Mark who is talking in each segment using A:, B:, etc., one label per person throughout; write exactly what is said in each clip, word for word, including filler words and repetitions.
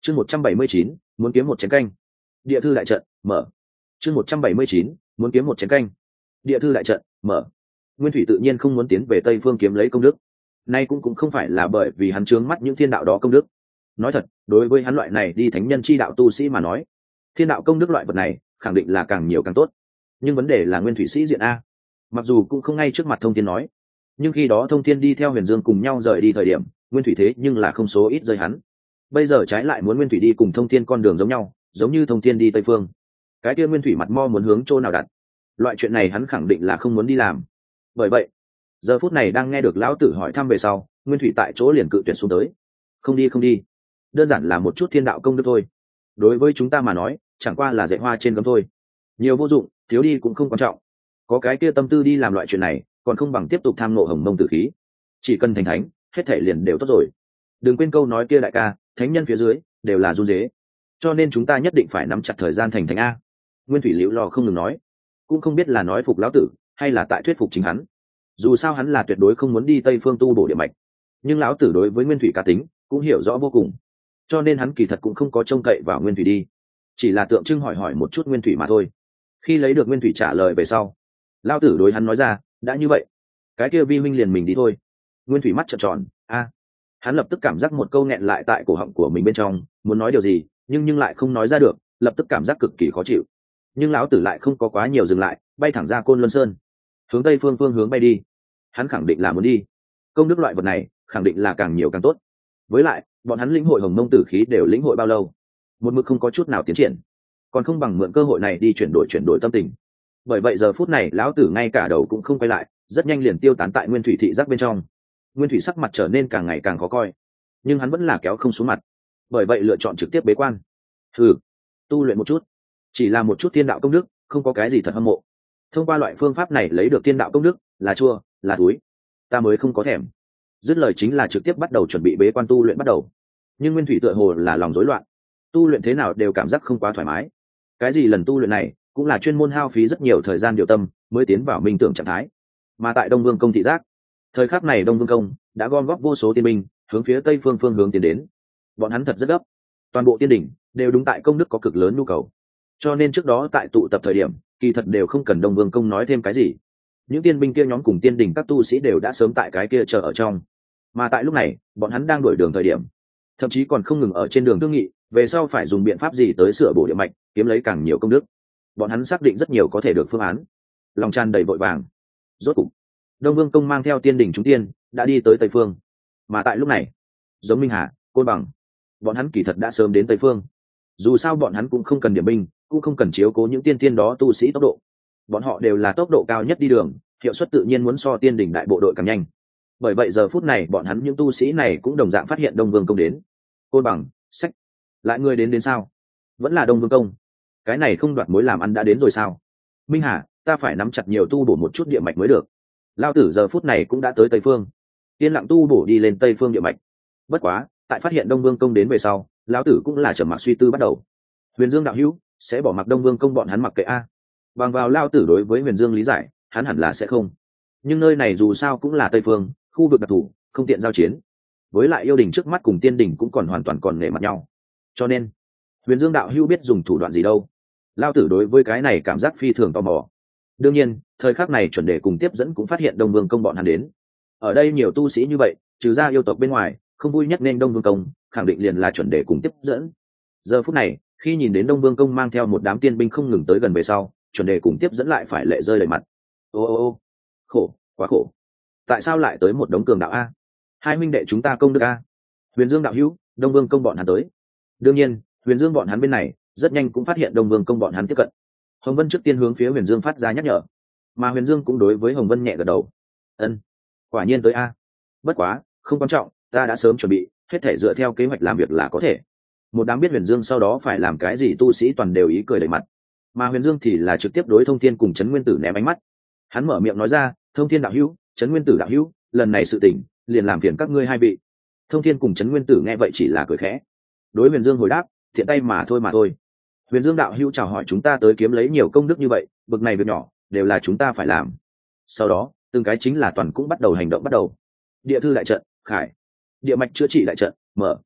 A: chương một trăm bảy mươi chín muốn kiếm một chén canh. Địa thư đại trận mở. chương một trăm bảy mươi chín muốn kiếm một chén canh. Địa thư đại trận mở. Nguyên Thủy tự nhiên không muốn tiến về Tây Phương kiếm lấy công đức. Nay cũng cũng không phải là bởi vì hắn trướng mắt những thiên đạo đó công đức. Nói thật, đối với hắn loại này đi thánh nhân chi đạo tu sĩ mà nói, thiên đạo công đức loại vật này khẳng định là càng nhiều càng tốt. Nhưng vấn đề là Nguyên Thủy sĩ diện a. Mặc dù cũng không ngay trước mặt Thông Thiên nói, nhưng khi đó Thông Thiên đi theo Huyền Dương cùng nhau rời đi thời điểm, Nguyên Thủy thế nhưng là không số ít rơi hắn. Bây giờ trái lại muốn Nguyên Thủy đi cùng Thông Thiên con đường giống nhau, giống như Thông Thiên đi Tây Phương. Cái kia Nguyên Thủy mặt mo muốn hướng chỗ nào đặt? Loại chuyện này hắn khẳng định là không muốn đi làm. Bởi vậy, giờ phút này đang nghe được lão tử hỏi thăm về sau, Nguyên Thủy tại chỗ liền cự tuyệt xuống tới. Không đi không đi, đơn giản là một chút thiên đạo công đức thôi. Đối với chúng ta mà nói, chẳng qua là dạy hoa trên gấm thôi. Nhiều vô dụng, thiếu đi cũng không quan trọng. Có cái kia tâm tư đi làm loại chuyện này, còn không bằng tiếp tục tham ngộ hồng mông tử khí. Chỉ cần thành thánh, hết thể liền đều tốt rồi. Đừng quên câu nói kia đại ca, thánh nhân phía dưới đều là run dế. Cho nên chúng ta nhất định phải nắm chặt thời gian thành thánh a. Nguyên Thủy liễu lo không ngừng nói, cũng không biết là nói phục lão tử hay là tại thuyết phục chính hắn. Dù sao hắn là tuyệt đối không muốn đi Tây Phương tu bổ địa mạch, nhưng lão tử đối với Nguyên Thủy cá tính cũng hiểu rõ vô cùng, cho nên hắn kỳ thật cũng không có trông cậy vào Nguyên Thủy đi, chỉ là tượng trưng hỏi hỏi một chút Nguyên Thủy mà thôi. Khi lấy được Nguyên Thủy trả lời về sau, lão tử đối hắn nói ra, đã như vậy, cái kia vi huynh liền mình đi thôi. Nguyên Thủy mắt trợn tròn, a, hắn lập tức cảm giác một câu nghẹn lại tại cổ họng của mình bên trong, muốn nói điều gì nhưng nhưng lại không nói ra được, lập tức cảm giác cực kỳ khó chịu. Nhưng lão tử lại không có quá nhiều dừng lại, bay thẳng ra Côn Luân Sơn, hướng Tây phương phương hướng bay đi. Hắn khẳng định là muốn đi, công đức loại vật này khẳng định là càng nhiều càng tốt. Với lại bọn hắn lĩnh hội hồng mông tử khí đều lĩnh hội bao lâu, một mực không có chút nào tiến triển, còn không bằng mượn cơ hội này đi chuyển đổi chuyển đổi tâm tình. Bởi vậy giờ phút này lão tử ngay cả đầu cũng không quay lại, rất nhanh liền tiêu tán tại Nguyên Thủy thị giác bên trong. Nguyên Thủy sắc mặt trở nên càng ngày càng khó coi, nhưng hắn vẫn là kéo không xuống mặt, bởi vậy lựa chọn trực tiếp bế quan. Thử tu luyện một chút, chỉ là một chút thiên đạo công đức, không có cái gì thật hâm mộ. Thông qua loại phương pháp này lấy được thiên đạo công đức là chua là túi, ta mới không có thèm. Dứt lời chính là trực tiếp bắt đầu chuẩn bị bế quan tu luyện bắt đầu. Nhưng Nguyên Thủy tựa hồ là lòng rối loạn, tu luyện thế nào đều cảm giác không quá thoải mái. Cái gì lần tu luyện này cũng là chuyên môn hao phí rất nhiều thời gian điều tâm mới tiến vào minh tưởng trạng thái. Mà tại Đông Vương công thị giác, thời khắc này Đông Vương công đã gom góp vô số tiên binh hướng phía Tây phương phương hướng tiến đến. Bọn hắn thật rất gấp, toàn bộ tiên đỉnh đều đúng tại công đức có cực lớn nhu cầu, cho nên trước đó tại tụ tập thời điểm kỳ thật đều không cần Đông Vương công nói thêm cái gì. Những tiên binh kia nhóm cùng tiên đỉnh các tu sĩ đều đã sớm tại cái kia chờ ở trong. Mà tại lúc này bọn hắn đang đuổi đường thời điểm, thậm chí còn không ngừng ở trên đường thương nghị về sau phải dùng biện pháp gì tới sửa bổ địa mạch, kiếm lấy càng nhiều công đức. Bọn hắn xác định rất nhiều có thể được phương án, lòng tràn đầy vội vàng. Rốt cục Đông Vương công mang theo tiên đỉnh chúng tiên đã đi tới Tây phương. Mà tại lúc này, giống Minh Hà, Côn Bằng, bọn hắn kỳ thật đã sớm đến Tây phương. Dù sao bọn hắn cũng không cần điểm binh, cũng không cần chiếu cố những tiên tiên đó tu sĩ tốc độ, bọn họ đều là tốc độ cao nhất đi đường, hiệu suất tự nhiên muốn so tiên đỉnh đại bộ đội càng nhanh. Bởi vậy giờ phút này bọn hắn những tu sĩ này cũng đồng dạng phát hiện Đông Vương công đến. Côn Bằng, sách, lại người đến đến sao? Vẫn là Đông Vương công, cái này không đoạt mối làm ăn đã đến rồi sao? Minh Hà, ta phải nắm chặt nhiều tu bổ một chút địa mạch mới được. Lao tử giờ phút này cũng đã tới Tây phương, yên lặng tu bổ đi lên Tây phương địa mạch. Bất quá tại phát hiện Đông Vương công đến về sau, lão tử cũng là trầm mặc suy tư bắt đầu. Huyền Dương đạo hữu sẽ bỏ mặc Đông Vương công bọn hắn mặc kệ a? Bằng vào Lao tử đối với Huyền Dương lý giải, hắn hẳn là sẽ không. Nhưng nơi này dù sao cũng là Tây phương, khu vực đặc thù, không tiện giao chiến. Với lại yêu đình trước mắt cùng tiên đình cũng còn hoàn toàn còn nể mặt nhau, cho nên Huyền Dương đạo hữu biết dùng thủ đoạn gì đâu? Lao tử đối với cái này cảm giác phi thường tò mò. Đương nhiên thời khắc này chuẩn đề cùng tiếp dẫn cũng phát hiện Đông Vương công bọn hắn đến. Ở đây nhiều tu sĩ như vậy, trừ ra yêu tộc bên ngoài, không vui nhất nên Đông Vương công khẳng định liền là chuẩn đề cùng tiếp dẫn. Giờ phút này khi nhìn đến Đông Vương công mang theo một đám tiên binh không ngừng tới gần về sau, chuẩn đề cùng tiếp dẫn lại phải lệ rơi đầy mặt. Ô ô ô, khổ, quá khổ. Tại sao lại tới một đống cường đạo a? Hai minh đệ chúng ta công đức a. Huyền Dương đạo hữu, Đông Vương công bọn hắn tới. Đương nhiên Huyền Dương bọn hắn bên này rất nhanh cũng phát hiện Đông Vương công bọn hắn tiếp cận. Hồng Vân trước tiên hướng phía Huyền Dương phát ra nhắc nhở, mà Huyền Dương cũng đối với Hồng Vân nhẹ gật đầu. Ân, quả nhiên tới a. Bất quá không quan trọng, ta đã sớm chuẩn bị, hết thể dựa theo kế hoạch làm việc là có thể. Một đám biết Huyền Dương sau đó phải làm cái gì tu sĩ toàn đều ý cười đầy mặt, mà Huyền Dương thì là trực tiếp đối Thông Thiên cùng Trấn Nguyên Tử ném ánh mắt. Hắn mở miệng nói ra, Thông Thiên đạo hữu, Trấn Nguyên Tử đạo hữu, lần này sự tình liền làm phiền các ngươi hai vị. Thông Thiên cùng Trấn Nguyên Tử nghe vậy chỉ là cười khẽ, đối Huyền Dương hồi đáp, thiện tay mà thôi mà thôi. Huyền Dương đạo hữu chào hỏi chúng ta tới kiếm lấy nhiều công đức như vậy, bực này việc nhỏ đều là chúng ta phải làm. Sau đó từng cái chính là toàn cũng bắt đầu hành động bắt đầu. Địa thư đại trận khải, địa mạch chữa trị đại trận mở,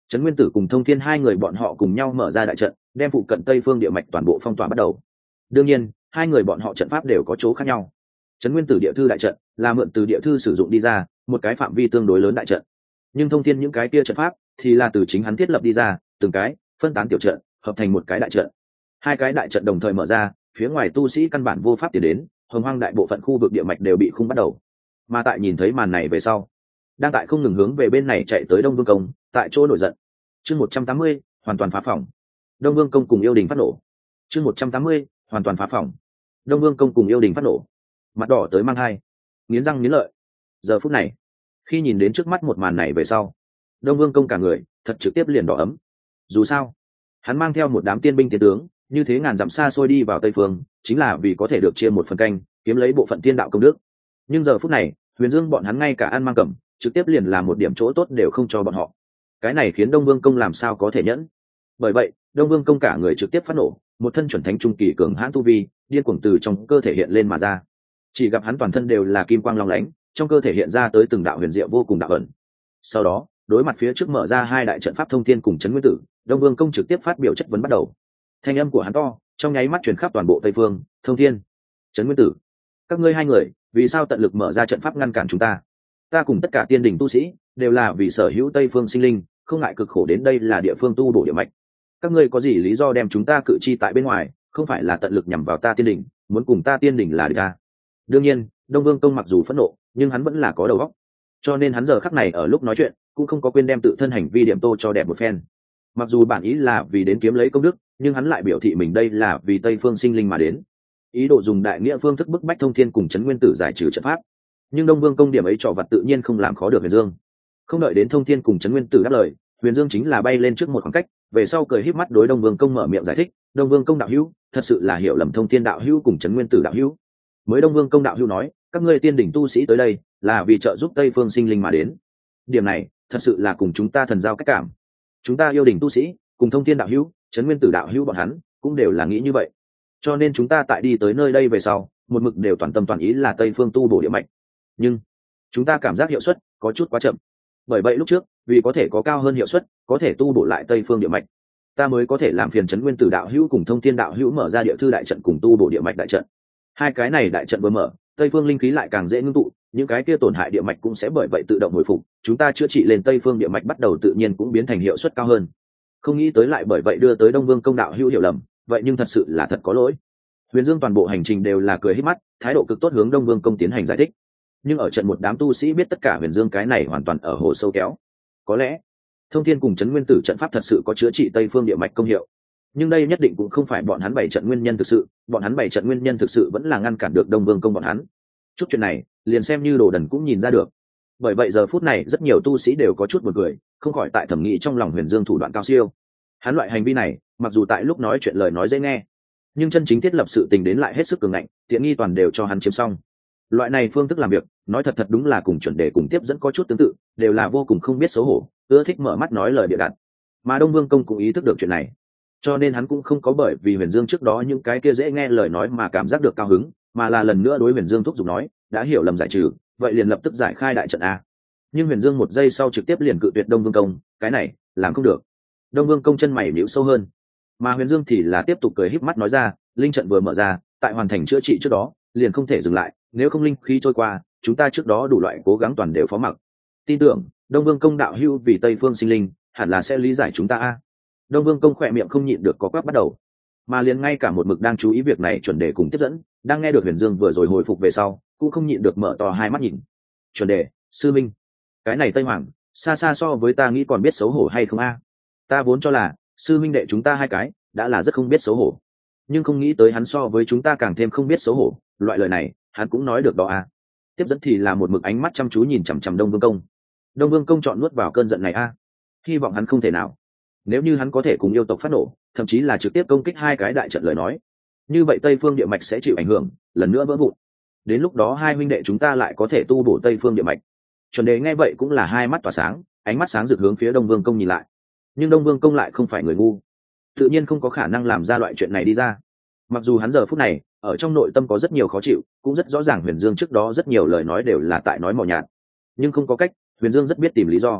A: Trấn Nguyên Tử cùng Thông Thiên hai người bọn họ cùng nhau mở ra đại trận, đem phụ cận Tây Phương địa mạch toàn bộ phong tỏa bắt đầu. Đương nhiên, hai người bọn họ trận pháp đều có chỗ khác nhau. Trấn Nguyên Tử địa thư đại trận là mượn từ địa thư sử dụng đi ra, một cái phạm vi tương đối lớn đại trận. Nhưng Thông Thiên những cái kia trận pháp thì là từ chính hắn thiết lập đi ra, từng cái phân tán tiểu trận, hợp thành một cái đại trận. Hai cái đại trận đồng thời mở ra, phía ngoài tu sĩ căn bản vô pháp tiến đến, hồng hoang đại bộ phận khu vực địa mạch đều bị khung bắt đầu. Mà tại nhìn thấy màn này về sau, đang tại không ngừng hướng về bên này chạy tới Đông Vương Công, tại chỗ nổi giận. Chương một trăm tám mươi, hoàn toàn phá phòng. Đông Vương Công cùng yêu đình phát nổ. Chương một trăm tám mươi, hoàn toàn phá phòng. Đông Vương Công cùng yêu đình phát nổ. Mặt đỏ tới mang hai, nghiến răng nghiến lợi. Giờ phút này, khi nhìn đến trước mắt một màn này về sau, Đông Vương Công cả người thật trực tiếp liền đỏ ấm. Dù sao, hắn mang theo một đám tiên binh tiến tướng, như thế ngàn dặm xa xôi đi vào Tây Phương, chính là vì có thể được chia một phần canh, kiếm lấy bộ phận tiên đạo công đức. Nhưng giờ phút này, Huyền Dương bọn hắn ngay cả ăn mang cầm, trực tiếp liền làm một điểm chỗ tốt đều không cho bọn họ. Cái này khiến Đông Vương Công làm sao có thể nhẫn. Bởi vậy, Đông Vương Công cả người trực tiếp phát nổ, một thân chuẩn thánh trung kỳ cường hãn tu vi, điên cuồng từ trong cơ thể hiện lên mà ra. Chỉ gặp hắn toàn thân đều là kim quang long lánh, trong cơ thể hiện ra tới từng đạo huyền diệu vô cùng đạo ẩn. Sau đó, đối mặt phía trước mở ra hai đại trận pháp Thông Thiên cùng Trấn Nguyên Tử, Đông Vương Công trực tiếp phát biểu chất vấn bắt đầu. Thanh âm của hắn to, trong nháy mắt truyền khắp toàn bộ Tây Phương. Thông Thiên, Trấn Nguyên Tử, các ngươi hai người, vì sao tận lực mở ra trận pháp ngăn cản chúng ta? Ta cùng tất cả tiên đình tu sĩ đều là vì sở hữu Tây Phương sinh linh, không ngại cực khổ đến đây là địa phương tu bổ địa mạch. Các ngươi có gì lý do đem chúng ta cự chi tại bên ngoài, không phải là tận lực nhằm vào ta tiên đình, muốn cùng ta tiên đình là địch ta? Đương nhiên, Đông Vương Công mặc dù phẫn nộ, nhưng hắn vẫn là có đầu óc, cho nên hắn giờ khắc này ở lúc nói chuyện cũng không có quên đem tự thân hành vi điểm tô cho đẹp một phen. Mặc dù bản ý là vì đến kiếm lấy công đức, nhưng hắn lại biểu thị mình đây là vì Tây Phương sinh linh mà đến, ý đồ dùng đại nghĩa phương thức bức bách Thông Thiên cùng Trấn Nguyên Tử giải trừ trận pháp. Nhưng Đông Vương Công điểm ấy trò vặt tự nhiên không làm khó được Huyền Dương. Không đợi đến Thông Thiên cùng Trấn Nguyên Tử đáp lời, Huyền Dương chính là bay lên trước một khoảng cách, về sau cười híp mắt đối Đông Vương Công mở miệng giải thích. Đông Vương Công đạo hữu, thật sự là hiểu lầm Thông Thiên đạo hữu cùng Trấn Nguyên Tử đạo hữu. Mới Đông Vương Công đạo hữu nói, các ngươi tiên đỉnh tu sĩ tới đây là vì trợ giúp Tây Phương sinh linh mà đến. Điểm này thật sự là cùng chúng ta thần giao cách cảm. Chúng ta yêu đỉnh tu sĩ cùng Thông Thiên đạo hữu, Trấn Nguyên Tử đạo hữu bọn hắn cũng đều là nghĩ như vậy. Cho nên chúng ta tại đi tới nơi đây về sau, một mực đều toàn tâm toàn ý là Tây Phương tu bổ địa mạch. Nhưng chúng ta cảm giác hiệu suất có chút quá chậm. Bởi vậy lúc trước, vì có thể có cao hơn hiệu suất, có thể tu bổ lại Tây Phương địa mạch, ta mới có thể làm phiền Trấn Nguyên Tử đạo hữu cùng Thông Thiên đạo hữu mở ra địa thư đại trận cùng tu bổ địa mạch đại trận. Hai cái này đại trận vừa mở, Tây Phương linh khí lại càng dễ ngưng tụ, những cái kia tổn hại địa mạch cũng sẽ bởi vậy tự động hồi phục, chúng ta chữa trị lên Tây Phương địa mạch bắt đầu tự nhiên cũng biến thành hiệu suất cao hơn. Không nghĩ tới lại bởi vậy đưa tới Đông Vương Công đạo hữu hiểu lầm, vậy nhưng thật sự là thật có lỗi. Huyền Dương toàn bộ hành trình đều là cười híp mắt, thái độ cực tốt hướng Đông Vương Công tiến hành giải thích. Nhưng ở trận một đám tu sĩ biết tất cả Huyền Dương cái này hoàn toàn ở hồ sâu kéo. Có lẽ Thông Thiên cùng Trấn Nguyên Tử trận pháp thật sự có chữa trị Tây Phương địa mạch công hiệu, nhưng đây nhất định cũng không phải bọn hắn bày trận nguyên nhân thực sự, bọn hắn bày trận nguyên nhân thực sự vẫn là ngăn cản được Đông Vương Công bọn hắn. Chút chuyện này, liền xem như đồ đần cũng nhìn ra được. Bởi vậy giờ phút này rất nhiều tu sĩ đều có chút buồn cười, không khỏi tại thẩm nghĩ trong lòng Huyền Dương thủ đoạn cao siêu. Hắn loại hành vi này, mặc dù tại lúc nói chuyện lời nói dễ nghe, nhưng chân chính thiết lập sự tình đến lại hết sức cường ngạnh, tiện nghi toàn đều cho hắn chiếm xong. Loại này phương thức làm việc, nói thật thật đúng là cùng chuẩn đề cùng tiếp dẫn có chút tương tự, đều là vô cùng không biết xấu hổ, ưa thích mở mắt nói lời bịa đặt. Mà Đông Vương Công cũng ý thức được chuyện này, cho nên hắn cũng không có bởi vì Huyền Dương trước đó những cái kia dễ nghe lời nói mà cảm giác được cao hứng, mà là lần nữa đối Huyền Dương thúc giục nói, đã hiểu lầm giải trừ, vậy liền lập tức giải khai đại trận a. Nhưng Huyền Dương một giây sau trực tiếp liền cự tuyệt Đông Vương Công, cái này làm không được. Đông Vương Công chân mày nhíu sâu hơn, mà Huyền Dương thì là tiếp tục cười híp mắt nói ra, linh trận vừa mở ra, tại hoàn thành chữa trị trước đó, liền không thể dừng lại, nếu không linh khí trôi qua, chúng ta trước đó đủ loại cố gắng toàn đều phó mặc. Tin tưởng Đông Vương Công đạo hữu vì Tây Phương sinh linh, hẳn là sẽ lý giải chúng ta a. Đông Vương Công khỏe miệng không nhịn được có quắc bắt đầu, mà liền ngay cả một mực đang chú ý việc này chuẩn đề cùng tiếp dẫn, đang nghe được Huyền Dương vừa rồi hồi phục về sau, cũng không nhịn được mở to hai mắt nhìn. Chuẩn đề, sư minh, cái này Tây Hoàng, xa xa so với ta nghĩ còn biết xấu hổ hay không a? Ta vốn cho là sư minh đệ chúng ta hai cái đã là rất không biết xấu hổ, nhưng không nghĩ tới hắn so với chúng ta càng thêm không biết xấu hổ, loại lời này hắn cũng nói được đó a. Tiếp dẫn thì là một mực ánh mắt chăm chú nhìn chằm chằm Đông Vương Công. Đông Vương Công chọn nuốt vào cơn giận này a, hy vọng hắn không thể nào. Nếu như hắn có thể cùng yêu tộc phát nổ, thậm chí là trực tiếp công kích hai cái đại trận lời nói, như vậy Tây Phương địa mạch sẽ chịu ảnh hưởng, lần nữa vỡ vụn. Đến lúc đó hai huynh đệ chúng ta lại có thể tu bổ Tây Phương địa mạch. Chuẩn đề nghe vậy cũng là hai mắt tỏa sáng, ánh mắt sáng rực hướng phía Đông Vương Công nhìn lại. Nhưng Đông Vương Công lại không phải người ngu, tự nhiên không có khả năng làm ra loại chuyện này đi ra. Mặc dù hắn giờ phút này ở trong nội tâm có rất nhiều khó chịu, cũng rất rõ ràng Huyền Dương trước đó rất nhiều lời nói đều là tại nói mò nhạt, nhưng không có cách, Huyền Dương rất biết tìm lý do.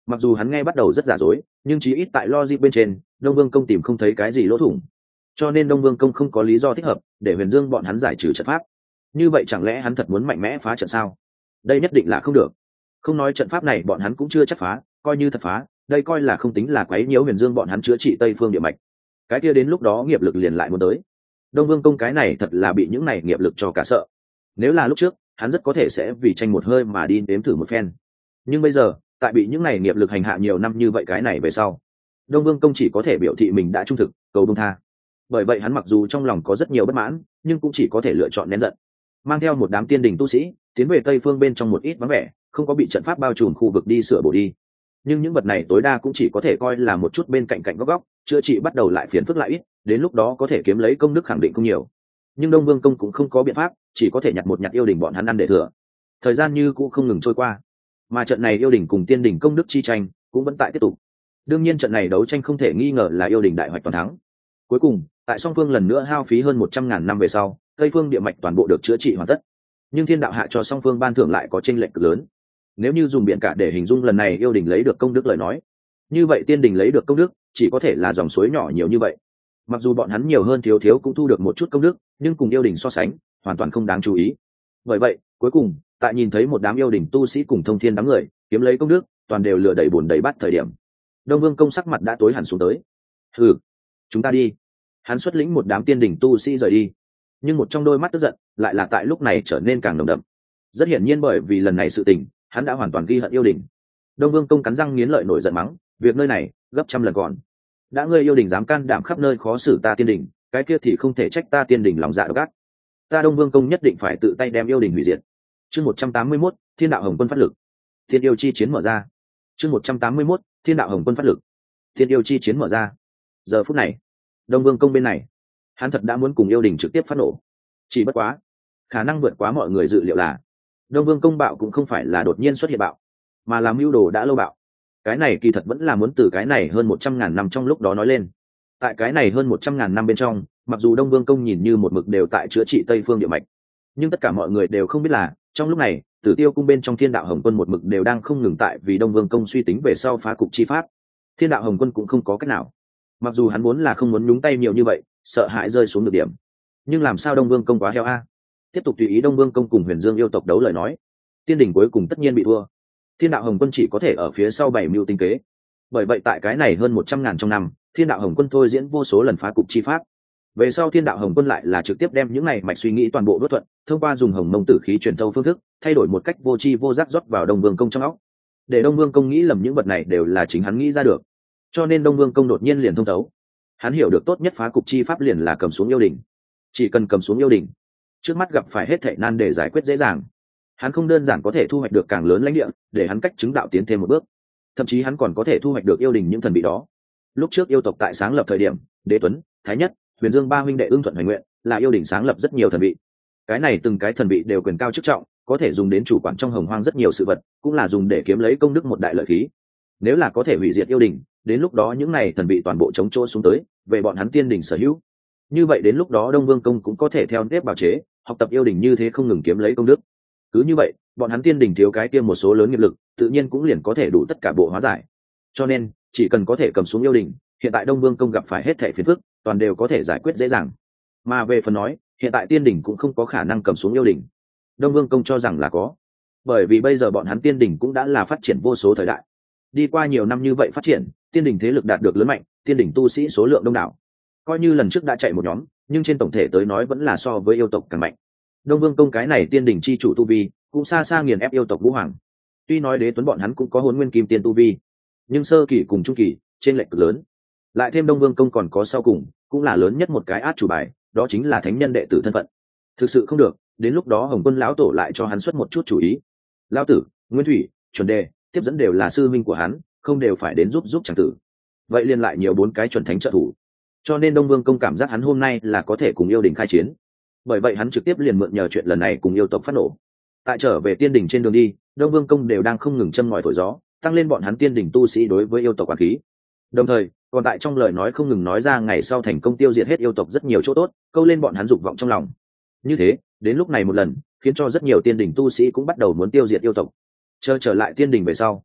A: Mặc dù hắn nghe bắt đầu rất giả dối, nhưng chí ít tại logic bên trên đông vương công tìm không thấy cái gì lỗ thủng, cho nên đông vương công không có lý do thích hợp để huyền dương bọn hắn giải trừ trận pháp. Như vậy chẳng lẽ hắn thật muốn mạnh mẽ phá trận sao? Đây nhất định là không được. Không nói trận pháp này bọn hắn cũng chưa chắc phá, coi như thật phá, đây coi là không tính là quấy nhiễu huyền dương bọn hắn chữa trị tây phương địa mạch. Cái kia đến lúc đó nghiệp lực liền lại muốn tới. Đông vương công cái này thật là bị những này nghiệp lực cho cả sợ. Nếu là lúc trước hắn rất có thể sẽ vì tranh một hơi mà đi đếm thử một phen, nhưng bây giờ tại bị những này nghiệp lực hành hạ nhiều năm như vậy, cái này về sau đông vương công chỉ có thể biểu thị mình đã trung thực, cầu bông tha. Bởi vậy hắn mặc dù trong lòng có rất nhiều bất mãn, nhưng cũng chỉ có thể lựa chọn nén giận, mang theo một đám tiên đình tu sĩ tiến về tây phương bên trong một ít vắng vẻ không có bị trận pháp bao trùm khu vực đi sửa bổ đi. Nhưng những vật này tối đa cũng chỉ có thể coi là một chút bên cạnh cạnh góc góc, chữa trị bắt đầu lại phiền phức lại ít, đến lúc đó có thể kiếm lấy công đức khẳng định không nhiều. Nhưng đông vương công cũng không có biện pháp, chỉ có thể nhặt một nhặt yêu đình bọn hắn ăn để thừa. Thời gian như cũng không ngừng trôi qua, mà trận này yêu đình cùng tiên đình công đức chi tranh cũng vẫn tại tiếp tục. Đương nhiên trận này đấu tranh không thể nghi ngờ là yêu đình đại hoạch toàn thắng. Cuối cùng tại song phương lần nữa hao phí hơn một trăm ngàn năm về sau, tây phương địa mạch toàn bộ được chữa trị hoàn tất. Nhưng thiên đạo hạ cho song phương ban thưởng lại có chênh lệch cực lớn. Nếu như dùng biện cả để hình dung lần này yêu đình lấy được công đức lời nói, như vậy tiên đình lấy được công đức chỉ có thể là dòng suối nhỏ nhiều như vậy. Mặc dù bọn hắn nhiều hơn thiếu thiếu cũng thu được một chút công đức, nhưng cùng yêu đình so sánh hoàn toàn không đáng chú ý. Bởi vậy cuối cùng tại nhìn thấy một đám yêu đình tu sĩ cùng thông thiên đám người kiếm lấy công đức toàn đều lừa đẩy bùn đầy bắt thời điểm, đông vương công sắc mặt đã tối hẳn xuống tới. Hừ, chúng ta đi. Hắn xuất lĩnh một đám tiên đình tu sĩ rời đi, nhưng một trong đôi mắt tức giận lại là tại lúc này trở nên càng nồng đậm. Rất hiển nhiên bởi vì lần này sự tình hắn đã hoàn toàn ghi hận yêu đình. Đông vương công cắn răng nghiến lợi nổi giận mắng, việc nơi này gấp trăm lần còn. Đã ngươi yêu đình dám can đảm khắp nơi khó xử ta tiên đình, cái kia thì không thể trách ta tiên đình lòng dạ độc ác. Ta đông vương công nhất định phải tự tay đem yêu đình hủy diệt. Chương một trăm tám mươi mốt, thiên đạo hồng quân phát lực. Thiên yêu chi chiến mở ra. Chương một trăm tám mươi mốt, thiên đạo hồng quân phát lực. Thiên yêu chi chiến mở ra. Giờ phút này đông vương công bên này hắn thật đã muốn cùng yêu đình trực tiếp phát nổ. Chỉ bất quá khả năng vượt quá mọi người dự liệu là đông vương công bạo cũng không phải là đột nhiên xuất hiện bạo, mà làm mưu đồ đã lâu bạo. Cái này kỳ thật vẫn là muốn từ cái này hơn một trăm ngàn năm trong lúc đó nói lên. Tại cái này hơn một trăm ngàn năm bên trong, mặc dù đông vương công nhìn như một mực đều tại chữa trị tây phương địa mạch, nhưng tất cả mọi người đều không biết là trong lúc này Tử Tiêu cung bên trong thiên đạo hồng quân một mực đều đang không ngừng tại vì đông vương công suy tính về sau phá cục chi pháp. Thiên đạo hồng quân cũng không có cách nào, mặc dù hắn muốn là không muốn nhúng tay nhiều như vậy, sợ hãi rơi xuống được điểm, nhưng làm sao đông vương công quá heo a. Tiếp tục tùy ý đông vương công cùng huyền dương yêu tộc đấu lời nói, tiên đỉnh cuối cùng tất nhiên bị thua. Thiên đạo hồng quân chỉ có thể ở phía sau bảy mưu tinh kế. Bởi vậy tại cái này hơn một trăm ngàn trong năm, thiên đạo hồng quân thôi diễn vô số lần phá cục chi pháp. Về sau thiên đạo hồng quân lại là trực tiếp đem những này mạch suy nghĩ toàn bộ đốt thuận, thông qua dùng hồng mông tử khí truyền thâu phương thức thay đổi một cách vô tri vô giác rót vào đông vương công trong óc, để đông vương công nghĩ lầm những vật này đều là chính hắn nghĩ ra được. Cho nên đông vương công đột nhiên liền thông thấu, hắn hiểu được tốt nhất phá cục chi pháp liền là cầm xuống yêu đình. Chỉ cần cầm xuống yêu đình, trước mắt gặp phải hết thảy nan để giải quyết dễ dàng. Hắn không đơn giản có thể thu hoạch được càng lớn lãnh địa, để hắn cách chứng đạo tiến thêm một bước, thậm chí hắn còn có thể thu hoạch được yêu đình những thần bị đó. Lúc trước yêu tộc tại sáng lập thời điểm, Đế Tuấn, Thái Nhất, Huyền Dương ba huynh đệ ưng thuận hoành nguyện, là yêu đình sáng lập rất nhiều thần bị. Cái này từng cái thần bị đều quyền cao chức trọng, có thể dùng đến chủ quản trong hồng hoang rất nhiều sự vật, cũng là dùng để kiếm lấy công đức một đại lợi khí. Nếu là có thể hủy diệt yêu đình, đến lúc đó những này thần bị toàn bộ chống chỗ xuống tới, về bọn hắn tiên đình sở hữu. Như vậy đến lúc đó đông vương công cũng có thể theo nếp bào chế, học tập yêu đình như thế không ngừng kiếm lấy công đức. Cứ như vậy bọn hắn tiên đình thiếu cái kia một số lớn nghiệp lực, tự nhiên cũng liền có thể đủ tất cả bộ hóa giải. Cho nên chỉ cần có thể cầm xuống yêu đình, hiện tại đông vương công gặp phải hết thảy phiền phức toàn đều có thể giải quyết dễ dàng. Mà về phần nói hiện tại tiên đình cũng không có khả năng cầm xuống yêu đình, đông vương công cho rằng là có. Bởi vì bây giờ bọn hắn tiên đình cũng đã là phát triển vô số thời đại, đi qua nhiều năm như vậy phát triển, tiên đình thế lực đạt được lớn mạnh, tiên đình tu sĩ số lượng đông đảo. Coi như lần trước đã chạy một nhóm, nhưng trên tổng thể tới nói vẫn là so với yêu tộc càng mạnh. Đông vương công cái này tiên đình chi chủ tu vi cũng xa xa nghiền ép yêu tộc vũ hoàng. Tuy nói Đế Tuấn bọn hắn cũng có Hỗn Nguyên Kim Tiên tu vi, nhưng sơ kỳ cùng trung kỳ trên lệch cực lớn. Lại thêm đông vương công còn có sau cùng cũng là lớn nhất một cái át chủ bài, đó chính là thánh nhân đệ tử thân phận. Thực sự không được, đến lúc đó Hồng Quân lão tổ lại cho hắn xuất một chút chủ ý. Lão tử, Nguyên Thủy, Chuẩn Đề tiếp dẫn đều là sư minh của hắn, không đều phải đến giúp giúp chẳng tử. Vậy liền lại nhiều bốn cái chuẩn thánh trợ thủ. Cho nên đông vương công cảm giác hắn hôm nay là có thể cùng yêu đình khai chiến. Bởi vậy hắn trực tiếp liền mượn nhờ chuyện lần này cùng yêu tộc phát nổ. Tại trở về tiên đình trên đường đi, đông vương công đều đang không ngừng châm ngòi thổi gió, tăng lên bọn hắn tiên đình tu sĩ đối với yêu tộc quản khí. Đồng thời còn tại trong lời nói không ngừng nói ra ngày sau thành công tiêu diệt hết yêu tộc rất nhiều chỗ tốt, câu lên bọn hắn dục vọng trong lòng. Như thế đến lúc này một lần khiến cho rất nhiều tiên đình tu sĩ cũng bắt đầu muốn tiêu diệt yêu tộc. Chờ trở lại tiên đình về sau,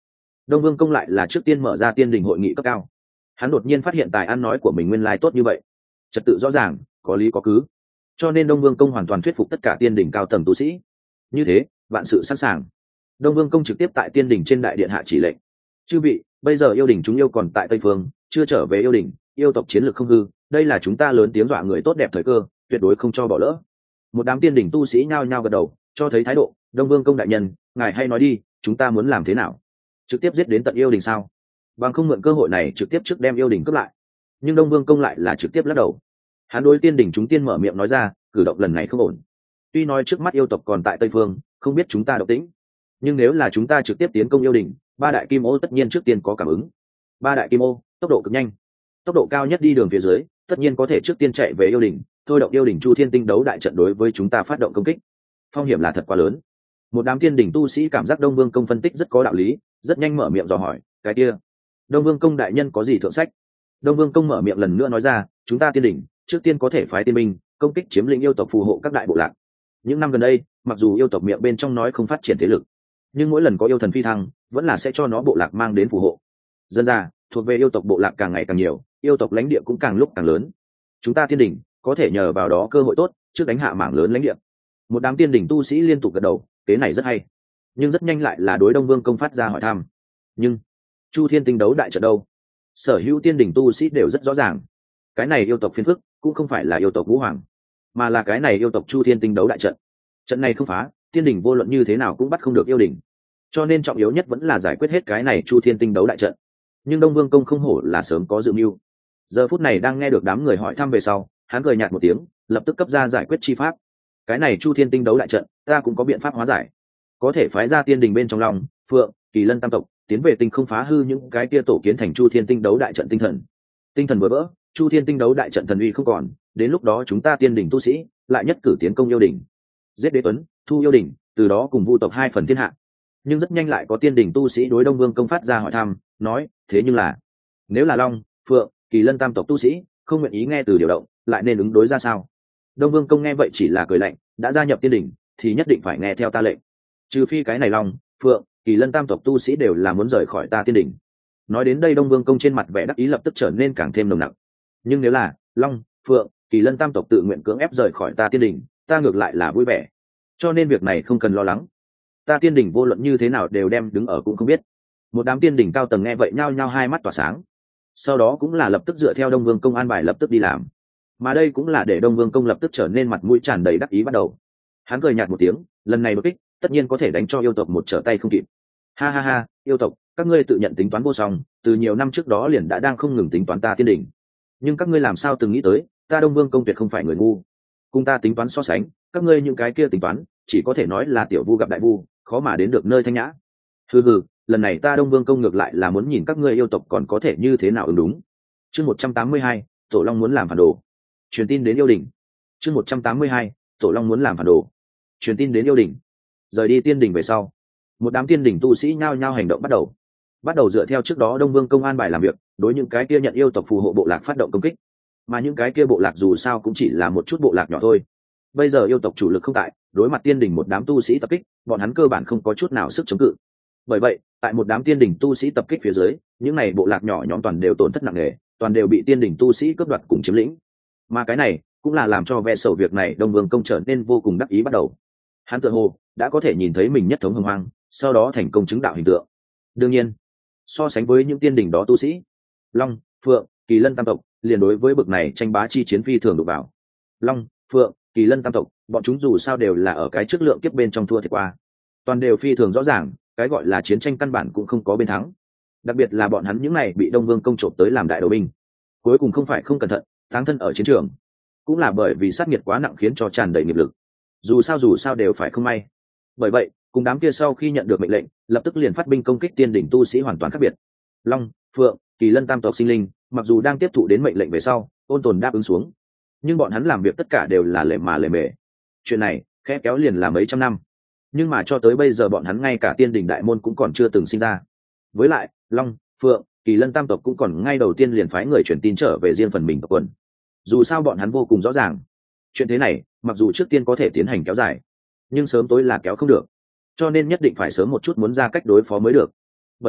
A: Đông Vương công lại là trước tiên mở ra tiên đình hội nghị cấp cao. Hắn đột nhiên phát hiện tài ăn nói của mình nguyên lai tốt như vậy, trật tự rõ ràng, có lý có cứ, cho nên Đông Vương công hoàn toàn thuyết phục tất cả tiên đình cao tầng tu sĩ. Như thế, vạn sự sẵn sàng. Đông Vương công trực tiếp tại tiên đình trên đại điện hạ chỉ lệnh: chư vị, bây giờ yêu đình chúng yêu còn tại Tây Phương, chưa trở về yêu đình, yêu tộc chiến lược không hư, đây là chúng ta lớn tiếng dọa người tốt đẹp thời cơ, tuyệt đối không cho bỏ lỡ. Một đám tiên đình tu sĩ nhao nhao gật đầu, cho thấy thái độ. Đông Vương công đại nhân, ngài hay nói đi, chúng ta muốn làm thế nào? Trực tiếp giết đến tận yêu đình sao? Bằng không mượn cơ hội này trực tiếp trước đem yêu đình cướp lại. Nhưng Đông Vương công lại là trực tiếp lắc đầu. Hắn đối tiên đình chúng tiên mở miệng nói ra, cử động lần này không ổn. Tuy nói trước mắt yêu tộc còn tại Tây Phương, không biết chúng ta động tĩnh, nhưng nếu là chúng ta trực tiếp tiến công yêu đình, ba đại kim ô tất nhiên trước tiên có cảm ứng. Ba đại kim ô tốc độ cực nhanh, tốc độ cao nhất đi đường phía dưới, tất nhiên có thể trước tiên chạy về yêu đình, thôi động yêu đình Chu Thiên Tinh đấu đại trận đối với chúng ta phát động công kích. Phong hiểm là thật quá lớn. Một đám tiên đình tu sĩ cảm giác Đông Vương công phân tích rất có đạo lý, rất nhanh mở miệng dò hỏi: cái kia, Đông Vương công đại nhân có gì thượng sách? Đông Vương công mở miệng lần nữa nói ra: chúng ta tiên đình trước tiên có thể phái tiên binh công kích chiếm lĩnh yêu tộc phù hộ các đại bộ lạc. Những năm gần đây, mặc dù yêu tộc miệng bên trong nói không phát triển thế lực, nhưng mỗi lần có yêu thần phi thăng, vẫn là sẽ cho nó bộ lạc mang đến phù hộ. Dân ra, thuộc về yêu tộc bộ lạc càng ngày càng nhiều, yêu tộc lãnh địa cũng càng lúc càng lớn. Chúng ta tiên đình có thể nhờ vào đó cơ hội tốt, trước đánh hạ mảng lớn lãnh địa. Một đám tiên đình tu sĩ liên tục gật đầu, kế này rất hay. Nhưng rất nhanh lại là đối Đông Vương công phát ra hỏi thăm: nhưng Chu Thiên Tinh đấu đại trận đâu? Sở hữu tiên đình tu sĩ đều rất rõ ràng, cái này yêu tộc phiền phức cũng không phải là yêu tộc Vũ Hoàng, mà là cái này yêu tộc Chu Thiên Tinh đấu đại trận. Trận này không phá, tiên đình vô luận như thế nào cũng bắt không được yêu đình, cho nên trọng yếu nhất vẫn là giải quyết hết cái này Chu Thiên Tinh đấu đại trận. Nhưng Đông Vương công không hổ là sớm có dự mưu, giờ phút này đang nghe được đám người hỏi thăm về sau, hắn cười nhạt một tiếng, lập tức cấp ra giải quyết chi pháp. Cái này Chu Thiên Tinh đấu đại trận, ta cũng có biện pháp hóa giải, có thể phái ra tiên đình bên trong Long, Phượng, Kỳ Lân tam tộc tiến về tinh không phá hư những cái kia tổ kiến thành Chu Thiên Tinh đấu đại trận tinh thần. Tinh thần vừa vỡ, Chu Thiên Tinh đấu đại trận thần uy không còn, đến lúc đó chúng ta tiên đình tu sĩ lại nhất cử tiến công yêu đình, giết đế tuấn, thu yêu đình, từ đó cùng vu tộc hai phần thiên hạ. Nhưng rất nhanh lại có tiên đình tu sĩ đối Đông Vương công phát ra hỏi thăm, nói: thế nhưng là, nếu là Long, Phượng, Kỳ Lân tam tộc tu sĩ không nguyện ý nghe từ điều động, lại nên ứng đối ra sao? Đông Vương công nghe vậy chỉ là cười lạnh: đã gia nhập tiên đình thì nhất định phải nghe theo ta lệnh, trừ phi cái này Long, Phượng, Kỳ Lân tam tộc tu sĩ đều là muốn rời khỏi ta tiên đình. Nói đến đây, Đông Vương công trên mặt vẻ đắc ý lập tức trở nên càng thêm nồng nặc. Nhưng nếu là Long, Phượng, Kỳ Lân tam tộc tự nguyện cưỡng ép rời khỏi ta tiên đình, ta ngược lại là vui vẻ, cho nên việc này không cần lo lắng. Ta tiên đình vô luận như thế nào đều đem đứng ở cũng không biết. Một đám tiên đình cao tầng nghe vậy nhao nhao hai mắt tỏa sáng, sau đó cũng là lập tức dựa theo Đông Vương công an bài lập tức đi làm. Mà đây cũng là để Đông Vương công lập tức trở nên mặt mũi tràn đầy đắc ý bắt đầu. Hắn cười nhạt một tiếng, lần này đột kích tất nhiên có thể đánh cho yêu tộc một trở tay không kịp. Ha ha ha, yêu tộc, các ngươi tự nhận tính toán vô song, từ nhiều năm trước đó liền đã đang không ngừng tính toán ta tiên đình. Nhưng các ngươi làm sao từng nghĩ tới, ta Đông Vương công tuyệt không phải người ngu. Cùng ta tính toán so sánh, các ngươi những cái kia tính toán chỉ có thể nói là tiểu vu gặp đại vu, khó mà đến được nơi thanh nhã. Hừ hừ, lần này ta Đông Vương công ngược lại là muốn nhìn các ngươi yêu tộc còn có thể như thế nào ứng đúng. Chương một trăm tám mươi hai, Tổ Long muốn làm phản đồ. Truyền tin đến yêu đình. Chương một trăm tám mươi hai, Tổ Long muốn làm phản đồ. Truyền tin đến yêu đình. Rời đi tiên đình về sau, một đám tiên đình tu sĩ nhao nhao hành động bắt đầu. Bắt đầu dựa theo trước đó Đông Vương công an bài làm việc, đối những cái kia nhận yêu tộc phù hộ bộ lạc phát động công kích. Mà những cái kia bộ lạc dù sao cũng chỉ là một chút bộ lạc nhỏ thôi. Bây giờ yêu tộc chủ lực không tại, đối mặt tiên đình một đám tu sĩ tập kích, bọn hắn cơ bản không có chút nào sức chống cự. Bởi vậy, tại một đám tiên đình tu sĩ tập kích phía dưới, những này bộ lạc nhỏ nhóm toàn đều tổn thất nặng nề, toàn đều bị tiên đình tu sĩ cướp đoạt cùng chiếm lĩnh. Mà cái này cũng là làm cho ve sầu việc này Đông Vương công trở nên vô cùng đắc ý bắt đầu. Hắn tự hồ đã có thể nhìn thấy mình nhất thống hưng hoang, sau đó thành công chứng đạo hình tượng. Đương nhiên, so sánh với những tiên đình đó tu sĩ, Long, Phượng, Kỳ Lân tam tộc liền đối với bực này tranh bá chi chiến phi thường đụng vào. Long, Phượng, Kỳ Lân tam tộc, bọn chúng dù sao đều là ở cái chất lượng kiếp bên trong thua thiệt qua, toàn đều phi thường rõ ràng, cái gọi là chiến tranh căn bản cũng không có bên thắng. Đặc biệt là bọn hắn những này bị Đông Vương công trộm tới làm đại đầu binh, cuối cùng không phải không cẩn thận táng thân ở chiến trường, cũng là bởi vì sát nghiệt quá nặng khiến cho tràn đầy nghiệp lực. Dù sao dù sao đều phải không may. Bởi vậy, cùng đám kia sau khi nhận được mệnh lệnh, lập tức liền phát binh công kích tiên đỉnh tu sĩ hoàn toàn khác biệt. Long, Phượng, Kỳ Lân tam tộc sinh linh, mặc dù đang tiếp thụ đến mệnh lệnh về sau, ôn tồn đáp ứng xuống, nhưng bọn hắn làm việc tất cả đều là lề mà lề mề. Chuyện này khẽ kéo liền là mấy trăm năm, nhưng mà cho tới bây giờ bọn hắn ngay cả tiên đình đại môn cũng còn chưa từng sinh ra. Với lại, Long, Phượng, Kỳ Lân tam tộc cũng còn ngay đầu tiên liền phái người truyền tin trở về riêng phần mình tộc quần. Dù sao bọn hắn vô cùng rõ ràng, chuyện thế này mặc dù trước tiên có thể tiến hành kéo dài, nhưng sớm tối là kéo không được, cho nên nhất định phải sớm một chút muốn ra cách đối phó mới được. Bởi vậy,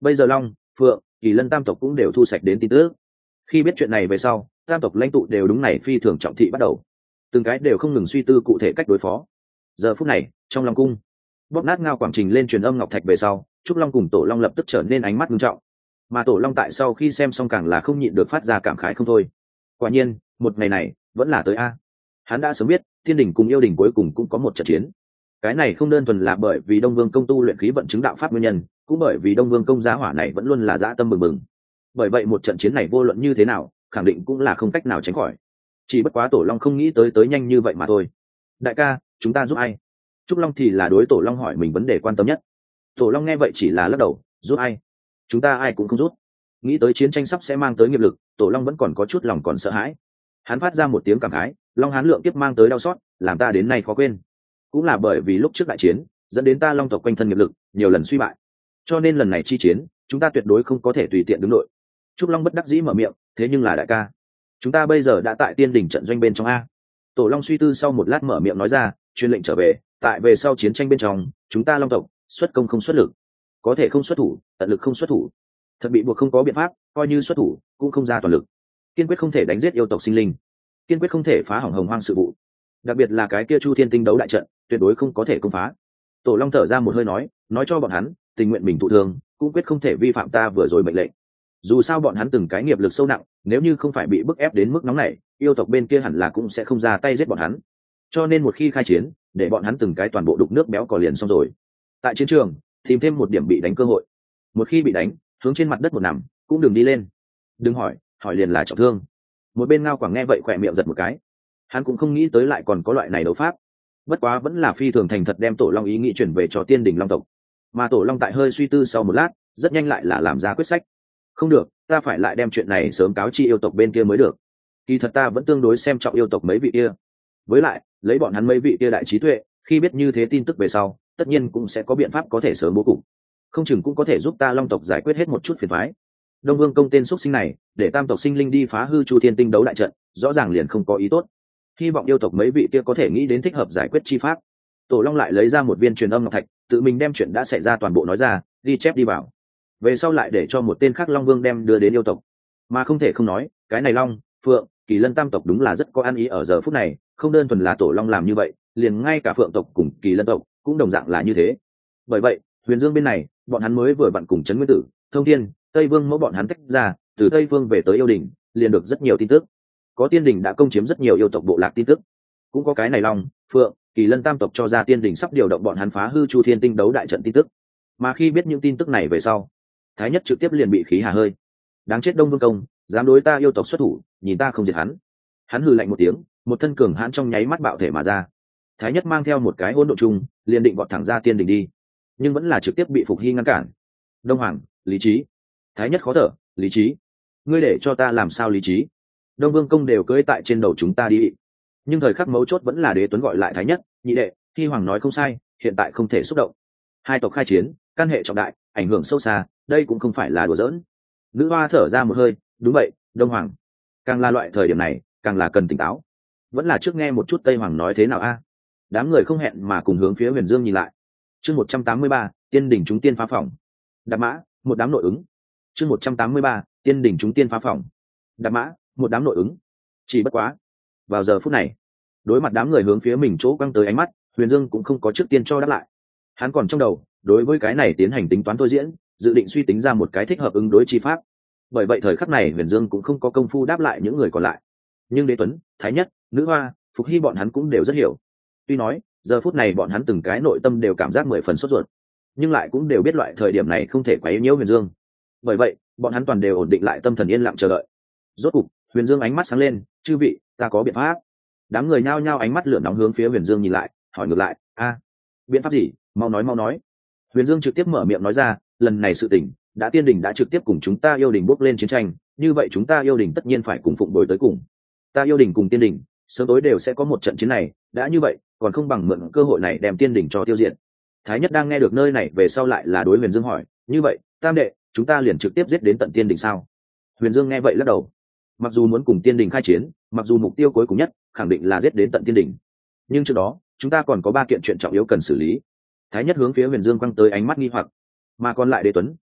A: bây giờ long, phượng, kỳ lân tam tộc cũng đều thu sạch đến tin tức. Khi biết chuyện này về sau, tam tộc lãnh tụ đều đúng này phi thường trọng thị bắt đầu, từng cái đều không ngừng suy tư cụ thể cách đối phó. Giờ phút này trong long cung, bóp nát ngao quảng trình lên truyền âm ngọc thạch về sau, trúc long cùng tổ long lập tức trở nên ánh mắt nghiêm trọng, mà tổ long tại sau khi xem xong càng là không nhịn được phát ra cảm khái không thôi. Quả nhiên một ngày này vẫn là tới a. Hắn đã sớm biết thiên đình cùng yêu đình cuối cùng cũng có một trận chiến. Cái này không đơn thuần là bởi vì đông vương công tu luyện khí vận chứng đạo pháp nguyên nhân, cũng bởi vì đông vương công giá hỏa này vẫn luôn là dã tâm bừng bừng. Bởi vậy một trận chiến này vô luận như thế nào khẳng định cũng là không cách nào tránh khỏi. Chỉ bất quá tổ long không nghĩ tới tới nhanh như vậy mà thôi. Đại ca, chúng ta giúp ai? Trúc Long thì là đối tổ long hỏi mình vấn đề quan tâm nhất. Tổ long nghe vậy chỉ là lắc đầu, giúp ai? Chúng ta ai cũng không giúp. Nghĩ tới chiến tranh sắp sẽ mang tới nghiệp lực, tổ long vẫn còn có chút lòng còn sợ hãi. Hắn phát ra một tiếng cảm khái, long hán lượng kiếp mang tới đau xót, làm ta đến nay khó quên. Cũng là bởi vì lúc trước đại chiến dẫn đến ta long tộc quanh thân nghiệp lực nhiều lần suy bại, cho nên lần này chi chiến chúng ta tuyệt đối không có thể tùy tiện đứng đội. Trúc Long bất đắc dĩ mở miệng, thế nhưng là đại ca, chúng ta bây giờ đã tại tiên đỉnh trận doanh bên trong a. Tổ long suy tư sau một lát mở miệng nói ra, truyền lệnh trở về, tại về sau chiến tranh bên trong chúng ta long tộc xuất công không xuất lực, có thể không xuất thủ tận lực không xuất thủ, thật bị buộc không có biện pháp, coi như xuất thủ cũng không ra toàn lực, kiên quyết không thể đánh giết yêu tộc sinh linh, kiên quyết không thể phá hỏng hồng hoang sự vụ, đặc biệt là cái kia chu thiên tinh đấu đại trận tuyệt đối không có thể công phá. Tổ long thở ra một hơi nói, nói cho bọn hắn tình nguyện mình thụ thương cũng quyết không thể vi phạm ta vừa rồi mệnh lệnh. Dù sao bọn hắn từng cái nghiệp lực sâu nặng, nếu như không phải bị bức ép đến mức nóng này, yêu tộc bên kia hẳn là cũng sẽ không ra tay giết bọn hắn, cho nên một khi khai chiến để bọn hắn từng cái toàn bộ đục nước béo cò liền xong rồi. Tại chiến trường tìm thêm một điểm bị đánh cơ hội, một khi bị đánh hướng trên mặt đất một nằm cũng đừng đi lên, đừng hỏi hỏi liền là trọng thương. Một bên ngao quảng nghe vậy khỏe miệng giật một cái, hắn cũng không nghĩ tới lại còn có loại này đấu pháp, bất quá vẫn là phi thường thành thật đem tổ long ý nghĩ chuyển về cho tiên đình long tộc. Mà tổ long tại hơi suy tư sau một lát rất nhanh lại là làm ra quyết sách, không được, ta phải lại đem chuyện này sớm cáo chi yêu tộc bên kia mới được. Kỳ thật ta vẫn tương đối xem trọng yêu tộc mấy vị kia, với lại lấy bọn hắn mấy vị kia đại trí tuệ, khi biết như thế tin tức về sau tất nhiên cũng sẽ có biện pháp có thể sớm bố cục, không chừng cũng có thể giúp ta long tộc giải quyết hết một chút phiền toái. Đông vương công tên xuất sinh này để tam tộc sinh linh đi phá hư chu thiên tinh đấu đại trận, rõ ràng liền không có ý tốt, hy vọng yêu tộc mấy vị kia có thể nghĩ đến thích hợp giải quyết chi pháp. Tổ long lại lấy ra một viên truyền âm ngọc thạch, tự mình đem chuyện đã xảy ra toàn bộ nói ra, ghi chép đi vào, về sau lại để cho một tên khác long vương đem đưa đến yêu tộc. Mà không thể không nói, cái này long, phượng, kỳ lân tam tộc đúng là rất có ăn ý ở giờ phút này, không đơn thuần là tổ long làm như vậy, liền ngay cả phượng tộc cùng kỳ lân tộc cũng đồng dạng là như thế. Bởi vậy huyền dương bên này bọn hắn mới vừa vặn cùng trấn nguyên tử, thông thiên, tây vương mẫu bọn hắn tách ra, từ tây phương về tới yêu đình liền được rất nhiều tin tức. Có tiên đình đã công chiếm rất nhiều yêu tộc bộ lạc tin tức, cũng có cái này long, phượng, kỳ lân tam tộc cho ra tiên đình sắp điều động bọn hắn phá hư chu thiên tinh đấu đại trận tin tức. Mà khi biết những tin tức này về sau, thái nhất trực tiếp liền bị khí hà hơi. Đáng chết đông vương công, dám đối ta yêu tộc xuất thủ, nhìn ta không diệt hắn. Hắn hừ lạnh một tiếng, một thân cường hãn trong nháy mắt bạo thể mà ra. Thái nhất mang theo một cái hỗn độn chung liền định vọt thẳng ra tiên đình đi, nhưng vẫn là trực tiếp bị Phục Hy ngăn cản. Đông Hoàng, lý trí. Thái nhất khó thở, lý trí, ngươi để cho ta làm sao lý trí? Đông vương công đều cưỡi tại trên đầu chúng ta đi. Nhưng thời khắc mấu chốt vẫn là Đế Tuấn gọi lại Thái nhất, nhị đệ, Hy Hoàng nói không sai, hiện tại không thể xúc động. Hai tộc khai chiến, căn hệ trọng đại, ảnh hưởng sâu xa, đây cũng không phải là đùa giỡn. Nữ hoa thở ra một hơi, đúng vậy, Đông Hoàng, càng là loại thời điểm này càng là cần tỉnh táo, vẫn là trước nghe một chút Tây Hoàng nói thế nào a. Đám người không hẹn mà cùng hướng phía huyền dương nhìn lại. Chương một trăm tám mươi ba, tiên đỉnh chúng tiên phá phòng. Đạp mã, một đám nội ứng. Chương một trăm tám mươi ba, tiên đỉnh chúng tiên phá phòng. Đạp mã, một đám nội ứng. Chỉ bất quá, vào giờ phút này, đối mặt đám người hướng phía mình chỗ quăng tới ánh mắt, huyền dương cũng không có trước tiên cho đáp lại. Hắn còn trong đầu đối với cái này tiến hành tính toán thôi diễn, dự định suy tính ra một cái thích hợp ứng đối chi pháp. Bởi vậy thời khắc này huyền dương cũng không có công phu đáp lại những người còn lại. Nhưng Đế Tuấn, Thái nhất, Nữ hoa, Phục Hy bọn hắn cũng đều rất hiểu. Tuy nói giờ phút này bọn hắn từng cái nội tâm đều cảm giác mười phần sốt ruột, nhưng lại cũng đều biết loại thời điểm này không thể quấy nhiễu huyền dương. Bởi vậy bọn hắn toàn đều ổn định lại tâm thần, yên lặng chờ đợi. Rốt cục huyền dương ánh mắt sáng lên, chư vị, ta có biện pháp. Đám người nhao nhao ánh mắt lửa nóng hướng phía huyền dương nhìn lại, hỏi ngược lại, a, biện pháp gì? Mau nói mau nói. Huyền dương trực tiếp mở miệng nói ra, lần này sự tình đã tiên đình đã trực tiếp cùng chúng ta yêu đình bước lên chiến tranh, như vậy chúng ta yêu đình tất nhiên phải cùng phụng bồi tới cùng. Ta yêu đình cùng tiên đình sớm tối đều sẽ có một trận chiến này, đã như vậy còn không bằng mượn cơ hội này đem tiên đình cho tiêu diệt. Thái nhất đang nghe được nơi này về sau lại là đối huyền dương hỏi, như vậy tam đệ, chúng ta liền trực tiếp giết đến tận tiên đình sao? Huyền dương nghe vậy lắc đầu. Mặc dù muốn cùng tiên đình khai chiến, mặc dù mục tiêu cuối cùng nhất khẳng định là giết đến tận tiên đình, nhưng trước đó chúng ta còn có ba kiện chuyện trọng yếu cần xử lý. Thái nhất hướng phía huyền dương quăng tới ánh mắt nghi hoặc, mà còn lại Đế Tuấn,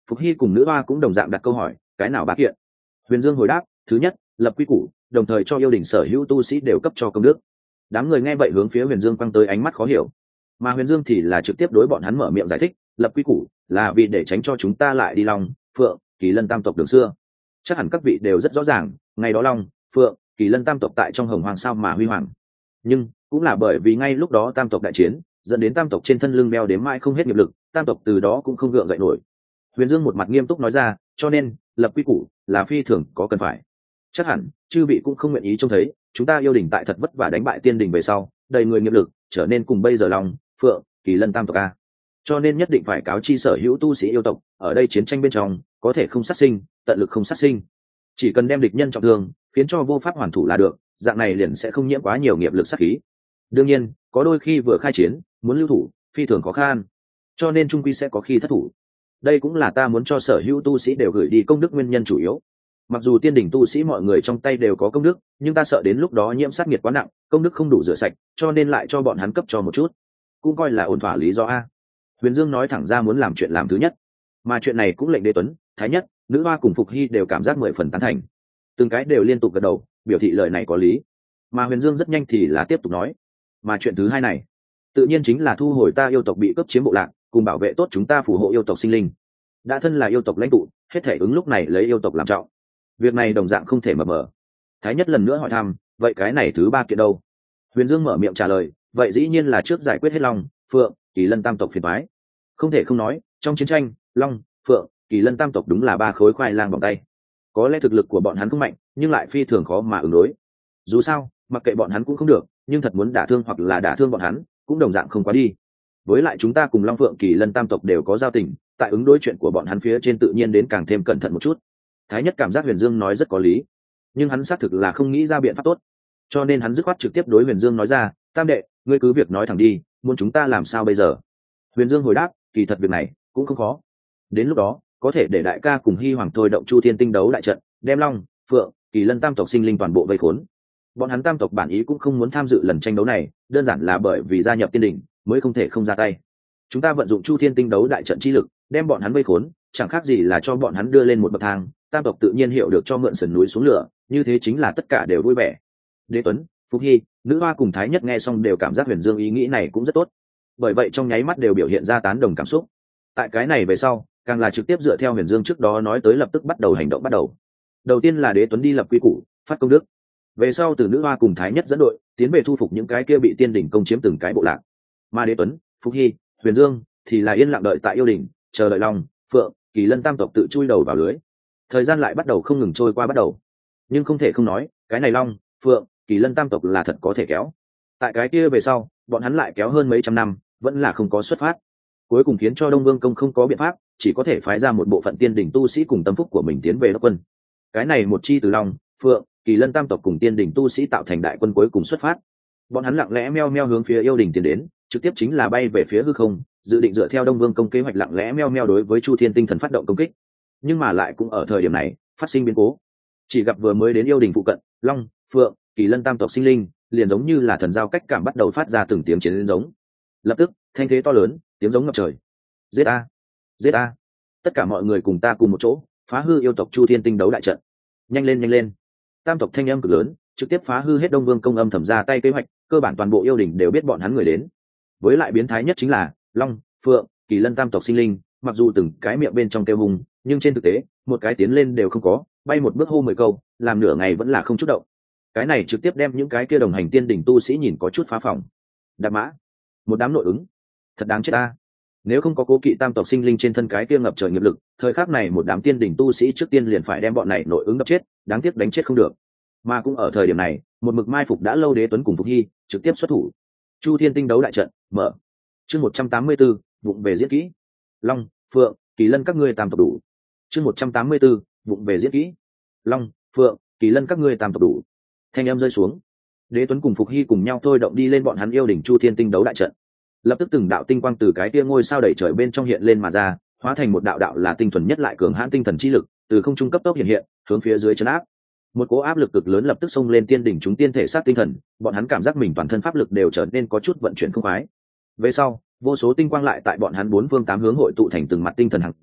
A: Phục Hy cùng nữ hoa cũng đồng dạng đặt câu hỏi, cái nào bá kiện? Huyền Dương hồi đáp, thứ nhất, lập quy củ, đồng thời cho yêu đình sở hữu tu sĩ đều cấp cho công đức. Đám người nghe vậy hướng phía Huyền Dương quăng tới ánh mắt khó hiểu, mà Huyền Dương thì là trực tiếp đối bọn hắn mở miệng giải thích, lập quy củ là vì để tránh cho chúng ta lại đi Long, Phượng, Kỳ Lân tam tộc đường xưa. Chắc hẳn các vị đều rất rõ ràng, ngày đó Long, Phượng, Kỳ Lân tam tộc tại trong Hồng Hoàng sao mà huy hoàng. Nhưng cũng là bởi vì ngay lúc đó tam tộc đại chiến, dẫn đến tam tộc trên thân lưng beo đến mãi không hết nghiệp lực, tam tộc từ đó cũng không gượng dậy nổi. Huyền Dương một mặt nghiêm túc nói ra, cho nên lập quy củ là phi thường có cần phải. Chắc hẳn chư vị cũng không nguyện ý trông thấy chúng ta yêu đình tại thật vất vả đánh bại tiên đình về sau, đầy người nghiệp lực trở nên cùng bây giờ Long, Phượng, Kỳ Lân tam tộc a. Cho nên nhất định phải cáo chi sở hữu tu sĩ yêu tộc, ở đây chiến tranh bên trong có thể không sát sinh, tận lực không sát sinh, chỉ cần đem địch nhân trọng thương, khiến cho vô pháp hoàn thủ là được, dạng này liền sẽ không nhiễm quá nhiều nghiệp lực sát khí. Đương nhiên, có đôi khi vừa khai chiến, muốn lưu thủ, phi thường khó khăn, cho nên trung quy sẽ có khi thất thủ. Đây cũng là ta muốn cho sở hữu tu sĩ đều gửi đi công đức nguyên nhân chủ yếu. Mặc dù tiên đỉnh tu sĩ mọi người trong tay đều có công đức, nhưng ta sợ đến lúc đó nhiễm sát nghiệt quá nặng, công đức không đủ rửa sạch, cho nên lại cho bọn hắn cấp cho một chút, cũng coi là ổn thỏa lý do a. Huyền Dương nói thẳng ra muốn làm chuyện làm thứ nhất, mà chuyện này cũng lệnh Đế Tuấn, Thái Nhất, nữ hoa cùng Phục Hy đều cảm giác mười phần tán thành, từng cái đều liên tục gật đầu, biểu thị lời này có lý. Mà Huyền Dương rất nhanh thì là tiếp tục nói, mà chuyện thứ hai này, tự nhiên chính là thu hồi ta yêu tộc bị cướp chiếm bộ lạc, cùng bảo vệ tốt chúng ta phù hộ yêu tộc sinh linh. Đã thân là yêu tộc lãnh tụ, hết thể ứng lúc này lấy yêu tộc làm trọng, việc này đồng dạng không thể mờ mờ. Thái Nhất lần nữa hỏi thăm, vậy cái này thứ ba kiện đâu? Huyền Dương mở miệng trả lời, vậy dĩ nhiên là trước giải quyết hết Long, Phượng, Kỳ Lân tam tộc phiền toái. Không thể không nói, trong chiến tranh, Long, Phượng, Kỳ Lân tam tộc đúng là ba khối khoai lang bằng tay. Có lẽ thực lực của bọn hắn không mạnh, nhưng lại phi thường khó mà ứng đối. Dù sao, mặc kệ bọn hắn cũng không được, nhưng thật muốn đả thương hoặc là đả thương bọn hắn, cũng đồng dạng không quá đi. Với lại chúng ta cùng Long Phượng Kỳ Lân tam tộc đều có giao tình, tại ứng đối chuyện của bọn hắn phía trên tự nhiên đến càng thêm cẩn thận một chút. Thái Nhất cảm giác Huyền Dương nói rất có lý, nhưng hắn xác thực là không nghĩ ra biện pháp tốt, cho nên hắn dứt khoát trực tiếp đối Huyền Dương nói ra, tam đệ, ngươi cứ việc nói thẳng đi, muốn chúng ta làm sao bây giờ? Huyền Dương hồi đáp, kỳ thật việc này cũng không khó. Đến lúc đó, có thể để đại ca cùng Hy Hoàng thôi động Chu Thiên Tinh đấu đại trận, đem Long, Phượng, Kỳ Lân tam tộc sinh linh toàn bộ vây khốn. Bọn hắn tam tộc bản ý cũng không muốn tham dự lần tranh đấu này, đơn giản là bởi vì gia nhập tiên đỉnh mới không thể không ra tay. Chúng ta vận dụng Chu Thiên Tinh đấu đại trận chi lực, đem bọn hắn vây khốn, chẳng khác gì là cho bọn hắn đưa lên một bậc thang, tam tộc tự nhiên hiểu được cho mượn sườn núi xuống lửa, như thế chính là tất cả đều vui vẻ. Đế Tuấn, Phúc Hy, nữ hoa cùng Thái Nhất nghe xong đều cảm giác Huyền Dương ý nghĩ này cũng rất tốt, bởi vậy trong nháy mắt đều biểu hiện ra tán đồng cảm xúc. Tại cái này về sau, càng là trực tiếp dựa theo Huyền Dương trước đó nói tới lập tức bắt đầu hành động bắt đầu. Đầu tiên là Đế Tuấn đi lập quy củ, phát công đức. Về sau từ nữ hoa cùng Thái Nhất dẫn đội tiến về thu phục những cái kia bị tiên đỉnh công chiếm từng cái bộ lạc. Mà Đế Tuấn, Phúc Hy, Huyền Dương thì là yên lặng đợi tại yêu đỉnh, chờ đợi Long, Phượng, Kỳ Lân tam tộc tự chui đầu vào lưới. Thời gian lại bắt đầu không ngừng trôi qua bắt đầu, nhưng không thể không nói, cái này Long, Phượng, Kỳ Lân tam tộc là thật có thể kéo. Tại cái kia về sau, bọn hắn lại kéo hơn mấy trăm năm, vẫn là không có xuất phát. Cuối cùng khiến cho Đông Vương công không có biện pháp, chỉ có thể phái ra một bộ phận tiên đỉnh tu sĩ cùng tâm phúc của mình tiến về đốc quân. Cái này một chi từ Long, Phượng, Kỳ Lân tam tộc cùng tiên đỉnh tu sĩ tạo thành đại quân cuối cùng xuất phát. Bọn hắn lặng lẽ meo meo hướng phía yêu đỉnh tiến đến, trực tiếp chính là bay về phía hư không, dự định dựa theo Đông Vương công kế hoạch lặng lẽ meo meo đối với Chu Thiên Tinh thần phát động công kích. Nhưng mà lại cũng ở thời điểm này phát sinh biến cố. Chỉ gặp vừa mới đến yêu đỉnh phụ cận, Long, Phượng, Kỳ Lân tam tộc sinh linh liền giống như là thần giao cách cảm bắt đầu phát ra từng tiếng chiến giống. Lập tức, thanh thế to lớn, tiếng giống ngập trời. Giết a, giết a! Tất cả mọi người cùng ta cùng một chỗ, phá hư yêu tộc Chu Thiên Tinh đấu đại trận. Nhanh lên, nhanh lên! Tam tộc thanh âm cực lớn, trực tiếp phá hư hết Đông Vương công âm thầm ra tay kế hoạch, cơ bản toàn bộ yêu đỉnh đều biết bọn hắn người đến. Với lại biến thái nhất chính là Long, Phượng, Kỳ Lân tam tộc sinh linh, mặc dù từng cái miệng bên trong kêu hùng, nhưng trên thực tế, một cái tiến lên đều không có, bay một bước hô mười câu, làm nửa ngày vẫn là không chút động. Cái này trực tiếp đem những cái kia đồng hành tiên đỉnh tu sĩ nhìn có chút phá phòng. Đạp mã, một đám nội ứng, thật đáng chết ta. Nếu không có cố kỵ tam tộc sinh linh trên thân cái kia ngập trời nghiệp lực, thời khắc này một đám tiên đỉnh tu sĩ trước tiên liền phải đem bọn này nội ứng đập chết, đáng tiếc đánh chết không được. Mà cũng ở thời điểm này, một mực mai phục đã lâu Đế Tuấn cùng Phục Hy trực tiếp xuất thủ. Chu Thiên Tinh đấu đại trận mở. Chương một trăm tám mươi 184, vụng về diễn kỹ. Long, Phượng, Kỳ Lân các ngươi tam tộc đủ. Chương một trăm tám mươi 184, vụng về diễn kỹ. Long, Phượng, Kỳ Lân các ngươi tam tộc đủ. Thanh âm rơi xuống, Đế Tuấn cùng Phục Hy cùng nhau thôi động đi lên bọn hắn yêu đỉnh Chu Thiên Tinh đấu đại trận. Lập tức từng đạo tinh quang từ cái tia ngôi sao đầy trời bên trong hiện lên mà ra, hóa thành một đạo đạo là tinh thuần nhất lại cường hãn tinh thần chi lực, từ không trung cấp tốc hiện hiện, hướng phía dưới chấn áp. Một cỗ áp lực cực lớn lập tức xông lên tiên đỉnh chúng tiên thể sát tinh thần, bọn hắn cảm giác mình toàn thân pháp lực đều trở nên có chút vận chuyển không khoái. Về sau, vô số tinh quang lại tại bọn hắn bốn phương tám hướng hội tụ thành từng mặt tinh thần hàng rào,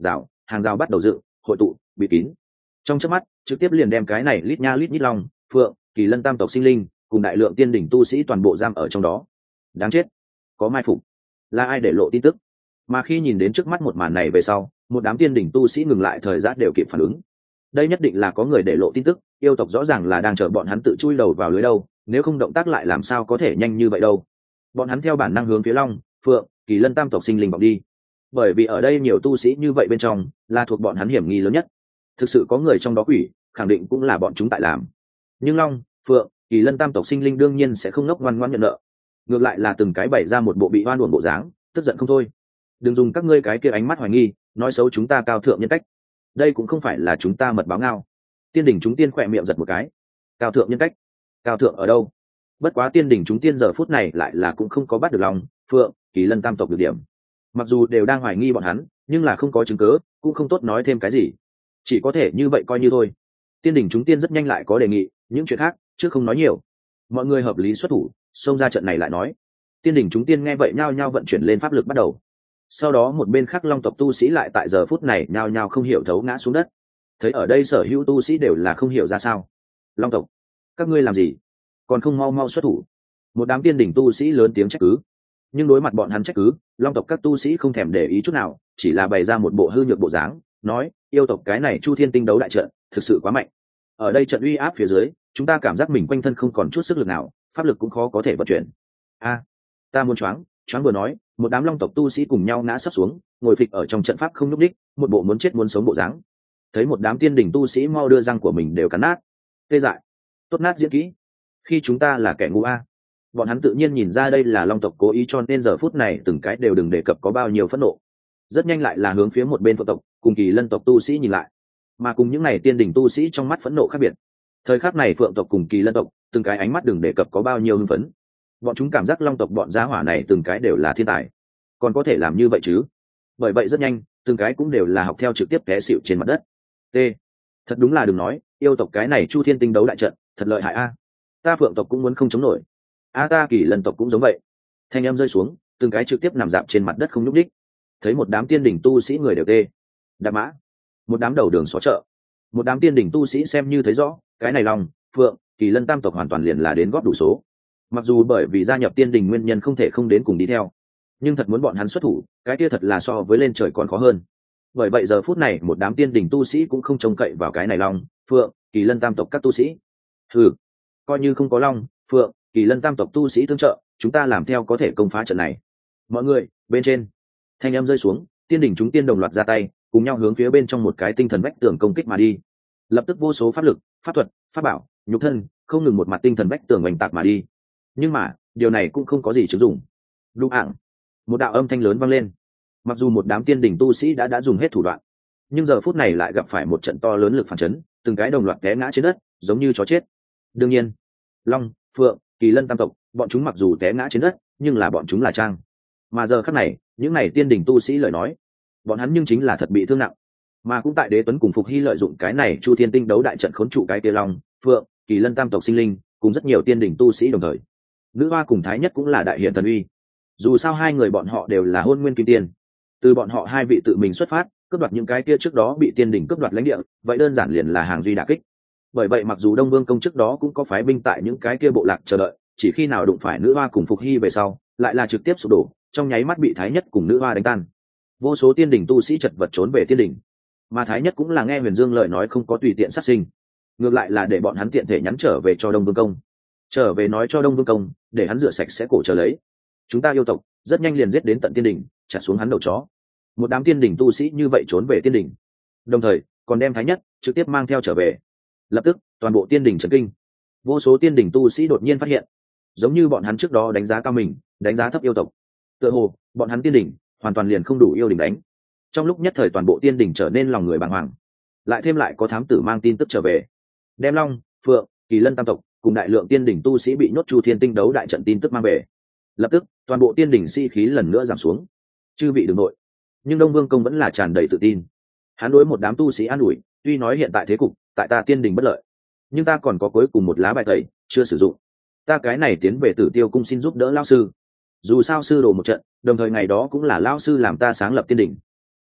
A: hàng rào bắt đầu dựng, hội tụ, bị kín. Trong chớp mắt, trực tiếp liền đem cái này lít nha lít nhít long, phượng, kỳ lân tam tộc sinh linh, cùng đại lượng tiên đỉnh tu sĩ toàn bộ giam ở trong đó. Đáng chết, có mai phục, là ai để lộ tin tức? Mà khi nhìn đến trước mắt một màn này về sau, một đám tiên đỉnh tu sĩ ngừng lại thời gian đều kịp phản ứng. Đây nhất định là có người để lộ tin tức, yêu tộc rõ ràng là đang chờ bọn hắn tự chui đầu vào lưới đâu, nếu không động tác lại làm sao có thể nhanh như vậy đâu. Bọn hắn theo bản năng hướng phía long, phượng, kỳ lân tam tộc sinh linh vọng đi, bởi vì ở đây nhiều tu sĩ như vậy bên trong là thuộc bọn hắn hiểm nghi lớn nhất. Thực sự có người trong đó quỷ, khẳng định cũng là bọn chúng tại làm. Nhưng long, phượng, kỳ lân tam tộc sinh linh đương nhiên sẽ không ngốc ngoan ngoãn nhận nợ, ngược lại là từng cái bày ra một bộ bị oan uổng bộ dáng, tức giận không thôi. Đừng dùng các ngươi cái kia ánh mắt hoài nghi nói xấu chúng ta cao thượng nhân cách, đây cũng không phải là chúng ta mật báo ngao. Tiên đỉnh chúng tiên khỏe miệng giật một cái. Cao thượng nhân cách, cao thượng ở đâu? Bất quá tiên đỉnh chúng tiên giờ phút này lại là cũng không có bắt được lòng phượng, kỳ lân tam tộc được điểm. Mặc dù đều đang hoài nghi bọn hắn, nhưng là không có chứng cớ, cũng không tốt nói thêm cái gì, chỉ có thể như vậy coi như thôi. Tiên đỉnh chúng tiên rất nhanh lại có đề nghị, những chuyện khác trước không nói nhiều, mọi người hợp lý xuất thủ, xông ra trận này lại nói. Tiên đỉnh chúng tiên nghe vậy nhao nhao vận chuyển lên pháp lực bắt đầu. Sau đó một bên khác long tộc tu sĩ lại tại giờ phút này nhao nhao không hiểu thấu ngã xuống đất. Thấy ở đây sở hữu tu sĩ đều là không hiểu ra sao. Long tộc, các ngươi làm gì, còn không mau mau xuất thủ? Một đám tiên đỉnh tu sĩ lớn tiếng trách cứ. Nhưng đối mặt bọn hắn trách cứ, long tộc các tu sĩ không thèm để ý chút nào, chỉ là bày ra một bộ hư nhược bộ dáng, nói yêu tộc cái này chu thiên tinh đấu đại trận thực sự quá mạnh, ở đây trận uy áp phía dưới chúng ta cảm giác mình quanh thân không còn chút sức lực nào, pháp lực cũng khó có thể vận chuyển. A, ta muốn choáng choáng. Vừa nói, một đám long tộc tu sĩ cùng nhau ngã sấp xuống, ngồi phịch ở trong trận pháp không nhúc đích, một bộ muốn chết muốn sống bộ dáng. Thấy một đám tiên đỉnh tu sĩ mau đưa răng của mình đều cắn nát. Tê dại, tốt nát diễn kỹ, khi chúng ta là kẻ ngu a. Bọn hắn tự nhiên nhìn ra đây là long tộc cố ý, cho nên giờ phút này từng cái đều đừng đề cập có bao nhiêu phẫn nộ. Rất nhanh lại là hướng phía một bên phượng tộc cùng kỳ lân tộc tu sĩ nhìn lại, mà cùng những này tiên đỉnh tu sĩ trong mắt phẫn nộ khác biệt. Thời khắc này phượng tộc cùng kỳ lân tộc từng cái ánh mắt đừng đề cập có bao nhiêu hưng phấn. Bọn chúng cảm giác long tộc bọn giá hỏa này từng cái đều là thiên tài, còn có thể làm như vậy chứ. Bởi vậy rất nhanh từng cái cũng đều là học theo trực tiếp té xịu trên mặt đất. T, thật đúng là đừng nói, yêu tộc cái này chu thiên tinh đấu đại trận thật lợi hại a. Ta phượng tộc cũng muốn không chống nổi, a ta kỳ lân tộc cũng giống vậy. Thanh em rơi xuống, từng cái trực tiếp nằm dạp trên mặt đất không nhúc đích. Thấy một đám tiên đỉnh tu sĩ người đều tê đạp mã, một đám đầu đường xó chợ, một đám tiên đỉnh tu sĩ xem như thấy rõ cái này long, phượng, kỳ lân tam tộc hoàn toàn liền là đến góp đủ số. Mặc dù bởi vì gia nhập tiên đình nguyên nhân không thể không đến cùng đi theo, nhưng thật muốn bọn hắn xuất thủ, cái kia thật là so với lên trời còn khó hơn. Bởi vậy giờ phút này một đám tiên đình tu sĩ cũng không trông cậy vào cái này long, phượng, kỳ lân tam tộc các tu sĩ. Ừ, coi như không có long, phượng, kỳ lân tam tộc tu sĩ tương trợ, chúng ta làm theo có thể công phá trận này. Mọi người bên trên. Thanh âm rơi xuống, tiên đỉnh chúng tiên đồng loạt ra tay, cùng nhau hướng phía bên trong một cái tinh thần vách tường công kích mà đi. Lập tức vô số pháp lực, pháp thuật, pháp bảo, nhục thân không ngừng một mặt tinh thần vách tường oanh tạc mà đi. Nhưng mà điều này cũng không có gì chứng dụng. Lục ảng, một đạo âm thanh lớn vang lên. Mặc dù một đám tiên đỉnh tu sĩ đã đã dùng hết thủ đoạn, nhưng giờ phút này lại gặp phải một trận to lớn lực phản chấn, từng cái đồng loạt té ngã trên đất giống như chó chết. Đương nhiên long, phượng, kỳ lân tam tộc bọn chúng mặc dù té ngã trên đất, nhưng là bọn chúng là trang. Mà giờ khắc này những này tiên đỉnh tu sĩ lời nói, bọn hắn nhưng chính là thật bị thương nặng. Mà cũng tại đế tuấn cùng phục hy lợi dụng cái này chu thiên tinh đấu đại trận khốn trụ cái tia long, phượng, kỳ lân tam tộc sinh linh cùng rất nhiều tiên đỉnh tu sĩ đồng thời. Nữ hoa cùng thái nhất cũng là đại hiện thần uy, dù sao hai người bọn họ đều là hôn nguyên kim tiên, từ bọn họ hai vị tự mình xuất phát cướp đoạt những cái kia trước đó bị tiên đỉnh cướp đoạt lãnh địa, vậy đơn giản liền là hàng duy đả kích. Bởi vậy mặc dù đông vương công trước đó cũng có phái binh tại những cái kia bộ lạc chờ đợi, chỉ khi nào đụng phải nữ hoa cùng phục hy về sau lại là trực tiếp sụp đổ, trong nháy mắt bị thái nhất cùng nữ hoa đánh tan. Vô số tiên đỉnh tu sĩ chật vật trốn về tiên đỉnh, mà thái nhất cũng là nghe huyền dương lời nói không có tùy tiện sát sinh, ngược lại là để bọn hắn tiện thể nhắn trở về cho đông vương công, trở về nói cho đông vương công để hắn rửa sạch sẽ cổ chờ lấy. Chúng ta yêu tộc rất nhanh liền giết đến tận tiên đỉnh, chặt xuống hắn đầu chó. Một đám tiên đỉnh tu sĩ như vậy trốn về tiên đỉnh, đồng thời còn đem thái nhất trực tiếp mang theo trở về. Lập tức toàn bộ tiên đỉnh chấn kinh, vô số tiên đỉnh tu sĩ đột nhiên phát hiện, giống như bọn hắn trước đó đánh giá cao mình, đánh giá thấp yêu tộc, tựa hồ bọn hắn tiên đỉnh hoàn toàn liền không đủ yêu đỉnh đánh. Trong lúc nhất thời toàn bộ tiên đỉnh trở nên lòng người bàng hoàng, lại thêm lại có thám tử mang tin tức trở về, đem long, phượng, kỳ lân tam tộc cùng đại lượng tiên đỉnh tu sĩ bị nhốt chu thiên tinh đấu đại trận tin tức mang về. Lập tức toàn bộ tiên đỉnh sĩ khí lần nữa giảm xuống. Chư vị đường nội, nhưng đông vương công vẫn là tràn đầy tự tin. Hắn đối một đám tu sĩ an ủi, tuy nói hiện tại thế cục tại ta tiên đỉnh bất lợi, nhưng ta còn có cuối cùng một lá bài tẩy chưa sử dụng. Ta cái này tiến về Tử Tiêu cung xin giúp đỡ lão sư, dù sao sư đồ một trận, đồng thời ngày đó cũng là lão sư làm ta sáng lập tiên đỉnh.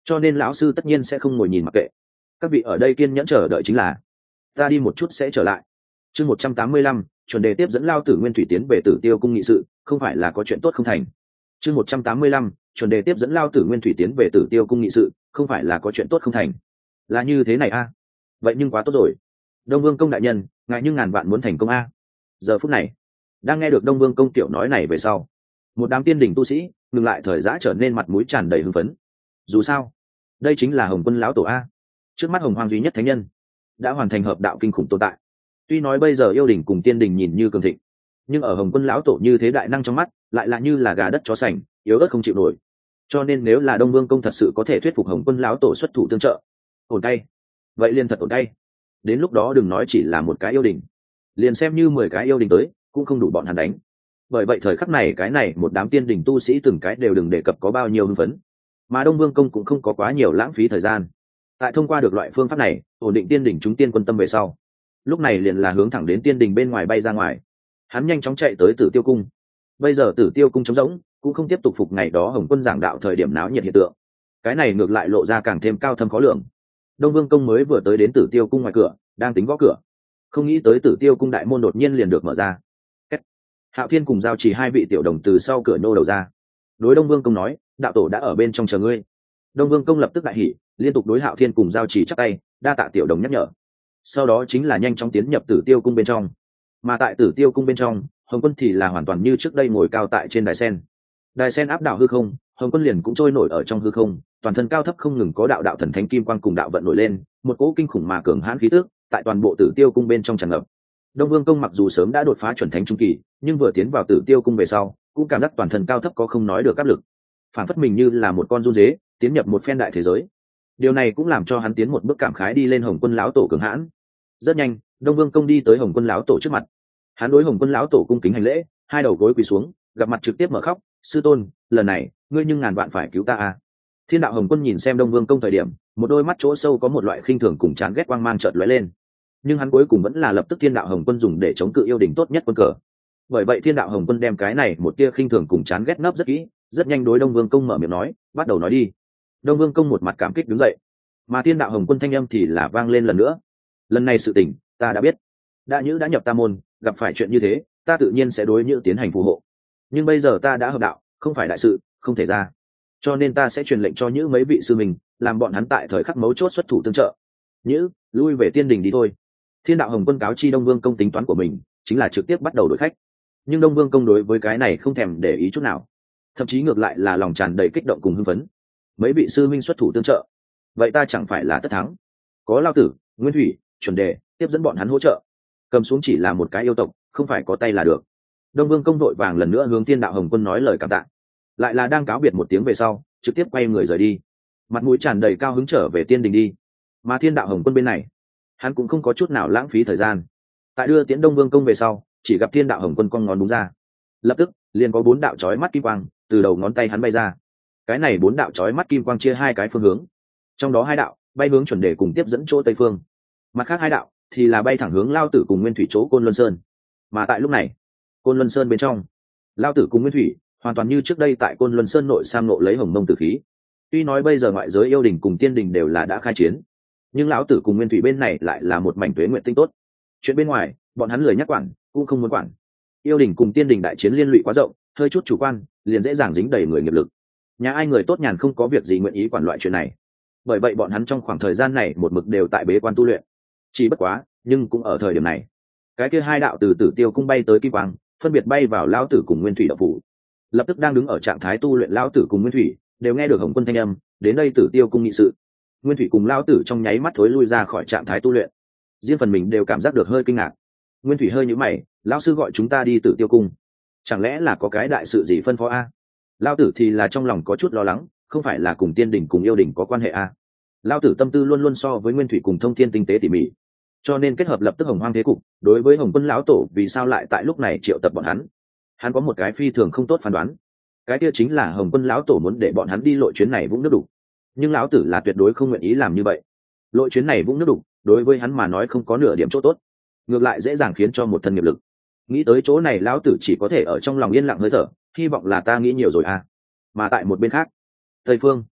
A: cho nên lão sư tất nhiên sẽ không ngồi nhìn mặc kệ. Các vị ở đây kiên nhẫn chờ đợi chính là, ta đi một chút sẽ trở lại. Chương một trăm tám mươi lăm, chuẩn đề tiếp dẫn Lao Tử Nguyên Thủy tiến về Tử Tiêu cung nghị sự, không phải là có chuyện tốt không thành. Chương một trăm tám mươi lăm, chuẩn đề tiếp dẫn Lao Tử Nguyên Thủy tiến về Tử Tiêu cung nghị sự, không phải là có chuyện tốt không thành. Là như thế này a? Vậy nhưng quá tốt rồi. Đông Vương công đại nhân, ngài nhưng ngàn vạn muốn thành công a. Giờ phút này, đang nghe được Đông Vương công tiểu nói này về sau, một đám tiên đỉnh tu sĩ ngừng lại thời giã trở nên mặt mũi tràn đầy hưng phấn. Dù sao, đây chính là Hồng Quân lão tổ a, trước mắt Hồng Hoang duy nhất thánh nhân, đã hoàn thành hợp đạo kinh khủng tồn tại. Tuy nói bây giờ yêu đỉnh cùng tiên đỉnh nhìn như cường thịnh, nhưng ở Hồng Quân lão tổ như thế đại năng trong mắt, lại là như là gà đất chó sành, yếu ớt không chịu nổi. Cho nên nếu là Đông Vương công thật sự có thể thuyết phục Hồng Quân lão tổ xuất thủ tương trợ, ổn tay, vậy liền thật ổn tay. Đến lúc đó đừng nói chỉ là một cái yêu đỉnh, liền xem như mười cái yêu đỉnh tới cũng không đủ bọn hắn đánh. Bởi vậy thời khắc này cái này một đám tiên đỉnh tu sĩ từng cái đều đừng đề cập có bao nhiêu hưng phấn, mà Đông Vương công cũng không có quá nhiều lãng phí thời gian. Tại thông qua được loại phương pháp này, ổn định tiên đỉnh chúng tiên quân tâm về sau, lúc này liền là hướng thẳng đến tiên đỉnh bên ngoài bay ra ngoài. Hắn nhanh chóng chạy tới Tử Tiêu cung. Bây giờ Tử Tiêu cung trống rỗng, cũng không tiếp tục phục ngày đó Hồng Quân giảng đạo thời điểm náo nhiệt hiện tượng. Cái này ngược lại lộ ra càng thêm cao thâm khó lường. Đông Vương công mới vừa tới đến Tử Tiêu cung ngoài cửa, đang tính gõ cửa, không nghĩ tới Tử Tiêu cung đại môn đột nhiên liền được mở ra. Kết. Hạo Thiên cùng Giao Chỉ hai vị tiểu đồng từ sau cửa nô đầu ra, đối Đông Vương công nói, đạo tổ đã ở bên trong chờ ngươi. Đông Vương công lập tức đại hỉ, liên tục đối Hạo Thiên cùng Giao Chỉ chắp tay, đa tạ tiểu đồng nhắc nhở. Sau đó chính là nhanh chóng tiến nhập Tử Tiêu cung bên trong. Mà tại Tử Tiêu cung bên trong, Hồng Quân thì là hoàn toàn như trước đây ngồi cao tại trên đài sen. Đài sen áp đảo hư không, Hồng Quân liền cũng trôi nổi ở trong hư không, toàn thân cao thấp không ngừng có đạo đạo thần thánh kim quang cùng đạo vận nổi lên, một cỗ kinh khủng mà cường hãn khí tức tại toàn bộ Tử Tiêu cung bên trong tràn ngập. Đông Vương công mặc dù sớm đã đột phá chuẩn thánh trung kỳ, nhưng vừa tiến vào Tử Tiêu cung về sau, cũng cảm giác toàn thân cao thấp có không nói được áp lực, phản phất mình như là một con run dế tiến nhập một phen đại thế giới. Điều này cũng làm cho hắn tiến một bước cảm khái đi lên Hồng Quân lão tổ cường hãn. Rất nhanh, Đông Vương công đi tới Hồng Quân lão tổ trước mặt. Hắn đối Hồng Quân lão tổ cung kính hành lễ, hai đầu gối quỳ xuống, gặp mặt trực tiếp mở khóc, sư tôn, lần này ngươi nhưng ngàn vạn phải cứu ta a. Thiên đạo Hồng Quân nhìn xem Đông Vương công thời điểm, một đôi mắt chỗ sâu có một loại khinh thường cùng chán ghét quang mang chợt lóe lên, nhưng hắn cuối cùng vẫn là lập tức Thiên đạo Hồng Quân dùng để chống cự yêu đỉnh tốt nhất quân cờ. Bởi vậy Thiên đạo Hồng Quân đem cái này một tia khinh thường cùng chán ghét nấp rất kỹ, rất nhanh đối Đông Vương công mở miệng nói, bắt đầu nói đi. Đông Vương công một mặt cảm kích đứng dậy, mà Thiên đạo Hồng Quân thanh âm thì là vang lên lần nữa, lần này sự tình ta đã biết, đã nhữ đã nhập ta môn, gặp phải chuyện như thế ta tự nhiên sẽ đối nhữ tiến hành phù hộ, nhưng bây giờ ta đã hợp đạo, không phải đại sự không thể ra, cho nên ta sẽ truyền lệnh cho nhữ mấy vị sư mình, làm bọn hắn tại thời khắc mấu chốt xuất thủ tương trợ. Nhữ, lui về tiên đình đi thôi. Thiên đạo Hồng Quân cáo chi Đông Vương công tính toán của mình chính là trực tiếp bắt đầu đổi khách, nhưng Đông Vương công đối với cái này không thèm để ý chút nào, thậm chí ngược lại là lòng tràn đầy kích động cùng hưng phấn. Mấy vị sư minh xuất thủ tương trợ, vậy ta chẳng phải là tất thắng? Có Lao Tử, Nguyên Thủy, Chuẩn Đề tiếp dẫn bọn hắn hỗ trợ, cầm xuống chỉ là một cái yêu tộc, không phải có tay là được. Đông Vương công đội vàng lần nữa hướng Thiên đạo Hồng Quân nói lời cảm tạ, lại là đang cáo biệt một tiếng về sau, trực tiếp quay người rời đi, mặt mũi tràn đầy cao hứng trở về tiên đình đi. Mà Thiên đạo Hồng Quân bên này, hắn cũng không có chút nào lãng phí thời gian. Tại đưa tiễn Đông Vương công về sau, chỉ gặp Thiên đạo Hồng Quân con ngón đúng ra, lập tức liền có bốn đạo chói mắt kim quang từ đầu ngón tay hắn bay ra. Cái này bốn đạo chói mắt kim quang chia hai cái phương hướng, trong đó hai đạo bay hướng Chuẩn Đề cùng tiếp dẫn chỗ tây phương, mặt khác hai đạo thì là bay thẳng hướng Lao Tử cùng Nguyên Thủy chỗ Côn Luân Sơn. Mà tại lúc này, Côn Luân Sơn bên trong, Lao Tử cùng Nguyên Thủy hoàn toàn như trước đây tại Côn Luân Sơn nội sam nộ lấy hồng mông tử khí. Tuy nói bây giờ ngoại giới yêu đình cùng tiên đình đều là đã khai chiến, nhưng lão tử cùng Nguyên Thủy bên này lại là một mảnh tuế nguyện tinh tốt. Chuyện bên ngoài bọn hắn lười nhắc quản, cũng không muốn quản. Yêu đình cùng tiên đình đại chiến liên lụy quá rộng, hơi chút chủ quan liền dễ dàng dính đầy người nghiệp lực. Nhà ai người tốt nhàn không có việc gì nguyện ý quản loại chuyện này. Bởi vậy bọn hắn trong khoảng thời gian này một mực đều tại bế quan tu luyện. Chỉ bất quá, nhưng cũng ở thời điểm này, cái kia hai đạo từ Tử Tiêu cung bay tới kim quang, phân biệt bay vào lão tử cùng Nguyên Thủy đạo phủ. Lập tức đang đứng ở trạng thái tu luyện lão tử cùng Nguyên Thủy đều nghe được Hồng Quân thanh âm, đến đây Tử Tiêu cung nghị sự. Nguyên Thủy cùng lão tử trong nháy mắt thối lui ra khỏi trạng thái tu luyện, riêng phần mình đều cảm giác được hơi kinh ngạc. Nguyên Thủy hơi nhíu mày, lão sư gọi chúng ta đi Tử Tiêu cung, chẳng lẽ là có cái đại sự gì phân phó a? Lão tử thì là trong lòng có chút lo lắng, không phải là cùng tiên đình cùng yêu đình có quan hệ a? Lão tử tâm tư luôn luôn so với Nguyên Thủy cùng thông thiên tinh tế tỉ mỉ, cho nên kết hợp lập tức hồng hoang thế cục. Đối với Hồng Quân lão tổ vì sao lại tại lúc này triệu tập bọn hắn, hắn có một cái phi thường không tốt phán đoán, cái kia chính là Hồng Quân lão tổ muốn để bọn hắn đi lội chuyến này vũng nước đục, nhưng lão tử là tuyệt đối không nguyện ý làm như vậy. Lội chuyến này vũng nước đục đối với hắn mà nói không có nửa điểm chỗ tốt, ngược lại dễ dàng khiến cho một thân nghiệp lực. Nghĩ tới chỗ này lão tử chỉ có thể ở trong lòng yên lặng hơi thở, hy vọng là ta nghĩ nhiều rồi à. Mà tại một bên khác, Tây Phương,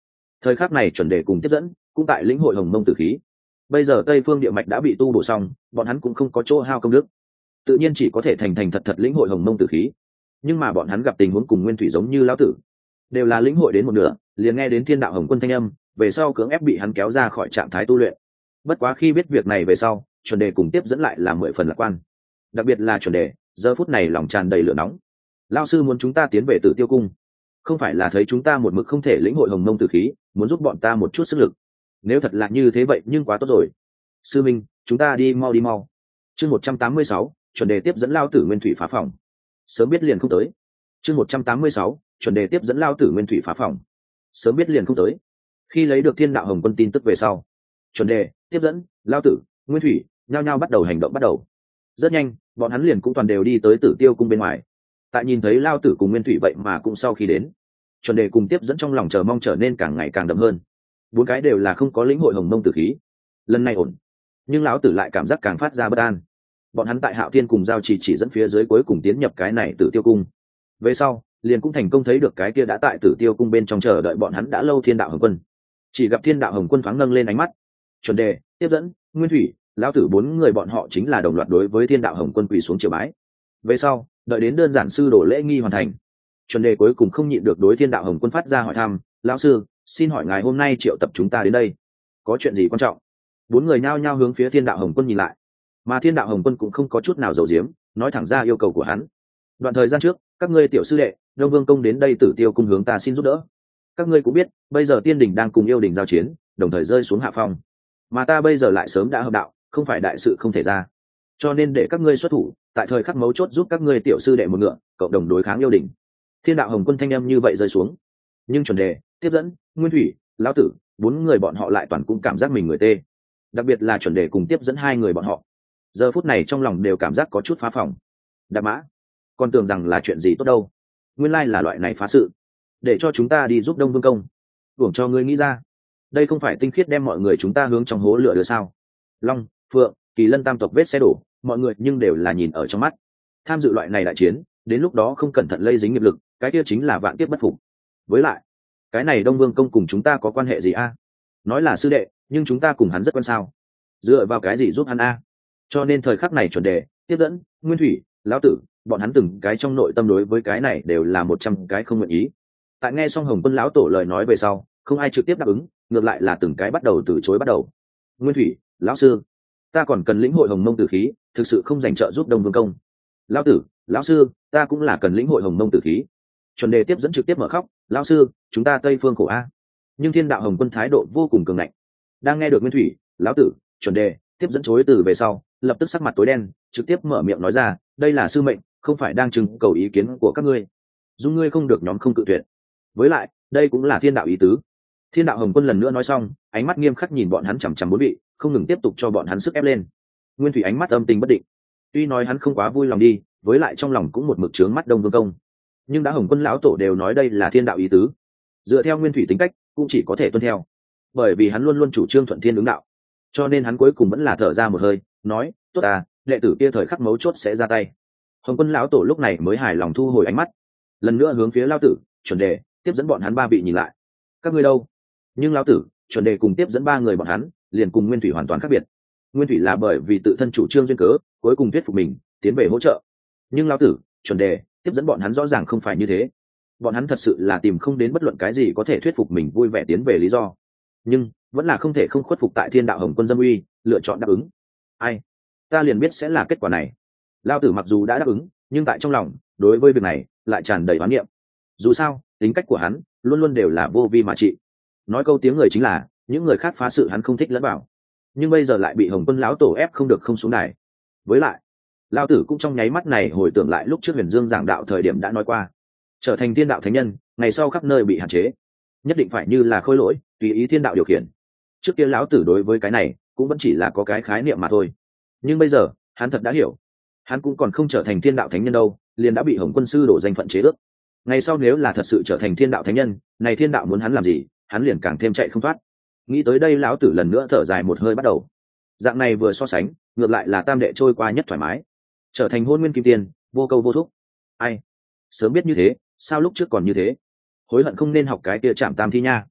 A: Thời khắc này chuẩn đề cùng tiếp dẫn cũng tại lĩnh hội hồng mông tử khí. Bây giờ tây phương địa mạch đã bị tu bổ xong, bọn hắn cũng không có chỗ hao công đức, tự nhiên chỉ có thể thành thành thật thật lĩnh hội hồng mông tử khí. Nhưng mà bọn hắn gặp tình huống cùng nguyên thủy giống như lão tử, đều là lĩnh hội đến một nửa liền nghe đến thiên đạo hồng quân thanh âm, về sau cưỡng ép bị hắn kéo ra khỏi trạng thái tu luyện. Bất quá khi biết việc này về sau, chuẩn đề cùng tiếp dẫn lại là mười phần lạc quan. Đặc biệt là chuẩn đề, giờ phút này lòng tràn đầy lửa nóng. Lão sư muốn chúng ta tiến về Tử Tiêu cung, không phải là thấy chúng ta một mực không thể lĩnh hội hồng mông tử khí, muốn giúp bọn ta một chút sức lực. Nếu thật là như thế vậy nhưng quá tốt rồi. Sư minh, chúng ta đi mau đi mau. Chương một trăm tám mươi sáu, chuẩn đề tiếp dẫn lao tử nguyên thủy phá phòng. Sớm biết liền không tới. Chương một trăm tám mươi sáu, chuẩn đề tiếp dẫn lao tử nguyên thủy phá phòng. Sớm biết liền không tới. Khi lấy được thiên đạo hồng quân tin tức về sau, chuẩn đề, tiếp dẫn, lao tử, nguyên thủy nhao nhao bắt đầu hành động bắt đầu. Rất nhanh, bọn hắn liền cũng toàn đều đi tới Tử Tiêu cung bên ngoài. Tại nhìn thấy lao tử cùng nguyên thủy vậy mà cũng sau khi đến, chuẩn đề cùng tiếp dẫn trong lòng chờ mong trở nên càng ngày càng đậm hơn. Bốn cái đều là không có lĩnh hội hồng mông tử khí, lần này ổn. Nhưng lão tử lại cảm giác càng phát ra bất an. Bọn hắn tại Hạo Thiên cùng giao chỉ chỉ dẫn phía dưới cuối cùng tiến nhập cái này Tử Tiêu cung. Về sau liền cũng thành công thấy được cái kia đã tại Tử Tiêu cung bên trong chờ đợi bọn hắn đã lâu thiên đạo hồng quân. Chỉ gặp thiên đạo hồng quân thoáng nâng lên ánh mắt, chuẩn đề, tiếp dẫn, nguyên thủy, lão tử bốn người bọn họ chính là đồng loạt đối với thiên đạo hồng quân quỳ xuống triều bái. Về sau đợi đến đơn giản sư đổ lễ nghi hoàn thành, chuẩn đề cuối cùng không nhịn được đối thiên đạo hồng quân phát ra hỏi thăm: lão sư, xin hỏi ngài hôm nay triệu tập chúng ta đến đây có chuyện gì quan trọng? Bốn người nhao nhao hướng phía thiên đạo hồng quân nhìn lại, mà thiên đạo hồng quân cũng không có chút nào giấu giếm, nói thẳng ra yêu cầu của hắn. Đoạn thời gian trước các ngươi tiểu sư đệ Đông Vương công đến đây Tử Tiêu cung hướng ta xin giúp đỡ. Các ngươi cũng biết bây giờ tiên đình đang cùng yêu đình giao chiến, đồng thời rơi xuống hạ phong, mà ta bây giờ lại sớm đã hợp đạo, không phải đại sự không thể ra, cho nên để các ngươi xuất thủ, tại thời khắc mấu chốt giúp các ngươi tiểu sư đệ một ngựa, cộng đồng đối kháng yêu đình. Thiên đạo hồng quân thanh âm như vậy rơi xuống, nhưng chuẩn đề, tiếp dẫn, nguyên thủy, lão tử bốn người bọn họ lại toàn cũng cảm giác mình người tê. Đặc biệt là chuẩn đề cùng tiếp dẫn hai người bọn họ, giờ phút này trong lòng đều cảm giác có chút phá phòng. Đạp mã, còn tưởng rằng là chuyện gì tốt đâu, nguyên lai là loại này phá sự. Để cho chúng ta đi giúp Đông Vương công, uổng cho ngươi nghĩ ra. Đây không phải tinh khiết đem mọi người chúng ta hướng trong hố lửa đưa sao? Long, Phượng, Kỳ Lân tam tộc vết xe đổ, mọi người nhưng đều là nhìn ở trong mắt. Tham dự loại này đại chiến, đến lúc đó không cẩn thận lây dính nghiệp lực, cái kia chính là vạn kiếp bất phục. Với lại, cái này Đông Vương công cùng chúng ta có quan hệ gì a? Nói là sư đệ, nhưng chúng ta cùng hắn rất quan sao? Dựa vào cái gì giúp hắn a? Cho nên thời khắc này chuẩn đề, tiếp dẫn, nguyên thủy, lão tử, bọn hắn từng cái trong nội tâm đối với cái này đều là một trăm cái không nguyện ý. Tại nghe xong Hồng Quân lão tổ lời nói về sau, không ai trực tiếp đáp ứng, ngược lại là từng cái bắt đầu từ chối bắt đầu. Nguyên thủy, lão sư, ta còn cần lĩnh hội hồng mông tử khí, thực sự không dành trợ giúp Đông Vương công. Lão tử, lão sư, ta cũng là cần lĩnh hội hồng mông tử khí. Chuẩn đề tiếp dẫn trực tiếp mở khóc: lão sư, chúng ta Tây phương khổ a. Nhưng thiên đạo hồng quân thái độ vô cùng cường ngạnh. Đang nghe được Nguyên thủy, lão tử, chuẩn đề tiếp dẫn chối từ về sau, lập tức sắc mặt tối đen, trực tiếp mở miệng nói ra: đây là sư mệnh, không phải đang trưng cầu ý kiến của các ngươi, dung ngươi không được nhóm không cự tuyệt. Với lại đây cũng là thiên đạo ý tứ. Thiên đạo hồng quân lần nữa nói xong, ánh mắt nghiêm khắc nhìn bọn hắn chằm chằm bốn vị, không ngừng tiếp tục cho bọn hắn sức ép lên. Nguyên thủy ánh mắt âm tình bất định, tuy nói hắn không quá vui lòng đi, với lại trong lòng cũng một mực trướng mắt Đông Vương công, nhưng đã Hồng quân lão tổ đều nói đây là thiên đạo ý tứ, dựa theo Nguyên thủy tính cách cũng chỉ có thể tuân theo, bởi vì hắn luôn luôn chủ trương thuận thiên ứng đạo, cho nên hắn cuối cùng vẫn là thở ra một hơi, nói: tốt à, đệ tử kia thời khắc mấu chốt sẽ ra tay. Hồng quân lão tổ lúc này mới hài lòng thu hồi ánh mắt, lần nữa hướng phía lão tử, chuẩn đề tiếp dẫn bọn hắn ba vị nhìn lại: các ngươi đâu? Nhưng lão tử, chuẩn đề cùng tiếp dẫn ba người bọn hắn liền cùng Nguyên thủy hoàn toàn khác biệt. Nguyên thủy là bởi vì tự thân chủ trương duyên cớ, cuối cùng thuyết phục mình tiến về hỗ trợ, nhưng lão tử, chuẩn đề tiếp dẫn bọn hắn rõ ràng không phải như thế. Bọn hắn thật sự là tìm không đến bất luận cái gì có thể thuyết phục mình vui vẻ tiến về lý do, nhưng vẫn là không thể không khuất phục tại thiên đạo hồng quân dâm uy, lựa chọn đáp ứng. Ai, ta liền biết sẽ là kết quả này. Lão tử mặc dù đã đáp ứng, nhưng tại trong lòng đối với việc này lại tràn đầy oán niệm. Dù sao tính cách của hắn luôn luôn đều là vô vi mà trị, nói câu tiếng người chính là những người khác phá sự hắn không thích lẫn vào, nhưng bây giờ lại bị Hồng quân lão tổ ép không được không xuống đài. Với lại lão tử cũng trong nháy mắt này hồi tưởng lại lúc trước Huyền Dương giảng đạo thời điểm đã nói qua, trở thành thiên đạo thánh nhân ngày sau khắp nơi bị hạn chế, nhất định phải như là khôi lỗi tùy ý thiên đạo điều khiển. Trước kia lão tử đối với cái này cũng vẫn chỉ là có cái khái niệm mà thôi, nhưng bây giờ hắn thật đã hiểu, hắn cũng còn không trở thành thiên đạo thánh nhân đâu, liền đã bị Hồng quân sư đổ danh phận chế ước. Ngày sau nếu là thật sự trở thành thiên đạo thánh nhân, này thiên đạo muốn hắn làm gì hắn liền càng thêm chạy không thoát. Nghĩ tới đây lão tử lần nữa thở dài một hơi bắt đầu. Dạng này vừa so sánh, ngược lại là tam đệ trôi qua nhất thoải mái, trở thành hôn nguyên kim tiên, vô câu vô thúc. Ai, sớm biết như thế sao lúc trước còn như thế, hối hận không nên học cái kia chạm tam thi nha.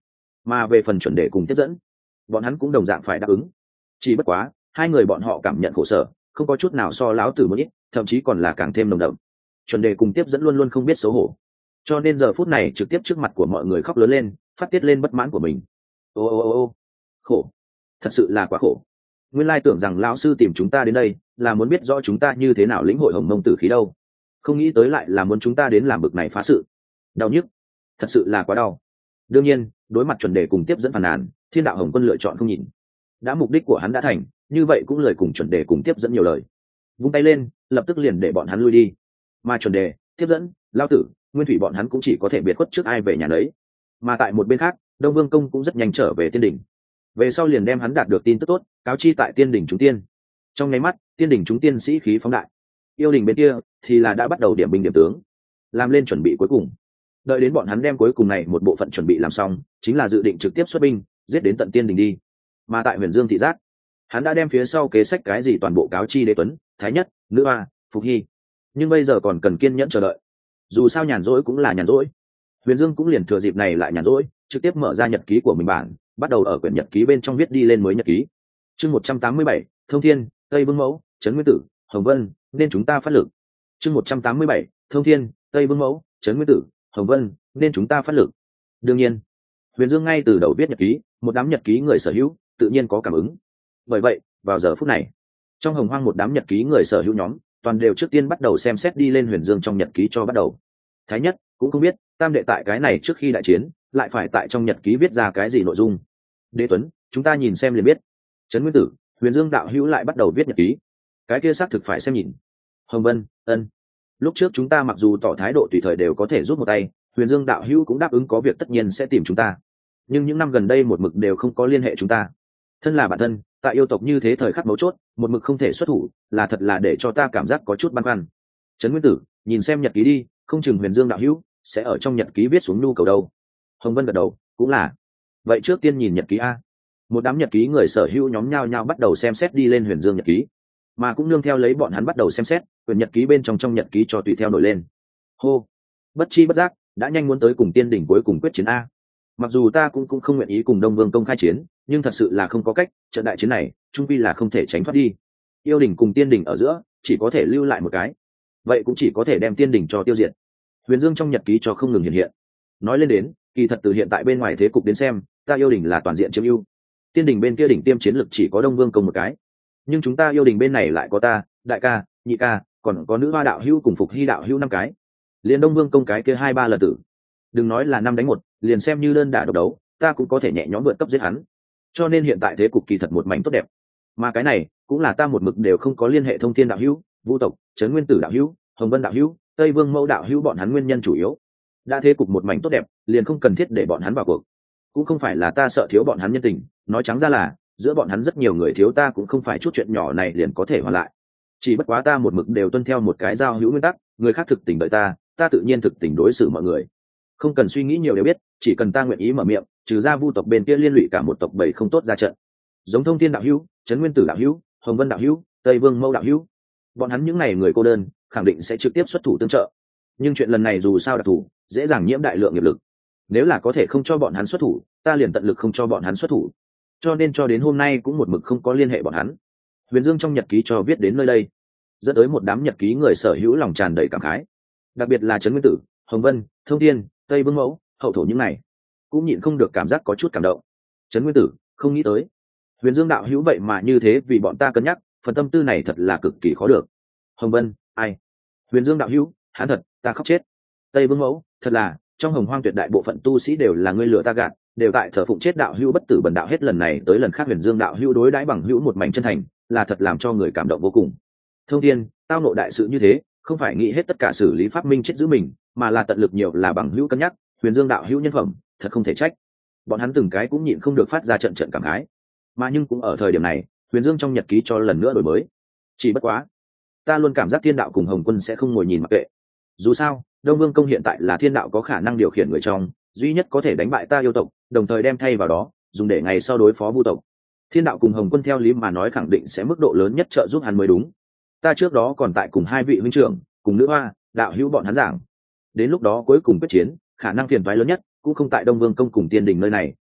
A: mà về phần chuẩn đề cùng tiếp dẫn, bọn hắn cũng đồng dạng phải đáp ứng. Chỉ bất quá hai người bọn họ cảm nhận khổ sở không có chút nào so lão tử muốn ít, thậm chí còn là càng thêm nồng đậm. Chuẩn đề cùng tiếp dẫn luôn luôn không biết xấu hổ, cho nên giờ phút này trực tiếp trước mặt của mọi người khóc lớn lên, phát tiết lên bất mãn của mình. Ô ô ô ô khổ, thật sự là quá khổ. Nguyên lai tưởng rằng lão sư tìm chúng ta đến đây là muốn biết rõ chúng ta như thế nào lĩnh hội hồng mông tử khí đâu, không nghĩ tới lại là muốn chúng ta đến làm bực này phá sự. Đau nhức, thật sự là quá đau. Đương nhiên đối mặt chuẩn đề cùng tiếp dẫn phàn nàn, thiên đạo hồng quân lựa chọn không nhìn. Đã mục đích của hắn đã thành, như vậy cũng lời cùng chuẩn đề cùng tiếp dẫn nhiều lời, vung tay lên lập tức liền để bọn hắn lui đi. Mà chuẩn đề, tiếp dẫn, lao tử, nguyên thủy bọn hắn cũng chỉ có thể biệt khuất trước ai về nhà đấy. Mà tại một bên khác, đông vương công cũng rất nhanh trở về tiên đỉnh. Về sau liền đem hắn đạt được tin tức tốt cáo chi tại tiên đỉnh chúng tiên. Trong nháy mắt tiên đỉnh chúng tiên sĩ khí phóng đại. Yêu đình bên kia thì là đã bắt đầu điểm binh điểm tướng, làm lên chuẩn bị cuối cùng. Đợi đến bọn hắn đem cuối cùng này một bộ phận chuẩn bị làm xong, chính là dự định trực tiếp xuất binh giết đến tận tiên đỉnh đi. Mà tại huyền dương thị giác, hắn đã đem phía sau kế sách cái gì toàn bộ cáo chi đế tuấn, thái nhất, nữ hoa, phục hy. Nhưng bây giờ còn cần kiên nhẫn chờ đợi, dù sao nhàn rỗi cũng là nhàn rỗi. Huyền dương cũng liền thừa dịp này lại nhàn rỗi, trực tiếp mở ra nhật ký của mình bản, bắt đầu ở quyển nhật ký bên trong viết đi lên mới nhật ký. Chương một trăm tám mươi bảy, thông thiên, tây vương mẫu, trấn nguyên tử, hồng vân, nên chúng ta phát lực. Chương một trăm tám mươi bảy, thông thiên, tây vương mẫu, trấn nguyên tử, hồng vân, nên chúng ta phát lực. Đương nhiên huyền dương ngay từ đầu viết nhật ký, một đám nhật ký người sở hữu tự nhiên có cảm ứng. Bởi vậy vào giờ phút này, trong hồng hoang một đám nhật ký người sở hữu nhóm toàn đều trước tiên bắt đầu xem xét đi lên huyền dương trong nhật ký cho bắt đầu. Thái nhất cũng không biết tam đệ tại cái này trước khi đại chiến lại phải tại trong nhật ký viết ra cái gì nội dung. Đế tuấn, chúng ta nhìn xem liền biết. Trấn nguyên tử, huyền dương đạo hữu lại bắt đầu viết nhật ký, cái kia xác thực phải xem nhìn. Hồng vân, ân, lúc trước chúng ta mặc dù tỏ thái độ tùy thời đều có thể giúp một tay, huyền dương đạo hữu cũng đáp ứng có việc tất nhiên sẽ tìm chúng ta, nhưng những năm gần đây một mực đều không có liên hệ chúng ta. Thân là bản thân tại yêu tộc như thế thời khắc mấu chốt một mực không thể xuất thủ, là thật là để cho ta cảm giác có chút băn khoăn. Trấn nguyên tử, nhìn xem nhật ký đi, không chừng huyền dương đạo hữu sẽ ở trong nhật ký viết xuống nhu cầu đâu. Hồng vân gật đầu, cũng là. Vậy trước tiên nhìn nhật ký a. Một đám nhật ký người sở hữu nhóm nhao nhao bắt đầu xem xét đi lên huyền dương nhật ký, mà cũng nương theo lấy bọn hắn bắt đầu xem xét quyển nhật ký bên trong trong nhật ký cho tùy theo nổi lên. Hô, bất chi bất giác đã nhanh muốn tới cùng tiên đỉnh cuối cùng quyết chiến a. Mặc dù ta cũng cũng không nguyện ý cùng đông vương công khai chiến, nhưng thật sự là không có cách, trận đại chiến này trung pi là không thể tránh thoát đi. Yêu đỉnh cùng tiên đỉnh ở giữa chỉ có thể lưu lại một cái, vậy cũng chỉ có thể đem tiên đỉnh cho tiêu diệt. Huyền dương trong nhật ký cho không ngừng hiện hiện. Nói lên đến, kỳ thật từ hiện tại bên ngoài thế cục đến xem, ta yêu đỉnh là toàn diện chiếm ưu. Tiên đỉnh bên kia đỉnh tiêm chiến lực chỉ có đông vương công một cái, nhưng chúng ta yêu đỉnh bên này lại có ta, đại ca, nhị ca, còn có nữ hoa đạo hữu cùng phục hy đạo hữu năm cái, liền đông vương công cái kia hai ba lần tử. Đừng nói là năm đánh một, liền xem như đơn đả độc đấu, ta cũng có thể nhẹ nhõm vượt cấp giết hắn. Cho nên hiện tại thế cục kỳ thật một mảnh tốt đẹp. Mà cái này cũng là ta một mực đều không có liên hệ thông thiên đạo hữu, vũ tộc, trấn nguyên tử đạo hữu, hồng vân đạo hữu, tây vương mẫu đạo hữu bọn hắn nguyên nhân chủ yếu. Đã thế cục một mảnh tốt đẹp, liền không cần thiết để bọn hắn vào cuộc. Cũng không phải là ta sợ thiếu bọn hắn nhân tình, nói trắng ra là giữa bọn hắn rất nhiều người thiếu ta cũng không phải chút chuyện nhỏ này liền có thể hoàn lại. Chỉ bất quá ta một mực đều tuân theo một cái giao hữu nguyên tắc, người khác thực tình đợi ta, ta tự nhiên thực tình đối xử mọi người. Không cần suy nghĩ nhiều đều biết, chỉ cần ta nguyện ý mở miệng, trừ ra vu tộc bên kia liên lụy cả một tộc bảy không tốt ra trận. Giống thông thiên đạo hữu, trấn nguyên tử đạo hữu, hồng vân đạo hữu, tây vương mẫu đạo hữu, bọn hắn những này người cô đơn khẳng định sẽ trực tiếp xuất thủ tương trợ. Nhưng chuyện lần này dù sao đặc thù, dễ dàng nhiễm đại lượng nghiệp lực. Nếu là có thể không cho bọn hắn xuất thủ, ta liền tận lực không cho bọn hắn xuất thủ. Cho nên cho đến hôm nay cũng một mực không có liên hệ bọn hắn. Huyền dương trong nhật ký cho viết đến nơi đây, dẫn tới một đám nhật ký người sở hữu lòng tràn đầy cảm khái. Đặc biệt là trấn nguyên tử, hồng vân, thông thiên, tây vương mẫu, hậu thổ những này cũng nhịn không được cảm giác có chút cảm động. Trấn nguyên tử, không nghĩ tới huyền dương đạo hữu vậy mà như thế vì bọn ta cân nhắc, phần tâm tư này thật là cực kỳ khó được. Hồng vân, ai? Huyền dương đạo hữu, hắn thật, ta khóc chết. Tây vương mẫu, thật là trong hồng hoang tuyệt đại bộ phận tu sĩ đều là ngươi lừa ta gạt, đều tại thờ phụng chết đạo hữu bất tử bần đạo, hết lần này tới lần khác huyền dương đạo hữu đối đãi bằng hữu một mảnh chân thành, là thật làm cho người cảm động vô cùng. Thông thiên, tao nộ đại sự như thế, không phải nghĩ hết tất cả xử lý pháp minh chết giữ mình, mà là tận lực nhiều là bằng hữu cân nhắc, huyền dương đạo hữu nhân phẩm thật không thể trách. Bọn hắn từng cái cũng nhịn không được phát ra trận trận cảm khái. Mà nhưng cũng ở thời điểm này, huyền dương trong nhật ký cho lần nữa đổi mới. Chỉ bất quá, ta luôn cảm giác thiên đạo cùng hồng quân sẽ không ngồi nhìn mặc kệ. Dù sao đông vương công hiện tại là thiên đạo có khả năng điều khiển người trong duy nhất có thể đánh bại ta yêu tộc, đồng thời đem thay vào đó dùng để ngày sau đối phó vu tộc. Thiên đạo cùng hồng quân theo lý mà nói khẳng định sẽ mức độ lớn nhất trợ giúp hắn mới đúng. Ta trước đó còn tại cùng hai vị huynh trưởng cùng nữ hoa đạo hữu bọn hắn giảng, đến lúc đó cuối cùng quyết chiến khả năng phiền toái lớn nhất cũng không tại đông vương công cùng tiên đình nơi này,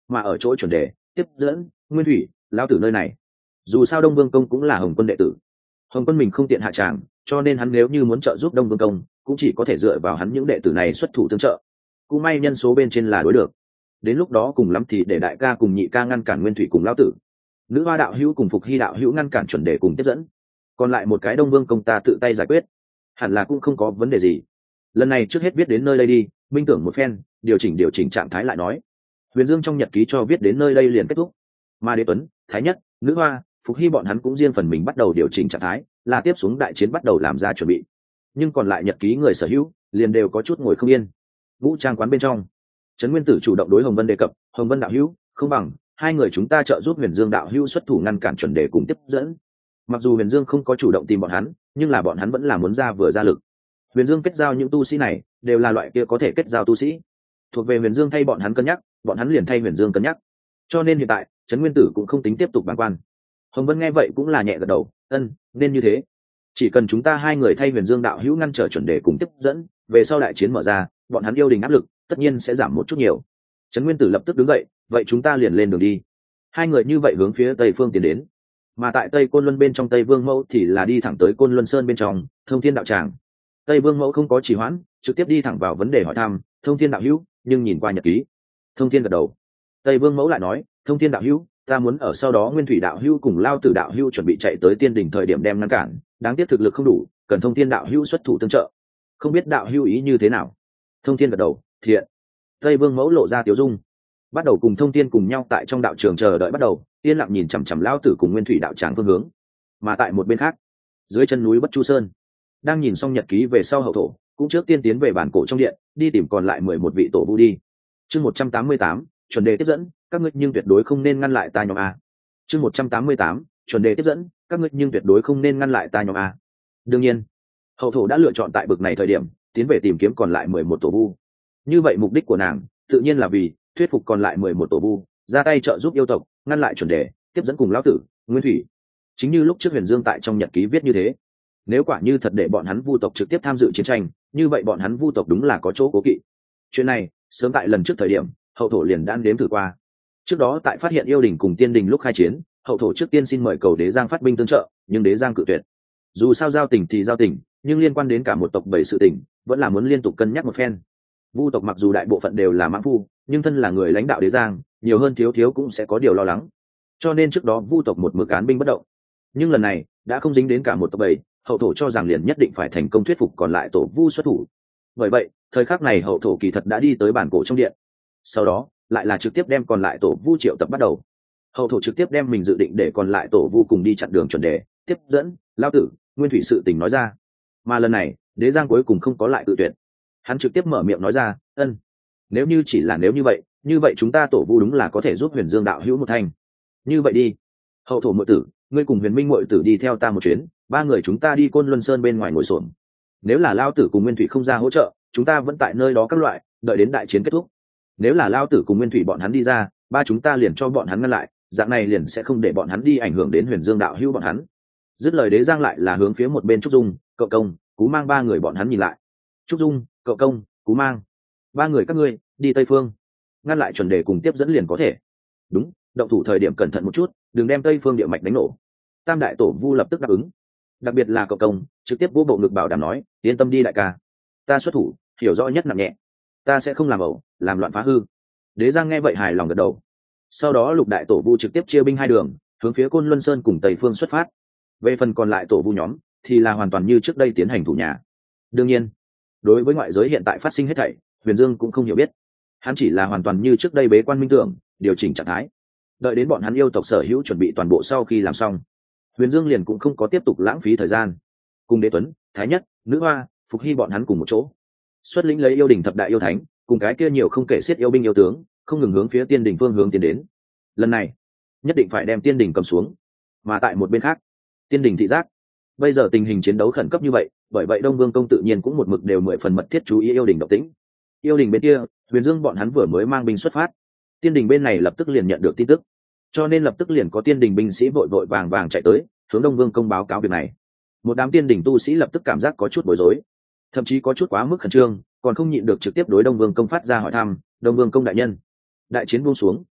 A: mà ở chỗ chuẩn đề tiếp dẫn nguyên thủy lao tử nơi này. Dù sao đông vương công cũng là hồng quân đệ tử, hồng quân mình không tiện hạ tràng, cho nên hắn nếu như muốn trợ giúp đông vương công cũng chỉ có thể dựa vào hắn những đệ tử này xuất thủ tương trợ. Cũng may nhân số bên trên là đối được, đến lúc đó cùng lắm thì để đại ca cùng nhị ca ngăn cản nguyên thủy cùng lao tử, nữ hoa đạo hữu cùng phục hy đạo hữu ngăn cản chuẩn đề cùng tiếp dẫn, còn lại một cái đông vương công ta tự tay giải quyết, hẳn là cũng không có vấn đề gì. Lần này trước hết viết đến nơi đây đi, minh tưởng một phen điều chỉnh điều chỉnh trạng thái lại nói. Huyền Dương trong nhật ký cho viết đến nơi đây liền kết thúc, mà Đế Tuấn, Thái Nhất, nữ hoa, phục hy bọn hắn cũng riêng phần mình bắt đầu điều chỉnh trạng thái, là tiếp xuống đại chiến bắt đầu làm ra chuẩn bị. Nhưng còn lại nhật ký người sở hữu liền đều có chút ngồi không yên. Vũ trang quán bên trong, Trấn Nguyên Tử chủ động đối Hồng Vân đề cập, Hồng Vân đạo hữu, không bằng hai người chúng ta trợ giúp Huyền Dương đạo hữu xuất thủ ngăn cản chuẩn đề cùng tiếp dẫn. Mặc dù Huyền Dương không có chủ động tìm bọn hắn, nhưng là bọn hắn vẫn là muốn ra vừa ra lực. Huyền Dương kết giao những tu sĩ này đều là loại kia có thể kết giao tu sĩ, thuộc về Huyền Dương thay bọn hắn cân nhắc, bọn hắn liền thay Huyền Dương cân nhắc. Cho nên hiện tại Trấn Nguyên Tử cũng không tính tiếp tục bàng quan. Hồng Vân nghe vậy cũng là nhẹ gật đầu, ân, nên như thế. Chỉ cần chúng ta hai người thay Huyền Dương đạo hữu ngăn trở chuẩn đề cùng tiếp dẫn, về sau đại chiến mở ra, bọn hắn yêu đình áp lực tất nhiên sẽ giảm một chút nhiều. Trấn Nguyên Tử lập tức đứng dậy, vậy chúng ta liền lên đường đi. Hai người như vậy hướng phía tây phương tiến đến, mà tại tây Côn Luân bên trong Tây Vương Mẫu thì là đi thẳng tới Côn Luân Sơn bên trong Thông Thiên đạo tràng. Tây Vương Mẫu không có trì hoãn, trực tiếp đi thẳng vào vấn đề hỏi thăm, Thông Thiên đạo hữu, nhưng nhìn qua nhật ký. Thông Thiên gật đầu. Tây Vương Mẫu lại nói, Thông Thiên đạo hữu, ta muốn ở sau đó Nguyên Thủy đạo hữu cùng Lao Tử đạo hữu chuẩn bị chạy tới Tiên đỉnh thời điểm đem ngăn cản, đáng tiếc thực lực không đủ, cần Thông Thiên đạo hữu xuất thủ tương trợ. Không biết đạo hữu ý như thế nào? Thông Thiên gật đầu, thiện. Tây Vương Mẫu lộ ra tiểu dung, bắt đầu cùng Thông Thiên cùng nhau tại trong đạo trường chờ đợi bắt đầu, yên lặng nhìn chằm chằm Lao Tử cùng Nguyên Thủy đạo tràng phương hướng. Mà tại một bên khác, dưới chân núi Bất Chu Sơn, đang nhìn xong nhật ký về sau hậu thổ cũng trước tiên tiến về bản cổ trong điện đi tìm còn lại mười một vị tổ vu đi. Chương một trăm tám mươi tám, chuẩn đề tiếp dẫn, các ngươi nhưng tuyệt đối không nên ngăn lại ta nhóm a. Chương một trăm tám mươi tám, chuẩn đề tiếp dẫn, các ngươi nhưng tuyệt đối không nên ngăn lại ta nhóm a. Đương nhiên, hậu thổ đã lựa chọn tại bực này thời điểm tiến về tìm kiếm còn lại mười một tổ vu. Như vậy mục đích của nàng tự nhiên là vì thuyết phục còn lại mười một tổ vu ra tay trợ giúp yêu tộc ngăn lại chuẩn đề tiếp dẫn cùng lão tử Nguyên Thủy. Chính như lúc trước Huyền Dương tại trong nhật ký viết như thế, nếu quả như thật để bọn hắn vu tộc trực tiếp tham dự chiến tranh, như vậy bọn hắn vu tộc đúng là có chỗ cố kỵ. Chuyện này sớm tại lần trước thời điểm hậu thổ liền đã đếm thử qua. Trước đó tại phát hiện yêu đình cùng tiên đình lúc khai chiến, hậu thổ trước tiên xin mời cầu đế giang phát binh tương trợ, nhưng đế giang cự tuyệt. Dù sao giao tình thì giao tình, nhưng liên quan đến cả một tộc bảy sự tình, vẫn là muốn liên tục cân nhắc một phen. Vu tộc mặc dù đại bộ phận đều là mãng phu, nhưng thân là người lãnh đạo đế giang, nhiều hơn thiếu thiếu cũng sẽ có điều lo lắng. Cho nên trước đó vu tộc một mực án binh bất động. Nhưng lần này đã không dính đến cả một tộc bảy, hậu thổ cho rằng liền nhất định phải thành công thuyết phục còn lại tổ vu xuất thủ. Bởi vậy thời khắc này hậu thổ kỳ thật đã đi tới bản cổ trong điện, sau đó lại là trực tiếp đem còn lại tổ vu triệu tập bắt đầu. Hậu thổ trực tiếp đem mình dự định để còn lại tổ vu cùng đi chặn đường chuẩn đề tiếp dẫn Lao Tử Nguyên Thủy sự tình nói ra. Mà lần này đế giang cuối cùng không có lại tự tuyệt, hắn trực tiếp mở miệng nói ra, ân, nếu như chỉ là nếu như vậy như vậy chúng ta tổ vu đúng là có thể giúp Huyền Dương đạo hữu một thành. Như vậy đi, hậu thổ muội tử, ngươi cùng Huyền Minh muội tử đi theo ta một chuyến, ba người chúng ta đi Côn Luân Sơn bên ngoài ngồi xổm. Nếu là Lao Tử cùng Nguyên Thủy không ra hỗ trợ, chúng ta vẫn tại nơi đó các loại, đợi đến đại chiến kết thúc. Nếu là Lao Tử cùng Nguyên Thủy bọn hắn đi ra, ba chúng ta liền cho bọn hắn ngăn lại, dạng này liền sẽ không để bọn hắn đi ảnh hưởng đến Huyền Dương đạo hữu bọn hắn. Dứt lời đế giang lại là hướng phía một bên Trúc Dung, Cậu Công, Cú Mang ba người bọn hắn nhìn lại. Trúc Dung, Cậu Công, Cú Mang, ba người các ngươi đi Tây Phương, ngăn lại chuẩn đề cùng tiếp dẫn liền có thể. Đúng, động thủ thời điểm cẩn thận một chút, đừng đem Tây Phương địa mạch đánh nổ. Tam đại tổ vu lập tức đáp ứng, đặc biệt là Cậu Công trực tiếp vô bộ ngực bảo đảm nói, yên tâm đi đại ca, ta xuất thủ hiểu rõ nhất nặng nhẹ, ta sẽ không làm ẩu làm loạn phá hư. Đế giang nghe vậy hài lòng gật đầu. Sau đó lục đại tổ vu trực tiếp chia binh hai đường hướng phía Côn Luân Sơn cùng Tây Phương xuất phát. Về phần còn lại tổ vu nhóm thì là hoàn toàn như trước đây tiến hành thủ nhà. Đương nhiên đối với ngoại giới hiện tại phát sinh hết thảy, Huyền Dương cũng không hiểu biết, hắn chỉ là hoàn toàn như trước đây bế quan minh tưởng, điều chỉnh trạng thái, đợi đến bọn hắn yêu tộc sở hữu chuẩn bị toàn bộ sau khi làm xong, Huyền Dương liền cũng không có tiếp tục lãng phí thời gian, cùng Đế Tuấn, Thái Nhất, Nữ Hoa, Phục Hy bọn hắn cùng một chỗ xuất lĩnh lấy yêu đình thập đại yêu thánh cùng cái kia nhiều không kể xiết yêu binh yêu tướng, không ngừng hướng phía tiên đình phương hướng tiến đến. Lần này nhất định phải đem tiên đình cầm xuống. Mà tại một bên khác, tiên đình thị giác, bây giờ tình hình chiến đấu khẩn cấp như vậy, bởi vậy Đông Vương công tự nhiên cũng một mực đều mười phần mật thiết chú ý yêu đình động tĩnh. Yêu đình bên kia, Huyền Dương bọn hắn vừa mới mang binh xuất phát, tiên đình bên này lập tức liền nhận được tin tức, cho nên lập tức liền có tiên đình binh sĩ vội vội vàng vàng chạy tới hướng Đông Vương công báo cáo việc này. Một đám tiên đình tu sĩ lập tức cảm giác có chút bối rối, thậm chí có chút quá mức khẩn trương, còn không nhịn được trực tiếp đối Đông Vương công phát ra hỏi thăm, Đông Vương công đại nhân, đại chiến buông xuống,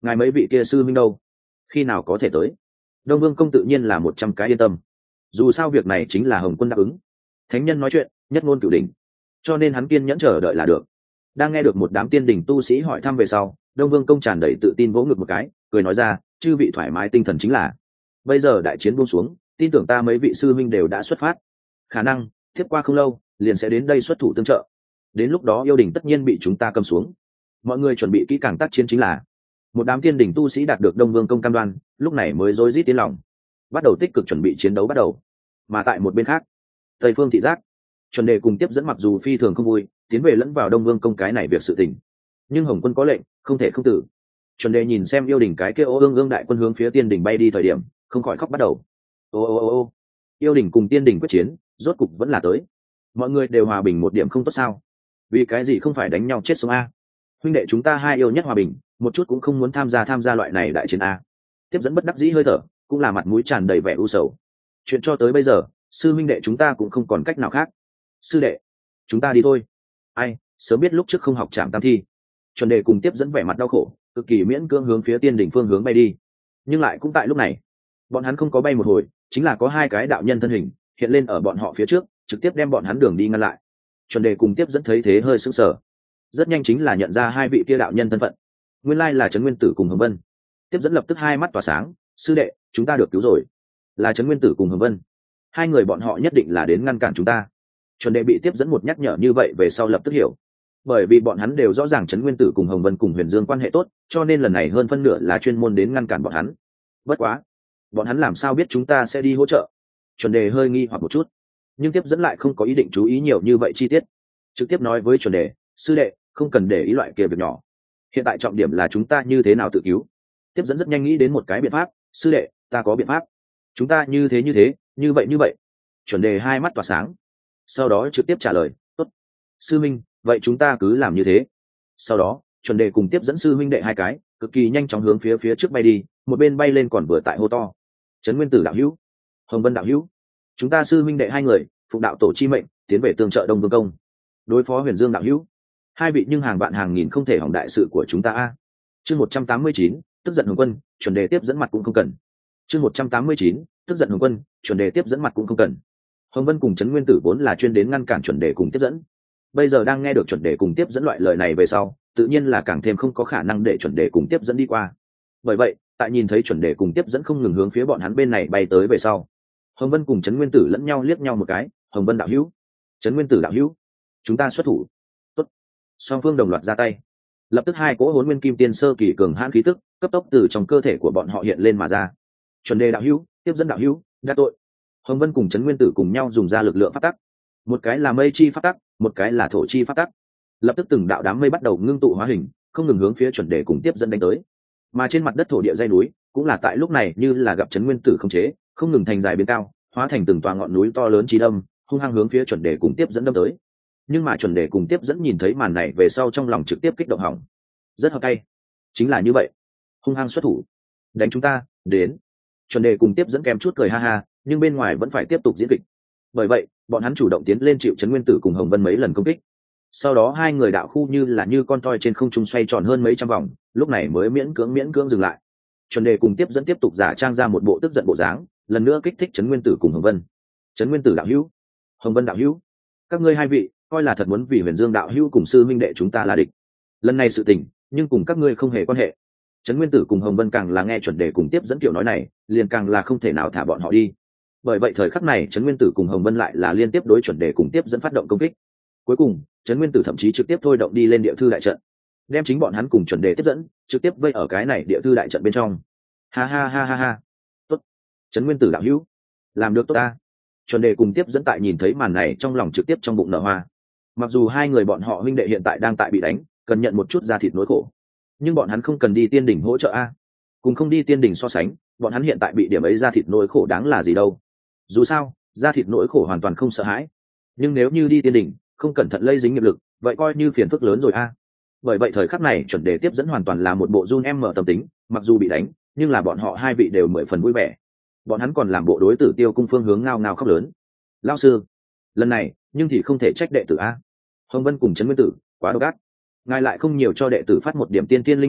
A: ngài mấy vị kia sư minh đâu, khi nào có thể tới? Đông Vương công tự nhiên là một trăm cái yên tâm, dù sao việc này chính là Hồng Quân đáp ứng. Thánh nhân nói chuyện nhất ngôn cửu đỉnh, cho nên hắn kiên nhẫn chờ đợi là được. Đang nghe được một đám tiên đình tu sĩ hỏi thăm về sau, Đông Vương công tràn đầy tự tin vỗ ngực một cái, cười nói ra, chư vị thoải mái tinh thần chính là. Bây giờ đại chiến buông xuống, tin tưởng ta mấy vị sư minh đều đã xuất phát, khả năng tiếp qua không lâu liền sẽ đến đây xuất thủ tương trợ. Đến lúc đó yêu đình tất nhiên bị chúng ta cầm xuống, mọi người chuẩn bị kỹ càng tác chiến chính là. Một đám tiên đình tu sĩ đạt được Đông Vương công cam đoan, lúc này mới rối rít tiến lòng, bắt đầu tích cực chuẩn bị chiến đấu bắt đầu. Mà tại một bên khác, Tây Phương thị giác, chuẩn đề cùng tiếp dẫn mặc dù phi thường không vui, tiến về lẫn vào Đông Vương công cái này việc sự tình, nhưng Hồng Quân có lệnh, không thể không tử. Chuẩn đề nhìn xem yêu đình cái kia ô ương ương đại quân hướng phía tiên đình bay đi thời điểm, không khỏi khóc bắt đầu. Ô ô ô ô, yêu đình cùng tiên đình quyết chiến, rốt cục vẫn là tới. Mọi người đều hòa bình một điểm không tốt sao? Vì cái gì không phải đánh nhau chết sống a? Huynh đệ chúng ta hai yêu nhất hòa bình, một chút cũng không muốn tham gia tham gia loại này đại chiến a. Tiếp dẫn bất đắc dĩ hơi thở, cũng là mặt mũi tràn đầy vẻ u sầu. Chuyện cho tới bây giờ, sư huynh đệ chúng ta cũng không còn cách nào khác. Sư đệ, chúng ta đi thôi. Ai, sớm biết lúc trước không học trạm tam thi. Chuẩn đề cùng tiếp dẫn vẻ mặt đau khổ, cực kỳ miễn cưỡng hướng phía tiên đỉnh phương hướng bay đi. Nhưng lại cũng tại lúc này, bọn hắn không có bay một hồi, chính là có hai cái đạo nhân thân hình hiện lên ở bọn họ phía trước, trực tiếp đem bọn hắn đường đi ngăn lại. Chuẩn đề cùng tiếp dẫn thấy thế hơi sững sờ, rất nhanh chính là nhận ra hai vị kia đạo nhân thân phận, nguyên lai là Trấn Nguyên Tử cùng Hồng Vân. Tiếp dẫn lập tức hai mắt tỏa sáng, sư đệ, chúng ta được cứu rồi. Là Trấn Nguyên Tử cùng Hồng Vân, hai người bọn họ nhất định là đến ngăn cản chúng ta. Chuẩn đề bị tiếp dẫn một nhắc nhở như vậy về sau lập tức hiểu, bởi vì bọn hắn đều rõ ràng Trấn Nguyên Tử cùng Hồng Vân cùng Huyền Dương quan hệ tốt, cho nên lần này hơn phân nửa là chuyên môn đến ngăn cản bọn hắn. Bất quá, bọn hắn làm sao biết chúng ta sẽ đi hỗ trợ? Chuẩn đề hơi nghi hoặc một chút, nhưng tiếp dẫn lại không có ý định chú ý nhiều như vậy chi tiết, trực tiếp nói với chuẩn đề, sư đệ, không cần để ý loại kia việc nhỏ, hiện tại trọng điểm là chúng ta như thế nào tự cứu. Tiếp dẫn rất nhanh nghĩ đến một cái biện pháp, sư đệ, ta có biện pháp. Chúng ta như thế như thế, như vậy như vậy. Chuẩn đề hai mắt tỏa sáng, sau đó trực tiếp trả lời, tốt, sư minh, vậy chúng ta cứ làm như thế. Sau đó chuẩn đề cùng tiếp dẫn sư huynh đệ hai cái cực kỳ nhanh chóng hướng phía phía trước bay đi, một bên bay lên còn vừa tại hô to, Trấn Nguyên Tử đạo hữu, Hồng Vân đạo hữu, chúng ta sư huynh đệ hai người phụng đạo tổ chi mệnh tiến về tương trợ Đông Vương công, đối phó Huyền Dương đạo hữu. Hai vị nhưng hàng vạn hàng nghìn không thể hỏng đại sự của chúng ta a. Chương một trăm tám mươi chín, tức giận Hồng Quân, chuẩn đề tiếp dẫn mặt cũng không cần. Chương một trăm tám mươi chín, tức giận Hồng Quân, chuẩn đề tiếp dẫn mặt cũng không cần. Hồng Vân cùng Trấn Nguyên Tử vốn là chuyên đến ngăn cản chuẩn đề cùng tiếp dẫn, bây giờ đang nghe được chuẩn đề cùng tiếp dẫn loại lời này về sau, tự nhiên là càng thêm không có khả năng để chuẩn đề cùng tiếp dẫn đi qua. Bởi vậy, tại nhìn thấy chuẩn đề cùng tiếp dẫn không ngừng hướng phía bọn hắn bên này bay tới về sau, Hồng Vân cùng Trấn Nguyên Tử lẫn nhau liếc nhau một cái, Hồng Vân đạo hữu, Trấn Nguyên Tử đạo hữu, chúng ta xuất thủ. Tốt. Song phương đồng loạt ra tay, lập tức hai cỗ Hỗn Nguyên Kim Tiên sơ kỳ cường hãn khí tức cấp tốc từ trong cơ thể của bọn họ hiện lên mà ra. Chuẩn đề đạo hữu, tiếp dẫn đạo hữu, đã tội. Hồng Vân cùng Trấn Nguyên Tử cùng nhau dùng ra lực lượng pháp tắc, một cái là mây chi pháp tắc, một cái là thổ chi pháp tắc, lập tức từng đạo đám mây bắt đầu ngưng tụ hóa hình, không ngừng hướng phía chuẩn đề cùng tiếp dẫn đánh tới. Mà trên mặt đất thổ địa dây núi cũng là tại lúc này như là gặp Trấn Nguyên Tử không chế, không ngừng thành dài biến cao, hóa thành từng tòa ngọn núi to lớn chí đâm, hung hăng hướng phía chuẩn đề cùng tiếp dẫn đâm tới. Nhưng mà chuẩn đề cùng tiếp dẫn nhìn thấy màn này về sau trong lòng trực tiếp kích động hỏng, rất hợp cay. Chính là như vậy, hung hăng xuất thủ, đánh chúng ta, đến. Chuẩn đề cùng tiếp dẫn kèm chút cười ha ha, nhưng bên ngoài vẫn phải tiếp tục diễn kịch. Bởi vậy, bọn hắn chủ động tiến lên chịu Trấn Nguyên Tử cùng Hồng Vân mấy lần công kích. Sau đó hai người đạo khu như là như con toi trên không trung xoay tròn hơn mấy trăm vòng, lúc này mới miễn cưỡng miễn cưỡng dừng lại. Chuẩn đề cùng tiếp dẫn tiếp tục giả trang ra một bộ tức giận bộ dáng, lần nữa kích thích Trấn Nguyên Tử cùng Hồng Vân. Trấn Nguyên Tử đạo hữu, Hồng Vân đạo hữu, các ngươi hai vị coi là thật muốn vì Huyền Dương đạo hữu cùng sư minh đệ chúng ta là địch. Lần này sự tình, nhưng cùng các ngươi không hề quan hệ. Trấn Nguyên Tử cùng Hồng Vân càng là nghe chuẩn đề cùng tiếp dẫn kiểu nói này, liền càng là không thể nào thả bọn họ đi. Bởi vậy thời khắc này Trấn Nguyên Tử cùng Hồng Vân lại là liên tiếp đối chuẩn đề cùng tiếp dẫn phát động công kích. Cuối cùng Trấn Nguyên Tử thậm chí trực tiếp thôi động đi lên địa thư đại trận, đem chính bọn hắn cùng chuẩn đề tiếp dẫn trực tiếp vây ở cái này địa thư đại trận bên trong. Ha ha ha ha ha, tốt, Trấn Nguyên Tử đạo hữu, làm được tốt ta. Chuẩn đề cùng tiếp dẫn tại nhìn thấy màn này trong lòng trực tiếp trong bụng nở hoa. Mặc dù hai người bọn họ huynh đệ hiện tại đang tại bị đánh, cần nhận một chút da thịt nỗi khổ, nhưng bọn hắn không cần đi tiên đỉnh hỗ trợ a. Cùng không đi tiên đỉnh so sánh, bọn hắn hiện tại bị điểm ấy da thịt nỗi khổ đáng là gì đâu. Dù sao da thịt nỗi khổ hoàn toàn không sợ hãi, nhưng nếu như đi tiên đỉnh không cẩn thận lây dính nghiệp lực, vậy coi như phiền phức lớn rồi a. Bởi vậy thời khắc này chuẩn đề tiếp dẫn hoàn toàn là một bộ run em mở tâm tính, mặc dù bị đánh nhưng là bọn họ hai vị đều mười phần vui vẻ. Bọn hắn còn làm bộ đối tử Tiêu Cung phương hướng ngao ngao khóc lớn, lao sư, lần này nhưng thì không thể trách đệ tử a. Hồng Vân cùng Trấn Nguyên Tử quá độc ác, ngài lại không nhiều cho đệ tử phát một điểm tiên tiên linh bảo,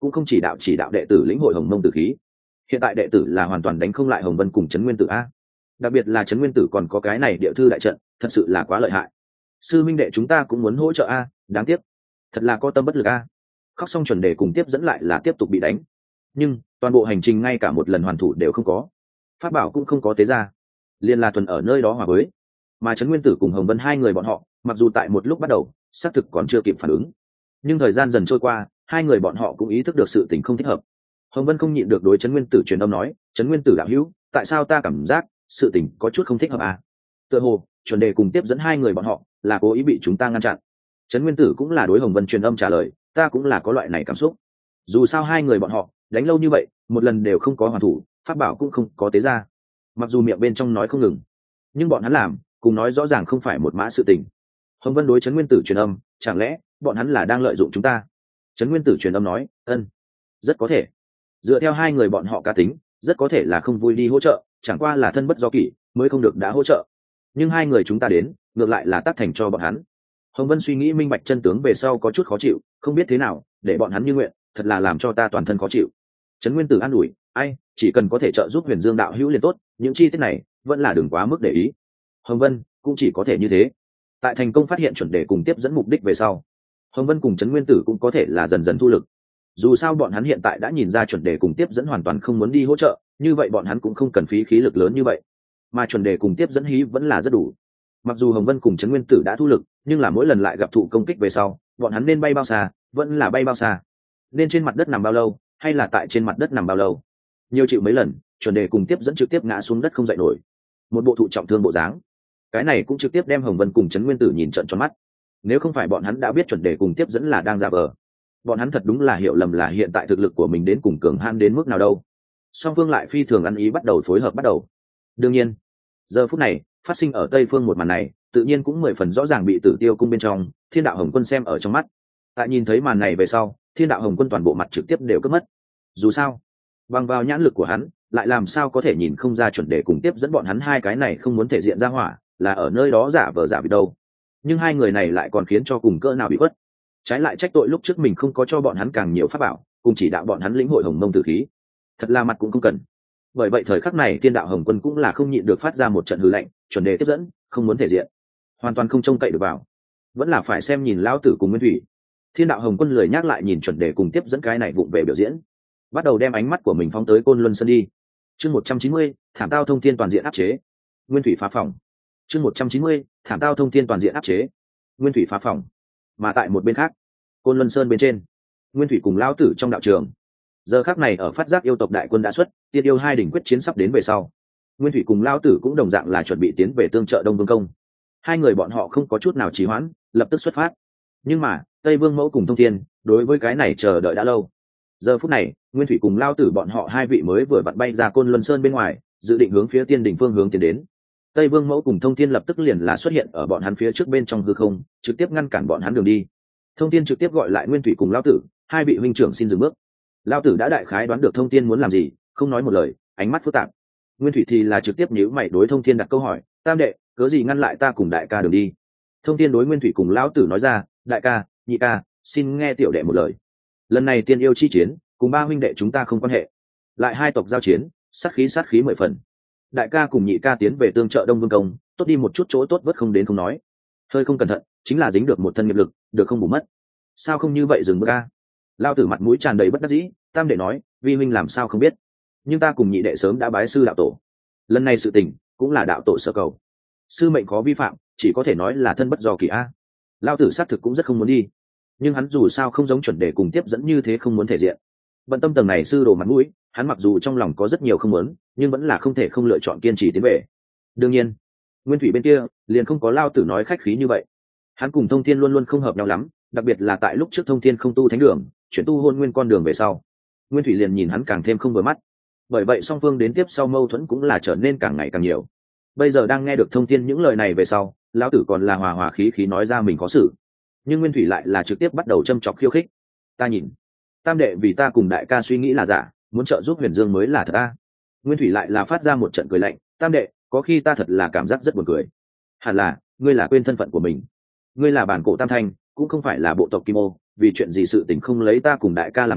A: cũng không chỉ đạo chỉ đạo đệ tử lĩnh hội hồng mông tử khí. Hiện tại đệ tử là hoàn toàn đánh không lại hồng vân cùng trấn nguyên tử a, đặc biệt là trấn nguyên tử còn có cái này địa thư đại trận, thật sự là quá lợi hại. Sư minh đệ chúng ta cũng muốn hỗ trợ a, đáng tiếc thật là có tâm bất lực a. Khóc xong chuẩn đề cùng tiếp dẫn lại là tiếp tục bị đánh, nhưng toàn bộ hành trình ngay cả một lần hoàn thủ đều không có, pháp bảo cũng không có tế ra, liên là tuần ở nơi đó hòa với. Mà trấn nguyên tử cùng hồng vân hai người bọn họ mặc dù tại một lúc bắt đầu xác thực còn chưa kịp phản ứng, nhưng thời gian dần trôi qua hai người bọn họ cũng ý thức được sự tình không thích hợp. Hồng vân không nhịn được đối trấn nguyên tử truyền âm nói, trấn nguyên tử đạo hữu, tại sao ta cảm giác sự tình có chút không thích hợp à? Tựa hồ chuẩn đề cùng tiếp dẫn hai người bọn họ là cố ý bị chúng ta ngăn chặn. Trấn nguyên tử cũng là đối hồng vân truyền âm trả lời, ta cũng là có loại này cảm xúc. Dù sao hai người bọn họ đánh lâu như vậy một lần đều không có hoàn thủ, pháp bảo cũng không có tế ra, mặc dù miệng bên trong nói không ngừng, nhưng bọn hắn làm cùng nói rõ ràng không phải một mã sự tình. Hồng vân đối trấn nguyên tử truyền âm, chẳng lẽ bọn hắn là đang lợi dụng chúng ta? Trấn nguyên tử truyền âm nói, ân, rất có thể. Dựa theo hai người bọn họ cá tính, rất có thể là không vui đi hỗ trợ, chẳng qua là thân bất do kỷ mới không được đã hỗ trợ. Nhưng hai người chúng ta đến ngược lại là tác thành cho bọn hắn. Hồng vân suy nghĩ minh bạch chân tướng về sau có chút khó chịu, không biết thế nào để bọn hắn như nguyện, thật là làm cho ta toàn thân khó chịu. Trấn nguyên tử an ủi, ai, chỉ cần có thể trợ giúp huyền dương đạo hữu liền tốt, những chi tiết này vẫn là đừng quá mức để ý. Hồng vân cũng chỉ có thể như thế. Tại thành công phát hiện chuẩn đề cùng tiếp dẫn mục đích về sau, hồng vân cùng trấn nguyên tử cũng có thể là dần dần thu lực. Dù sao bọn hắn hiện tại đã nhìn ra chuẩn đề cùng tiếp dẫn hoàn toàn không muốn đi hỗ trợ, như vậy bọn hắn cũng không cần phí khí lực lớn như vậy, mà chuẩn đề cùng tiếp dẫn hí vẫn là rất đủ. Mặc dù hồng vân cùng trấn nguyên tử đã thu lực, nhưng là mỗi lần lại gặp thụ công kích về sau, bọn hắn nên bay bao xa vẫn là bay bao xa, nên trên mặt đất nằm bao lâu hay là tại trên mặt đất nằm bao lâu. Nhiều chịu mấy lần, chuẩn đề cùng tiếp dẫn trực tiếp ngã xuống đất không dậy nổi, một bộ thụ trọng thương bộ dáng. Cái này cũng trực tiếp đem hồng vân cùng trấn nguyên tử nhìn trợn tròn mắt. Nếu không phải bọn hắn đã biết chuẩn đề cùng tiếp dẫn là đang giả vờ, bọn hắn thật đúng là hiểu lầm là hiện tại thực lực của mình đến cùng cường han đến mức nào đâu. Song phương lại phi thường ăn ý bắt đầu phối hợp bắt đầu. Đương nhiên giờ phút này phát sinh ở tây phương một màn này tự nhiên cũng mười phần rõ ràng bị Tử Tiêu cung bên trong Thiên Đạo Hồng Quân xem ở trong mắt. Tại nhìn thấy màn này về sau, Thiên Đạo Hồng Quân toàn bộ mặt trực tiếp đều cướp mất. Dù sao bằng vào nhãn lực của hắn lại làm sao có thể nhìn không ra chuẩn đề cùng tiếp dẫn bọn hắn hai cái này không muốn thể diện ra hỏa là ở nơi đó giả vờ giả bị đâu. Nhưng hai người này lại còn khiến cho cùng cỡ nào bị khuất, trái lại trách tội lúc trước mình không có cho bọn hắn càng nhiều pháp bảo cùng chỉ đạo bọn hắn lĩnh hội hồng mông tử khí, thật là mặt cũng không cần. Bởi vậy thời khắc này Thiên Đạo Hồng Quân cũng là không nhịn được phát ra một trận hư lạnh, chuẩn đề tiếp dẫn không muốn thể diện, hoàn toàn không trông cậy được vào, vẫn là phải xem nhìn lão tử cùng Nguyên Thủy. Thiên Đạo Hồng Quân lười nhắc lại nhìn chuẩn đề cùng tiếp dẫn cái này vụng về biểu diễn, bắt đầu đem ánh mắt của mình phóng tới Côn Luân Sơn đi. Chương một trăm chín mươi, thảm tao thông thiên toàn diện áp chế. Nguyên Thủy phá phòng. Chương một trăm chín mươi, thảm tao thông thiên toàn diện áp chế. Nguyên Thủy phá phòng. Mà tại một bên khác, Côn Luân Sơn bên trên, Nguyên Thủy cùng lão tử trong đạo trường. Giờ khắc này ở phát giác yêu tộc đại quân đã xuất, tiên yêu hai đỉnh quyết chiến sắp đến về sau, Nguyên Thủy cùng lão tử cũng đồng dạng là chuẩn bị tiến về tương trợ Đông Vương công. Hai người bọn họ không có chút nào trì hoãn, lập tức xuất phát. Nhưng mà Tây Vương Mẫu cùng Thông Thiên đối với cái này chờ đợi đã lâu. Giờ phút này Nguyên Thủy cùng lão tử bọn họ hai vị mới vừa vặn bay ra Côn Luân Sơn bên ngoài, dự định hướng phía Tiên Đỉnh phương hướng tiến đến. Tây Vương Mẫu cùng Thông Thiên lập tức liền là xuất hiện ở bọn hắn phía trước bên trong hư không, trực tiếp ngăn cản bọn hắn đường đi. Thông Thiên trực tiếp gọi lại Nguyên Thủy cùng lão tử, hai vị huynh trưởng xin dừng bước. Lão tử đã đại khái đoán được Thông Thiên muốn làm gì, không nói một lời, ánh mắt phức tạp. Nguyên Thủy thì là trực tiếp nhíu mày đối Thông Thiên đặt câu hỏi, tam đệ, cớ gì ngăn lại ta cùng đại ca đường đi? Thông Thiên đối Nguyên Thủy cùng lão tử nói ra, đại ca, nhị ca, xin nghe tiểu đệ một lời. Lần này tiên yêu chi chiến, cùng ba huynh đệ chúng ta không quan hệ, lại hai tộc giao chiến, sát khí sát khí mười phần. Đại ca cùng nhị ca tiến về tương trợ Đông Vương công, tốt đi một chút chỗ tốt vất không đến không nói, hơi không cẩn thận chính là dính được một thân nghiệp lực, được không bù mất. Sao không như vậy dừng bước ca? Lão tử mặt mũi tràn đầy bất đắc dĩ, tam đệ nói, vi huynh làm sao không biết, nhưng ta cùng nhị đệ sớm đã bái sư đạo tổ, lần này sự tình cũng là đạo tổ sở cầu, sư mệnh có vi phạm, chỉ có thể nói là thân bất do kỳ a. Lão tử xác thực cũng rất không muốn đi, nhưng hắn dù sao không giống chuẩn đề cùng tiếp dẫn như thế không muốn thể diện. Bận tâm tầng này sư đồ mặt mũi, hắn mặc dù trong lòng có rất nhiều không muốn, nhưng vẫn là không thể không lựa chọn kiên trì tiến về. Đương nhiên Nguyên Thủy bên kia liền không có Lão tử nói khách khí như vậy, hắn cùng Thông Thiên luôn luôn không hợp nhau lắm, đặc biệt là tại lúc trước Thông Thiên không tu thánh đường, chuyển tu hôn nguyên con đường về sau, Nguyên Thủy liền nhìn hắn càng thêm không vừa mắt. Bởi vậy song phương đến tiếp sau mâu thuẫn cũng là trở nên càng ngày càng nhiều. Bây giờ đang nghe được Thông Thiên những lời này về sau, lão tử còn là hòa hòa khí khí nói ra mình có sự, nhưng Nguyên Thủy lại là trực tiếp bắt đầu châm chọc khiêu khích. Ta nhìn tam đệ vì ta cùng đại ca suy nghĩ là giả, muốn trợ giúp Huyền Dương mới là thật a. Nguyên Thủy lại là phát ra một trận cười lạnh, tam đệ, có khi ta thật là cảm giác rất buồn cười. Hẳn là ngươi là quên thân phận của mình, ngươi là bản cổ tam thanh, cũng không phải là bộ tộc Kim Ô, vì chuyện gì sự tình không lấy ta cùng đại ca làm chủ,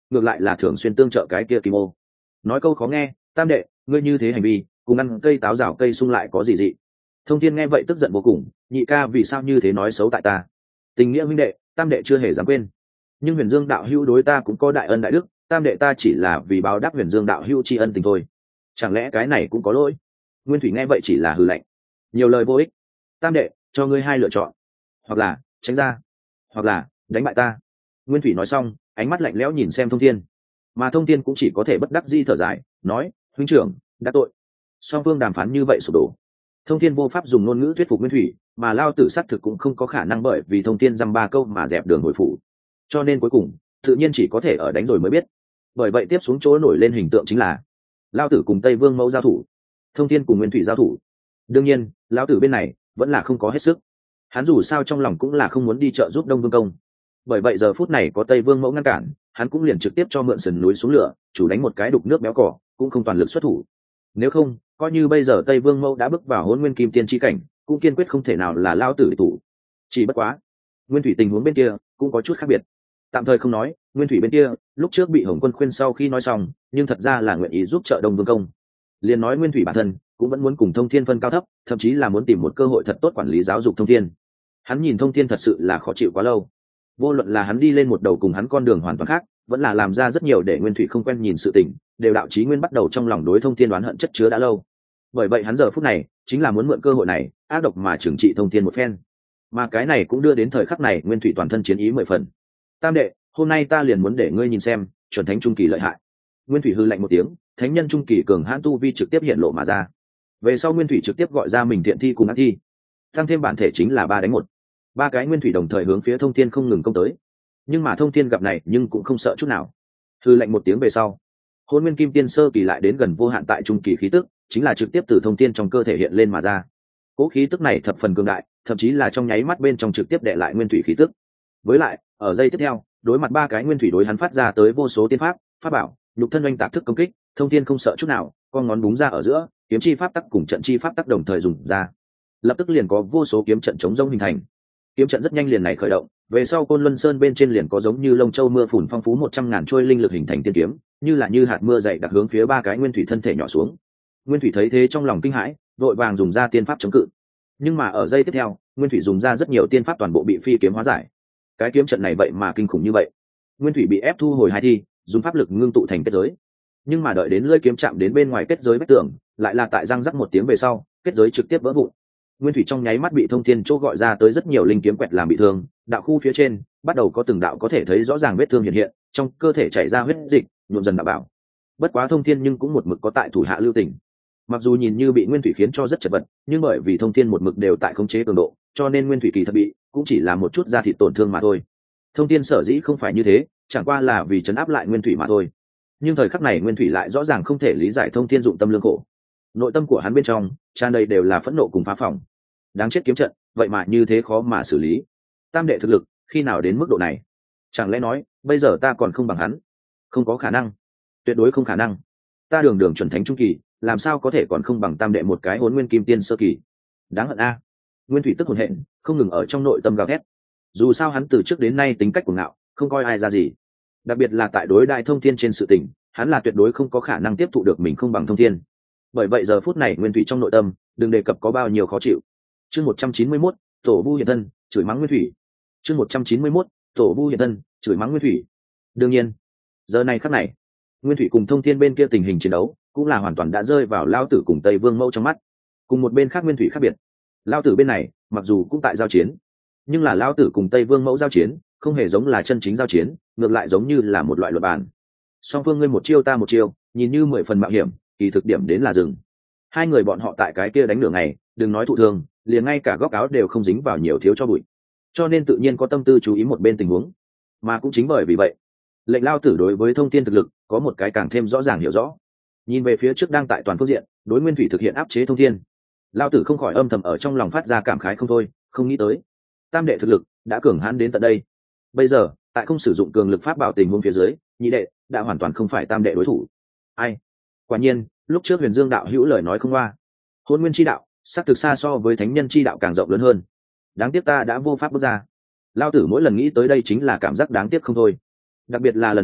A: ngược lại là thường xuyên tương trợ cái kia kim ô. Nói câu khó nghe, tam đệ ngươi như thế hành vi cùng ăn cây táo rào cây sung lại có gì dị. Thông thiên nghe vậy tức giận vô cùng, nhị ca vì sao như thế nói xấu tại ta? Tình nghĩa huynh đệ tam đệ chưa hề dám quên, nhưng huyền dương đạo hữu đối ta cũng có đại ân đại đức, tam đệ ta chỉ là vì báo đáp huyền dương đạo hữu tri ân tình thôi, chẳng lẽ cái này cũng có lỗi? Nguyên thủy nghe vậy chỉ là hừ lạnh, nhiều lời vô ích. Tam đệ cho ngươi hai lựa chọn, hoặc là tránh ra, hoặc là đánh bại ta. Nguyên thủy nói xong ánh mắt lạnh lẽo nhìn xem thông thiên, mà thông thiên cũng chỉ có thể bất đắc dĩ thở dài nói, huynh trưởng đã tội. Song phương đàm phán như vậy sụp đổ, thông thiên vô pháp dùng ngôn ngữ thuyết phục Nguyên thủy, mà lao tử xác thực cũng không có khả năng bởi vì thông thiên dăm ba câu mà dẹp đường hồi phủ, cho nên cuối cùng tự nhiên chỉ có thể ở đánh rồi mới biết. Bởi vậy tiếp xuống chỗ nổi lên hình tượng chính là lao tử cùng tây vương mẫu giao thủ, thông thiên cùng Nguyên thủy giao thủ. Đương nhiên lao tử bên này vẫn là không có hết sức, hắn dù sao trong lòng cũng là không muốn đi trợ giúp đông vương công. Bởi vậy giờ phút này có tây vương mẫu ngăn cản, hắn cũng liền trực tiếp cho mượn sườn núi xuống lửa, chủ đánh một cái đục nước béo cỏ, cũng không toàn lực xuất thủ. Nếu không coi như bây giờ tây vương mẫu đã bước vào hôn nguyên kim tiên chi cảnh, cũng kiên quyết không thể nào là lao tử thủ. Chỉ bất quá Nguyên thủy tình huống bên kia cũng có chút khác biệt. Tạm thời không nói Nguyên thủy bên kia lúc trước bị Hồng Quân khuyên sau khi nói xong, nhưng thật ra là nguyện ý giúp trợ đông vương công. Liền nói Nguyên thủy bản thân cũng vẫn muốn cùng thông thiên phân cao thấp, thậm chí là muốn tìm một cơ hội thật tốt quản lý giáo dục thông thiên. Hắn nhìn thông thiên thật sự là khó chịu quá lâu, vô luận là hắn đi lên một đầu cùng hắn con đường hoàn toàn khác, vẫn là làm ra rất nhiều để Nguyên thủy không quen nhìn sự tình, đều đạo chí nguyên bắt đầu trong lòng đối thông thiên đoán hận chất chứa đã lâu. Bởi vậy hắn giờ phút này chính là muốn mượn cơ hội này ác độc mà trừng trị thông thiên một phen. Mà cái này cũng đưa đến thời khắc này Nguyên thủy toàn thân chiến ý mười phần. Tam đệ hôm nay ta liền muốn để ngươi nhìn xem chuẩn thánh trung kỳ lợi hại. Nguyên thủy hư lạnh một tiếng, thánh nhân trung kỳ cường hãn tu vi trực tiếp hiện lộ mà ra. Về sau Nguyên thủy trực tiếp gọi ra mình thiện thi cùng ác thi, tăng thêm bản thể chính là ba đánh một. Ba cái Nguyên thủy đồng thời hướng phía thông thiên không ngừng công tới. Nhưng mà thông thiên gặp này nhưng cũng không sợ chút nào. Hư lạnh một tiếng về sau, hôn nguyên kim tiên sơ kỳ lại đến gần vô hạn tại trung kỳ khí tức, chính là trực tiếp từ thông thiên trong cơ thể hiện lên mà ra. Cố khí tức này thập phần cường đại, thậm chí là trong nháy mắt bên trong trực tiếp đệ lại nguyên thủy khí tức. Với lại ở giây tiếp theo, đối mặt ba cái nguyên thủy đối hắn phát ra tới vô số tiên pháp pháp bảo, nhục thân oanh tạc thức công kích, thông thiên không sợ chút nào, con ngón búng ra ở giữa, kiếm chi pháp tắc cùng trận chi pháp tắc đồng thời dùng ra, lập tức liền có vô số kiếm trận chống rông hình thành. Kiếm trận rất nhanh liền này khởi động, về sau côn luân sơn bên trên liền có giống như lông châu mưa phùn phong phú một trăm ngàn trôi linh lực hình thành tiên kiếm, như là như hạt mưa dày đặc hướng phía ba cái nguyên thủy thân thể nhỏ xuống. Nguyên thủy thấy thế trong lòng kinh hãi, vội vàng dùng ra tiên pháp chống cự. Nhưng mà ở giây tiếp theo, Nguyên thủy dùng ra rất nhiều tiên pháp toàn bộ bị phi kiếm hóa giải. Cái kiếm trận này vậy mà kinh khủng như vậy. Nguyên thủy bị ép thu hồi hai thi, dùng pháp lực ngưng tụ thành kết giới. Nhưng mà đợi đến lưỡi kiếm chạm đến bên ngoài kết giới vách tường, lại là tại răng rắc một tiếng về sau, kết giới trực tiếp vỡ vụn. Nguyên thủy trong nháy mắt bị thông thiên chỗ gọi ra tới rất nhiều linh kiếm quẹt làm bị thương, đạo khu phía trên bắt đầu có từng đạo có thể thấy rõ ràng vết thương hiện hiện, trong cơ thể chảy ra huyết dịch, nhuộm dần đạo bảo. Bất quá thông thiên nhưng cũng một mực có tại thủ hạ lưu tình. Mặc dù nhìn như bị nguyên thủy khiến cho rất chật vật, nhưng bởi vì thông thiên một mực đều tại khống chế cường độ, cho nên nguyên thủy kỳ thật bị cũng chỉ là một chút da thịt tổn thương mà thôi. Thông thiên sở dĩ không phải như thế, chẳng qua là vì chấn áp lại nguyên thủy mà thôi. Nhưng thời khắc này nguyên thủy lại rõ ràng không thể lý giải thông thiên dụng tâm lương khổ. Nội tâm của hắn bên trong tràn đầy đều là phẫn nộ cùng phá phỏng. Đáng chết kiếm trận, vậy mà như thế khó mà xử lý. Tam đệ thực lực khi nào đến mức độ này? Chẳng lẽ nói bây giờ ta còn không bằng hắn? Không có khả năng, tuyệt đối không khả năng. Ta đường đường chuẩn thánh trung kỳ, làm sao có thể còn không bằng tam đệ một cái hỗn nguyên kim tiên sơ kỳ? Đáng hận a! Nguyên thủy tức hồn hện, không ngừng ở trong nội tâm gào thét. Dù sao hắn từ trước đến nay tính cách cuồng ngạo, không coi ai ra gì. Đặc biệt là tại đối đại thông thiên trên sự tình, hắn là tuyệt đối không có khả năng tiếp thụ được mình không bằng thông thiên. Bởi vậy giờ phút này nguyên thủy trong nội tâm, đừng đề cập có bao nhiêu khó chịu. Chương một trăm chín mươi mốt, tổ vu hiện thân, chửi mắng nguyên thủy. Chương một trăm chín mươi mốt, tổ vu hiện thân, chửi mắng nguyên thủy. Đương nhiên, giờ này khắc này, nguyên thủy cùng thông thiên bên kia tình hình chiến đấu cũng là hoàn toàn đã rơi vào lao tử cùng tây vương mẫu trong mắt. Cùng một bên khác nguyên thủy khác biệt, lao tử bên này mặc dù cũng tại giao chiến, nhưng là lao tử cùng tây vương mẫu giao chiến không hề giống là chân chính giao chiến, ngược lại giống như là một loại luật bàn. Song phương ngươi một chiêu ta một chiêu, nhìn như mười phần mạo hiểm, kỳ thực điểm đến là rừng. Hai người bọn họ tại cái kia đánh nửa ngày, đừng nói thụ thương, liền ngay cả góc áo đều không dính vào nhiều thiếu cho bụi, cho nên tự nhiên có tâm tư chú ý một bên tình huống. Mà cũng chính bởi vì vậy, lệnh lao tử đối với thông thiên thực lực có một cái càng thêm rõ ràng hiểu rõ. Nhìn về phía trước đang tại toàn phương diện đối nguyên thủy thực hiện áp chế thông thiên, lao tử không khỏi âm thầm ở trong lòng phát ra cảm khái không thôi, không nghĩ tới tam đệ thực lực đã cường hãn đến tận đây. Bây giờ tại không sử dụng cường lực pháp bảo tình huống phía dưới, nhị đệ đã hoàn toàn không phải tam đệ đối thủ. Ai? Quả nhiên lúc trước huyền dương đạo hữu lời nói không qua, hôn nguyên chi đạo xác thực xa so với thánh nhân chi đạo càng rộng lớn hơn. Đáng tiếc ta đã vô pháp bước ra. Lao tử mỗi lần nghĩ tới đây chính là cảm giác đáng tiếc không thôi. Đặc biệt là lần này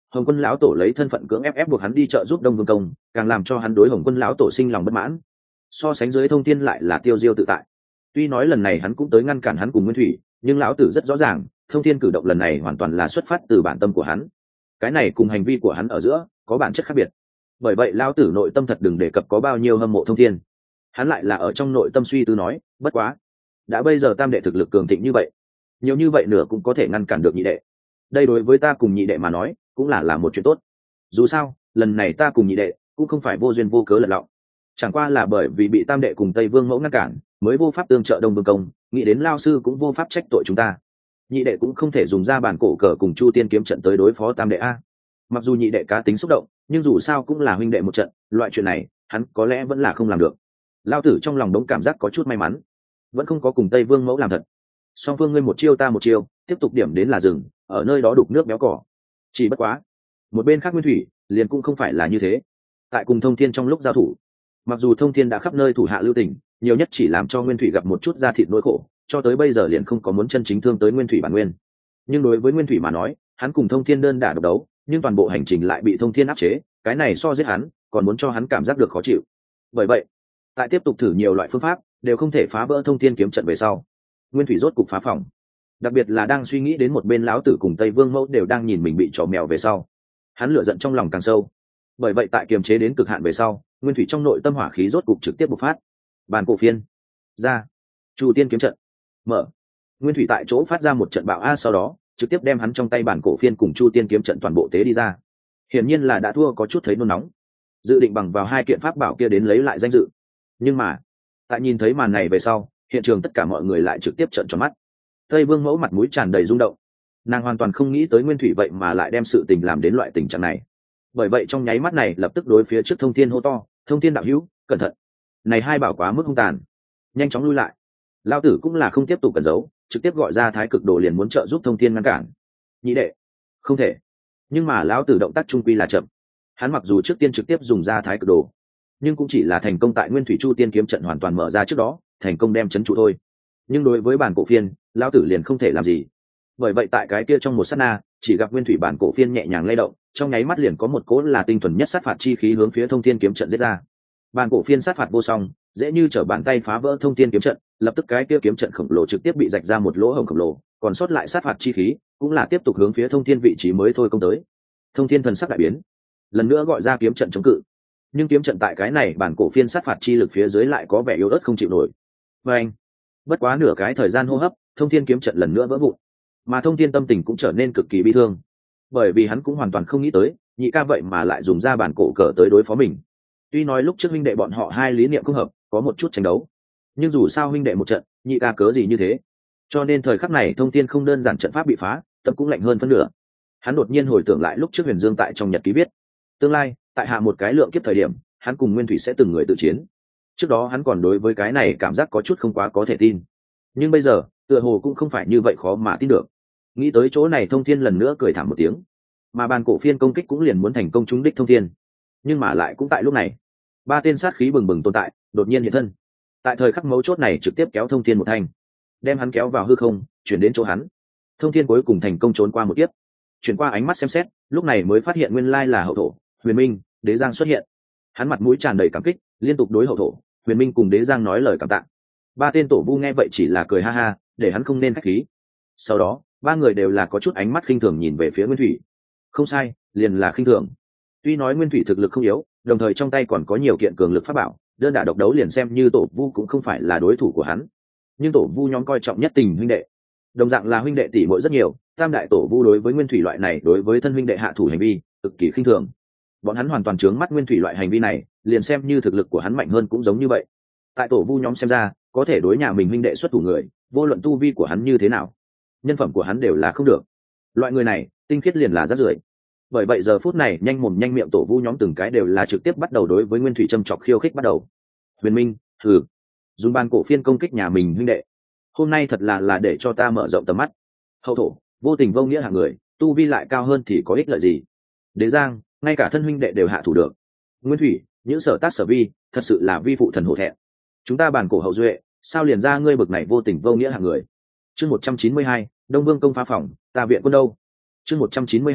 A: Hồng Quân lão tổ lấy thân phận cưỡng ép ép buộc hắn đi trợ giúp Đông Vương công, càng làm cho hắn đối Hồng Quân lão tổ sinh lòng bất mãn. So sánh dưới Thông Thiên lại là tiêu diêu tự tại. Tuy nói lần này hắn cũng tới ngăn cản hắn cùng Nguyên Thủy, nhưng lão tử rất rõ ràng, Thông Thiên cử động lần này hoàn toàn là xuất phát từ bản tâm của hắn. Cái này cùng hành vi của hắn ở giữa có bản chất khác biệt. Bởi vậy lão tử nội tâm thật đừng đề cập có bao nhiêu hâm mộ Thông Thiên. Hắn lại là ở trong nội tâm suy tư nói, bất quá, đã bây giờ tam đệ thực lực cường thịnh như vậy, nhiều như vậy nửa cũng có thể ngăn cản được nhị đệ. Đây đối với ta cùng nhị đệ mà nói, cũng là là một chuyện tốt. Dù sao, lần này ta cùng nhị đệ cũng không phải vô duyên vô cớ lật lọng, chẳng qua là bởi vì bị tam đệ cùng Tây Vương mẫu ngăn cản, mới vô pháp tương trợ Đông Vương công, nghĩ đến lao sư cũng vô pháp trách tội chúng ta. Nhị đệ cũng không thể dùng ra bản cổ cờ cùng Chu Tiên kiếm trận tới đối phó tam đệ a. Mặc dù nhị đệ cá tính xúc động, nhưng dù sao cũng là huynh đệ một trận, loại chuyện này hắn có lẽ vẫn là không làm được. Lao tử trong lòng đống cảm giác có chút may mắn, vẫn không có cùng Tây Vương mẫu làm thật. Song phương ngươi một chiêu ta một chiêu, tiếp tục điểm đến là rừng, ở nơi đó đục nước béo cỏ. Chỉ bất quá, một bên khác Nguyên Thủy liền cũng không phải là như thế. Tại cùng Thông Thiên trong lúc giao thủ, mặc dù Thông Thiên đã khắp nơi thủ hạ lưu tình, nhiều nhất chỉ làm cho Nguyên Thủy gặp một chút da thịt nỗi khổ, cho tới bây giờ liền không có muốn chân chính thương tới Nguyên Thủy bản nguyên. Nhưng đối với Nguyên Thủy mà nói, hắn cùng Thông Thiên đơn đả độc đấu, nhưng toàn bộ hành trình lại bị Thông Thiên áp chế, cái này so giết hắn còn muốn cho hắn cảm giác được khó chịu. Bởi vậy, tại tiếp tục thử nhiều loại phương pháp đều không thể phá vỡ Thông Thiên kiếm trận về sau, Nguyên Thủy rốt cục phá phòng. Đặc biệt là đang suy nghĩ đến một bên lão tử cùng Tây Vương mẫu đều đang nhìn mình bị trò mèo về sau, hắn lửa giận trong lòng càng sâu. Bởi vậy tại kiềm chế đến cực hạn về sau, Nguyên Thủy trong nội tâm hỏa khí rốt cục trực tiếp bộc phát. Bàn cổ phiên ra, Chu Tiên kiếm trận mở. Nguyên Thủy tại chỗ phát ra một trận bạo a, sau đó trực tiếp đem hắn trong tay bản cổ phiên cùng Chu Tiên kiếm trận toàn bộ tế đi ra. Hiển nhiên là đã thua có chút thấy nôn nóng, dự định bằng vào hai kiện pháp bảo kia đến lấy lại danh dự. Nhưng mà tại nhìn thấy màn này về sau, hiện trường tất cả mọi người lại trực tiếp trợn tròn mắt. Tây Vương mẫu mặt mũi tràn đầy rung động, nàng hoàn toàn không nghĩ tới Nguyên Thủy vậy mà lại đem sự tình làm đến loại tình trạng này. Bởi vậy trong nháy mắt này lập tức đối phía trước Thông Thiên hô to, Thông Thiên đạo hữu cẩn thận, này hai bảo quá mức hung tàn, nhanh chóng lui lại. Lão tử cũng là không tiếp tục cẩn giấu, trực tiếp gọi ra Thái Cực Đồ liền muốn trợ giúp Thông Thiên ngăn cản. Nhị đệ không thể. Nhưng mà lão tử động tác trung quy là chậm, hắn mặc dù trước tiên trực tiếp dùng ra Thái Cực Đồ, nhưng cũng chỉ là thành công tại Nguyên Thủy Chu Tiên kiếm trận hoàn toàn mở ra trước đó thành công đem chấn trụ thôi. Nhưng đối với bản cổ phiên, lão tử liền không thể làm gì. Bởi vậy tại cái kia trong một sát na, chỉ gặp Nguyên Thủy bản cổ phiên nhẹ nhàng lay động, trong nháy mắt liền có một cỗ là tinh thuần nhất sát phạt chi khí hướng phía Thông Thiên kiếm trận giết ra. Bản cổ phiên sát phạt vô song, dễ như trở bàn tay phá vỡ Thông Thiên kiếm trận, lập tức cái kia kiếm trận khổng lồ trực tiếp bị rạch ra một lỗ hổng khổng lồ, còn sót lại sát phạt chi khí cũng là tiếp tục hướng phía Thông Thiên vị trí mới thôi công tới. Thông Thiên thần sắc đại biến, lần nữa gọi ra kiếm trận chống cự. Nhưng kiếm trận tại cái này bản cổ phiên sát phạt chi lực phía dưới lại có vẻ yếu ớt không chịu nổi. Và anh, bất quá nửa cái thời gian hô hấp, Thông Thiên kiếm trận lần nữa vỡ vụn, mà Thông Thiên tâm tình cũng trở nên cực kỳ bi thương, bởi vì hắn cũng hoàn toàn không nghĩ tới nhị ca vậy mà lại dùng ra bản cổ cờ tới đối phó mình. Tuy nói lúc trước huynh đệ bọn họ hai lý niệm không hợp, có một chút tranh đấu, nhưng dù sao huynh đệ một trận, nhị ca cớ gì như thế. Cho nên thời khắc này Thông Thiên không đơn giản trận pháp bị phá, tâm cũng lạnh hơn phân nửa. Hắn đột nhiên hồi tưởng lại lúc trước Huyền Dương tại trong nhật ký viết, tương lai tại hạ một cái lượng kiếp thời điểm, hắn cùng Nguyên Thủy sẽ từng người tự chiến. Trước đó hắn còn đối với cái này cảm giác có chút không quá có thể tin, nhưng bây giờ tựa hồ cũng không phải như vậy khó mà tin được. Nghĩ tới chỗ này Thông Thiên lần nữa cười thảm một tiếng, mà bàn cổ phiên công kích cũng liền muốn thành công trúng đích Thông Thiên. Nhưng mà lại cũng tại lúc này, ba tên sát khí bừng bừng tồn tại đột nhiên hiện thân, tại thời khắc mấu chốt này trực tiếp kéo Thông Thiên một thanh, đem hắn kéo vào hư không, chuyển đến chỗ hắn. Thông Thiên cuối cùng thành công trốn qua một kiếp, chuyển qua ánh mắt xem xét, lúc này mới phát hiện nguyên lai là Hậu Thổ, Huyền Minh, Đế Giang xuất hiện. Hắn mặt mũi tràn đầy cảm kích, liên tục đối Hậu Thổ, Huyền Minh cùng Đế Giang nói lời cảm tạ. Ba tên tổ vu nghe vậy chỉ là cười ha ha, để hắn không nên khách khí. Sau đó ba người đều là có chút ánh mắt khinh thường nhìn về phía Nguyên Thủy. Không sai, liền là khinh thường. Tuy nói Nguyên Thủy thực lực không yếu, đồng thời trong tay còn có nhiều kiện cường lực pháp bảo, đơn đả độc đấu liền xem như tổ vu cũng không phải là đối thủ của hắn. Nhưng tổ vu nhóm coi trọng nhất tình huynh đệ, đồng dạng là huynh đệ tỷ muội rất nhiều, tam đại tổ vu đối với Nguyên Thủy loại này đối với thân huynh đệ hạ thủ hành vi cực kỳ khinh thường. Bọn hắn hoàn toàn trướng mắt Nguyên Thủy loại hành vi này, liền xem như thực lực của hắn mạnh hơn cũng giống như vậy. Tại tổ vu nhóm xem ra, có thể đối nhà mình huynh đệ xuất thủ người, vô luận tu vi của hắn như thế nào, nhân phẩm của hắn đều là không được. Loại người này tinh khiết liền là rác rưởi. Bởi vậy giờ phút này nhanh mồm nhanh miệng tổ vu nhóm từng cái đều là trực tiếp bắt đầu đối với Nguyên Thủy châm chọc khiêu khích bắt đầu. Huyền Minh, thử dùng bàn cổ phiên công kích nhà mình huynh đệ, hôm nay thật là là để cho ta mở rộng tầm mắt. Hậu Thổ, vô tình vô nghĩa hạng người, tu vi lại cao hơn thì có ích lợi gì? Đế Giang, ngay cả thân huynh đệ đều hạ thủ được. Nguyên Thủy, những sở tác sở vi thật sự là vi phụ thần hổ thẹn. Chúng ta bàn cổ hậu duệ, sao liền ra ngươi bực này vô tình vô nghĩa hạng người? Chương một trăm chín mươi hai, Đông Vương công phá phòng, ta viện quân đâu? Chương một trăm chín mươi hai,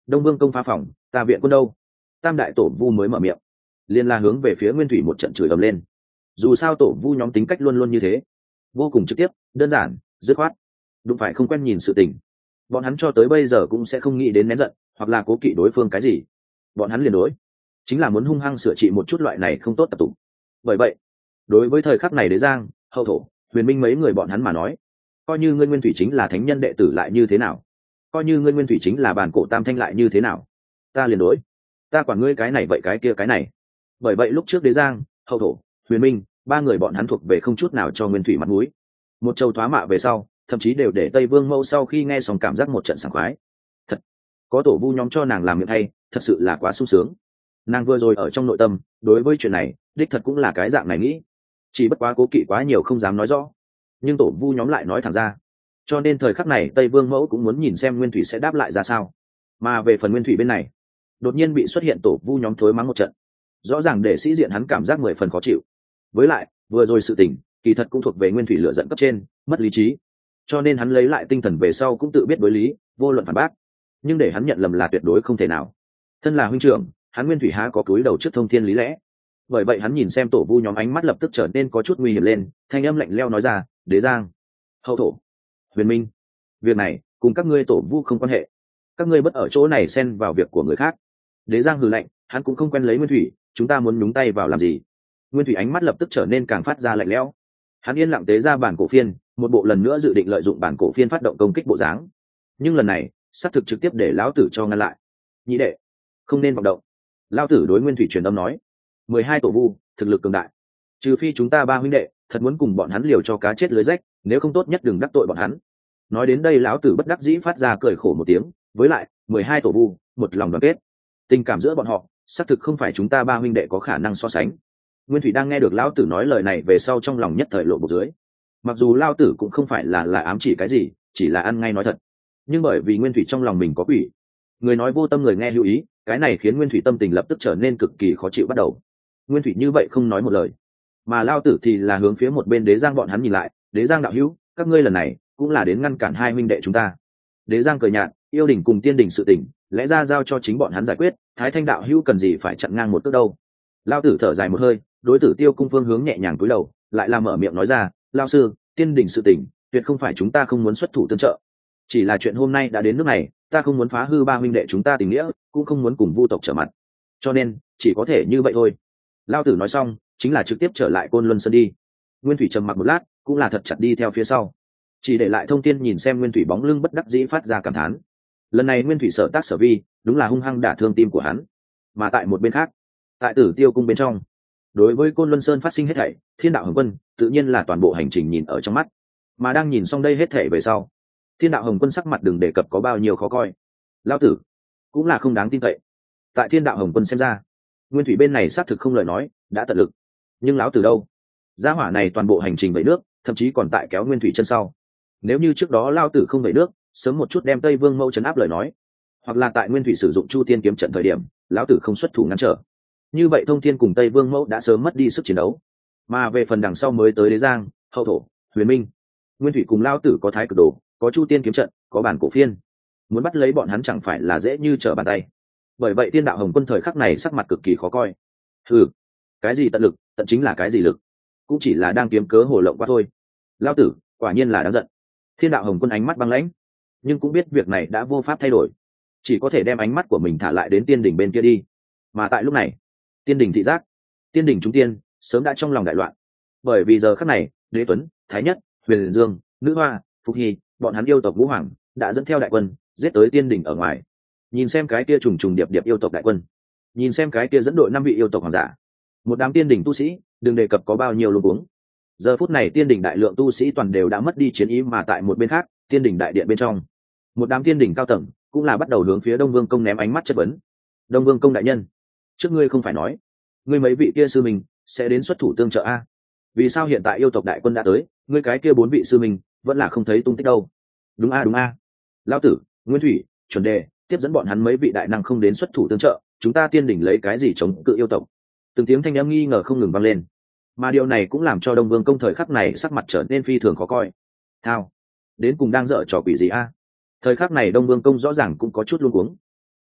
A: Đông Vương công phá phòng, ta viện quân đâu? Tam đại tổ vu mới mở miệng, liên la hướng về phía Nguyên Thủy một trận chửi ầm lên. Dù sao tổ vu nhóm tính cách luôn luôn như thế, vô cùng trực tiếp, đơn giản, dứt khoát. Đúng phải không quen nhìn sự tình, bọn hắn cho tới bây giờ cũng sẽ không nghĩ đến nén giận hoặc là cố kỵ đối phương cái gì. Bọn hắn liền đối, chính là muốn hung hăng sửa trị một chút loại này không tốt tập tụ. Bởi vậy, đối với thời khắc này Đế Giang, Hậu Thổ, Huyền Minh mấy người bọn hắn mà nói, coi như ngươi Nguyên Thủy chính là thánh nhân đệ tử lại như thế nào, coi như ngươi Nguyên Thủy chính là bản cổ tam thanh lại như thế nào, ta liền đối, ta quản ngươi cái này vậy cái kia cái này. Bởi vậy lúc trước Đế Giang, Hậu Thổ, Huyền Minh ba người bọn hắn thuộc về không chút nào cho Nguyên Thủy mặt mũi. Một châu thoá mạ về sau, thậm chí đều để Tây Vương Mẫu sau khi nghe xong cảm giác một trận sảng khoái. Thật, có tổ vu nhóm cho nàng làm miệng hay, thật sự là quá sung sướng. Nàng vừa rồi ở trong nội tâm, đối với chuyện này, đích thật cũng là cái dạng này nghĩ, chỉ bất quá cố kỵ quá nhiều không dám nói rõ. Nhưng tổ vu nhóm lại nói thẳng ra, cho nên thời khắc này Tây Vương Mẫu cũng muốn nhìn xem Nguyên Thủy sẽ đáp lại ra sao. Mà về phần Nguyên Thủy bên này, đột nhiên bị xuất hiện tổ vu nhóm thối mắng một trận, rõ ràng để sĩ diện hắn cảm giác mười phần khó chịu. Với lại vừa rồi sự tình kỳ thật cũng thuộc về Nguyên Thủy lựa giận cấp trên, mất lý trí, cho nên hắn lấy lại tinh thần về sau cũng tự biết đối lý, vô luận phản bác, nhưng để hắn nhận lầm là tuyệt đối không thể nào. Thân là huynh trưởng, hắn Nguyên Thủy há có cúi đầu trước thông thiên lý lẽ. Bởi vậy hắn nhìn xem tổ vu nhóm ánh mắt lập tức trở nên có chút nguy hiểm lên, thanh âm lạnh lẽo nói ra, Đế Giang, Hậu Thổ, Huyền Minh, việc này cùng các ngươi tổ vu không quan hệ, các ngươi bất ở chỗ này xen vào việc của người khác. Đế Giang hừ lạnh, hắn cũng không quen lấy Nguyên Thủy, chúng ta muốn nhúng tay vào làm gì? Nguyên Thủy ánh mắt lập tức trở nên càng phát ra lạnh lẽo. Hắn yên lặng tế ra bản cổ phiên, một bộ lần nữa dự định lợi dụng bản cổ phiên phát động công kích bộ dáng. Nhưng lần này, xác thực trực tiếp để lão tử cho ngăn lại. Nhị đệ, không nên vọng động. Lão tử đối Nguyên Thủy truyền âm nói, mười hai tổ vu, thực lực cường đại. Trừ phi chúng ta ba huynh đệ, thật muốn cùng bọn hắn liều cho cá chết lưới rách, nếu không tốt nhất đừng đắc tội bọn hắn. Nói đến đây lão tử bất đắc dĩ phát ra cười khổ một tiếng, với lại, mười hai tổ vu, một lòng đoàn kết. Tình cảm giữa bọn họ, xác thực không phải chúng ta ba huynh đệ có khả năng so sánh. Nguyên Thủy đang nghe được lão tử nói lời này về sau trong lòng nhất thời lộ bộ dưới. Mặc dù lão tử cũng không phải là là ám chỉ cái gì, chỉ là ăn ngay nói thật, nhưng bởi vì Nguyên Thủy trong lòng mình có quỷ, người nói vô tâm người nghe lưu ý, cái này khiến Nguyên Thủy tâm tình lập tức trở nên cực kỳ khó chịu bắt đầu. Nguyên Thủy như vậy không nói một lời, mà lão tử thì là hướng phía một bên Đế Giang bọn hắn nhìn lại, Đế Giang đạo hữu, các ngươi lần này cũng là đến ngăn cản hai huynh đệ chúng ta. Đế Giang cười nhạt, yêu đỉnh cùng tiên đỉnh sự tình, lẽ ra giao cho chính bọn hắn giải quyết, Thái Thanh đạo hữu cần gì phải chặn ngang một cước đâu. Lão tử thở dài một hơi, đối Tử Tiêu cung phương hướng nhẹ nhàng cúi đầu, lại làm mở miệng nói ra, lão sư, tiên đỉnh sự tình, tuyệt không phải chúng ta không muốn xuất thủ tương trợ, chỉ là chuyện hôm nay đã đến nước này, ta không muốn phá hư ba huynh đệ chúng ta tình nghĩa, cũng không muốn cùng vu tộc trở mặt, cho nên chỉ có thể như vậy thôi. Lão tử nói xong, chính là trực tiếp trở lại Côn Luân Sơn đi. Nguyên Thủy trầm mặc một lát, cũng là thật chặt đi theo phía sau, chỉ để lại Thông Thiên nhìn xem Nguyên Thủy bóng lưng bất đắc dĩ phát ra cảm thán. Lần này Nguyên Thủy sở tác sở vi, đúng là hung hăng đả thương tim của hắn. Mà tại một bên khác, tại Tử Tiêu cung bên trong, đối với Côn Luân Sơn phát sinh hết thảy, Thiên Đạo Hồng Quân tự nhiên là toàn bộ hành trình nhìn ở trong mắt. Mà đang nhìn xong đây hết thảy về sau, Thiên Đạo Hồng Quân sắc mặt đừng đề cập có bao nhiêu khó coi. Lão tử cũng là không đáng tin cậy. Tại Thiên Đạo Hồng Quân xem ra, Nguyên Thủy bên này xác thực không lời nói, đã tận lực. Nhưng lão tử đâu? Gia hỏa này toàn bộ hành trình vẩy nước, thậm chí còn tại kéo Nguyên Thủy chân sau. Nếu như trước đó lão tử không vẩy nước, sớm một chút đem Tây Vương Mẫu trấn áp lời nói, hoặc là tại Nguyên Thủy sử dụng Chu Tiên kiếm trận thời điểm, lão tử không xuất thủ ngăn trở, như vậy Thông Thiên cùng Tây Vương Mẫu đã sớm mất đi sức chiến đấu. Mà về phần đằng sau mới tới Đế Giang, Hậu Thổ, Huyền Minh, Nguyên Thủy cùng lão tử có Thái Cực Đồ, có Chu Tiên kiếm trận, có bản cổ phiên, muốn bắt lấy bọn hắn chẳng phải là dễ như trở bàn tay. Bởi vậy Thiên Đạo Hồng Quân thời khắc này sắc mặt cực kỳ khó coi. Hừ, cái gì tận lực, tận chính là cái gì lực, cũng chỉ là đang kiếm cớ hồ lộng qua thôi. Lão tử quả nhiên là đáng giận. Thiên Đạo Hồng Quân ánh mắt băng lãnh, nhưng cũng biết việc này đã vô pháp thay đổi, chỉ có thể đem ánh mắt của mình thả lại đến tiên đỉnh bên kia đi. Mà tại lúc này, tiên đỉnh thị giác, tiên đỉnh chúng tiên sớm đã trong lòng đại loạn, bởi vì giờ khắc này Đế Tuấn, Thái Nhất, Huyền Dương, Nữ Hoa, Phục Hy, bọn hắn yêu tộc ngũ hoàng đã dẫn theo đại quân giết tới tiên đỉnh ở ngoài. Nhìn xem cái kia trùng trùng điệp điệp yêu tộc đại quân, nhìn xem cái kia dẫn đội năm vị yêu tộc hoàng giả, một đám tiên đỉnh tu sĩ đừng đề cập có bao nhiêu luống cuống. Giờ phút này tiên đỉnh đại lượng tu sĩ toàn đều đã mất đi chiến ý, mà tại một bên khác tiên đỉnh đại điện bên trong, một đám tiên đỉnh cao tầng cũng là bắt đầu hướng phía Đông Vương công ném ánh mắt chất vấn. Đông Vương công đại nhân, trước ngươi không phải nói ngươi mấy vị kia sư mình sẽ đến xuất thủ tương trợ a? Vì sao hiện tại yêu tộc đại quân đã tới, ngươi cái kia bốn vị sư mình vẫn là không thấy tung tích đâu? Đúng a đúng a. Lão tử, Nguyên Thủy, chuẩn đề tiếp dẫn bọn hắn mấy vị đại năng không đến xuất thủ tương trợ, chúng ta tiên đỉnh lấy cái gì chống cự yêu tộc? Từng tiếng thanh âm nghi ngờ không ngừng vang lên, mà điều này cũng làm cho Đông Vương công thời khắc này sắc mặt trở nên phi thường khó coi. Thao, đến cùng đang dở trò quỷ gì a? Thời khắc này Đông Vương công rõ ràng cũng có chút luống cuống,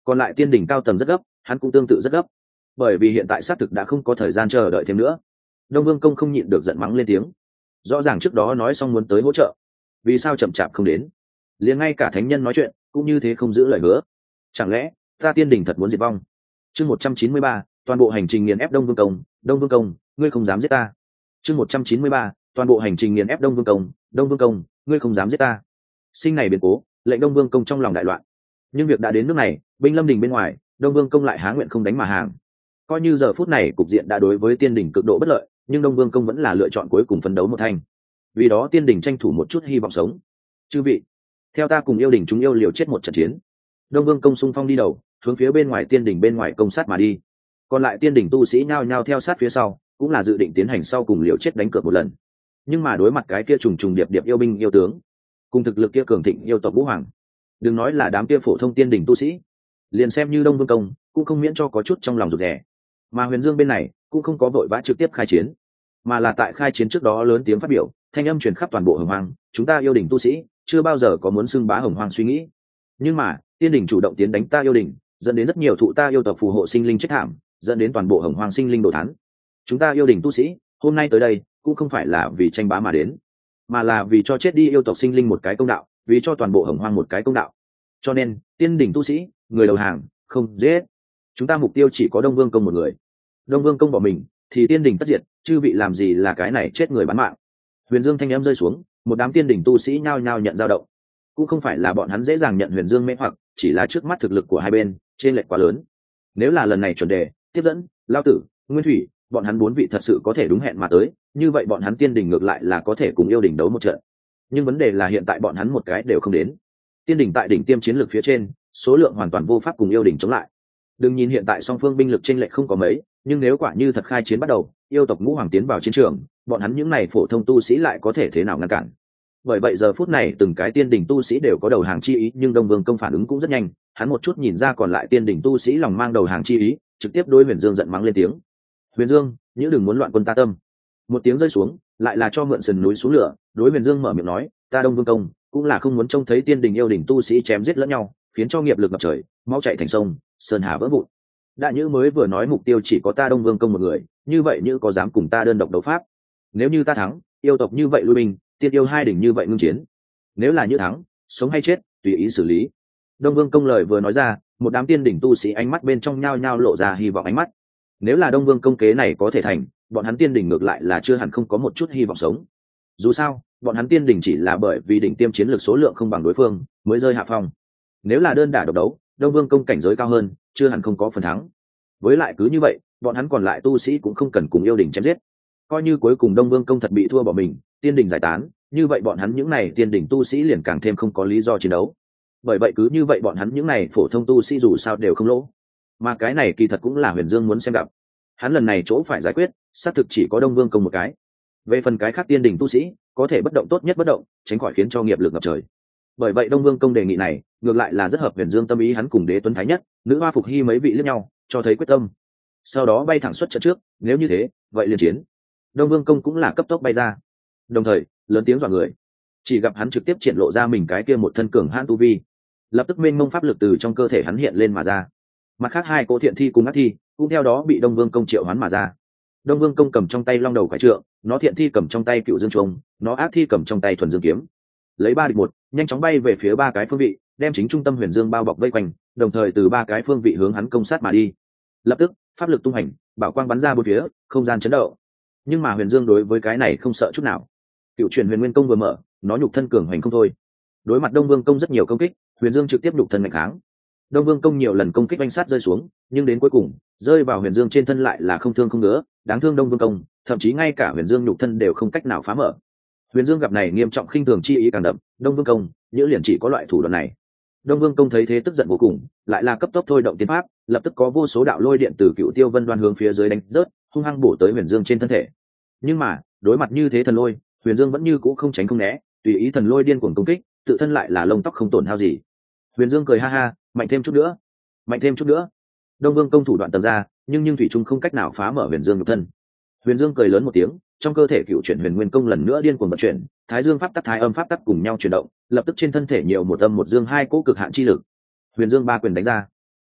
A: Còn lại tiên đỉnh cao tầng rất gấp, hắn cũng tương tự rất gấp, bởi vì hiện tại xác thực đã không có thời gian chờ đợi thêm nữa. Đông Vương công không nhịn được giận mắng lên tiếng. Rõ ràng trước đó nói xong muốn tới hỗ trợ, vì sao chậm chạp không đến? Liền ngay cả thánh nhân nói chuyện cũng như thế không giữ lời hứa. Chẳng lẽ ta tiên đỉnh thật muốn diệt vong? Chương một trăm chín mươi ba, toàn bộ hành trình nghiền ép Đông Vương công, Đông Vương công, ngươi không dám giết ta. Chương một trăm chín mươi ba, toàn bộ hành trình nghiền ép Đông Vương công, Đông Vương công, ngươi không dám giết ta. Sinh này biến cố, lệnh Đông Vương công trong lòng đại loạn. Nhưng việc đã đến nước này, binh lâm đình bên ngoài, Đông Vương công lại há nguyện không đánh mà hàng. Coi như giờ phút này cục diện đã đối với tiên đỉnh cực độ bất lợi, nhưng Đông Vương công vẫn là lựa chọn cuối cùng phấn đấu một thành. Vì đó tiên đỉnh tranh thủ một chút hy vọng sống. Chư vị, theo ta cùng yêu đỉnh chúng yêu liều chết một trận chiến. Đông Vương công xung phong đi đầu, hướng phía bên ngoài tiên đỉnh bên ngoài công sát mà đi. Còn lại tiên đỉnh tu sĩ nhao nhao theo sát phía sau, cũng là dự định tiến hành sau cùng liều chết đánh cược một lần. Nhưng mà đối mặt cái kia trùng trùng điệp điệp yêu binh yêu tướng, cùng thực lực kia cường thịnh yêu tộc Vũ Hoàng, đừng nói là đám kia phổ thông tiên đỉnh tu sĩ, liền xem như Đông Vương công cũng không miễn cho có chút trong lòng rụt rè. Mà Huyền Dương bên này cũng không có vội vã trực tiếp khai chiến, mà là tại khai chiến trước đó lớn tiếng phát biểu, thanh âm truyền khắp toàn bộ Hồng Hoang, chúng ta yêu đỉnh tu sĩ chưa bao giờ có muốn xưng bá Hồng Hoang suy nghĩ. Nhưng mà tiên đỉnh chủ động tiến đánh ta yêu đỉnh, dẫn đến rất nhiều thụ ta yêu tộc phù hộ sinh linh chết thảm, dẫn đến toàn bộ Hồng Hoang sinh linh đổ thán. Chúng ta yêu đỉnh tu sĩ hôm nay tới đây cũng không phải là vì tranh bá mà đến, mà là vì cho chết đi yêu tộc sinh linh một cái công đạo, vì cho toàn bộ Hồng Hoang một cái công đạo. Cho nên tiên đỉnh tu sĩ, người đầu hàng, không giết. Chúng ta mục tiêu chỉ có Đông Vương công một người. Đông Vương công bỏ mình thì tiên đỉnh tất diệt, chư vị làm gì là cái này chết người bán mạng. Huyền Dương thanh âm rơi xuống, một đám tiên đỉnh tu sĩ nhao nhao nhận dao động. Cũng không phải là bọn hắn dễ dàng nhận Huyền Dương mê hoặc, chỉ là trước mắt thực lực của hai bên trên lệch quá lớn. Nếu là lần này chuẩn đề, tiếp dẫn, Lao Tử, Nguyên Thủy, bọn hắn bốn vị thật sự có thể đúng hẹn mà tới, như vậy bọn hắn tiên đỉnh ngược lại là có thể cùng yêu đỉnh đấu một trận. Nhưng vấn đề là hiện tại bọn hắn một cái đều không đến. Tiên đỉnh tại đỉnh tiêm chiến lược phía trên, số lượng hoàn toàn vô pháp cùng yêu đỉnh chống lại. Đừng nhìn hiện tại song phương binh lực chênh lệch không có mấy, nhưng nếu quả như thật khai chiến bắt đầu, yêu tộc ngũ hoàng tiến vào chiến trường, bọn hắn những này phổ thông tu sĩ lại có thể thế nào ngăn cản? Bởi vậy giờ phút này từng cái tiên đỉnh tu sĩ đều có đầu hàng chi ý, nhưng Đông Vương công phản ứng cũng rất nhanh, hắn một chút nhìn ra còn lại tiên đỉnh tu sĩ lòng mang đầu hàng chi ý, trực tiếp đối Huyền Dương giận mắng lên tiếng. Huyền Dương, nhữ đừng muốn loạn quân ta tâm. Một tiếng rơi xuống, lại là cho mượn sườn núi xuống lửa, đối Huyền Dương mở miệng nói, ta Đông Vương công cũng là không muốn trông thấy tiên đỉnh yêu đỉnh tu sĩ chém giết lẫn nhau, khiến cho nghiệp lực ngập trời, máu chảy thành sông, sơn hà vỡ vụn. Đại Nhữ mới vừa nói mục tiêu chỉ có ta Đông Vương công một người, như vậy Nhữ có dám cùng ta đơn độc đấu pháp? Nếu như ta thắng, yêu tộc như vậy lui binh, tiên yêu hai đỉnh như vậy ngưng chiến. Nếu là Nhữ thắng, sống hay chết tùy ý xử lý. Đông Vương công lời vừa nói ra, một đám tiên đỉnh tu sĩ ánh mắt bên trong nhao nhao lộ ra hy vọng ánh mắt. Nếu là Đông Vương công kế này có thể thành, bọn hắn tiên đỉnh ngược lại là chưa hẳn không có một chút hy vọng sống. Dù sao, bọn hắn tiên đỉnh chỉ là bởi vì đỉnh tiêm chiến lược số lượng không bằng đối phương, mới rơi hạ phong. Nếu là đơn đả độc đấu, Đông Vương công cảnh giới cao hơn, chưa hẳn không có phần thắng. Với lại cứ như vậy, bọn hắn còn lại tu sĩ cũng không cần cùng yêu đỉnh chém giết. Coi như cuối cùng Đông Vương công thật bị thua bỏ mình, tiên đỉnh giải tán, như vậy bọn hắn những này tiên đỉnh tu sĩ liền càng thêm không có lý do chiến đấu. Bởi vậy cứ như vậy bọn hắn những này phổ thông tu sĩ dù sao đều không lỗ. Mà cái này kỳ thật cũng là Huyền Dương muốn xem gặp. Hắn lần này chỗ phải giải quyết, xác thực chỉ có Đông Vương công một cái. Về phần cái khác tiên đỉnh tu sĩ, có thể bất động tốt nhất bất động, tránh khỏi khiến cho nghiệp lực ngập trời. Bởi vậy Đông Vương công đề nghị này, ngược lại là rất hợp Huyền Dương tâm ý, hắn cùng Đế Tuấn Thái Nhất, Nữ Hoa Phục Hy mấy vị liếc nhau, cho thấy quyết tâm. Sau đó bay thẳng xuất trận trước, nếu như thế, vậy liền chiến. Đông Vương công cũng là cấp tốc bay ra, đồng thời lớn tiếng dọa người. Chỉ gặp hắn trực tiếp triển lộ ra mình cái kia một thân cường hãn tu vi, lập tức mênh mông pháp lực từ trong cơ thể hắn hiện lên mà ra. Mặt khác hai cỗ thiện thi cùng ác thi cũng theo đó bị Đông Vương công triệu hoán mà ra. Đông Vương công cầm trong tay long đầu quái trượng, nó thiện thi cầm trong tay cựu dương trùng, nó ác thi cầm trong tay thuần dương kiếm. Lấy ba địch một, nhanh chóng bay về phía ba cái phương vị, đem chính trung tâm Huyền Dương bao bọc vây quanh, đồng thời từ ba cái phương vị hướng hắn công sát mà đi. Lập tức pháp lực tung hành, bảo quang bắn ra bốn phía, không gian chấn động. Nhưng mà Huyền Dương đối với cái này không sợ chút nào. Cựu truyền Huyền Nguyên công vừa mở, nó nhục thân cường hành không thôi. Đối mặt Đông Vương công rất nhiều công kích, Huyền Dương trực tiếp nhục thân mạnh kháng. Đông Vương công nhiều lần công kích oanh sát rơi xuống, nhưng đến cuối cùng rơi vào Huyền Dương trên thân lại là không thương không ngứa, đáng thương Đông Vương công, thậm chí ngay cả Huyền Dương nhục thân đều không cách nào phá mở. Huyền Dương gặp này nghiêm trọng khinh thường chi ý càng đậm, Đông Vương công, nhữ liền chỉ có loại thủ đoạn này. Đông Vương công thấy thế tức giận vô cùng, lại là cấp tốc thôi động tiến pháp, lập tức có vô số đạo lôi điện từ Cựu Tiêu Vân Đoan hướng phía dưới đánh rớt, hung hăng bổ tới Huyền Dương trên thân thể. Nhưng mà đối mặt như thế thần lôi, Huyền Dương vẫn như cũ không tránh không né, tùy ý thần lôi điên cuồng công kích, tự thân lại là lông tóc không tổn hao gì. Huyền Dương cười ha ha, mạnh thêm chút nữa, mạnh thêm chút nữa. Đông Vương công thủ đoạn tầm ra, nhưng nhưng thủy trung không cách nào phá mở Huyền Dương nhục thân. Huyền Dương cười lớn một tiếng, trong cơ thể cựu chuyển Huyền Nguyên công lần nữa điên cuồng vận chuyển, Thái Dương pháp tắc Thái Âm pháp tắc cùng nhau chuyển động, lập tức trên thân thể nhiều một âm một dương hai cỗ cực hạn chi lực. Huyền Dương ba quyền đánh ra,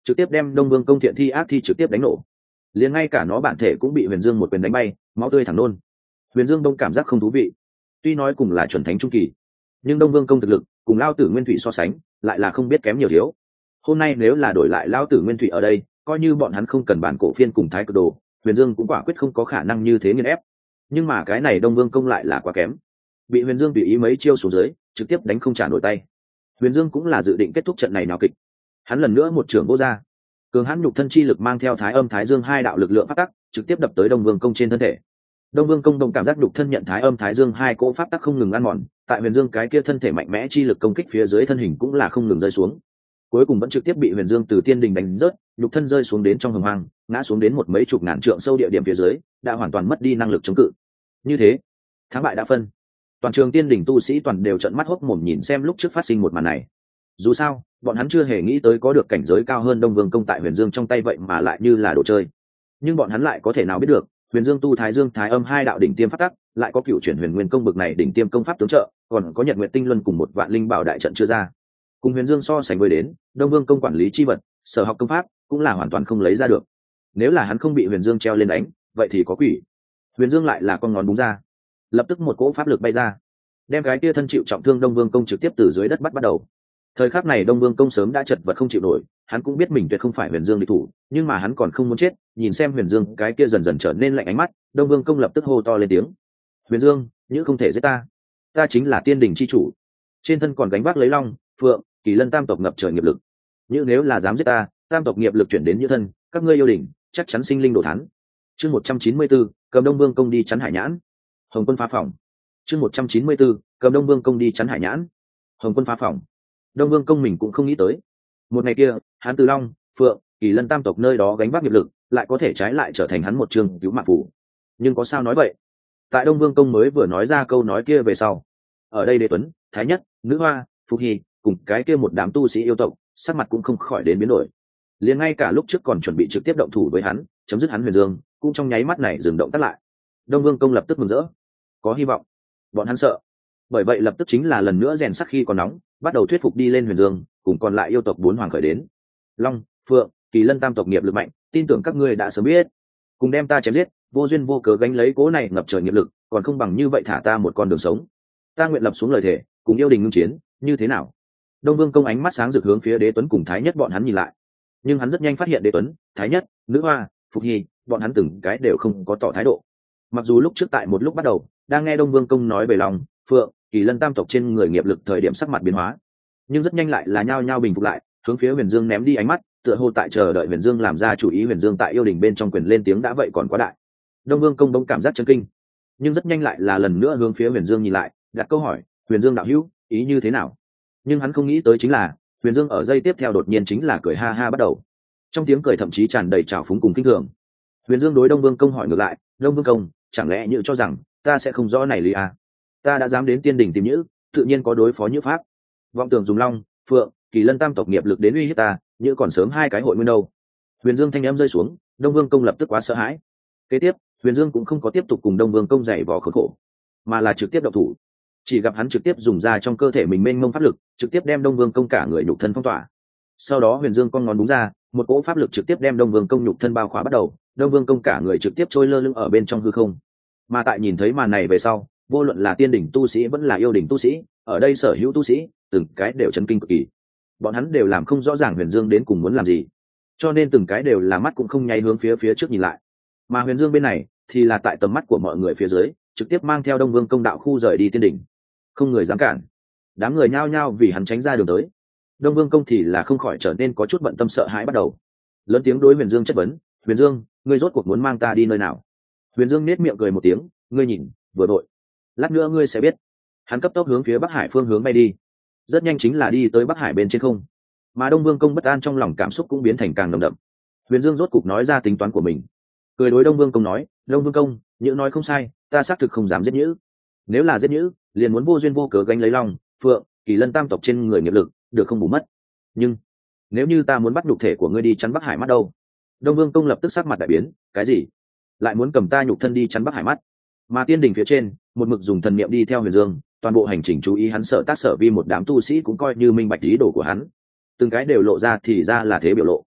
A: trực tiếp đem đông vương công thiện thi ác thi trực tiếp đánh nổ. Liền ngay cả nó bản thể cũng bị huyền dương một quyền đánh bay, máu tươi thẳng nôn. Huyền dương đông cảm giác không thú vị, tuy nói cùng là chuẩn thánh trung kỳ, nhưng đông vương công thực lực cùng lao tử nguyên thủy so sánh lại là không biết kém nhiều thiếu. Hôm nay nếu là đổi lại lao tử nguyên thủy ở đây, coi như bọn hắn không cần bản cổ phiên cùng thái cực đồ, huyền dương cũng quả quyết không có khả năng như thế nghiền ép. Nhưng mà cái này đông vương công lại là quá kém, bị huyền dương tùy ý mấy chiêu xuống dưới trực tiếp đánh không trả nổi tay. Huyền dương cũng là dự định kết thúc trận này nào kịch, hắn lần nữa một trưởng vô ra, cường hãn nhục thân chi lực mang theo thái âm thái dương hai đạo lực lượng phát tắc trực tiếp đập tới đông vương công trên thân thể. Đông vương công đồng cảm giác nhục thân nhận thái âm thái dương hai cỗ pháp tắc không ngừng ăn mòn, tại huyền dương cái kia thân thể mạnh mẽ chi lực công kích phía dưới thân hình cũng là không ngừng rơi xuống, cuối cùng vẫn trực tiếp bị huyền dương từ tiên đình đánh rớt, nhục thân rơi xuống đến trong hồng hoang, ngã xuống đến một mấy chục ngàn trượng sâu địa điểm phía dưới, đã hoàn toàn mất đi năng lực chống cự. Như thế thắng bại đã phân, toàn trường tiên đình tu sĩ toàn đều trợn mắt hốc mồm nhìn xem lúc trước phát sinh một màn này. Dù sao bọn hắn chưa hề nghĩ tới có được cảnh giới cao hơn đông vương công tại huyền dương trong tay vậy mà lại như là đồ chơi, nhưng bọn hắn lại có thể nào biết được huyền dương tu thái dương thái âm hai đạo đỉnh tiêm phát tắc, lại có cựu chuyển huyền nguyên công bực này đỉnh tiêm công pháp tướng trợ, còn có nhật nguyện tinh luân cùng một vạn linh bảo đại trận chưa ra. Cùng huyền dương so sánh với đến, đông vương công quản lý chi vật, sở học công pháp cũng là hoàn toàn không lấy ra được. Nếu là hắn không bị huyền dương treo lên đánh, vậy thì có quỷ. Huyền dương lại là con ngón búng ra, lập tức một cỗ pháp lực bay ra, đem cái kia thân chịu trọng thương đông vương công trực tiếp từ dưới đất bắt bắt đầu. Thời khắc này đông vương công sớm đã chật vật không chịu nổi, hắn cũng biết mình tuyệt không phải huyền dương địch thủ, nhưng mà hắn còn không muốn chết. Nhìn xem huyền dương cái kia dần dần trở nên lạnh ánh mắt, đông vương công lập tức hô to lên tiếng: huyền dương, nhữ không thể giết ta, ta chính là tiên đình chi chủ, trên thân còn gánh vác lấy long, phượng, kỳ lân tam tộc ngập trời nghiệp lực, như nếu là dám giết ta, tam tộc nghiệp lực chuyển đến như thân, các ngươi yêu đình chắc chắn sinh linh đồ thán. Chương một trăm chín mươi bốn, cầm đông vương công đi chắn hải nhãn. Hồng quân phá phòng. Chương một trăm chín mươi bốn, cầm đông vương công đi chắn hải nhãn. Hồng quân phá phòng. Đông vương công mình cũng không nghĩ tới, một ngày kia hắn từ long, phượng, kỳ lân tam tộc nơi đó gánh vác nghiệp lực, lại có thể trái lại trở thành hắn một trường cứu mạng phủ. Nhưng có sao nói vậy, tại đông vương công mới vừa nói ra câu nói kia về sau, ở đây đế tuấn, thái nhất, nữ hoa, phục hy cùng cái kia một đám tu sĩ yêu tộc sắc mặt cũng không khỏi đến biến đổi. Liền ngay cả lúc trước còn chuẩn bị trực tiếp động thủ với hắn chấm dứt hắn huyền dương cũng trong nháy mắt này dừng động tắt lại. Đông vương công lập tức mừng rỡ, có hy vọng. Bọn hắn sợ, bởi vậy lập tức chính là lần nữa rèn sắc khi còn nóng, bắt đầu thuyết phục đi lên huyền dương cùng còn lại yêu tộc bốn hoàng khởi đến. Long, phượng, kỳ lân tam tộc nghiệp lực mạnh, tin tưởng các ngươi đã sớm biết, cùng đem ta chém giết, vô duyên vô cớ gánh lấy cố này ngập trời nghiệp lực, còn không bằng như vậy thả ta một con đường sống. Ta nguyện lập xuống lời thề, cùng yêu đình ngưng chiến, như thế nào? Đông vương công ánh mắt sáng rực hướng phía đế tuấn cùng thái nhất bọn hắn nhìn lại, nhưng hắn rất nhanh phát hiện đế tuấn, thái nhất, nữ hoa, phục hy bọn hắn từng cái đều không có tỏ thái độ. Mặc dù lúc trước tại một lúc bắt đầu đang nghe đông vương công nói về lòng, phượng, kỳ lân tam tộc trên người nghiệp lực thời điểm sắc mặt biến hóa, nhưng rất nhanh lại là nhao nhao bình phục lại, hướng phía huyền dương ném đi ánh mắt, tựa hồ tại chờ đợi huyền dương làm ra chủ ý. Huyền dương tại yêu đình bên trong quyền lên tiếng đã vậy còn quá đại. Đông vương công đông cảm giác chấn kinh, nhưng rất nhanh lại là lần nữa hướng phía huyền dương nhìn lại, đặt câu hỏi: huyền dương đạo hữu, ý như thế nào? Nhưng hắn không nghĩ tới chính là huyền dương ở giây tiếp theo đột nhiên chính là cười ha ha bắt đầu, trong tiếng cười thậm chí tràn đầy trào phúng cùng kinh thường. Huyền dương đối đông vương công hỏi ngược lại: đông vương công, chẳng lẽ nhữ cho rằng ta sẽ không rõ này lý à? Ta đã dám đến tiên đình tìm nhữ, tự nhiên có đối phó nhữ pháp. Vọng tưởng dùng long, phượng, kỳ lân tam tộc nghiệp lực đến uy hiếp ta, nhữ còn sớm hai cái hội nguyên đâu. Huyền dương thanh em rơi xuống, đông vương công lập tức quá sợ hãi. Kế tiếp huyền dương cũng không có tiếp tục cùng đông vương công giày vò khốn khổ, mà là trực tiếp động thủ. Chỉ gặp hắn trực tiếp dùng ra trong cơ thể mình mênh mông pháp lực, trực tiếp đem đông vương công cả người nhục thân phong tỏa. Sau đó huyền dương con ngón đúng ra, một cỗ pháp lực trực tiếp đem đông vương công nhục thân bao khóa bắt đầu, đông vương công cả người trực tiếp trôi lơ lửng ở bên trong hư không. Mà tại nhìn thấy màn này về sau, vô luận là tiên đỉnh tu sĩ vẫn là yêu đỉnh tu sĩ, ở đây sở hữu tu sĩ từng cái đều chấn kinh cực kỳ. Bọn hắn đều làm không rõ ràng huyền dương đến cùng muốn làm gì, cho nên từng cái đều là mắt cũng không nháy hướng phía phía trước nhìn lại. Mà huyền dương bên này thì là tại tầm mắt của mọi người phía dưới, trực tiếp mang theo đông vương công đạo khu rời đi tiên đỉnh, không người dám cản. Đám người nhao nhao vì hắn tránh ra đường tới. Đông vương công thì là không khỏi trở nên có chút bận tâm sợ hãi bắt đầu, lớn tiếng đối huyền dương chất vấn: huyền dương, ngươi rốt cuộc muốn mang ta đi nơi nào? Huyền dương nết miệng cười một tiếng: ngươi nhìn, vừa đội, lát nữa ngươi sẽ biết. Hắn cấp tốc hướng phía bắc hải phương hướng bay đi, rất nhanh chính là đi tới bắc hải bên trên không. Mà đông vương công bất an trong lòng cảm xúc cũng biến thành càng nồng đậm. Huyền dương rốt cục nói ra tính toán của mình, cười đối đông vương công nói: đông vương công, nhữ nói không sai, ta xác thực không dám giết nhữ. Nếu là giết nhữ, liền muốn vô duyên vô cớ gánh lấy long, phượng, kỳ lân tam tộc trên người nghiệp lực, được không bù mất. Nhưng nếu như ta muốn bắt nhục thể của ngươi đi chắn bắc hải mắt đâu? Đông vương công lập tức sắc mặt đại biến: cái gì? Lại muốn cầm ta nhục thân đi chắn bắc hải mắt? Mà tiên đình phía trên một mực dùng thần niệm đi theo huyền dương, toàn bộ hành trình chú ý hắn sợ tác sở vi một đám tu sĩ cũng coi như minh bạch ý đồ của hắn, từng cái đều lộ ra thì ra là thế biểu lộ.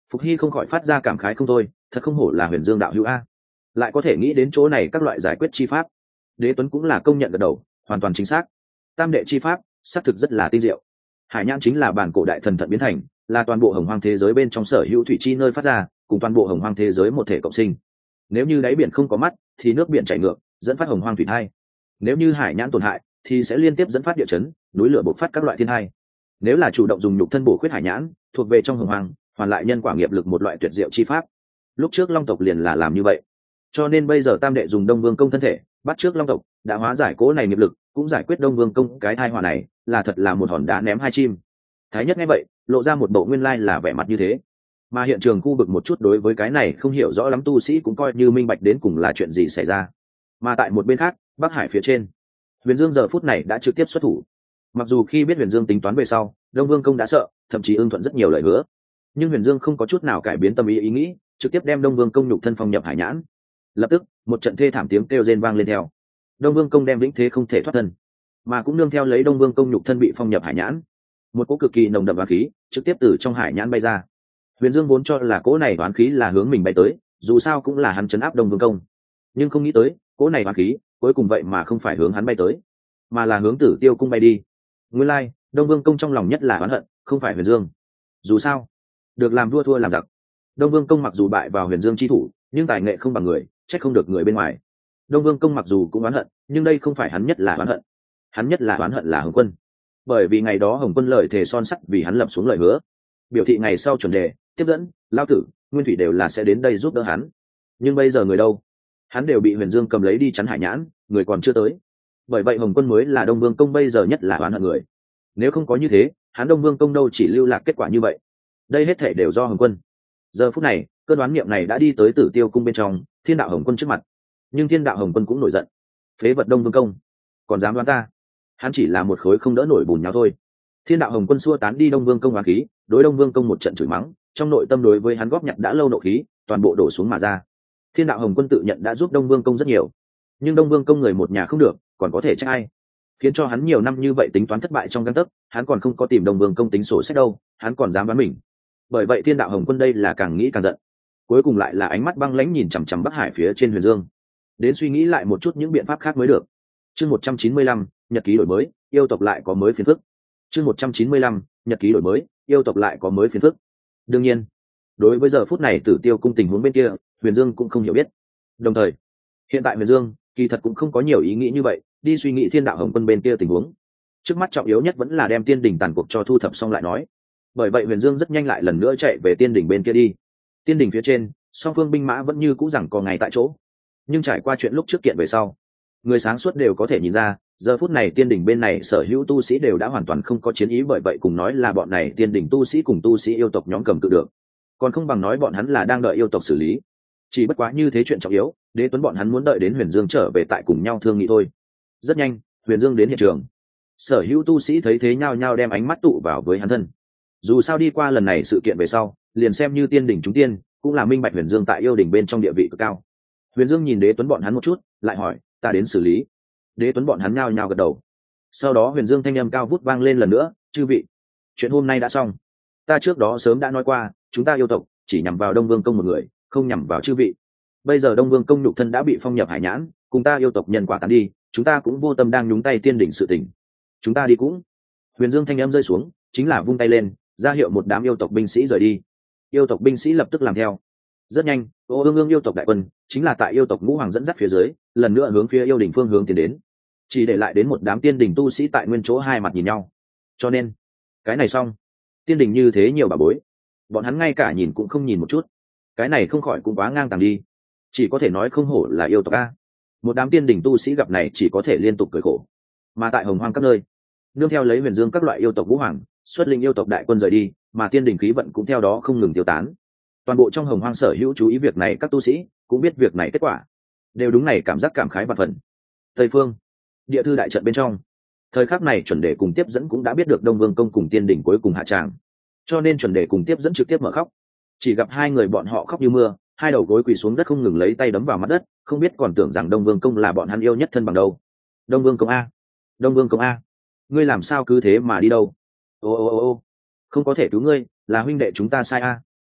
A: Phục Hy không khỏi phát ra cảm khái không thôi, thật không hổ là Huyền Dương đạo hữu a, lại có thể nghĩ đến chỗ này các loại giải quyết chi pháp. Đế Tuấn cũng là công nhận gật đầu, hoàn toàn chính xác. Tam đệ chi pháp xác thực rất là tinh diệu. Hải nhãn chính là bản cổ đại thần thận biến thành, là toàn bộ hồng hoang thế giới bên trong sở hữu thủy chi nơi phát ra, cùng toàn bộ hồng hoang thế giới một thể cộng sinh. Nếu như đáy biển không có mắt thì nước biển chảy ngược, dẫn phát hồng hoang thủy thai. Nếu như hải nhãn tổn hại thì sẽ liên tiếp dẫn phát địa chấn, núi lửa bộc phát các loại thiên tai. Nếu là chủ động dùng nhục thân bổ khuyết hải nhãn, thuộc về trong hồng hoang hoàn lại nhân quả nghiệp lực một loại tuyệt diệu chi pháp. Lúc trước long tộc liền là làm như vậy, cho nên bây giờ tam đệ dùng đông vương công thân thể bắt trước long tộc, đã hóa giải cố này nghiệp lực, cũng giải quyết đông vương công cái thai họa này, là thật là một hòn đá ném hai chim. Thái nhất nghe vậy lộ ra một bộ nguyên lai là vẻ mặt như thế, mà hiện trường khu vực một chút đối với cái này không hiểu rõ lắm tu sĩ cũng coi như minh bạch đến cùng là chuyện gì xảy ra. Mà tại một bên khác, Bắc Hải phía trên, Huyền Dương giờ phút này đã trực tiếp xuất thủ. Mặc dù khi biết Huyền Dương tính toán về sau, Đông Vương công đã sợ, thậm chí ưng thuận rất nhiều lời hứa, nhưng Huyền Dương không có chút nào cải biến tâm ý ý nghĩ, trực tiếp đem Đông Vương công nhục thân phong nhập hải nhãn. Lập tức, một trận thê thảm tiếng kêu rên vang lên theo. Đông Vương công đem vĩnh thế không thể thoát thân, mà cũng nương theo lấy Đông Vương công nhục thân bị phong nhập hải nhãn, một cỗ cực kỳ nồng đậm oán khí trực tiếp từ trong hải nhãn bay ra. Huyền Dương vốn cho là cỗ này oán khí là hướng mình bay tới, dù sao cũng là hắn trấn áp Đông Vương công, nhưng không nghĩ tới cỗ này oán khí cuối cùng vậy mà không phải hướng hắn bay tới, mà là hướng Tử Tiêu cung bay đi. Nguyên lai, Đông Vương công trong lòng nhất là oán hận, không phải Huyền Dương. Dù sao, được làm vua thua làm giặc. Đông Vương công mặc dù bại vào Huyền Dương chi thủ, nhưng tài nghệ không bằng người, trách không được người bên ngoài. Đông Vương công mặc dù cũng oán hận, nhưng đây không phải hắn nhất là oán hận. Hắn nhất là oán hận là Hồng Quân, bởi vì ngày đó Hồng Quân lời thề son sắt vì hắn lập xuống lời hứa, biểu thị ngày sau chuẩn đề, tiếp dẫn, Lao Tử, Nguyên Thủy đều là sẽ đến đây giúp đỡ hắn. Nhưng bây giờ người đâu? Hắn đều bị Huyền Dương cầm lấy đi chắn hải nhãn, người còn chưa tới. Bởi vậy Hồng Quân mới là Đông Vương công bây giờ nhất là oán hận người. Nếu không có như thế, hắn Đông Vương công đâu chỉ lưu lạc kết quả như vậy. Đây hết thể đều do Hồng Quân. Giờ phút này, cơn đoán niệm này đã đi tới Tử Tiêu cung bên trong, Thiên đạo Hồng Quân trước mặt. Nhưng Thiên đạo Hồng Quân cũng nổi giận. Phế vật Đông Vương công, còn dám đoán ta? Hắn chỉ là một khối không đỡ nổi bùn nhão thôi. Thiên đạo Hồng Quân xua tán đi Đông Vương công oán khí, đối Đông Vương công một trận chửi mắng, trong nội tâm đối với hắn góp nhặt đã lâu nộ khí toàn bộ đổ xuống mà ra. Thiên đạo Hồng Quân tự nhận đã giúp Đông Vương công rất nhiều, nhưng Đông Vương công người một nhà không được, còn có thể trách ai? Khiến cho hắn nhiều năm như vậy tính toán thất bại trong gang tấc, hắn còn không có tìm Đông Vương công tính sổ sách đâu, hắn còn dám đoán mình. Bởi vậy Thiên đạo Hồng Quân đây là càng nghĩ càng giận, cuối cùng lại là ánh mắt băng lãnh nhìn chằm chằm Bắc Hải phía trên Huyền Dương, đến suy nghĩ lại một chút những biện pháp khác mới được. Chương một trăm chín mươi lăm, nhật ký đổi mới, yêu tộc lại có mới phiền phức. Chương một trăm chín mươi lăm, nhật ký đổi mới, yêu tộc lại có mới phiền phức. Đương nhiên, đối với giờ phút này Tử Tiêu cung tình huống bên kia, Huyền Dương cũng không hiểu biết. Đồng thời, hiện tại Huyền Dương kỳ thật cũng không có nhiều ý nghĩ như vậy, đi suy nghĩ Thiên đạo Hồng Quân bên kia tình huống. Trước mắt trọng yếu nhất vẫn là đem Tiên đỉnh tàn cuộc cho thu thập xong lại nói. Bởi vậy Huyền Dương rất nhanh lại lần nữa chạy về Tiên đỉnh bên kia đi. Tiên đỉnh phía trên, song phương binh mã vẫn như cũ rằng có ngày tại chỗ. Nhưng trải qua chuyện lúc trước kiện về sau, người sáng suốt đều có thể nhìn ra, giờ phút này Tiên đỉnh bên này sở hữu tu sĩ đều đã hoàn toàn không có chiến ý, bởi vậy cùng nói là bọn này Tiên đỉnh tu sĩ cùng tu sĩ yêu tộc nhóm cầm cự được, còn không bằng nói bọn hắn là đang đợi yêu tộc xử lý. Chỉ bất quá như thế chuyện trọng yếu, Đế Tuấn bọn hắn muốn đợi đến Huyền Dương trở về tại cùng nhau thương nghị thôi. Rất nhanh, Huyền Dương đến hiện trường. Sở hữu tu sĩ thấy thế nhao nhao đem ánh mắt tụ vào với hắn thân. Dù sao đi qua lần này sự kiện về sau, liền xem như tiên đỉnh chúng tiên, cũng là minh bạch Huyền Dương tại yêu đỉnh bên trong địa vị cực cao. Huyền Dương nhìn Đế Tuấn bọn hắn một chút, lại hỏi, ta đến xử lý. Đế Tuấn bọn hắn nhao nhao gật đầu. Sau đó Huyền Dương thanh âm cao vút vang lên lần nữa, chư vị, chuyện hôm nay đã xong. Ta trước đó sớm đã nói qua, chúng ta yêu tộc chỉ nhằm vào Đông Vương công một người, không nhằm vào chư vị. Bây giờ Đông Vương công nhục thân đã bị phong nhập hải nhãn, cùng ta yêu tộc nhân quả tán đi, chúng ta cũng vô tâm đang nhúng tay tiên đỉnh sự tình. Chúng ta đi cũng. Huyền Dương thanh âm rơi xuống, chính là vung tay lên, ra hiệu một đám yêu tộc binh sĩ rời đi. Yêu tộc binh sĩ lập tức làm theo. Rất nhanh, ô ương ương yêu tộc đại quân chính là tại yêu tộc ngũ hoàng dẫn dắt phía dưới, lần nữa hướng phía yêu đỉnh phương hướng tiến đến, chỉ để lại đến một đám tiên đỉnh tu sĩ tại nguyên chỗ hai mặt nhìn nhau. Cho nên cái này xong, tiên đỉnh như thế nhiều bà bối, bọn hắn ngay cả nhìn cũng không nhìn một chút, cái này không khỏi cũng quá ngang tàng đi. Chỉ có thể nói không hổ là yêu tộc a. Một đám tiên đỉnh tu sĩ gặp này chỉ có thể liên tục cười khổ. Mà tại hồng hoang các nơi, nương theo lấy Huyền Dương các loại yêu tộc vũ hoàng xuất linh yêu tộc đại quân rời đi, mà tiên đỉnh khí vận cũng theo đó không ngừng tiêu tán. Toàn bộ trong hồng hoang sở hữu chú ý việc này các tu sĩ cũng biết việc này kết quả, đều đúng này cảm giác cảm khái và phần. Tây phương địa thư đại trận bên trong, thời khắc này chuẩn đề cùng tiếp dẫn cũng đã biết được Đông Vương công cùng tiên đỉnh cuối cùng hạ tràng, cho nên chuẩn đề cùng tiếp dẫn trực tiếp mở khóc. Chỉ gặp hai người bọn họ khóc như mưa, hai đầu gối quỳ xuống đất không ngừng lấy tay đấm vào mặt đất, không biết còn tưởng rằng Đông Vương công là bọn hắn yêu nhất thân bằng đâu. Đông Vương công a, Đông Vương công a, ngươi làm sao cứ thế mà đi đâu? Ô ô ô ô, không có thể cứu ngươi, là huynh đệ chúng ta sai a.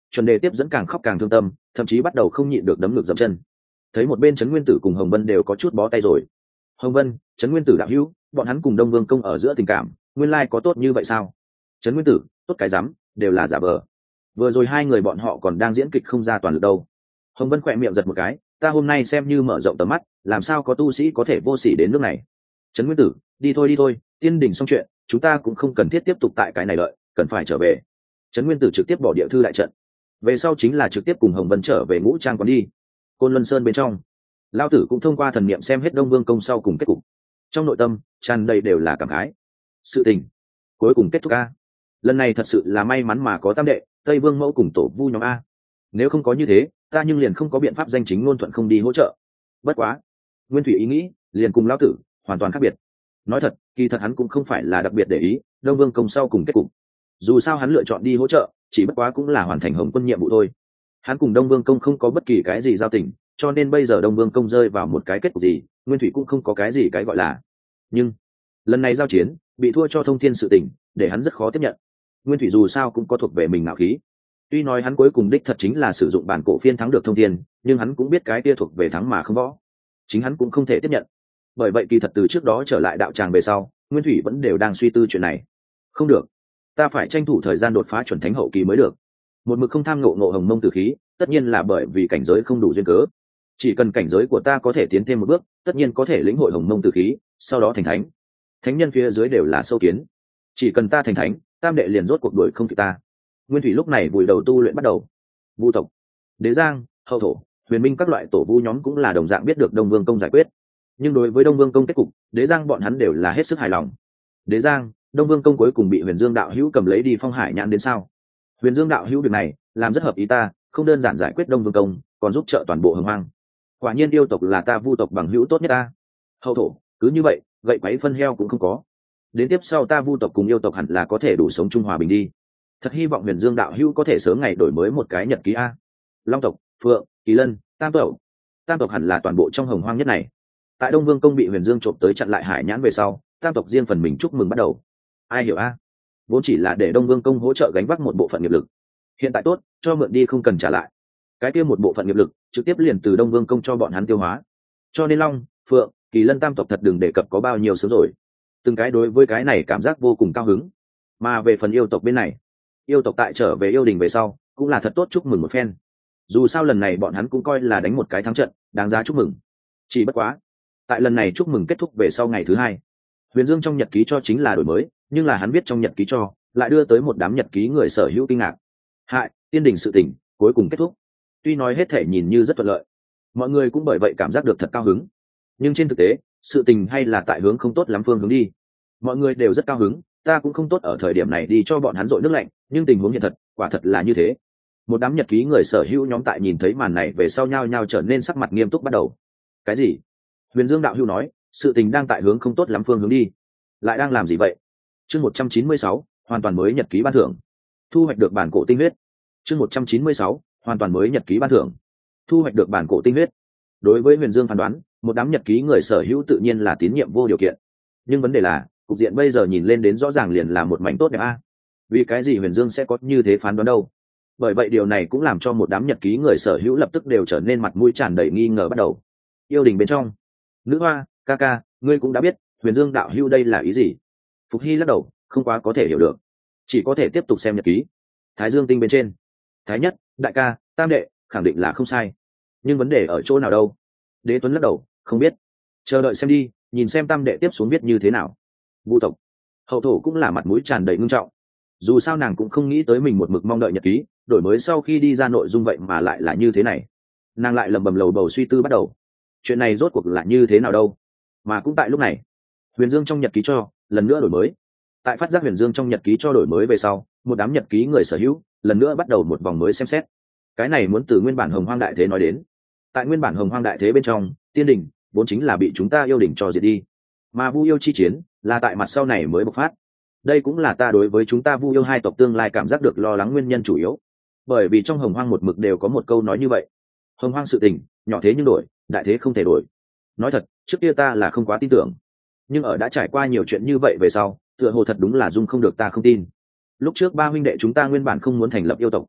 A: chuẩn đề tiếp dẫn càng khóc càng thương tâm, thậm chí bắt đầu không nhịn được đấm ngược dậm chân. Thấy một bên trấn nguyên tử cùng hồng vân đều có chút bó tay rồi. Hồng vân, trấn nguyên tử đạo hữu, bọn hắn cùng đông vương công ở giữa tình cảm nguyên lai có tốt như vậy sao? Trấn nguyên tử, tốt cái rắm, đều là giả vờ. Vừa rồi hai người bọn họ còn đang diễn kịch không ra toàn lực đâu. Hồng vân khỏe miệng giật một cái, ta hôm nay xem như mở rộng tầm mắt, làm sao có tu sĩ có thể vô sỉ đến nước này. Trấn nguyên tử, đi thôi đi thôi, tiên đình xong chuyện, chúng ta cũng không cần thiết tiếp tục tại cái này đợi, cần phải trở về. Trấn nguyên tử trực tiếp bỏ địa thư đại trận, về sau chính là trực tiếp cùng hồng vân trở về ngũ trang quán đi. Côn luân sơn bên trong, lao tử cũng thông qua thần niệm xem hết đông vương công sau cùng kết cục, trong nội tâm tràn đầy đều là cảm khái. Sự tình cuối cùng kết thúc a, lần này thật sự là may mắn mà có tam đệ tây vương mẫu cùng tổ vu nhóm a, nếu không có như thế ta nhưng liền không có biện pháp danh chính ngôn thuận không đi hỗ trợ. Bất quá nguyên thủy ý nghĩ liền cùng lão tử hoàn toàn khác biệt. Nói thật, kỳ thật hắn cũng không phải là đặc biệt để ý đông vương công sau cùng kết cục, dù sao hắn lựa chọn đi hỗ trợ chỉ bất quá cũng là hoàn thành hồng quân nhiệm vụ thôi. Hắn cùng đông vương công không có bất kỳ cái gì giao tình, cho nên bây giờ đông vương công rơi vào một cái kết cục gì nguyên thủy cũng không có cái gì cái gọi là. Nhưng lần này giao chiến bị thua cho thông thiên sự tình để hắn rất khó tiếp nhận. Nguyên thủy dù sao cũng có thuộc về mình ngạo khí, tuy nói hắn cuối cùng đích thật chính là sử dụng bản cổ phiên thắng được thông thiên, nhưng hắn cũng biết cái kia thuộc về thắng mà không võ, chính hắn cũng không thể tiếp nhận. Bởi vậy kỳ thật từ trước đó trở lại đạo tràng về sau nguyên thủy vẫn đều đang suy tư chuyện này. Không được, ta phải tranh thủ thời gian đột phá chuẩn thánh hậu kỳ mới được. Một mực không tham ngộ ngộ hồng mông tử khí tất nhiên là bởi vì cảnh giới không đủ duyên cớ, chỉ cần cảnh giới của ta có thể tiến thêm một bước tất nhiên có thể lĩnh hội hồng mông tử khí, sau đó thành thánh. Thánh nhân phía dưới đều là sâu kiến, chỉ cần ta thành thánh tam đệ liền rốt cuộc đuổi không kịp ta. Nguyên thủy lúc này vùi đầu tu luyện bắt đầu. Vu tộc, Đế Giang, Hậu Thổ, Huyền Minh các loại tổ vu nhóm cũng là đồng dạng biết được đông vương công giải quyết, nhưng đối với đông vương công kết cục Đế Giang bọn hắn đều là hết sức hài lòng. Đế Giang, đông vương công cuối cùng bị Huyền Dương đạo hữu cầm lấy đi phong hải nhãn đến sao? Huyền Dương đạo hữu việc này làm rất hợp ý ta, không đơn giản giải quyết đông vương công còn giúp trợ toàn bộ hồng hoang. Quả nhiên yêu tộc là ta Vu tộc bằng hữu tốt nhất ta. Hậu Thổ, cứ như vậy gậy quấy phân heo cũng không có, đến tiếp sau ta Vu tộc cùng yêu tộc hẳn là có thể đủ sống chung hòa bình đi. Thật hy vọng Huyền Dương đạo hữu có thể sớm ngày đổi mới một cái nhật ký a. Long tộc, Phượng, Kỳ Lân, Tam tộc, Tam tộc hẳn là toàn bộ trong hồng hoang nhất này. Tại Đông Vương công bị Huyền Dương trộm tới chặn lại hải nhãn về sau, Tam tộc riêng phần mình chúc mừng bắt đầu. Ai hiểu a? Vốn chỉ là để Đông Vương công hỗ trợ gánh vác một bộ phận nghiệp lực, hiện tại tốt, cho mượn đi không cần trả lại. Cái kia một bộ phận nghiệp lực trực tiếp liền từ Đông Vương công cho bọn hắn tiêu hóa. Cho nên Long, Phượng, Kỳ Lân Tam tộc thật đừng đề cập có bao nhiêu sướng rồi. Từng cái đối với cái này cảm giác vô cùng cao hứng. Mà về phần yêu tộc bên này, yêu tộc tại trở về yêu đình về sau cũng là thật tốt chúc mừng một phen. Dù sao lần này bọn hắn cũng coi là đánh một cái thắng trận đáng giá chúc mừng. Chỉ bất quá tại lần này chúc mừng kết thúc về sau ngày thứ hai, Huyền Dương trong nhật ký cho chính là đổi mới, nhưng là hắn viết trong nhật ký cho lại đưa tới một đám nhật ký người sở hữu kinh ngạc. Hại, tiên đình sự tình cuối cùng kết thúc. Tuy nói hết thể nhìn như rất thuận lợi, mọi người cũng bởi vậy cảm giác được thật cao hứng, nhưng trên thực tế sự tình hay là tại hướng không tốt lắm phương hướng đi. Mọi người đều rất cao hứng, ta cũng không tốt ở thời điểm này đi cho bọn hắn dội nước lạnh, nhưng tình huống hiện thật quả thật là như thế. Một đám nhật ký người sở hữu nhóm tại nhìn thấy màn này về sau nhao nhao trở nên sắc mặt nghiêm túc bắt đầu. Cái gì? Huyền Dương đạo hữu nói sự tình đang tại hướng không tốt lắm phương hướng đi, lại đang làm gì vậy? Chương một trăm chín mươi sáu, hoàn toàn mới nhật ký ban thưởng. Thu hoạch được bản cổ tinh huyết. Chương một trăm chín mươi sáu, hoàn toàn mới nhật ký ban thưởng. Thu hoạch được bản cổ tinh huyết. Đối với Huyền Dương phán đoán, một đám nhật ký người sở hữu tự nhiên là tín nhiệm vô điều kiện. Nhưng vấn đề là, cục diện bây giờ nhìn lên đến rõ ràng liền là một mảnh tốt đẹp a. Vì cái gì Huyền Dương sẽ có như thế phán đoán đâu? Bởi vậy điều này cũng làm cho một đám nhật ký người sở hữu lập tức đều trở nên mặt mũi tràn đầy nghi ngờ bắt đầu. Yêu đình bên trong, Nữ Hoa, ca ca, ngươi cũng đã biết Huyền Dương đạo hữu đây là ý gì? Phục Hy lắc đầu, không quá có thể hiểu được, chỉ có thể tiếp tục xem nhật ký. Thái Dương tinh bên trên, Thái Nhất, đại ca, tam đệ, khẳng định là không sai, nhưng vấn đề ở chỗ nào đâu? Đế Tuấn lắc đầu, không biết, chờ đợi xem đi, nhìn xem tam đệ tiếp xuống biết như thế nào. Vu tộc, Hậu Thổ cũng là mặt mũi tràn đầy ngưng trọng, dù sao nàng cũng không nghĩ tới mình một mực mong đợi nhật ký đổi mới sau khi đi ra nội dung vậy mà lại là như thế này. Nàng lại lầm bầm lầu bầu suy tư bắt đầu, chuyện này rốt cuộc là như thế nào đâu. Mà cũng tại lúc này, Huyền Dương trong nhật ký cho lần nữa đổi mới. Tại phát giác Huyền Dương trong nhật ký cho đổi mới về sau, một đám nhật ký người sở hữu lần nữa bắt đầu một vòng mới xem xét. Cái này muốn từ nguyên bản Hồng Hoang đại thế nói đến. Tại nguyên bản Hồng Hoang đại thế bên trong, tiên đình vốn chính là bị chúng ta yêu đình cho diệt đi, mà Vu yêu chi chiến là tại mặt sau này mới bộc phát. Đây cũng là ta đối với chúng ta Vu yêu hai tộc tương lai cảm giác được lo lắng nguyên nhân chủ yếu. Bởi vì trong Hồng Hoang một mực đều có một câu nói như vậy: Hồng Hoang sự tình nhỏ thế nhưng đổi, đại thế không thể đổi. Nói thật, trước kia ta là không quá tin tưởng, nhưng ở đã trải qua nhiều chuyện như vậy về sau, tựa hồ thật đúng là dung không được ta không tin. Lúc trước ba huynh đệ chúng ta nguyên bản không muốn thành lập yêu tộc,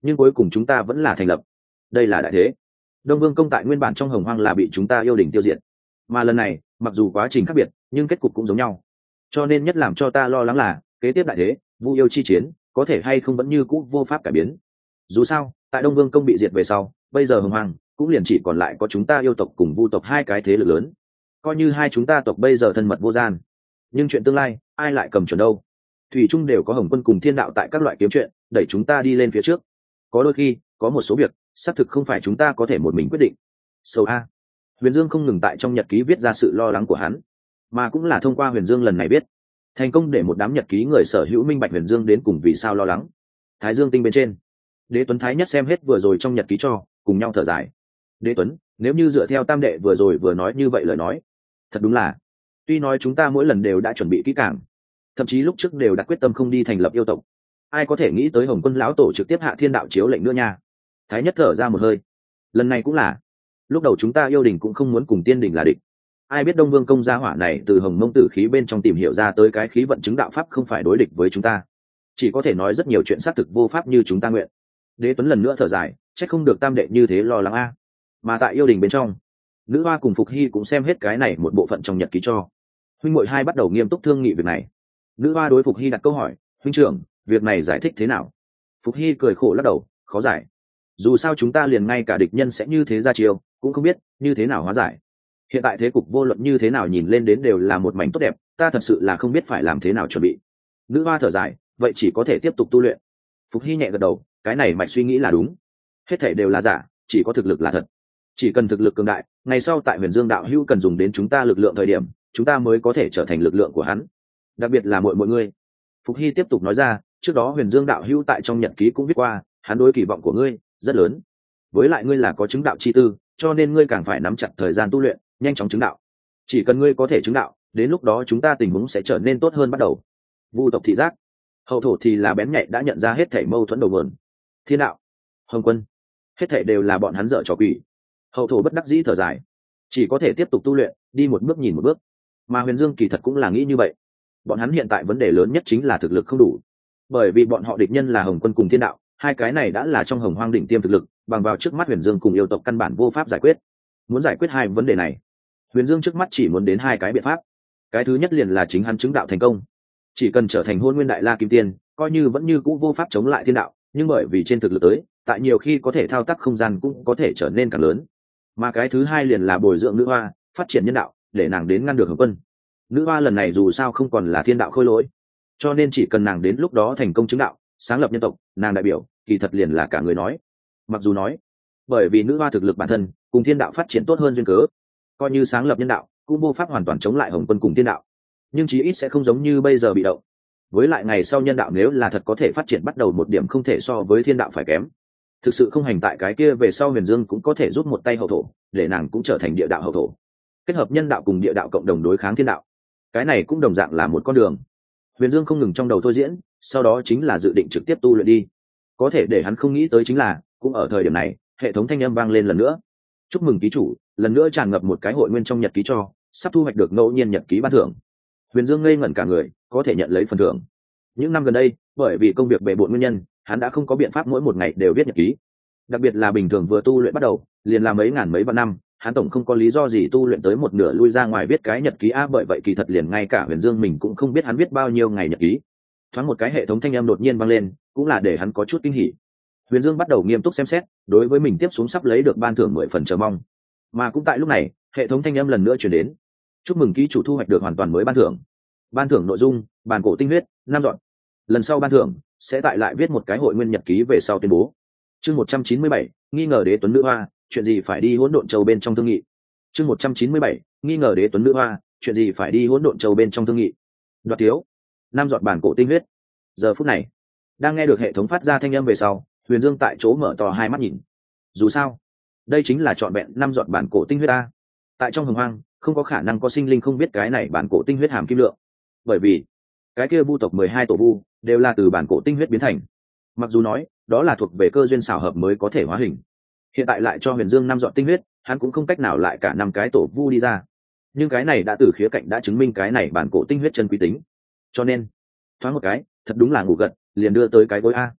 A: nhưng cuối cùng chúng ta vẫn là thành lập. Đây là đại thế. Đông Vương công tại nguyên bản trong Hồng Hoang là bị chúng ta yêu đình tiêu diệt, mà lần này mặc dù quá trình khác biệt nhưng kết cục cũng giống nhau. Cho nên nhất làm cho ta lo lắng là kế tiếp đại thế vu yêu chi chiến có thể hay không vẫn như cũ vô pháp cải biến. Dù sao tại Đông Vương công bị diệt về sau, bây giờ Hồng Hoang cũng liền chỉ còn lại có chúng ta yêu tộc cùng vu tộc hai cái thế lực lớn. Coi như hai chúng ta tộc bây giờ thân mật vô gian, nhưng chuyện tương lai ai lại cầm chuẩn đâu. Thủy chung đều có Hồng Quân cùng Thiên Đạo tại các loại kiếm chuyện đẩy chúng ta đi lên phía trước. Có đôi khi có một số việc xác thực không phải chúng ta có thể một mình quyết định. Sâu a. Huyền Dương không ngừng tại trong nhật ký viết ra sự lo lắng của hắn, mà cũng là thông qua Huyền Dương lần này biết thành công để một đám nhật ký người sở hữu minh bạch Huyền Dương đến cùng vì sao lo lắng. Thái Dương tinh bên trên, Đế Tuấn Thái Nhất xem hết vừa rồi trong nhật ký cho, cùng nhau thở dài. Đế Tuấn, nếu như dựa theo Tam Đệ vừa rồi vừa nói như vậy lời nói, thật đúng là, tuy nói chúng ta mỗi lần đều đã chuẩn bị kỹ càng, thậm chí lúc trước đều đã quyết tâm không đi thành lập yêu tộc, ai có thể nghĩ tới Hồng Quân lão tổ trực tiếp hạ thiên đạo chiếu lệnh nữa nha. Thái Nhất thở ra một hơi. Lần này cũng là, lúc đầu chúng ta yêu đình cũng không muốn cùng tiên đình là địch, ai biết Đông Vương công gia hỏa này từ Hồng Mông tử khí bên trong tìm hiểu ra tới cái khí vận chứng đạo pháp không phải đối địch với chúng ta, chỉ có thể nói rất nhiều chuyện xác thực vô pháp như chúng ta nguyện. Đế Tuấn lần nữa thở dài, trách không được Tam Đệ như thế lo lắng a. Mà tại yêu đình bên trong, Nữ Hoa cùng Phục Hy cũng xem hết cái này một bộ phận trong nhật ký cho. Huynh muội hai bắt đầu nghiêm túc thương nghị việc này. Nữ Hoa đối Phục Hy đặt câu hỏi, huynh trưởng, việc này giải thích thế nào? Phục Hy cười khổ lắc đầu, khó giải. Dù sao chúng ta liền ngay cả địch nhân sẽ như thế ra chiêu cũng không biết như thế nào hóa giải. Hiện tại thế cục vô luận như thế nào nhìn lên đến đều là một mảnh tốt đẹp, ta thật sự là không biết phải làm thế nào chuẩn bị. Nữ Hoa thở dài, vậy chỉ có thể tiếp tục tu luyện. Phục Hy nhẹ gật đầu, cái này mạch suy nghĩ là đúng. Hết thảy đều là giả, chỉ có thực lực là thật. Chỉ cần thực lực cường đại, ngày sau tại Huyền Dương đạo hữu cần dùng đến chúng ta lực lượng thời điểm, chúng ta mới có thể trở thành lực lượng của hắn. Đặc biệt là mọi mọi người. Phục Hy tiếp tục nói ra, trước đó Huyền Dương đạo hữu tại trong nhật ký cũng viết qua, hắn đối kỳ vọng của ngươi rất lớn. Với lại ngươi là có chứng đạo chi tư, cho nên ngươi càng phải nắm chặt thời gian tu luyện, nhanh chóng chứng đạo. Chỉ cần ngươi có thể chứng đạo, đến lúc đó chúng ta tình huống sẽ trở nên tốt hơn bắt đầu. Vu tộc thị giác, hậu thổ thì là bén nhạy đã nhận ra hết thảy mâu thuẫn đầu nguồn. Thiên đạo, Hồng Quân, hết thảy đều là bọn hắn dở trò quỷ. Hậu thổ bất đắc dĩ thở dài, chỉ có thể tiếp tục tu luyện, đi một bước nhìn một bước. Mà Huyền Dương kỳ thật cũng là nghĩ như vậy. Bọn hắn hiện tại vấn đề lớn nhất chính là thực lực không đủ, bởi vì bọn họ địch nhân là Hồng Quân cùng Thiên đạo, hai cái này đã là trong Hồng Hoang đỉnh tiêm thực lực, bằng vào trước mắt Huyền Dương cùng yêu tộc căn bản vô pháp giải quyết. Muốn giải quyết hai vấn đề này, Huyền Dương trước mắt chỉ muốn đến hai cái biện pháp. Cái thứ nhất liền là chính hắn chứng đạo thành công, chỉ cần trở thành Hôn Nguyên Đại La Kim Tiên, coi như vẫn như cũ vô pháp chống lại Thiên đạo, nhưng bởi vì trên thực lực tới, tại nhiều khi có thể thao tác không gian cũng có thể trở nên càng lớn. Mà cái thứ hai liền là bồi dưỡng Nữ Hoa, phát triển nhân đạo, để nàng đến ngăn được Hồng Quân. Nữ Hoa lần này dù sao không còn là thiên đạo khôi lỗi, cho nên chỉ cần nàng đến lúc đó thành công chứng đạo, sáng lập nhân tộc, nàng đại biểu kỳ thật liền là cả người nói. Mặc dù nói bởi vì Nữ Hoa thực lực bản thân cùng thiên đạo phát triển tốt hơn duyên cớ, coi như sáng lập nhân đạo cũng vô pháp hoàn toàn chống lại Hồng Quân cùng thiên đạo, nhưng chí ít sẽ không giống như bây giờ bị động. Với lại ngày sau nhân đạo nếu là thật có thể phát triển bắt đầu một điểm không thể so với thiên đạo phải kém, thực sự không hành tại cái kia về sau Huyền Dương cũng có thể giúp một tay hậu thổ, để nàng cũng trở thành địa đạo hậu thổ, kết hợp nhân đạo cùng địa đạo cộng đồng đối kháng thiên đạo. Cái này cũng đồng dạng là một con đường. Huyền Dương không ngừng trong đầu thôi diễn, sau đó chính là dự định trực tiếp tu luyện đi. Có thể để hắn không nghĩ tới chính là, cũng ở thời điểm này, hệ thống thanh âm vang lên lần nữa. Chúc mừng ký chủ, lần nữa tràn ngập một cái hội nguyên trong nhật ký cho, sắp thu hoạch được ngẫu nhiên nhật ký ban thưởng. Huyền Dương ngây ngẩn cả người, có thể nhận lấy phần thưởng. Những năm gần đây, bởi vì công việc bề bộn nguyên nhân, hắn đã không có biện pháp mỗi một ngày đều viết nhật ký. Đặc biệt là bình thường vừa tu luyện bắt đầu, liền là mấy ngàn mấy vạn năm, hắn tổng không có lý do gì tu luyện tới một nửa lui ra ngoài viết cái nhật ký a, bởi vậy kỳ thật liền ngay cả Huyền Dương mình cũng không biết hắn viết bao nhiêu ngày nhật ký. Thoáng một cái hệ thống thanh âm đột nhiên vang lên, cũng là để hắn có chút kinh hỉ. Huyền Dương bắt đầu nghiêm túc xem xét, đối với mình tiếp xuống sắp lấy được ban thưởng mười phần chờ mong. Mà cũng tại lúc này, hệ thống thanh âm lần nữa truyền đến. Chúc mừng ký chủ thu hoạch được hoàn toàn mới ban thưởng. Ban thưởng nội dung: bản cổ tinh huyết năm dọn. Lần sau ban thưởng sẽ tại lại viết một cái hội nguyên nhật ký về sau tuyên bố. Chương một trăm chín mươi bảy, nghi ngờ Đế Tuấn Nữ Hoa, chuyện gì phải đi Hỗn Độn Châu bên trong thương nghị. Chương một trăm chín mươi bảy, nghi ngờ Đế Tuấn Nữ Hoa, chuyện gì phải đi Hỗn Độn Châu bên trong thương nghị. Đoạt thiếu năm giọt bản cổ tinh huyết. Giờ phút này, đang nghe được hệ thống phát ra thanh âm về sau, Huyền Dương tại chỗ mở to hai mắt nhìn. Dù sao, đây chính là trọn vẹn năm giọt bản cổ tinh huyết a. Tại trong Hồng Hoang, không có khả năng có sinh linh không biết cái này bản cổ tinh huyết hàm kim lượng, bởi vì cái kia vu tộc mười hai tổ vu đều là từ bản cổ tinh huyết biến thành. Mặc dù nói đó là thuộc về cơ duyên xảo hợp mới có thể hóa hình, hiện tại lại cho Huyền Dương năm giọt tinh huyết, hắn cũng không cách nào lại cả năm cái tổ vu đi ra. Nhưng cái này đã từ khía cạnh đã chứng minh cái này bản cổ tinh huyết chân quý tính, cho nên thoáng một cái thật đúng là ngủ gật liền đưa tới cái gối a.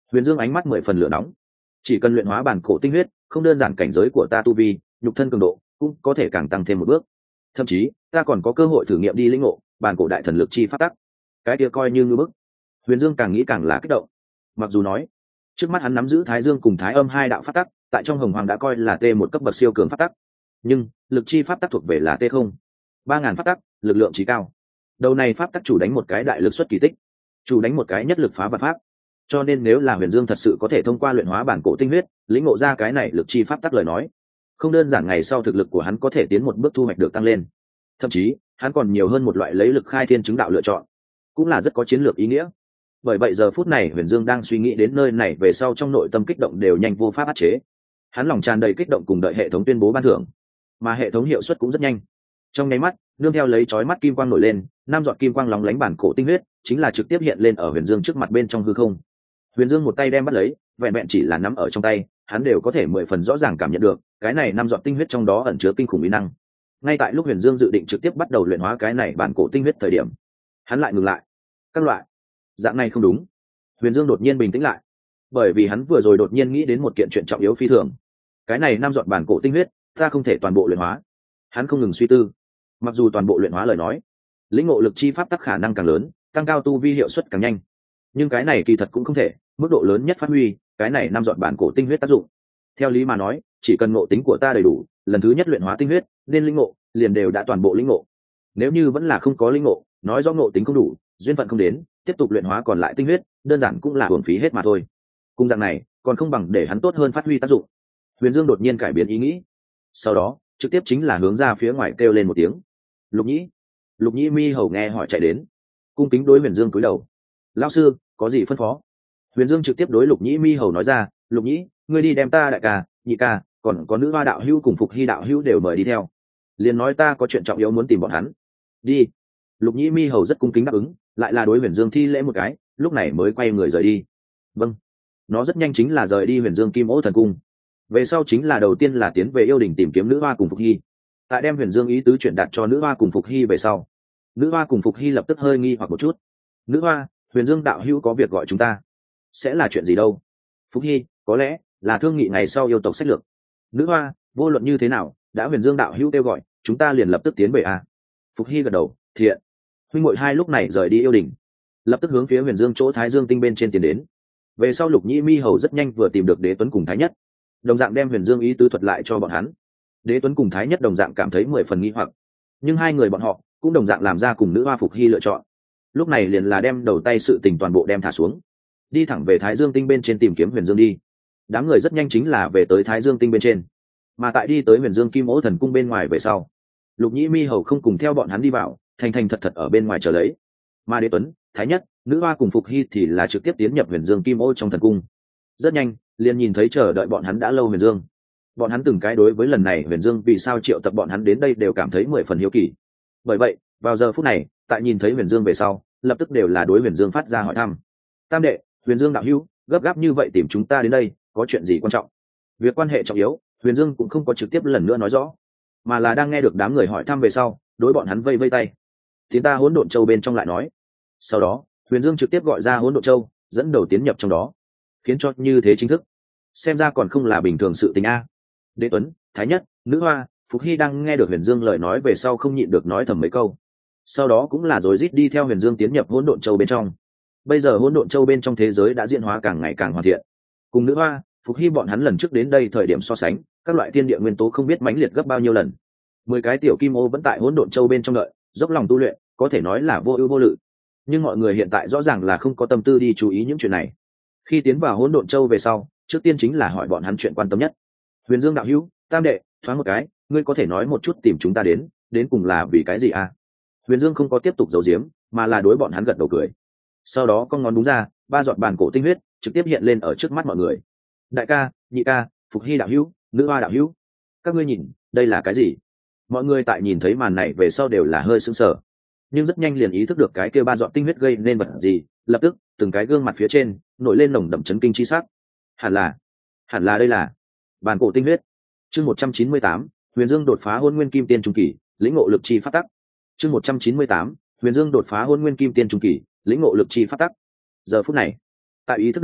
A: Huyền Dương ánh mắt mười phần lửa nóng. Chỉ cần luyện hóa bản cổ tinh huyết, không đơn giản cảnh giới của ta tu vi, nhục thân cường độ cũng có thể càng tăng thêm một bước. Thậm chí, ta còn có cơ hội thử nghiệm đi lĩnh ngộ bản cổ đại thần lực chi pháp tắc. Cái kia coi như ngư bức. Huyền Dương càng nghĩ càng là kích động. Mặc dù nói, trước mắt hắn nắm giữ Thái Dương cùng Thái Âm hai đạo pháp tắc, tại trong Hồng Hoàng đã coi là T một cấp bậc siêu cường pháp tắc. Nhưng, lực chi pháp tắc thuộc về là T không. ba ngàn pháp tắc, lực lượng chí cao. Đầu này pháp tắc chủ đánh một cái đại lực xuất kỳ tích, chủ đánh một cái nhất lực phá vạn pháp. Cho nên nếu là Huyền Dương thật sự có thể thông qua luyện hóa bản cổ tinh huyết, lĩnh ngộ ra cái này lực chi pháp tắc lời nói, không đơn giản ngày sau thực lực của hắn có thể tiến một bước thu hoạch được tăng lên. Thậm chí, hắn còn nhiều hơn một loại lấy lực khai thiên chứng đạo lựa chọn, cũng là rất có chiến lược ý nghĩa. Bởi vậy giờ phút này Huyền Dương đang suy nghĩ đến nơi này về sau, trong nội tâm kích động đều nhanh vô pháp áp chế. Hắn lòng tràn đầy kích động cùng đợi hệ thống tuyên bố ban thưởng, mà hệ thống hiệu suất cũng rất nhanh. Trong nháy mắt, nương theo lấy chói mắt kim quang nổi lên, năm giọt kim quang lóng lánh bản cổ tinh huyết chính là trực tiếp hiện lên ở Huyền Dương trước mặt bên trong hư không. Huyền Dương một tay đem bắt lấy, vẹn vẹn chỉ là nắm ở trong tay, hắn đều có thể mười phần rõ ràng cảm nhận được, cái này năm giọt tinh huyết trong đó ẩn chứa kinh khủng uy năng. Ngay tại lúc Huyền Dương dự định trực tiếp bắt đầu luyện hóa cái này bản cổ tinh huyết thời điểm, hắn lại ngừng lại. Các loại, dạng này không đúng. Huyền Dương đột nhiên bình tĩnh lại, bởi vì hắn vừa rồi đột nhiên nghĩ đến một kiện chuyện trọng yếu phi thường. Cái này năm giọt bản cổ tinh huyết, ta không thể toàn bộ luyện hóa. Hắn không ngừng suy tư. Mặc dù toàn bộ luyện hóa lời nói, lĩnh ngộ lực chi pháp tắc khả năng càng lớn, tăng cao tu vi hiệu suất càng nhanh. Nhưng cái này kỳ thật cũng không thể, mức độ lớn nhất phát huy cái này năm giọt bản cổ tinh huyết tác dụng. Theo lý mà nói, chỉ cần ngộ tính của ta đầy đủ, lần thứ nhất luyện hóa tinh huyết, nên lĩnh ngộ, liền đều đã toàn bộ lĩnh ngộ. Nếu như vẫn là không có lĩnh ngộ, nói do ngộ tính không đủ, duyên phận không đến, tiếp tục luyện hóa còn lại tinh huyết, đơn giản cũng là uổng phí hết mà thôi. Cùng dạng này, còn không bằng để hắn tốt hơn phát huy tác dụng. Huyền Dương đột nhiên cải biến ý nghĩ, sau đó trực tiếp chính là hướng ra phía ngoài kêu lên một tiếng. Lục Nhĩ. Lục Nhĩ mi hầu nghe hỏi chạy đến, cung kính đối Huyền Dương cúi đầu. Lão sư, có gì phân phó? Huyền Dương trực tiếp đối Lục Nhĩ mi hầu nói ra, Lục Nhĩ, ngươi đi đem ta đại ca, nhị ca, còn có nữ hoa đạo hữu cùng Phục Hy đạo hữu đều mời đi theo. Liền nói ta có chuyện trọng yếu muốn tìm bọn hắn. Đi. Lục Nhĩ mi hầu rất cung kính đáp ứng, lại là đối Huyền Dương thi lễ một cái, lúc này mới quay người rời đi. Vâng. Nó rất nhanh chính là rời đi Huyền Dương Kim Ô Thần Cung. Về sau chính là đầu tiên là tiến về yêu đình tìm kiếm nữ hoa cùng Phục Hy. Tại đem Huyền Dương ý tứ chuyển đạt cho nữ hoa cùng Phục Hy về sau, nữ hoa cùng Phục Hy lập tức hơi nghi hoặc một chút. Nữ hoa, Huyền Dương đạo hữu có việc gọi chúng ta, sẽ là chuyện gì đâu? Phục Hy, có lẽ là thương nghị ngày sau yêu tộc sách lược. Nữ hoa, vô luận như thế nào, đã Huyền Dương đạo hữu kêu gọi, chúng ta liền lập tức tiến về a. Phục Hy gật đầu, thiện. Huynh muội hai lúc này rời đi yêu đình, lập tức hướng phía Huyền Dương chỗ Thái Dương tinh bên trên tiến đến. Về sau Lục Nhĩ mi hầu rất nhanh vừa tìm được Đế Tuấn cùng Thái Nhất, đồng dạng đem Huyền Dương ý tứ thuật lại cho bọn hắn. Đế Tuấn cùng Thái Nhất đồng dạng cảm thấy mười phần nghi hoặc, nhưng hai người bọn họ cũng đồng dạng làm ra cùng nữ hoa Phục Hy lựa chọn. Lúc này liền là đem đầu tay sự tình toàn bộ đem thả xuống, đi thẳng về Thái Dương tinh bên trên tìm kiếm Huyền Dương đi. Đám người rất nhanh chính là về tới Thái Dương tinh bên trên, mà tại đi tới Huyền Dương Kim Ô Thần Cung bên ngoài về sau, Lục Nhĩ mi hầu không cùng theo bọn hắn đi vào, thành thành thật thật ở bên ngoài chờ lấy. Mà Đế Tuấn, Thái Nhất, nữ hoa cùng Phục Hy thì là trực tiếp tiến nhập Huyền Dương Kim Ô trong thần cung. Rất nhanh liền nhìn thấy chờ đợi bọn hắn đã lâu Huyền Dương. Bọn hắn từng cái đối với lần này Huyền Dương vì sao triệu tập bọn hắn đến đây đều cảm thấy mười phần hiếu kỳ. Bởi vậy vào giờ phút này, tại nhìn thấy Huyền Dương về sau, lập tức đều là đối Huyền Dương phát ra hỏi thăm. Tam đệ, Huyền Dương đạo hữu, gấp gáp như vậy tìm chúng ta đến đây, có chuyện gì quan trọng? Việc quan hệ trọng yếu, Huyền Dương cũng không có trực tiếp lần nữa nói rõ, mà là đang nghe được đám người hỏi thăm về sau, đối bọn hắn vây vây tay. Tiến ta Hỗn Độn Châu bên trong lại nói. Sau đó, Huyền Dương trực tiếp gọi ra Hỗn Độn Châu, dẫn đầu tiến nhập trong đó, khiến cho như thế chính thức. Xem ra còn không là bình thường sự tình a. Đế Tuấn, Thái Nhất, nữ hoa, Phục Hy đang nghe được Huyền Dương lời nói về sau không nhịn được nói thầm mấy câu. Sau đó cũng là rối rít đi theo Huyền Dương tiến nhập Hỗn Độn Châu bên trong. Bây giờ Hỗn Độn Châu bên trong thế giới đã diễn hóa càng ngày càng hoàn thiện. Cùng nữ hoa, Phục Hy bọn hắn lần trước đến đây thời điểm so sánh, các loại thiên địa nguyên tố không biết mãnh liệt gấp bao nhiêu lần. Mười cái tiểu kim ô vẫn tại Hỗn Độn Châu bên trong đợi, dốc lòng tu luyện, có thể nói là vô ưu vô lự. Nhưng mọi người hiện tại rõ ràng là không có tâm tư đi chú ý những chuyện này. Khi tiến vào Hỗn Độn Châu về sau, trước tiên chính là hỏi bọn hắn chuyện quan tâm nhất. Huyền Dương đạo hữu, Tam đệ, thoáng một cái, ngươi có thể nói một chút tìm chúng ta đến, đến cùng là vì cái gì à? Huyền Dương không có tiếp tục giấu giếm, mà là đối bọn hắn gật đầu cười. Sau đó con ngón đúng ra, ba giọt bàn cổ tinh huyết trực tiếp hiện lên ở trước mắt mọi người. Đại ca, nhị ca, Phục Hy đạo hữu, nữ hoa đạo hữu, các ngươi nhìn, đây là cái gì? Mọi người tại nhìn thấy màn này về sau đều là hơi sững sờ, nhưng rất nhanh liền ý thức được cái kia ba giọt tinh huyết gây nên vật gì, lập tức từng cái gương mặt phía trên nổi lên nồng đậm chấn kinh chi sắc. Hẳn là, hẳn là đây là bàn cổ tinh huyết. Chương một trăm chín mươi tám, Huyền Dương đột phá Hôn Nguyên Kim Tiên trung kỳ, lĩnh ngộ lực chi pháp tắc. Chương một trăm chín mươi tám, Huyền Dương đột phá Hôn Nguyên Kim Tiên trung kỳ, lĩnh ngộ lực chi pháp tắc. Giờ phút này, tại ý thức được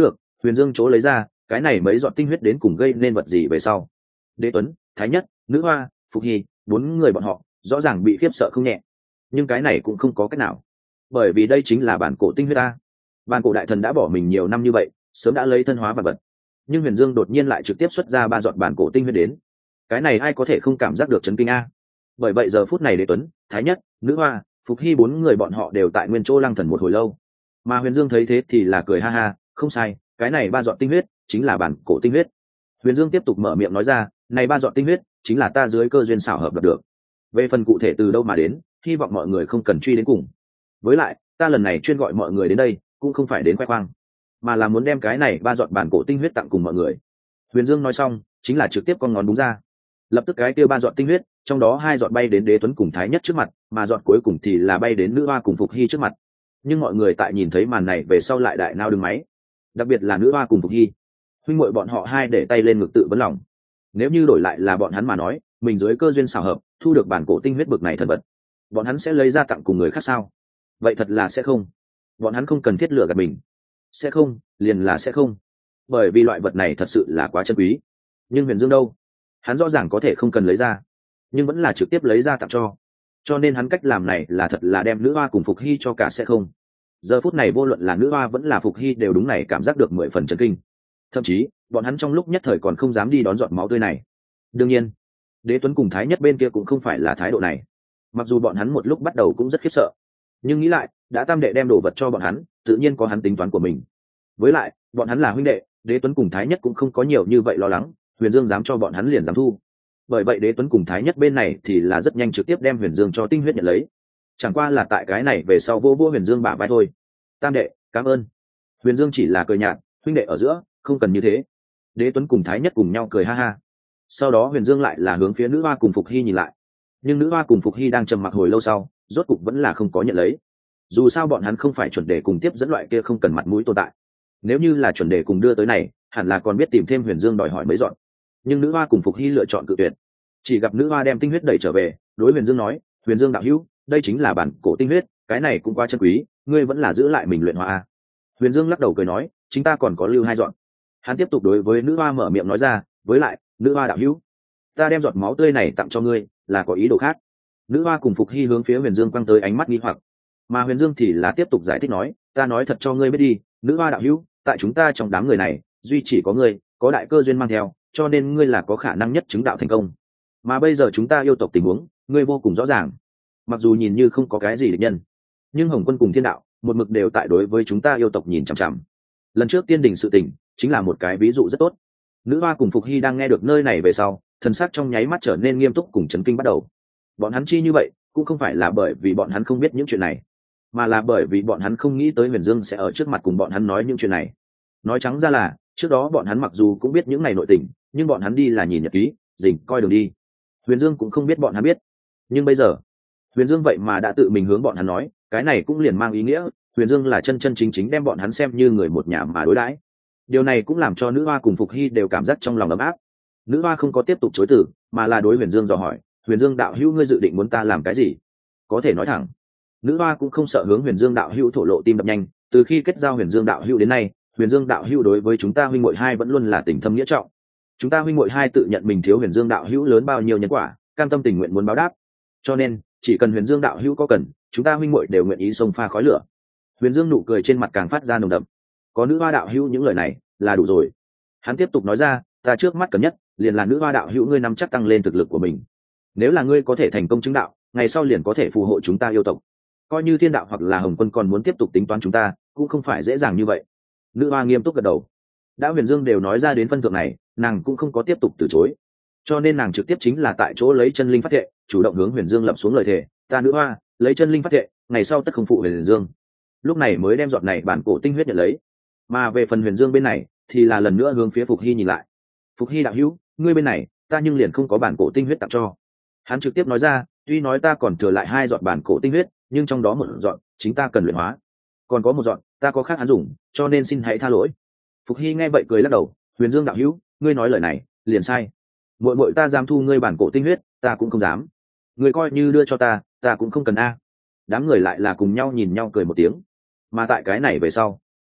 A: Huyền Dương chỗ lấy ra cái này mấy giọt tinh huyết đến cùng gây nên vật gì về sau. Đế Tuấn, Thái Nhất, Nữ Hoa, Phục Hy, bốn người bọn họ rõ ràng bị khiếp sợ không nhẹ. Nhưng cái này cũng không có cách nào, bởi vì đây chính là bản cổ tinh huyết ta. Bản cổ đại thần đã bỏ mình nhiều năm như vậy, sớm đã lấy thân hóa vật vật. Nhưng Huyền Dương đột nhiên lại trực tiếp xuất ra ba giọt bản cổ tinh huyết đến, cái này ai có thể không cảm giác được chấn kinh a. Bởi vậy giờ phút này Đế Tuấn, Thái Nhất, Nữ Hoa, Phục Hy bốn người bọn họ đều tại nguyên chỗ lăng thần một hồi lâu. Mà Huyền Dương thấy thế thì là cười ha ha, không sai, cái này ba giọt tinh huyết chính là bản cổ tinh huyết. Huyền Dương tiếp tục mở miệng nói ra, này ba giọt tinh huyết chính là ta dưới cơ duyên xảo hợp được được. Về phần cụ thể từ đâu mà đến, hy vọng mọi người không cần truy đến cùng. Với lại, ta lần này chuyên gọi mọi người đến đây, cũng không phải đến khoe khoang, mà là muốn đem cái này ba giọt bản cổ tinh huyết tặng cùng mọi người. Huyền Dương nói xong, chính là trực tiếp con ngón đúng ra. Lập tức cái kia ba giọt tinh huyết, trong đó hai giọt bay đến Đế Tuấn cùng Thái Nhất trước mặt, mà giọt cuối cùng thì là bay đến Nữ Hoa cùng Phục Hy trước mặt. Nhưng mọi người tại nhìn thấy màn này về sau lại đại nao đứng máy, đặc biệt là Nữ Hoa cùng Phục Hy, huynh muội bọn họ hai để tay lên ngực tự vấn lòng. Nếu như đổi lại là bọn hắn mà nói, mình dưới cơ duyên xảo hợp thu được bản cổ tinh huyết bực này thần vật, bọn hắn sẽ lấy ra tặng cùng người khác sao? Vậy thật là sẽ không. Bọn hắn không cần thiết lựa gạt mình, sẽ không, liền là sẽ không, bởi vì loại vật này thật sự là quá chân quý. Nhưng Huyền Dương đâu, hắn rõ ràng có thể không cần lấy ra, nhưng vẫn là trực tiếp lấy ra tặng cho. Cho nên hắn cách làm này là thật là đem Nữ Hoa cùng Phục Hy cho cả sẽ không. Giờ phút này vô luận là Nữ Hoa vẫn là Phục Hy đều đúng này cảm giác được mười phần chấn kinh. Thậm chí bọn hắn trong lúc nhất thời còn không dám đi đón giọt máu tươi này. Đương nhiên Đế Tuấn cùng Thái Nhất bên kia cũng không phải là thái độ này, mặc dù bọn hắn một lúc bắt đầu cũng rất khiếp sợ, nhưng nghĩ lại đã tam đệ đem đồ vật cho bọn hắn, tự nhiên có hắn tính toán của mình. Với lại bọn hắn là huynh đệ, Đế Tuấn cùng Thái Nhất cũng không có nhiều như vậy lo lắng, Huyền Dương dám cho bọn hắn liền dám thu. Bởi vậy Đế Tuấn cùng Thái Nhất bên này thì là rất nhanh trực tiếp đem Huyền Dương cho tinh huyết nhận lấy. Chẳng qua là tại cái này về sau vô vô Huyền Dương bả vai thôi. Tam đệ cảm ơn. Huyền Dương chỉ là cười nhạt, huynh đệ ở giữa không cần như thế. Đế Tuấn cùng Thái Nhất cùng nhau cười ha ha. Sau đó Huyền Dương lại là hướng phía Nữ Hoa cùng Phục Hy nhìn lại, nhưng Nữ Hoa cùng Phục Hy đang trầm mặc hồi lâu sau, rốt cục vẫn là không có nhận lấy. Dù sao bọn hắn không phải chuẩn đề cùng tiếp dẫn loại kia không cần mặt mũi tồn tại. Nếu như là chuẩn đề cùng đưa tới này, hẳn là còn biết tìm thêm Huyền Dương đòi hỏi mấy dọn. Nhưng Nữ Hoa cùng Phục Hy lựa chọn cự tuyệt. Chỉ gặp Nữ Hoa đem tinh huyết đẩy trở về, đối Huyền Dương nói, Huyền Dương đạo hữu, đây chính là bản cổ tinh huyết, cái này cũng quá chân quý, ngươi vẫn là giữ lại mình luyện hóa a. Huyền Dương lắc đầu cười nói, chúng ta còn có lưu hai dọn. Hắn tiếp tục đối với Nữ Hoa mở miệng nói ra, với lại Nữ Hoa đạo hữu, ta đem giọt máu tươi này tặng cho ngươi là có ý đồ khác. Nữ Hoa cùng Phục Hy hướng phía Huyền Dương quăng tới ánh mắt nghi hoặc, mà Huyền Dương thì là tiếp tục giải thích nói, ta nói thật cho ngươi biết đi, Nữ Hoa đạo hữu, tại chúng ta trong đám người này duy chỉ có ngươi có đại cơ duyên mang theo, cho nên ngươi là có khả năng nhất chứng đạo thành công. Mà bây giờ chúng ta yêu tộc tình huống ngươi vô cùng rõ ràng, mặc dù nhìn như không có cái gì địch nhân, nhưng Hồng Quân cùng Thiên Đạo một mực đều tại đối với chúng ta yêu tộc nhìn chằm chằm. Lần trước Tiên Đình sự tình chính là một cái ví dụ rất tốt. Nữ Hoa cùng Phục Hy đang nghe được nơi này về sau, thần sắc trong nháy mắt trở nên nghiêm túc cùng chấn kinh bắt đầu. Bọn hắn chi như vậy cũng không phải là bởi vì bọn hắn không biết những chuyện này, mà là bởi vì bọn hắn không nghĩ tới Huyền Dương sẽ ở trước mặt cùng bọn hắn nói những chuyện này. Nói trắng ra là trước đó bọn hắn mặc dù cũng biết những này nội tình, nhưng bọn hắn đi là nhìn nhật ký, dình coi đường đi. Huyền Dương cũng không biết bọn hắn biết, nhưng bây giờ Huyền Dương vậy mà đã tự mình hướng bọn hắn nói, cái này cũng liền mang ý nghĩa Huyền Dương là chân chân chính chính đem bọn hắn xem như người một nhà mà đối đãi. Điều này cũng làm cho Nữ Hoa cùng Phục Hy đều cảm giác trong lòng ấm áp. Nữ Hoa không có tiếp tục chối từ, mà là đối Huyền Dương dò hỏi, Huyền Dương đạo hữu, ngươi dự định muốn ta làm cái gì? Có thể nói thẳng. Nữ Hoa cũng không sợ hướng Huyền Dương đạo hữu thổ lộ tim đập nhanh, từ khi kết giao Huyền Dương đạo hữu đến nay, Huyền Dương đạo hữu đối với chúng ta huynh muội hai vẫn luôn là tình thâm nghĩa trọng. Chúng ta huynh muội hai tự nhận mình thiếu Huyền Dương đạo hữu lớn bao nhiêu nhân quả, cam tâm tình nguyện muốn báo đáp. Cho nên, chỉ cần Huyền Dương đạo hữu có cần, chúng ta huynh muội đều nguyện ý xông pha khói lửa. Huyền Dương nụ cười trên mặt càng phát ra nồng đậm. Có Nữ Hoa đạo hữu những lời này là đủ rồi. Hắn tiếp tục nói ra, ta trước mắt cần nhất liền là Nữ Hoa đạo hữu ngươi nắm chắc tăng lên thực lực của mình. Nếu là ngươi có thể thành công chứng đạo, ngày sau liền có thể phù hộ chúng ta yêu tộc. Coi như Thiên Đạo hoặc là Hồng Quân còn muốn tiếp tục tính toán chúng ta, cũng không phải dễ dàng như vậy. Nữ Hoa nghiêm túc gật đầu. Đã Huyền Dương đều nói ra đến phân thượng này, nàng cũng không có tiếp tục từ chối. Cho nên nàng trực tiếp chính là tại chỗ lấy chân linh phát thệ, chủ động hướng Huyền Dương lập xuống lời thề, ta Nữ Hoa lấy chân linh phát thệ, ngày sau tất không phụ Huyền Dương. Lúc này mới đem giọt này bản cổ tinh huyết nhận lấy. Mà về phần Huyền Dương bên này thì là lần nữa hướng phía Phục Hy nhìn lại. Phục Hy đạo hữu, ngươi bên này ta nhưng liền không có bản cổ tinh huyết tặng cho. Hắn trực tiếp nói ra, tuy nói ta còn thừa lại hai giọt bản cổ tinh huyết, nhưng trong đó một giọt chính ta cần luyện hóa, còn có một giọt ta có khác hắn dùng, cho nên xin hãy tha lỗi. Phục Hy nghe vậy cười lắc đầu, Huyền Dương đạo hữu, ngươi nói lời này liền sai. Muội muội ta dám thu ngươi bản cổ tinh huyết, ta cũng không dám. Ngươi coi như đưa cho ta, ta cũng không cần a. Đám người lại là cùng nhau nhìn nhau cười một tiếng. Mà tại cái này về sau,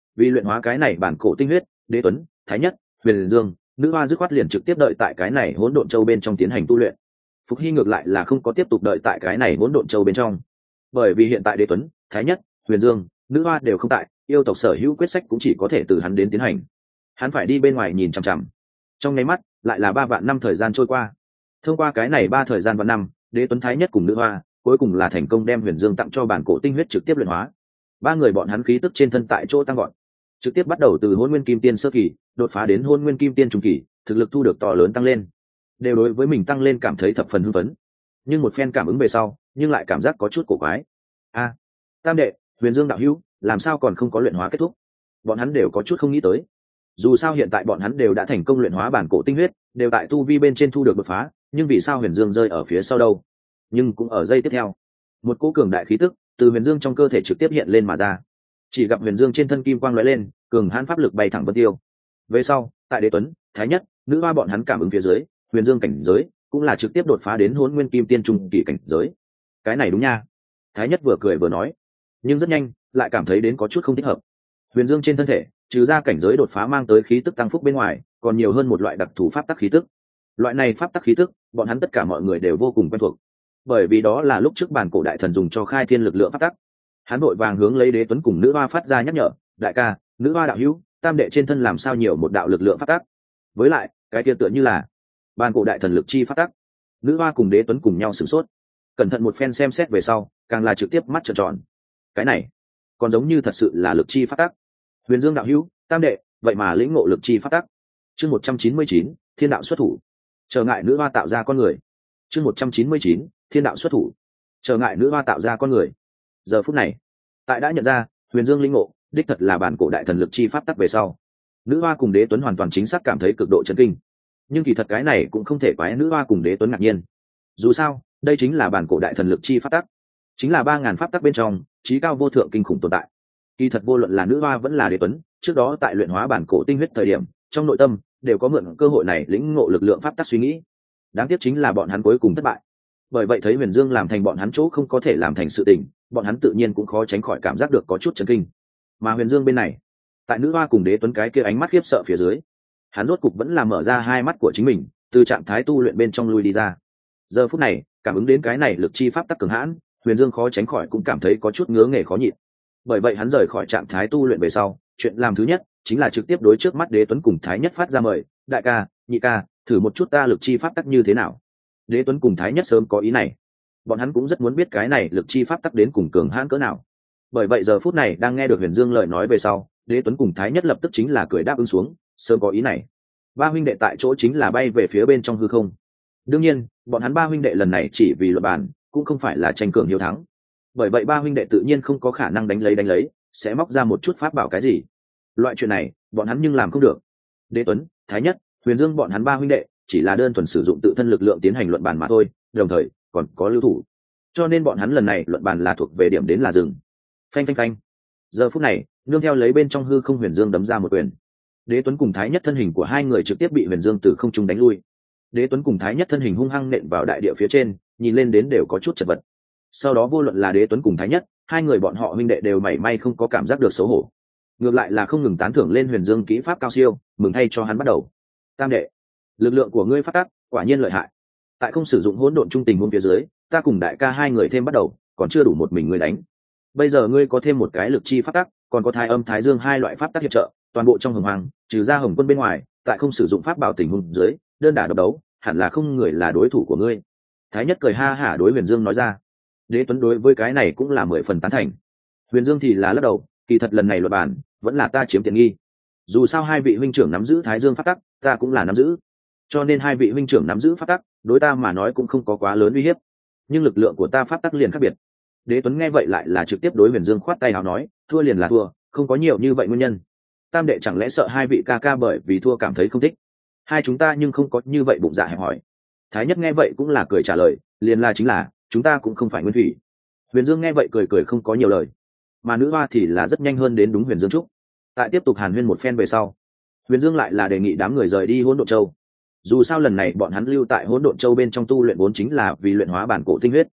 A: Vì luyện hóa cái này bản cổ tinh huyết, Đế Tuấn, Thái Nhất, Huyền Dương, nữ hoa dứt khoát liền trực tiếp đợi tại cái này hỗn độn châu bên trong tiến hành tu luyện. Phục Hy ngược lại là không có tiếp tục đợi tại cái này hỗn độn châu bên trong, bởi vì hiện tại Đế Tuấn, Thái Nhất, Huyền Dương, nữ hoa đều không tại, yêu tộc sở hữu quyết sách cũng chỉ có thể từ hắn đến tiến hành. Hắn phải đi bên ngoài nhìn chằm chằm. Trong nháy mắt, lại là ba vạn năm thời gian trôi qua. Thông qua cái này ba thời gian vạn năm, Đế Tuấn, Thái Nhất cùng nữ hoa cuối cùng là thành công đem Huyền Dương tặng cho bản cổ tinh huyết trực tiếp luyện hóa. Ba người bọn hắn khí tức trên thân tại chỗ tăng gọn, trực tiếp bắt đầu từ hôn nguyên kim tiên sơ kỳ đột phá đến hôn nguyên kim tiên trung kỳ, thực lực thu được to lớn tăng lên, đều đối với mình tăng lên cảm thấy thập phần hưng phấn. Nhưng một phen cảm ứng về sau, nhưng lại cảm giác có chút cổ quái. A, Tam đệ, Huyền Dương đạo hữu, làm sao còn không có luyện hóa kết thúc? Bọn hắn đều có chút không nghĩ tới. Dù sao hiện tại bọn hắn đều đã thành công luyện hóa bản cổ tinh huyết, đều tại tu vi bên trên thu được đột phá, nhưng vì sao Huyền Dương rơi ở phía sau đâu? Nhưng cũng ở giây tiếp theo, một cỗ cường đại khí tức từ Huyền Dương trong cơ thể trực tiếp hiện lên mà ra. Chỉ gặp Huyền Dương trên thân kim quang lóe lên, cường hãn pháp lực bay thẳng vân tiêu. Về sau, tại Đế Tuấn, Thái Nhất, nữ hoa bọn hắn cảm ứng phía dưới, Huyền Dương cảnh giới cũng là trực tiếp đột phá đến hỗn nguyên kim tiên trung kỳ cảnh giới. Cái này đúng nha. Thái Nhất vừa cười vừa nói, nhưng rất nhanh lại cảm thấy đến có chút không thích hợp. Huyền Dương trên thân thể, trừ ra cảnh giới đột phá mang tới khí tức tăng phúc bên ngoài, còn nhiều hơn một loại đặc thù pháp tắc khí tức. Loại này pháp tắc khí tức, bọn hắn tất cả mọi người đều vô cùng quen thuộc, bởi vì đó là lúc trước bản cổ đại thần dùng cho khai thiên lực lượng pháp tắc. Hắn vội vàng hướng lấy Đế Tuấn cùng nữ hoa phát ra nhắc nhở, đại ca, nữ hoa đạo hữu, tam đệ trên thân làm sao nhiều một đạo lực lượng pháp tắc? Với lại, cái kia tựa như là bản cổ đại thần lực chi pháp tắc. Nữ hoa cùng Đế Tuấn cùng nhau sửng sốt, cẩn thận một phen xem xét về sau, càng là trực tiếp mắt trợn tròn. Cái này, còn giống như thật sự là lực chi pháp tắc. Huyền Dương đạo hữu, tam đệ, vậy mà lĩnh ngộ lực chi pháp tắc. Chương một trăm chín mươi chín, Thiên đạo xuất thủ. Trở ngại nữ hoa tạo ra con người. Chương một trăm chín mươi chín, Thiên đạo xuất thủ. Trở ngại nữ hoa tạo ra con người. Giờ phút này, tại đã nhận ra Huyền Dương lĩnh ngộ đích thật là bản cổ đại thần lực chi pháp tắc về sau, nữ hoa cùng Đế Tuấn hoàn toàn chính xác cảm thấy cực độ chấn kinh. Nhưng kỳ thật cái này cũng không thể quái nữ hoa cùng Đế Tuấn ngạc nhiên. Dù sao, đây chính là bản cổ đại thần lực chi pháp tắc, chính là ba ngàn pháp tắc bên trong chí cao vô thượng kinh khủng tồn tại. Kỳ thật vô luận là nữ hoa vẫn là Đế Tuấn, trước đó tại luyện hóa bản cổ tinh huyết thời điểm, trong nội tâm đều có mượn cơ hội này lĩnh ngộ lực lượng pháp tắc suy nghĩ. Đáng tiếc chính là bọn hắn cuối cùng thất bại. Bởi vậy thấy Huyền Dương làm thành bọn hắn chỗ không có thể làm thành sự tình, bọn hắn tự nhiên cũng khó tránh khỏi cảm giác được có chút chấn kinh. Mà Huyền Dương bên này, tại nữ hoa cùng Đế Tuấn cái kia ánh mắt khiếp sợ phía dưới, hắn rốt cục vẫn là mở ra hai mắt của chính mình, từ trạng thái tu luyện bên trong lui đi ra. Giờ phút này, cảm ứng đến cái này lực chi pháp tắc cường hãn, Huyền Dương khó tránh khỏi cũng cảm thấy có chút ngứa nghề khó nhịn. Bởi vậy hắn rời khỏi trạng thái tu luyện về sau, chuyện làm thứ nhất chính là trực tiếp đối trước mắt Đế Tuấn cùng Thái Nhất phát ra mời, đại ca, nhị ca, thử một chút ta lực chi pháp tắc như thế nào. Đế Tuấn cùng Thái Nhất sớm có ý này, bọn hắn cũng rất muốn biết cái này lực chi pháp tắc đến cùng cường hãn cỡ nào. Bởi vậy giờ phút này đang nghe được Huyền Dương lời nói về sau, Đế Tuấn cùng Thái Nhất lập tức chính là cười đáp ứng xuống, sớm có ý này. Ba huynh đệ tại chỗ chính là bay về phía bên trong hư không. Đương nhiên, bọn hắn ba huynh đệ lần này chỉ vì luận bàn, cũng không phải là tranh cường hiếu thắng. Bởi vậy ba huynh đệ tự nhiên không có khả năng đánh lấy đánh lấy, sẽ móc ra một chút pháp bảo cái gì. Loại chuyện này, bọn hắn nhưng làm không được. Đế Tuấn, Thái Nhất, Huyền Dương bọn hắn ba huynh đệ chỉ là đơn thuần sử dụng tự thân lực lượng tiến hành luận bàn mà thôi, đồng thời còn có lưu thủ. Cho nên bọn hắn lần này luận bàn là thuộc về điểm đến là dừng. Phanh phanh phanh. Giờ phút này, nương theo lấy bên trong hư không Huyền Dương đấm ra một quyền. Đế Tuấn cùng Thái Nhất thân hình của hai người trực tiếp bị Huyền Dương từ không trung đánh lui. Đế Tuấn cùng Thái Nhất thân hình hung hăng nện vào đại địa phía trên, nhìn lên đến đều có chút chật vật. Sau đó vô luận là Đế Tuấn cùng Thái Nhất, hai người bọn họ huynh đệ đều mảy may không có cảm giác được xấu hổ, ngược lại là không ngừng tán thưởng lên Huyền Dương kỹ pháp cao siêu, mừng thay cho hắn bắt đầu. Tam đệ, lực lượng của ngươi phát tác quả nhiên lợi hại. Tại không sử dụng hỗn độn trung tình huống phía dưới, ta cùng đại ca hai người thêm bắt đầu, còn chưa đủ một mình ngươi đánh. Bây giờ ngươi có thêm một cái lực chi phát tác, còn có Thái Âm Thái Dương hai loại pháp tác hiệp trợ, toàn bộ trong Hồng Hoàng, trừ ra Hồng Quân bên ngoài, tại không sử dụng pháp bảo tình huống dưới, đơn đả độc đấu, hẳn là không người là đối thủ của ngươi. Thái Nhất cười ha hả đối Huyền Dương nói ra. Đế Tuấn đối với cái này cũng là mười phần tán thành. Huyền Dương thì là lắc đầu, kỳ thật lần này luật bản vẫn là ta chiếm tiện nghi. Dù sao hai vị huynh trưởng nắm giữ Thái Dương pháp tắc, ta cũng là nắm giữ, cho nên hai vị huynh trưởng nắm giữ pháp tắc, đối ta mà nói cũng không có quá lớn uy hiếp. Nhưng lực lượng của ta pháp tắc liền khác biệt. Đế Tuấn nghe vậy lại là trực tiếp đối Huyền Dương khoát tay áo nói, thua liền là thua, không có nhiều như vậy nguyên nhân. Tam đệ chẳng lẽ sợ hai vị ca ca bởi vì thua cảm thấy không thích? Hai chúng ta nhưng không có như vậy bụng dạ hẹp hỏi. Thái Nhất nghe vậy cũng là cười trả lời, liền là chính là chúng ta cũng không phải nguyên thủy. Huyền Dương nghe vậy cười cười không có nhiều lời, mà nữ hoa thì là rất nhanh hơn đến đúng Huyền Dương chúc. Tại tiếp tục hàn huyên một phen về sau, Huyền Dương lại là đề nghị đám người rời đi Hỗn Độn Châu. Dù sao lần này bọn hắn lưu tại Hỗn Độn Châu bên trong tu luyện vốn chính là vì luyện hóa bản cổ tinh huyết.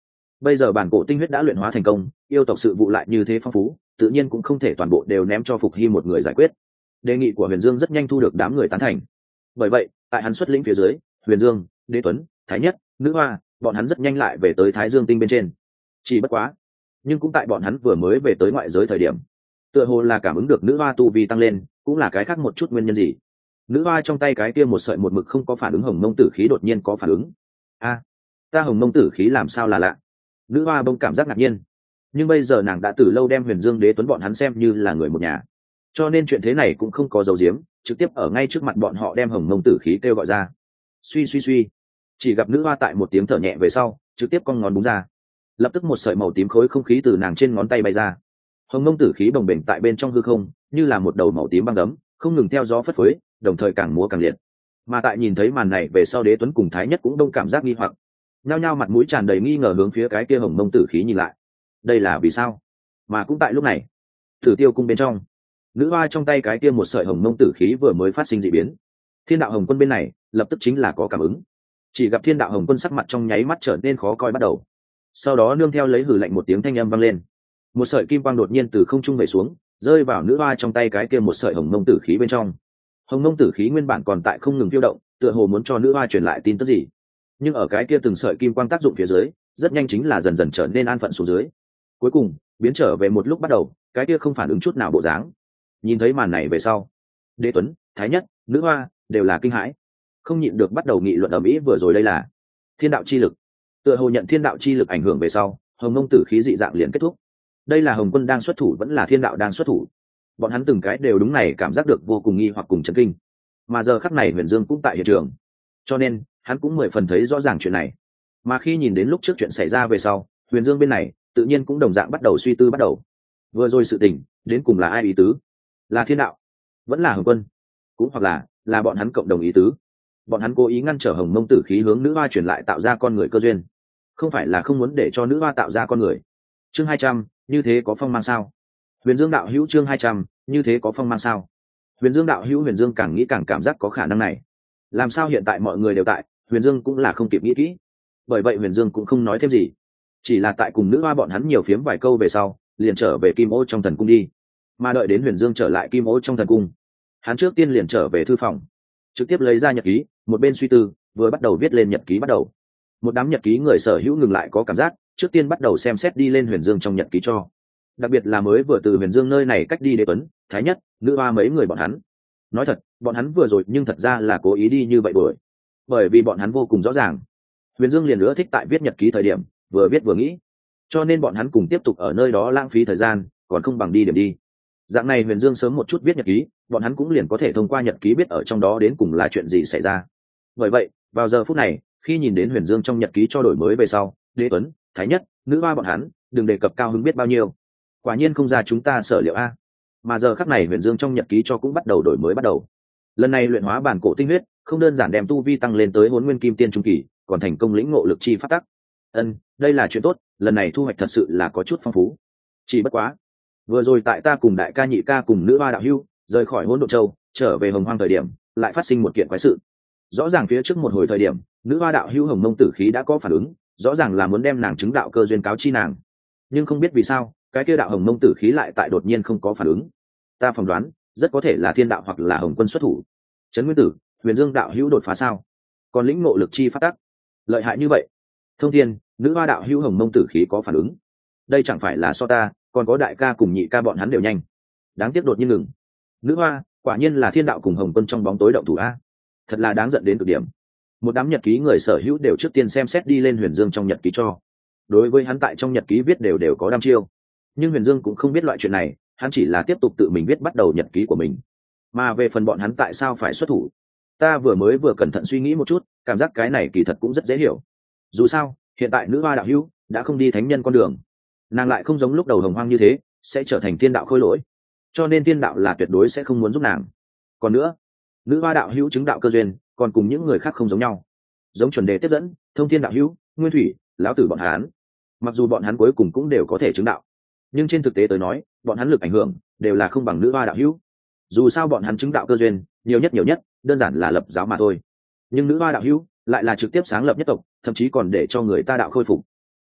A: bây giờ bản cổ tinh huyết đã luyện hóa thành công, yêu tộc sự vụ lại như thế phong phú, tự nhiên cũng không thể toàn bộ đều ném cho Phục Hy một người giải quyết. Đề nghị của Huyền Dương rất nhanh thu được đám người tán thành. Bởi vậy, tại hắn xuất lĩnh phía dưới, Huyền Dương, Đế Tuấn, Thái Nhất, Nữ Hoa, bọn hắn rất nhanh lại về tới Thái Dương tinh bên trên. Chỉ bất quá, nhưng cũng tại bọn hắn vừa mới về tới ngoại giới thời điểm, tựa hồ là cảm ứng được Nữ Hoa tu vi tăng lên, cũng là cái khác một chút nguyên nhân gì. Nữ Hoa trong tay cái kia một sợi một mực không có phản ứng hồng mông tử khí đột nhiên có phản ứng. A, ta hồng mông tử khí làm sao là lạ? Nữ Hoa bỗng cảm giác ngạc nhiên. Nhưng bây giờ nàng đã từ lâu đem Huyền Dương, Đế Tuấn bọn hắn xem như là người một nhà, cho nên chuyện thế này cũng không có dấu diếm, trực tiếp ở ngay trước mặt bọn họ đem hồng mông tử khí kêu gọi ra. Suy suy suy, chỉ gặp Nữ Hoa tại một tiếng thở nhẹ về sau, trực tiếp cong ngón búng ra, lập tức một sợi màu tím khối không khí từ nàng trên ngón tay bay ra. Hồng mông tử khí bồng bềnh tại bên trong hư không, như là một đầu màu tím băng đấm, không ngừng theo gió phất phới, đồng thời càng múa càng liệt. Mà tại nhìn thấy màn này về sau, Đế Tuấn cùng Thái Nhất cũng đông cảm giác nghi hoặc, nhao nhao mặt mũi tràn đầy nghi ngờ hướng phía cái kia hồng mông tử khí nhìn lại. Đây là vì sao? Mà cũng tại lúc này, Tử Tiêu cung bên trong, Nữ Hoa trong tay cái kia một sợi hồng mông tử khí vừa mới phát sinh dị biến. Thiên đạo hồng quân bên này lập tức chính là có cảm ứng, chỉ gặp Thiên đạo hồng quân sắc mặt trong nháy mắt trở nên khó coi bắt đầu. Sau đó nương theo lấy hử lạnh một tiếng thanh âm vang lên, một sợi kim quang đột nhiên từ không trung về xuống, rơi vào Nữ Hoa trong tay cái kia một sợi hồng mông tử khí bên trong. Hồng mông tử khí nguyên bản còn tại không ngừng phiêu động, tựa hồ muốn cho Nữ Hoa truyền lại tin tức gì, nhưng ở cái kia từng sợi kim quang tác dụng phía dưới, rất nhanh chính là dần dần trở nên an phận xuống dưới, cuối cùng biến trở về một lúc bắt đầu cái kia không phản ứng chút nào bộ dáng. Nhìn thấy màn này về sau, Đế Tuấn, Thái Nhất, Nữ Hoa đều là kinh hãi, không nhịn được bắt đầu nghị luận ầm ĩ vừa rồi đây là thiên đạo chi lực. Tựa hồ nhận thiên đạo chi lực ảnh hưởng về sau, hồng mông tử khí dị dạng liền kết thúc. Đây là hồng quân đang xuất thủ vẫn là thiên đạo đang xuất thủ? Bọn hắn từng cái đều đúng này cảm giác được vô cùng nghi hoặc cùng chấn kinh. Mà giờ khắc này Huyền Dương cũng tại hiện trường, cho nên hắn cũng mười phần thấy rõ ràng chuyện này. Mà khi nhìn đến lúc trước chuyện xảy ra về sau, Huyền Dương bên này tự nhiên cũng đồng dạng bắt đầu suy tư bắt đầu. Vừa rồi sự tình đến cùng là ai ý tứ? Là thiên đạo, vẫn là hồng quân, cũng hoặc là là bọn hắn cộng đồng ý tứ? Bọn hắn cố ý ngăn trở hồng mông tử khí hướng Nữ Hoa truyền lại tạo ra con người cơ duyên, không phải là không muốn để cho Nữ Hoa tạo ra con người. Chương hai trăm, như thế có phong mang sao? Huyền Dương đạo hữu, chương hai trăm, như thế có phong mang sao? Huyền Dương đạo hữu, Huyền Dương càng nghĩ càng cảm giác có khả năng này. Làm sao hiện tại mọi người đều tại, Huyền Dương cũng là không kịp nghĩ kỹ. Bởi vậy Huyền Dương cũng không nói thêm gì, chỉ là tại cùng Nữ Hoa bọn hắn nhiều phiếm vài câu về sau, liền trở về Kim Ô trong thần cung đi. Mà đợi đến Huyền Dương trở lại Kim Ô trong thần cung, hắn trước tiên liền trở về thư phòng, trực tiếp lấy ra nhật ký, một bên suy tư, vừa bắt đầu viết lên nhật ký bắt đầu. Một đám nhật ký người sở hữu ngừng lại có cảm giác, trước tiên bắt đầu xem xét đi lên Huyền Dương trong nhật ký cho. Đặc biệt là mới vừa từ Huyền Dương nơi này cách đi Đế Tuấn, Thái Nhất, Nữ Hoa mấy người bọn hắn. Nói thật, bọn hắn vừa rồi nhưng thật ra là cố ý đi như vậy bởi, bởi vì bọn hắn vô cùng rõ ràng, Huyền Dương liền nữa thích tại viết nhật ký thời điểm vừa viết vừa nghĩ, cho nên bọn hắn cùng tiếp tục ở nơi đó lãng phí thời gian, còn không bằng đi điểm đi. Dạng này Huyền Dương sớm một chút viết nhật ký, bọn hắn cũng liền có thể thông qua nhật ký biết ở trong đó đến cùng là chuyện gì xảy ra. Bởi vậy, vào giờ phút này, khi nhìn đến Huyền Dương trong nhật ký cho đổi mới về sau, Đế Tuấn, Thái Nhất, Nữ Hoa bọn hắn, đừng đề cập cao hứng biết bao nhiêu. Quả nhiên không ra chúng ta sở liệu a. Mà giờ khắc này Huyền Dương trong nhật ký cho cũng bắt đầu đổi mới bắt đầu. Lần này luyện hóa bản cổ tinh huyết, không đơn giản đem tu vi tăng lên tới Hỗn Nguyên Kim Tiên trung kỳ, còn thành công lĩnh ngộ lực chi pháp tắc. Ân, đây là chuyện tốt, lần này thu hoạch thật sự là có chút phong phú. Chỉ bất quá, vừa rồi tại ta cùng đại ca nhị ca cùng Nữ Hoa đạo hữu rời khỏi Hỗn Độn Châu, trở về Hồng Hoang thời điểm, lại phát sinh một kiện quái sự. Rõ ràng phía trước một hồi thời điểm, Nữ Hoa đạo hữu hồng mông tử khí đã có phản ứng, rõ ràng là muốn đem nàng chứng đạo cơ duyên cáo chi nàng. Nhưng không biết vì sao, cái kia đạo hồng mông tử khí lại tại đột nhiên không có phản ứng. Ta phỏng đoán, rất có thể là thiên đạo hoặc là hồng quân xuất thủ. Trấn Nguyên Tử, Huyền Dương đạo hữu đột phá sao? Còn lĩnh ngộ lực chi phát tắc, lợi hại như vậy. Thông Thiên, Nữ Hoa đạo hữu hồng mông tử khí có phản ứng. Đây chẳng phải là so ta, còn có đại ca cùng nhị ca bọn hắn đều nhanh. Đáng tiếc đột nhiên ngừng. Nữ Hoa, quả nhiên là thiên đạo cùng hồng quân trong bóng tối động thủ a. Thật là đáng giận đến cực điểm. Một đám nhật ký người sở hữu đều trước tiên xem xét đi lên Huyền Dương trong nhật ký cho. Đối với hắn tại trong nhật ký viết đều đều có đăm chiêu, nhưng Huyền Dương cũng không biết loại chuyện này, hắn chỉ là tiếp tục tự mình viết bắt đầu nhật ký của mình. Mà về phần bọn hắn tại sao phải xuất thủ, ta vừa mới vừa cẩn thận suy nghĩ một chút, cảm giác cái này kỳ thật cũng rất dễ hiểu. Dù sao, hiện tại Nữ Hoa đạo hữu đã không đi thánh nhân con đường, nàng lại không giống lúc đầu Hồng Hoang như thế sẽ trở thành thiên đạo khôi lỗi, cho nên thiên đạo là tuyệt đối sẽ không muốn giúp nàng. Còn nữa, Nữ Hoa đạo hữu chứng đạo cơ duyên còn cùng những người khác không giống nhau, giống chuẩn đề tiếp dẫn, Thông Thiên đạo hữu, Nguyên Thủy, lão tử bọn hắn, mặc dù bọn hắn cuối cùng cũng đều có thể chứng đạo, nhưng trên thực tế tới nói, bọn hắn lực ảnh hưởng đều là không bằng Nữ Hoa đạo hữu. Dù sao bọn hắn chứng đạo cơ duyên nhiều nhất nhiều nhất đơn giản là lập giáo mà thôi, nhưng Nữ Hoa đạo hữu lại là trực tiếp sáng lập nhất tộc, thậm chí còn để cho người ta đạo khôi phục.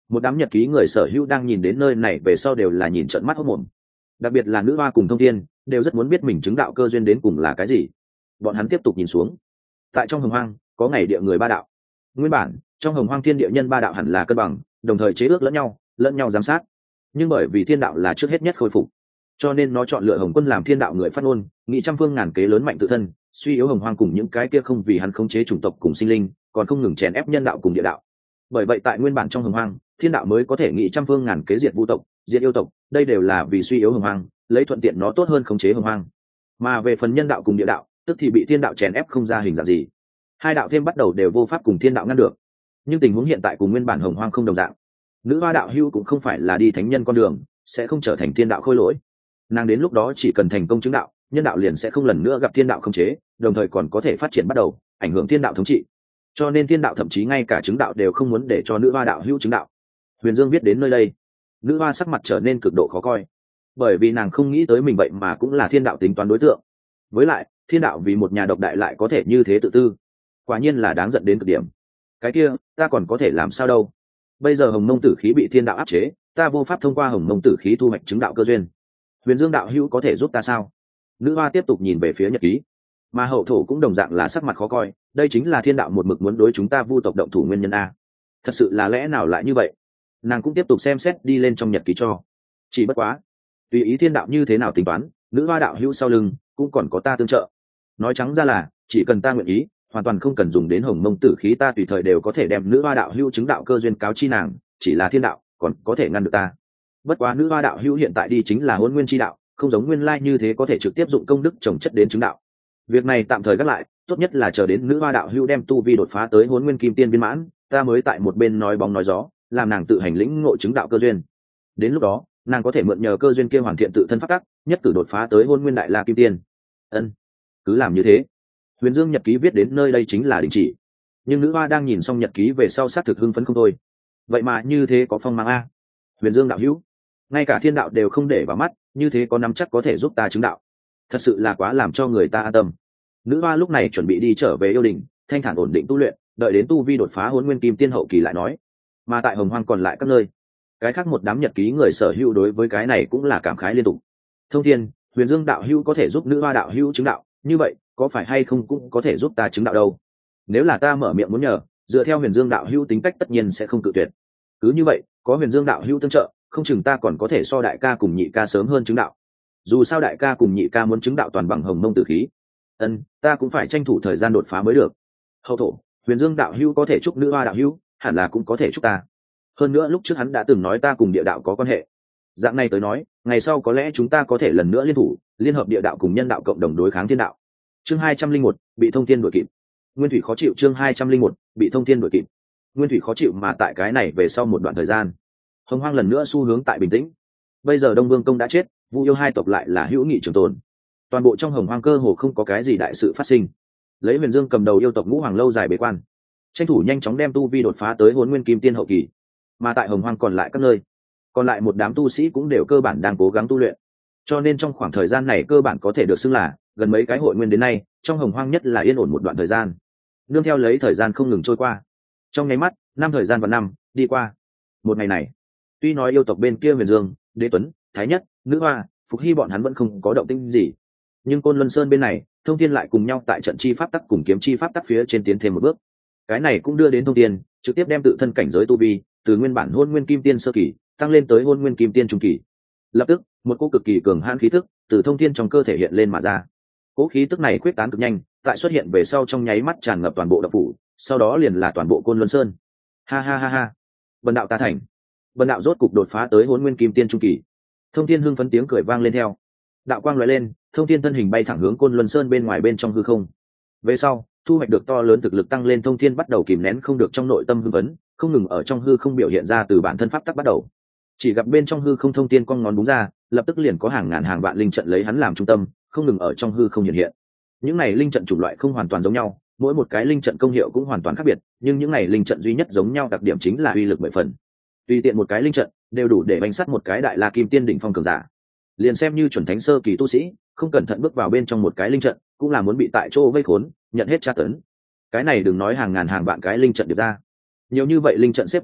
A: Một đám nhật ký người sở hữu đang nhìn đến nơi này về sau đều là nhìn trợn mắt hốt mồm, đặc biệt là nữ hoa cùng Thông Thiên đều rất muốn biết mình chứng đạo cơ duyên đến cùng là cái gì. Bọn hắn tiếp tục nhìn xuống. Tại trong hồng hoang có ngày địa người ba đạo. Nguyên bản trong hồng hoang thiên địa nhân ba đạo hẳn là cân bằng, đồng thời chế ước lẫn nhau, lẫn nhau giám sát. Nhưng bởi vì thiên đạo là trước hết nhất khôi phục, cho nên nó chọn lựa Hồng Quân làm thiên đạo người phát ngôn, nghị trăm phương ngàn kế lớn mạnh tự thân, suy yếu hồng hoang cùng những cái kia không vì hắn khống chế chủng tộc cùng sinh linh, còn không ngừng chèn ép nhân đạo cùng địa đạo. Bởi vậy tại nguyên bản trong hồng hoang, thiên đạo mới có thể nghị trăm phương ngàn kế diệt vu tộc, diệt yêu tộc, đây đều là vì suy yếu hồng hoang, lấy thuận tiện nó tốt hơn khống chế hồng hoang. Mà về phần nhân đạo cùng địa đạo, tức thì bị thiên đạo chèn ép không ra hình dạng gì. Hai đạo thêm bắt đầu đều vô pháp cùng thiên đạo ngăn được. Nhưng tình huống hiện tại cùng nguyên bản hồng hoang không đồng dạng. Nữ hoa đạo hưu cũng không phải là đi thánh nhân con đường, sẽ không trở thành thiên đạo khôi lỗi. Nàng đến lúc đó chỉ cần thành công chứng đạo, nhân đạo liền sẽ không lần nữa gặp thiên đạo khống chế, đồng thời còn có thể phát triển bắt đầu, ảnh hưởng thiên đạo thống trị. Cho nên thiên đạo thậm chí ngay cả chứng đạo đều không muốn để cho nữ hoa đạo hưu chứng đạo. Huyền Dương viết đến nơi đây, nữ hoa sắc mặt trở nên cực độ khó coi, bởi vì nàng không nghĩ tới mình vậy mà cũng là thiên đạo tính toán đối tượng. Với lại thiên đạo vì một nhà độc đại lại có thể như thế tự tư, quả nhiên là đáng giận đến cực điểm. Cái kia ta còn có thể làm sao đâu, bây giờ hồng mông tử khí bị thiên đạo áp chế, ta vô pháp thông qua hồng mông tử khí thu hoạch chứng đạo cơ duyên. Huyền Dương đạo hữu có thể giúp ta sao? Nữ hoa tiếp tục nhìn về phía nhật ký, mà hậu thổ cũng đồng dạng là sắc mặt khó coi, đây chính là thiên đạo một mực muốn đối chúng ta vu tộc động thủ nguyên nhân a. Thật sự là lẽ nào lại như vậy? Nàng cũng tiếp tục xem xét đi lên trong nhật ký cho, chỉ bất quá tùy ý thiên đạo như thế nào tính toán, nữ hoa đạo hữu sau lưng cũng còn có ta tương trợ. Nói trắng ra là chỉ cần ta nguyện ý, hoàn toàn không cần dùng đến hồng mông tử khí, ta tùy thời đều có thể đem nữ hoa đạo hữu chứng đạo cơ duyên cáo chi nàng, chỉ là thiên đạo còn có thể ngăn được ta. Bất quá nữ hoa đạo hữu hiện tại đi chính là hôn nguyên chi đạo, không giống nguyên lai như thế có thể trực tiếp dụng công đức trồng chất đến chứng đạo. Việc này tạm thời gác lại, tốt nhất là chờ đến nữ hoa đạo hữu đem tu vi đột phá tới hôn nguyên kim tiên viên mãn, ta mới tại một bên nói bóng nói gió, làm nàng tự hành lĩnh ngộ chứng đạo cơ duyên. Đến lúc đó nàng có thể mượn nhờ cơ duyên kia hoàn thiện tự thân phát tắc, nhất cử đột phá tới hôn nguyên đại la kim tiên. Ân, cứ làm như thế. Huyền Dương nhật ký viết đến nơi đây chính là đình chỉ, nhưng nữ hoa đang nhìn xong nhật ký về sau xác thực hưng phấn không thôi. Vậy mà như thế có phong mang a. Huyền Dương đạo hữu, ngay cả thiên đạo đều không để vào mắt, như thế có nắm chắc có thể giúp ta chứng đạo, thật sự là quá làm cho người ta an tâm. Nữ hoa lúc này chuẩn bị đi trở về yêu đình, thanh thản ổn định tu luyện, đợi đến tu vi đột phá hôn nguyên kim tiên hậu kỳ lại nói. Mà tại hồng hoang còn lại các nơi, cái khác một đám nhật ký người sở hữu đối với cái này cũng là cảm khái liên tục. Thông Thiên, Huyền Dương đạo hữu có thể giúp nữ hoa đạo hữu chứng đạo, như vậy có phải hay không cũng có thể giúp ta chứng đạo đâu. Nếu là ta mở miệng muốn nhờ, dựa theo Huyền Dương đạo hữu tính cách tất nhiên sẽ không cự tuyệt. Cứ như vậy có Huyền Dương đạo hữu tương trợ, không chừng ta còn có thể so đại ca cùng nhị ca sớm hơn chứng đạo. Dù sao đại ca cùng nhị ca muốn chứng đạo toàn bằng hồng mông tử khí, ân ta cũng phải tranh thủ thời gian đột phá mới được. Hậu thổ, Huyền Dương đạo hữu có thể chúc nữ hoa đạo hữu, hẳn là cũng có thể chúc ta. Hơn nữa lúc trước hắn đã từng nói ta cùng địa đạo có quan hệ, dạng này tới nói ngày sau có lẽ chúng ta có thể lần nữa liên thủ, liên hợp địa đạo cùng nhân đạo cộng đồng đối kháng thiên đạo. Chương hai trăm linh một, bị thông thiên đuổi kịp. Nguyên thủy khó chịu. Chương hai trăm linh một, bị thông thiên đuổi kịp. Nguyên thủy khó chịu. Mà tại cái này về sau một đoạn thời gian, hồng hoang lần nữa xu hướng tại bình tĩnh. Bây giờ Đông Vương Công đã chết, Vu Yêu hai tộc lại là hữu nghị trường tồn, toàn bộ trong hồng hoang cơ hồ không có cái gì đại sự phát sinh. Lấy Huyền Dương cầm đầu yêu tộc ngũ hoàng lâu dài bế quan, tranh thủ nhanh chóng đem tu vi đột phá tới hôn nguyên kim tiên hậu kỳ. Mà tại hồng hoang còn lại các nơi, còn lại một đám tu sĩ cũng đều cơ bản đang cố gắng tu luyện, cho nên trong khoảng thời gian này cơ bản có thể được xưng là gần mấy cái hội nguyên đến nay trong hồng hoang nhất là yên ổn một đoạn thời gian. Nương theo lấy thời gian không ngừng trôi qua, trong nháy mắt năm thời gian và năm đi qua. Một ngày này, tuy nói yêu tộc bên kia Huyền Dương, Đế Tuấn, Thái Nhất, Nữ Hoa, Phục Hy bọn hắn vẫn không có động tĩnh gì, nhưng Côn Luân Sơn bên này Thông Thiên lại cùng nhau tại trận chi pháp tắc cùng kiếm chi pháp tắc phía trên tiến thêm một bước. Cái này cũng đưa đến Thông Thiên trực tiếp đem tự thân cảnh giới tu vi từ nguyên bản hôn nguyên kim tiên sơ kỳ tăng lên tới hôn nguyên kim tiên trung kỳ. Lập tức một cỗ cực kỳ cường hãn khí tức từ Thông Thiên trong cơ thể hiện lên mà ra. Cỗ khí tức này quyết tán cực nhanh, tại xuất hiện về sau trong nháy mắt tràn ngập toàn bộ đạo phủ, sau đó liền là toàn bộ Côn Luân Sơn. Ha ha ha ha, Bần đạo ta thành, Bần đạo rốt cục đột phá tới hôn nguyên kim tiên trung kỳ. Thông Thiên hưng phấn tiếng cười vang lên theo. Đạo quang lóe lên, Thông Thiên thân hình bay thẳng hướng Côn Luân Sơn bên ngoài bên trong hư không. Về sau thu hoạch được to lớn thực lực tăng lên, Thông Thiên bắt đầu kìm nén không được trong nội tâm hưng phấn, không ngừng ở trong hư không biểu hiện ra từ bản thân pháp tắc bắt đầu. Chỉ gặp bên trong hư không Thông Thiên con ngón búng ra, lập tức liền có hàng ngàn hàng vạn linh trận lấy hắn làm trung tâm, không ngừng ở trong hư không hiện hiện. Những này linh trận chủng loại không hoàn toàn giống nhau, mỗi một cái linh trận công hiệu cũng hoàn toàn khác biệt, nhưng những này linh trận duy nhất giống nhau đặc điểm chính là uy lực mười phần. Tùy tiện một cái linh trận đều đủ để bánh sắt một cái đại la kim tiên đỉnh phong cường giả. Liền xem như chuẩn thánh sơ kỳ tu sĩ, không cẩn thận bước vào bên trong một cái linh trận, cũng là muốn bị tại chỗ vây khốn, nhận hết tra tấn. Cái này đừng nói hàng ngàn hàng vạn cái linh trận được ra, nhiều như vậy linh trận xếp bắt đầu,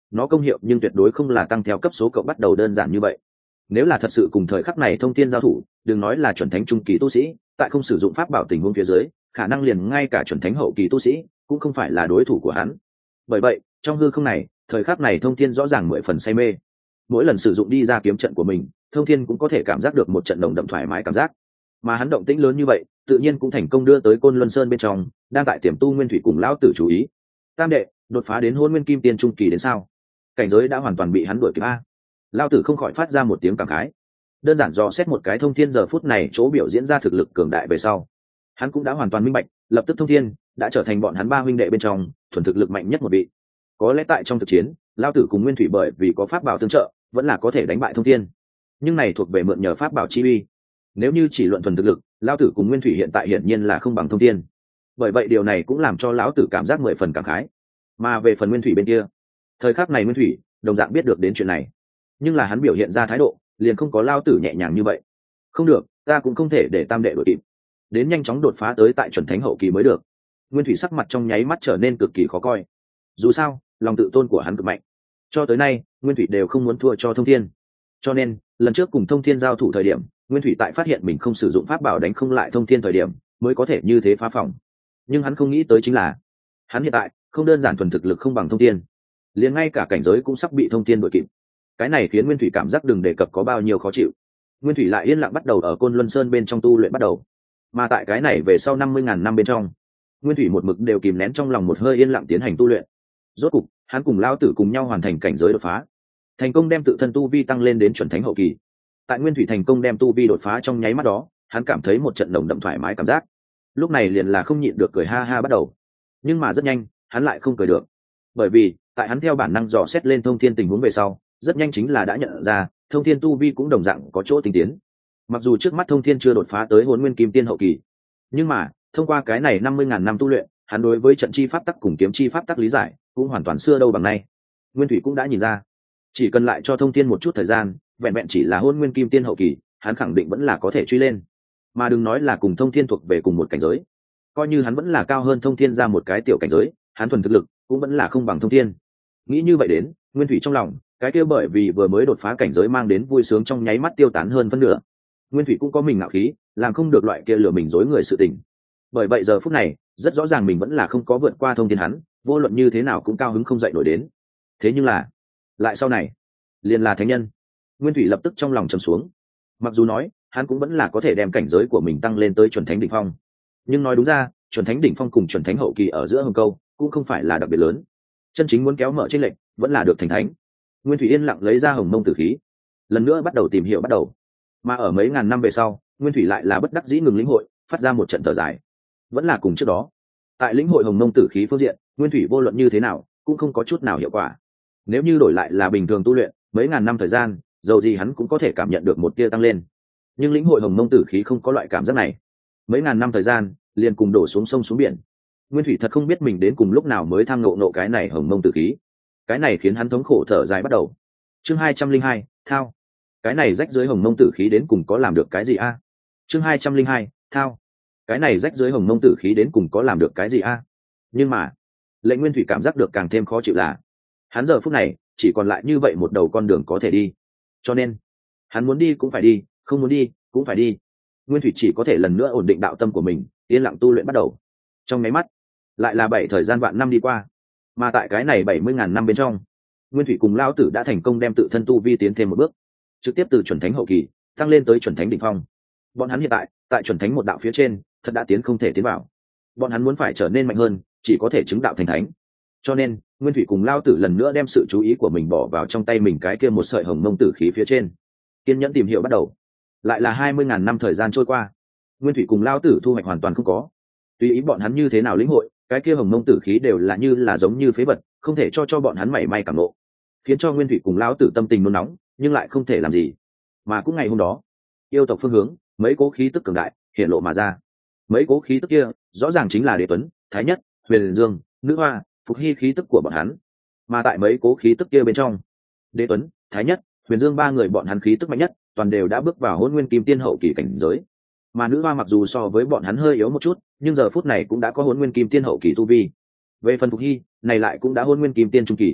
A: nó công hiệu nhưng tuyệt đối không là tăng theo cấp số cộng bắt đầu đơn giản như vậy. Nếu là thật sự cùng thời khắc này thông thiên giao thủ, đừng nói là chuẩn thánh trung kỳ tu sĩ, tại không sử dụng pháp bảo tình huống phía dưới, khả năng liền ngay cả chuẩn thánh hậu kỳ tu sĩ cũng không phải là đối thủ của hắn. Bởi vậy trong hư không này, thời khắc này thông thiên rõ ràng mười phần say mê. Mỗi lần sử dụng đi ra kiếm trận của mình, thông thiên cũng có thể cảm giác được một trận đồng đậm thoải mái cảm giác. Mà hắn động tĩnh lớn như vậy, tự nhiên cũng thành công đưa tới Côn Luân Sơn bên trong đang tại tiềm tu Nguyên Thủy cùng lão tử chú ý. Tam đệ, đột phá đến Hôn Nguyên Kim Tiên trung kỳ đến sao? Cảnh giới đã hoàn toàn bị hắn đuổi kịp a. Lão tử không khỏi phát ra một tiếng cảm khái. Đơn giản dò xét một cái thông thiên giờ phút này chỗ biểu diễn ra thực lực cường đại về sau, hắn cũng đã hoàn toàn minh bạch, lập tức thông thiên đã trở thành bọn hắn ba huynh đệ bên trong thuần thực lực mạnh nhất một vị. Có lẽ tại trong thực chiến, lão tử cùng Nguyên Thủy bởi vì có pháp bảo tương trợ, vẫn là có thể đánh bại thông thiên. Nhưng này thuộc về mượn nhờ pháp bảo chi uy. Nếu như chỉ luận thuần thực lực, lão tử cùng Nguyên Thủy hiện tại hiển nhiên là không bằng thông thiên. Bởi vậy điều này cũng làm cho lão tử cảm giác mười phần cảm khái. Mà về phần Nguyên Thủy bên kia, thời khắc này Nguyên Thủy đồng dạng biết được đến chuyện này, nhưng là hắn biểu hiện ra thái độ liền không có lão tử nhẹ nhàng như vậy. Không được, ta cũng không thể để tam đệ đuổi kịp, đến nhanh chóng đột phá tới tại chuẩn thánh hậu kỳ mới được. Nguyên Thủy sắc mặt trong nháy mắt trở nên cực kỳ khó coi. Dù sao lòng tự tôn của hắn cực mạnh, cho tới nay Nguyên Thủy đều không muốn thua cho thông thiên. Cho nên lần trước cùng thông thiên giao thủ thời điểm, Nguyên Thủy tại phát hiện mình không sử dụng pháp bảo đánh không lại thông thiên thời điểm mới có thể như thế phá phòng. Nhưng hắn không nghĩ tới chính là hắn hiện tại không đơn giản thuần thực lực không bằng thông thiên, liền ngay cả cảnh giới cũng sắp bị thông thiên đuổi kịp. Cái này khiến Nguyên Thủy cảm giác đừng đề cập có bao nhiêu khó chịu. Nguyên Thủy lại yên lặng bắt đầu ở Côn Luân Sơn bên trong tu luyện bắt đầu. Mà tại cái này về sau năm mươi ngàn năm bên trong, Nguyên Thủy một mực đều kìm nén trong lòng một hơi yên lặng tiến hành tu luyện. Rốt cục hắn cùng lão tử cùng nhau hoàn thành cảnh giới đột phá, thành công đem tự thân tu vi tăng lên đến chuẩn thánh hậu kỳ. Tại Nguyên Thủy thành công đem tu vi đột phá trong nháy mắt đó, hắn cảm thấy một trận nồng đậm thoải mái cảm giác. Lúc này liền là không nhịn được cười ha ha bắt đầu. Nhưng mà rất nhanh hắn lại không cười được, bởi vì tại hắn theo bản năng dò xét lên thông thiên tình huống về sau, rất nhanh chính là đã nhận ra thông thiên tu vi cũng đồng dạng có chỗ tinh tiến. Mặc dù trước mắt thông thiên chưa đột phá tới Hỗn Nguyên Kim Tiên hậu kỳ, nhưng mà thông qua cái này năm mươi ngàn năm tu luyện, hắn đối với trận chi pháp tắc cùng kiếm chi pháp tắc lý giải cũng hoàn toàn xưa đâu bằng nay. Nguyên Thủy cũng đã nhìn ra, chỉ cần lại cho thông thiên một chút thời gian, vẹn vẹn chỉ là Hỗn Nguyên Kim Tiên hậu kỳ, hắn khẳng định vẫn là có thể truy lên. Mà đừng nói là cùng thông thiên thuộc về cùng một cảnh giới, coi như hắn vẫn là cao hơn thông thiên ra một cái tiểu cảnh giới, hắn thuần thực lực cũng vẫn là không bằng thông thiên. Nghĩ như vậy đến, Nguyên Thủy trong lòng cái kia bởi vì vừa mới đột phá cảnh giới mang đến vui sướng trong nháy mắt tiêu tán hơn phân nửa. Nguyên Thủy cũng có mình ngạo khí, làm không được loại kia lừa mình dối người sự tình. Bởi vậy giờ phút này rất rõ ràng mình vẫn là không có vượt qua thông thiên hắn, vô luận như thế nào cũng cao hứng không dậy nổi đến. Thế nhưng là lại sau này liền là thánh nhân. Nguyên Thủy lập tức trong lòng trầm xuống. Mặc dù nói hắn cũng vẫn là có thể đem cảnh giới của mình tăng lên tới chuẩn thánh đỉnh phong, nhưng nói đúng ra chuẩn thánh đỉnh phong cùng chuẩn thánh hậu kỳ ở giữa hồng câu cũng không phải là đặc biệt lớn. Chân chính muốn kéo mở trên lệnh vẫn là được thành thánh. Nguyên Thủy yên lặng lấy ra hồng mông tử khí, lần nữa bắt đầu tìm hiểu bắt đầu. Mà ở mấy ngàn năm về sau, Nguyên Thủy lại là bất đắc dĩ ngừng lĩnh hội, phát ra một trận thở dài. Vẫn là cùng trước đó, tại lĩnh hội hồng mông tử khí phương diện, Nguyên Thủy vô luận như thế nào cũng không có chút nào hiệu quả. Nếu như đổi lại là bình thường tu luyện, mấy ngàn năm thời gian, dầu gì hắn cũng có thể cảm nhận được một tia tăng lên. Nhưng lĩnh hội hồng mông tử khí không có loại cảm giác này. Mấy ngàn năm thời gian, liền cùng đổ xuống sông xuống biển. Nguyên Thủy thật không biết mình đến cùng lúc nào mới tham ngộ nộ cái này hồng mông tử khí. Cái này khiến hắn thống khổ thở dài bắt đầu. Chương hai trăm linh hai, thao. Cái này rách dưới hồng mông tử khí đến cùng có làm được cái gì a? Chương hai trăm linh hai, thao. Cái này rách dưới hồng mông tử khí đến cùng có làm được cái gì a? Nhưng mà, lệnh Nguyên Thủy cảm giác được càng thêm khó chịu là, hắn giờ phút này chỉ còn lại như vậy một đầu con đường có thể đi. Cho nên, hắn muốn đi cũng phải đi, không muốn đi cũng phải đi. Nguyên Thủy chỉ có thể lần nữa ổn định đạo tâm của mình, yên lặng tu luyện bắt đầu. Trong mấy mắt, lại là bảy thời gian vạn năm đi qua. Mà tại cái này bảy mươi ngàn năm bên trong, Nguyên Thủy cùng Lão Tử đã thành công đem tự thân tu vi tiến thêm một bước, trực tiếp từ chuẩn thánh hậu kỳ tăng lên tới chuẩn thánh đỉnh phong. Bọn hắn hiện tại tại chuẩn thánh một đạo phía trên, thật đã tiến không thể tiến vào. Bọn hắn muốn phải trở nên mạnh hơn, chỉ có thể chứng đạo thành thánh. Cho nên, Nguyên Thủy cùng Lão Tử lần nữa đem sự chú ý của mình bỏ vào trong tay mình cái kia một sợi hồng mông tử khí phía trên, kiên nhẫn tìm hiểu bắt đầu. Lại là hai mươi ngàn năm thời gian trôi qua, Nguyên Thủy cùng Lão Tử thu hoạch hoàn toàn không có. Tùy ý bọn hắn như thế nào lĩnh hội, cái kia hồng mông tử khí đều là như là giống như phế vật, không thể cho cho bọn hắn mảy may cảm ngộ, khiến cho Nguyên Thủy cùng Lão Tử tâm tình nôn nóng, nhưng lại không thể làm gì. Mà cũng ngày hôm đó, yêu tộc phương hướng, mấy cố khí tức cường đại hiện lộ mà ra. Mấy cố khí tức kia rõ ràng chính là Đế Tuấn, Thái Nhất, Huyền Dương, Nữ Hoa, Phục Hy khí tức của bọn hắn. Mà tại mấy cố khí tức kia bên trong, Đế Tuấn, Thái Nhất, Huyền Dương ba người bọn hắn khí tức mạnh nhất, toàn đều đã bước vào Hỗn Nguyên Kim Tiên hậu kỳ cảnh giới. Mà Nữ Hoa mặc dù so với bọn hắn hơi yếu một chút, nhưng giờ phút này cũng đã có Hỗn Nguyên Kim Tiên hậu kỳ tu vi. Về phần Phục Hy, này lại cũng đã Hỗn Nguyên Kim Tiên trung kỳ.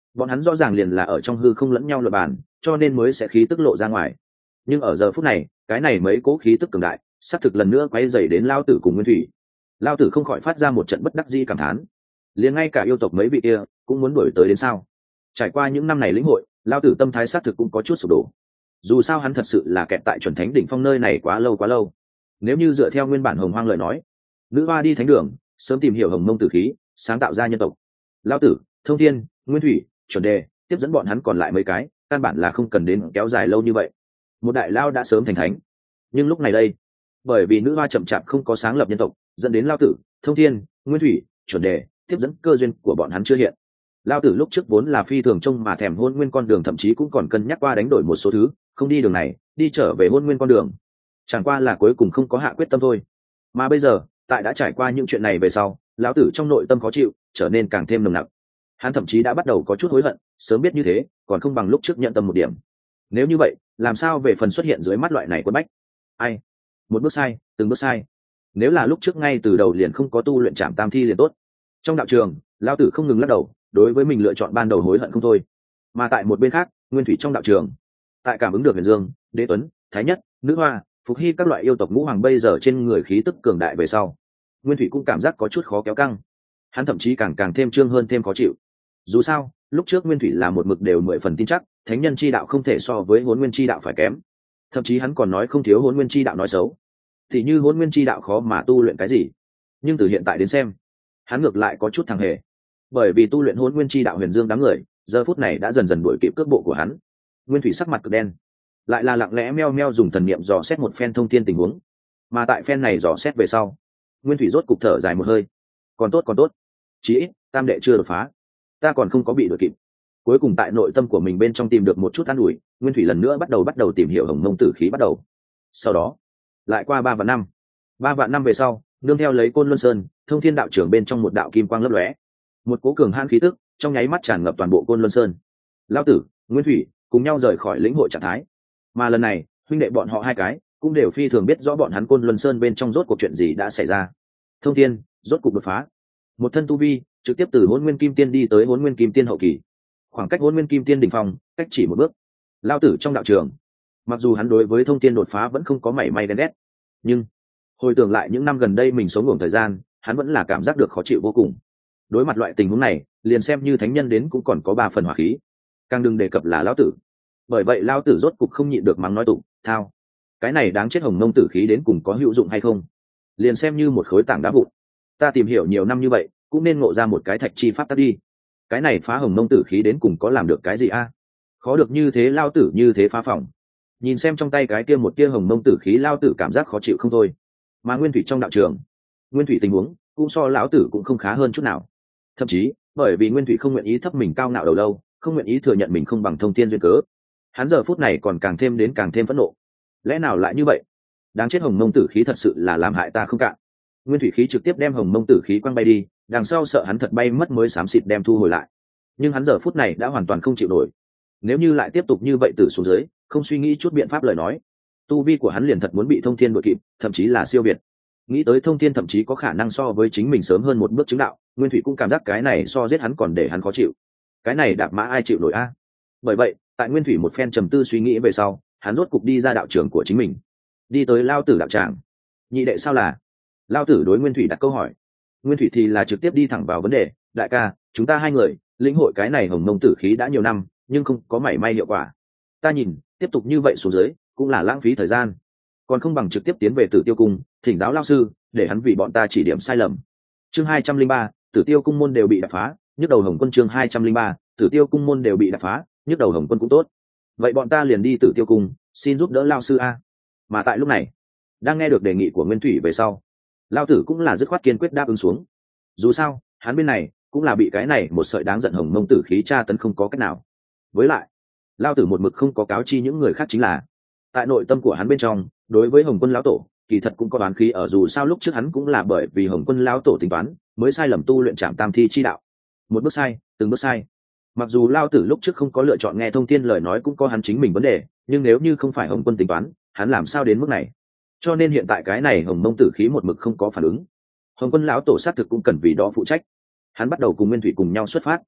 A: bọn hắn rõ ràng liền là ở trong hư không lẫn nhau luật bàn, cho nên mới sẽ khí tức lộ ra ngoài. Nhưng ở giờ phút này cái này mấy cố khí tức cường đại xác thực lần nữa quay dày đến lao tử cùng nguyên thủy. Lao tử không khỏi phát ra một trận bất đắc dĩ cảm thán, liền ngay cả yêu tộc mấy vị kia cũng muốn đuổi tới đến sao. Trải qua những năm này lĩnh hội, lao tử tâm thái xác thực cũng có chút sụp đổ. Dù sao hắn thật sự là kẹt tại chuẩn thánh đỉnh phong nơi này quá lâu quá lâu. Nếu như dựa theo nguyên bản hồng hoang lời nói, nữ hoa đi thánh đường sớm tìm hiểu hồng mông tử khí, sáng tạo ra nhân tộc. Lao tử, thông thiên, nguyên thủy, chuẩn đề tiếp dẫn bọn hắn còn lại mấy cái căn bản là không cần đến kéo dài lâu như vậy, một đại lao đã sớm thành thánh. Nhưng lúc này đây, bởi vì nữ hoa chậm chạp không có sáng lập nhân tộc, dẫn đến lao tử, thông thiên, nguyên thủy, chuẩn đề tiếp dẫn cơ duyên của bọn hắn chưa hiện. Lao tử lúc trước vốn là phi thường trông mà thèm hôn nguyên con đường, thậm chí cũng còn cân nhắc qua đánh đổi một số thứ, không đi đường này đi trở về hôn nguyên con đường, chẳng qua là cuối cùng không có hạ quyết tâm thôi. Mà bây giờ tại đã trải qua những chuyện này về sau, lão tử trong nội tâm khó chịu trở nên càng thêm nồng nặc. Hắn thậm chí đã bắt đầu có chút hối hận, sớm biết như thế còn không bằng lúc trước nhận tâm một điểm. Nếu như vậy làm sao về phần xuất hiện dưới mắt loại này quân bách. Ai, một bước sai từng bước sai, nếu là lúc trước ngay từ đầu liền không có tu luyện trảm tam thi liền tốt. Trong đạo trường lão tử không ngừng lắc đầu, đối với mình lựa chọn ban đầu hối hận không thôi. Mà tại một bên khác, nguyên thủy trong đạo trường, tại cảm ứng được huyền dương, đế tuấn, thái nhất, nữ hoa, phục hy các loại yêu tộc ngũ hoàng bây giờ trên người khí tức cường đại về sau, nguyên thủy cũng cảm giác có chút khó kéo căng. Hắn thậm chí càng càng thêm trương hơn thêm khó chịu. Dù sao lúc trước nguyên thủy là một mực đều mười phần tin chắc thánh nhân chi đạo không thể so với hôn nguyên chi đạo phải kém, thậm chí hắn còn nói không thiếu hôn nguyên chi đạo nói xấu, thì như hôn nguyên chi đạo khó mà tu luyện cái gì. Nhưng từ hiện tại đến xem, hắn ngược lại có chút thằng hề, bởi vì tu luyện hôn nguyên chi đạo huyền dương đám người giờ phút này đã dần dần đuổi kịp cước bộ của hắn. Nguyên thủy sắc mặt cực đen, lại là lặng lẽ meo meo dùng thần niệm dò xét một phen thông tin tình huống. Mà tại phen này dò xét về sau, nguyên thủy rốt cục thở dài một hơi. Còn tốt còn tốt, chí ít tam đệ chưa đột phá, ta còn không có bị đuổi kịp. Cuối cùng tại nội tâm của mình bên trong tìm được một chút an ủi, nguyên thủy lần nữa bắt đầu bắt đầu tìm hiểu hồng mông tử khí bắt đầu. Sau đó lại qua ba vạn năm, ba vạn năm về sau, nương theo lấy côn luân sơn thông thiên đạo trưởng bên trong một đạo kim quang lấp lóe, một cố cường hãn khí tức trong nháy mắt tràn ngập toàn bộ côn luân sơn. Lão tử, nguyên thủy cùng nhau rời khỏi lĩnh hội trạng thái. Mà lần này huynh đệ bọn họ hai cái cũng đều phi thường biết rõ bọn hắn côn luân sơn bên trong rốt cuộc chuyện gì đã xảy ra. Thông thiên rốt cuộc đột phá, một thân tu vi trực tiếp từ hôn nguyên kim tiên đi tới hôn nguyên kim tiên hậu kỳ, khoảng cách hôn nguyên kim tiên đỉnh phong cách chỉ một bước. Lao tử trong đạo trường, mặc dù hắn đối với thông thiên đột phá vẫn không có mảy may ghen ghét, nhưng hồi tưởng lại những năm gần đây mình sống ngủ thời gian, hắn vẫn là cảm giác được khó chịu vô cùng. Đối mặt loại tình huống này, liền xem như thánh nhân đến cũng còn có ba phần hỏa khí, càng đừng đề cập là lão tử. Bởi vậy lao tử rốt cục không nhịn được mắng nói tụng thao, cái này đáng chết hồng mông tử khí đến cùng có hữu dụng hay không, liền xem như một khối tảng đá vụn, ta tìm hiểu nhiều năm như vậy cũng nên ngộ ra một cái thạch chi pháp tắc đi. Cái này phá hồng mông tử khí đến cùng có làm được cái gì a? À? Khó được như thế lao tử như thế phá phòng. Nhìn xem trong tay cái kia một tia hồng mông tử khí, lao tử cảm giác khó chịu không thôi. Mà nguyên thủy trong đạo trường, nguyên thủy tình huống cũng so lão tử cũng không khá hơn chút nào. Thậm chí bởi vì nguyên thủy không nguyện ý thấp mình cao ngạo đầu lâu, không nguyện ý thừa nhận mình không bằng thông thiên duyên cớ, hắn giờ phút này còn càng thêm đến càng thêm phẫn nộ. Lẽ nào lại như vậy? Đáng chết hồng mông tử khí thật sự là làm hại ta không cạn. Nguyên thủy khí trực tiếp đem hồng mông tử khí quăng bay đi, đằng sau sợ hắn thật bay mất mới xám xịt đem thu hồi lại. Nhưng hắn giờ phút này đã hoàn toàn không chịu nổi. Nếu như lại tiếp tục như vậy từ xuống dưới, không suy nghĩ chút biện pháp lời nói, tu vi của hắn liền thật muốn bị thông thiên đuổi kịp, thậm chí là siêu việt. Nghĩ tới thông thiên thậm chí có khả năng so với chính mình sớm hơn một bước chứng đạo, nguyên thủy cũng cảm giác cái này so giết hắn còn để hắn khó chịu. Cái này đạp mã ai chịu nổi a? Bởi vậy tại nguyên thủy một phen trầm tư suy nghĩ về sau, hắn rốt cục đi ra đạo trường của chính mình, đi tới lao tử đạo tràng. Nhị đệ sao là? Lao tử đối nguyên thủy đặt câu hỏi. Nguyên thủy thì là trực tiếp đi thẳng vào vấn đề. Đại ca, chúng ta hai người lĩnh hội cái này hồng mông tử khí đã nhiều năm, nhưng không có mảy may hiệu quả. Ta nhìn tiếp tục như vậy xuống dưới cũng là lãng phí thời gian, còn không bằng trực tiếp tiến về Tử Tiêu cung thỉnh giáo lao sư, để hắn vì bọn ta chỉ điểm sai lầm. Chương hai trăm linh ba, Tử Tiêu cung môn đều bị đập phá, nhức đầu hồng quân. Chương hai trăm linh ba, Tử Tiêu cung môn đều bị đập phá, nhức đầu hồng quân cũng tốt. Vậy bọn ta liền đi Tử Tiêu cung, xin giúp đỡ lao sư a. Mà tại lúc này, đang nghe được đề nghị của nguyên thủy về sau, lao tử cũng là dứt khoát kiên quyết đáp ứng xuống. Dù sao hắn bên này cũng là bị cái này một sợi đáng giận hồng mông tử khí tra tấn không có cách nào. Với lại lao tử một mực không có cáo chi những người khác, chính là tại nội tâm của hắn bên trong đối với hồng quân lão tổ kỳ thật cũng có đoán khí ở. Dù sao lúc trước hắn cũng là bởi vì hồng quân lão tổ tính toán mới sai lầm tu luyện trảm tam thi chi đạo, một bước sai từng bước sai. Mặc dù lao tử lúc trước không có lựa chọn nghe thông thiên lời nói, cũng có hắn chính mình vấn đề, nhưng nếu như không phải hồng quân tính toán, hắn làm sao đến mức này. Cho nên hiện tại cái này hồng mông tử khí một mực không có phản ứng, hồng quân lão tổ xác thực cũng cần vì đó phụ trách. Hắn bắt đầu cùng nguyên thủy cùng nhau xuất phát,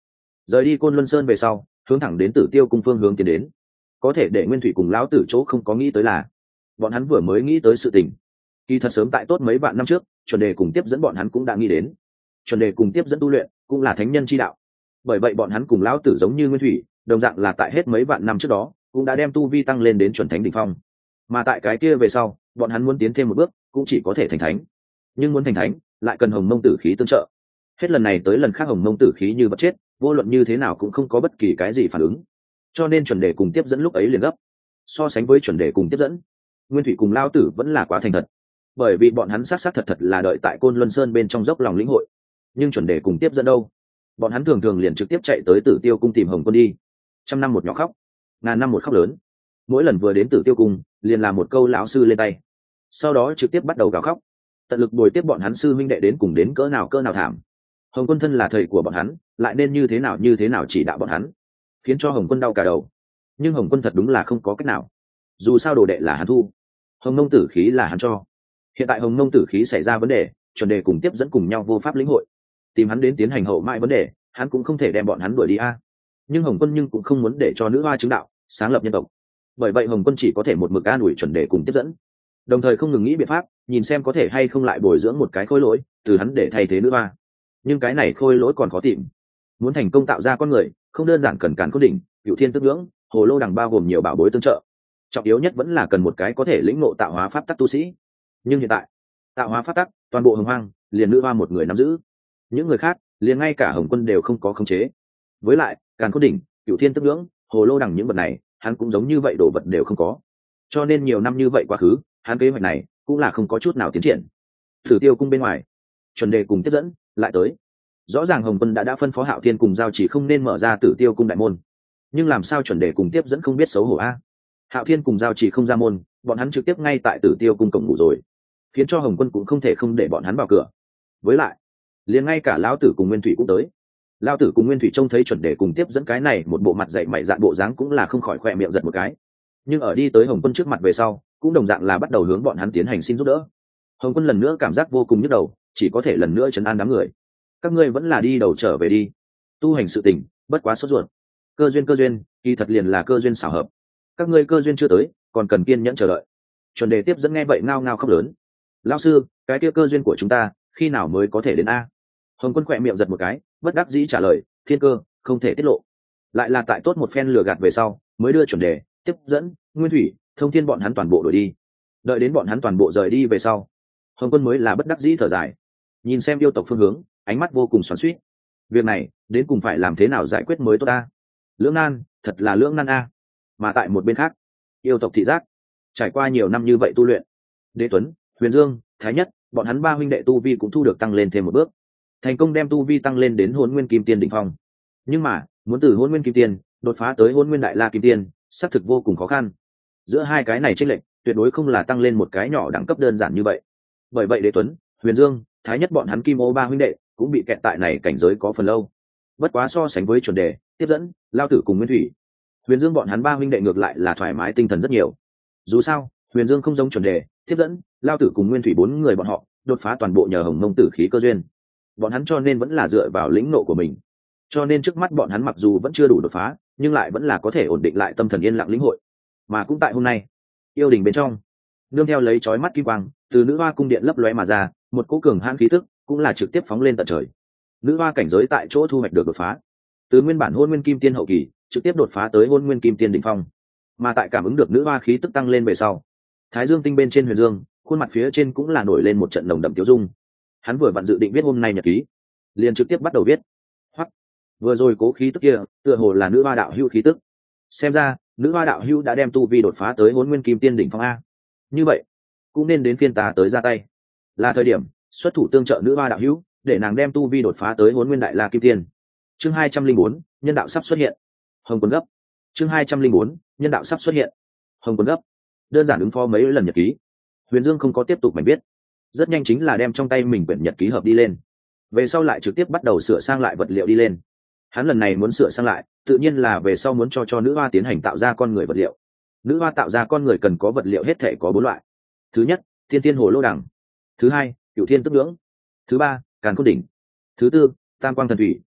A: rời đi Côn Luân Sơn về sau, hướng thẳng đến Tử Tiêu cung phương hướng tiến đến. Có thể để Nguyên Thủy cùng lão tử chỗ không có nghĩ tới là, bọn hắn vừa mới nghĩ tới sự tình, kỳ thật sớm tại tốt mấy vạn năm trước, chuẩn đề cùng tiếp dẫn bọn hắn cũng đã nghĩ đến. Chuẩn đề cùng tiếp dẫn tu luyện cũng là thánh nhân chi đạo, bởi vậy bọn hắn cùng lão tử giống như Nguyên Thủy, đồng dạng là tại hết mấy vạn năm trước đó cũng đã đem tu vi tăng lên đến chuẩn thánh đỉnh phong. Mà tại cái kia về sau, bọn hắn muốn tiến thêm một bước, cũng chỉ có thể thành thánh. Nhưng muốn thành thánh, lại cần Hồng Mông Tử khí tương trợ. Hết lần này tới lần khác Hồng Mông Tử khí như vật chết, vô luận như thế nào cũng không có bất kỳ cái gì phản ứng. Cho nên chuẩn đề cùng tiếp dẫn lúc ấy liền gấp. So sánh với chuẩn đề cùng tiếp dẫn, Nguyên Thủy cùng Lão tử vẫn là quá thành thật, bởi vì bọn hắn xác xác thật thật là đợi tại Côn Luân Sơn bên trong dốc lòng lĩnh hội. Nhưng chuẩn đề cùng tiếp dẫn đâu, bọn hắn thường thường liền trực tiếp chạy tới Tử Tiêu cung tìm Hồng Quân đi. Trăm năm một nhỏ khóc, ngàn năm một khóc lớn. Mỗi lần vừa đến Tử Tiêu cung, liền làm một câu lão sư lên tay, sau đó trực tiếp bắt đầu gào khóc, tận lực bồi tiếp bọn hắn sư huynh đệ đến cùng đến cỡ nào cỡ nào thảm. Hồng Quân thân là thầy của bọn hắn, lại nên như thế nào như thế nào chỉ đạo bọn hắn, khiến cho Hồng Quân đau cả đầu. Nhưng Hồng Quân thật đúng là không có cách nào, dù sao đồ đệ là hắn thu, Hồng Mông Tử khí là hắn cho. Hiện tại Hồng Mông Tử khí xảy ra vấn đề, chuẩn đề cùng tiếp dẫn cùng nhau vô pháp lĩnh hội, tìm hắn đến tiến hành hậu mãi vấn đề, hắn cũng không thể đem bọn hắn đuổi đi a. Nhưng Hồng Quân nhưng cũng không muốn để cho nữ hoa chứng đạo, sáng lập nhân tộc, bởi vậy Hồng Quân chỉ có thể một mực an ủi chuẩn đề cùng tiếp dẫn, đồng thời không ngừng nghĩ biện pháp nhìn xem có thể hay không lại bồi dưỡng một cái khôi lỗi từ hắn để thay thế nữ hoa. Nhưng cái này khôi lỗi còn khó tìm, muốn thành công tạo ra con người không đơn giản cần càn khôn đỉnh, cựu thiên tức ngưỡng, hồ lô đằng bao gồm nhiều bảo bối tương trợ, trọng yếu nhất vẫn là cần một cái có thể lĩnh ngộ tạo hóa pháp tắc tu sĩ. Nhưng hiện tại tạo hóa pháp tắc toàn bộ hồng hoang liền nữ hoa một người nắm giữ, những người khác liền ngay cả Hồng Quân đều không có khống chế. Với lại càn khôn đỉnh, cựu thiên tức ngưỡng, hồ lô đằng những vật này hắn cũng giống như vậy đồ vật đều không có, cho nên nhiều năm như vậy quá khứ hắn kế hoạch này cũng là không có chút nào tiến triển. Tử Tiêu cung bên ngoài, chuẩn đề cùng tiếp dẫn lại tới. Rõ ràng Hồng Quân đã đã phân phó Hạo Thiên cùng Giao Chỉ không nên mở ra Tử Tiêu cung đại môn, nhưng làm sao chuẩn đề cùng tiếp dẫn không biết xấu hổ a? Hạo Thiên cùng Giao Chỉ không ra môn, bọn hắn trực tiếp ngay tại Tử Tiêu cung cổng ngủ rồi, khiến cho Hồng Quân cũng không thể không để bọn hắn vào cửa. Với lại liền ngay cả lão tử cùng Nguyên Thủy cũng tới. Lão tử cùng Nguyên Thủy trông thấy chuẩn đề cùng tiếp dẫn cái này một bộ mặt dạy mày dạn bộ dáng cũng là không khỏi khỏe miệng giật một cái. Nhưng ở đi tới Hồng Quân trước mặt về sau, cũng đồng dạng là bắt đầu hướng bọn hắn tiến hành xin giúp đỡ. Hồng Quân lần nữa cảm giác vô cùng nhức đầu, chỉ có thể lần nữa trấn an đám người. Các ngươi vẫn là đi đầu trở về đi, tu hành sự tình bất quá sốt ruột. Cơ duyên cơ duyên, kỳ thật liền là cơ duyên xảo hợp. Các ngươi cơ duyên chưa tới, còn cần kiên nhẫn chờ đợi. Chuẩn đề tiếp dẫn nghe vậy ngao ngao khóc lớn. Lão sư, cái kia cơ duyên của chúng ta khi nào mới có thể đến a? Hồng Quân khỏe miệng giật một cái, bất đắc dĩ trả lời, thiên cơ không thể tiết lộ. Lại là tại tốt một phen lừa gạt về sau, mới đưa chuẩn đề, tiếp dẫn, Nguyên Thủy, Thông Thiên bọn hắn toàn bộ đuổi đi. Đợi đến bọn hắn toàn bộ rời đi về sau, Hồng Quân mới là bất đắc dĩ thở dài, nhìn xem yêu tộc phương hướng, ánh mắt vô cùng xoắn xuýt. Việc này đến cùng phải làm thế nào giải quyết mới tốt ta? Lưỡng nan, thật là lưỡng nan a. Mà tại một bên khác, yêu tộc thị giác trải qua nhiều năm như vậy tu luyện, Đế Tuấn, Huyền Dương, Thái Nhất, bọn hắn ba huynh đệ tu vi cũng thu được tăng lên thêm một bước, thành công đem tu vi tăng lên đến Hỗn Nguyên Kim Tiên đỉnh phong. Nhưng mà muốn từ Hỗn Nguyên Kim Tiên đột phá tới Hỗn Nguyên Đại La Kim Tiên, xác thực vô cùng khó khăn. Giữa hai cái này chênh lệch tuyệt đối không là tăng lên một cái nhỏ đẳng cấp đơn giản như vậy. Bởi vậy Đế Tuấn, Huyền Dương, Thái Nhất bọn hắn Kim Ô ba huynh đệ cũng bị kẹt tại này cảnh giới có phần lâu. Bất quá so sánh với chuẩn đề, tiếp dẫn, Lao Tử cùng Nguyên Thủy, Huyền Dương bọn hắn ba huynh đệ ngược lại là thoải mái tinh thần rất nhiều. Dù sao Huyền Dương không giống chuẩn đề, tiếp dẫn, Lao Tử cùng Nguyên Thủy bốn người bọn họ đột phá toàn bộ nhờ Hồng Mông Tử khí cơ duyên, bọn hắn cho nên vẫn là dựa vào lĩnh nộ của mình. Cho nên trước mắt bọn hắn mặc dù vẫn chưa đủ đột phá, nhưng lại vẫn là có thể ổn định lại tâm thần yên lặng lĩnh hội. Mà cũng tại hôm nay, yêu đình bên trong, nương theo lấy chói mắt kim quang từ nữ hoa cung điện lấp lóe mà ra, một cỗ cường hãn khí tức cũng là trực tiếp phóng lên tận trời. Nữ hoa cảnh giới tại chỗ thu hoạch được đột phá, từ nguyên bản Hôn Nguyên Kim Tiên hậu kỳ trực tiếp đột phá tới Hôn Nguyên Kim Tiên đỉnh phong. Mà tại cảm ứng được nữ hoa khí tức tăng lên về sau, Thái Dương tinh bên trên Huyền Dương, khuôn mặt phía trên cũng là nổi lên một trận nồng đậm tiêu dung. Hắn vừa vặn dự định viết hôm nay nhật ký, liền trực tiếp bắt đầu viết. Hoặc vừa rồi cố khí tức kia tựa hồ là nữ hoa đạo hữu khí tức, xem ra nữ hoa đạo hữu đã đem tu vi đột phá tới Hỗn Nguyên Kim Tiên đỉnh phong a. Như vậy cũng nên đến phiên ta tới ra tay, là thời điểm xuất thủ tương trợ nữ hoa đạo hữu, để nàng đem tu vi đột phá tới Hỗn Nguyên Đại La Kim Tiên. Chương hai trăm linh bốn, nhân đạo sắp xuất hiện. Hồng Quân gấp. Chương hai trăm linh bốn, nhân đạo sắp xuất hiện. Hồng Quân gấp. Đơn giản ứng phó mấy lần nhật ký, Huyền Dương không có tiếp tục mảnh viết, rất nhanh chính là đem trong tay mình quyển nhật ký hợp đi lên, về sau lại trực tiếp bắt đầu sửa sang lại vật liệu đi lên. Hắn lần này muốn sửa sang lại, tự nhiên là về sau muốn cho cho nữ hoa tiến hành tạo ra con người vật liệu. Nữ hoa tạo ra con người cần có vật liệu hết thể có bốn loại. Thứ nhất, thiên tiên hồ lô đằng. Thứ hai, cửu thiên tức ngưỡng. Thứ ba, càn khôn đỉnh. Thứ tư, tam quang thần thủy.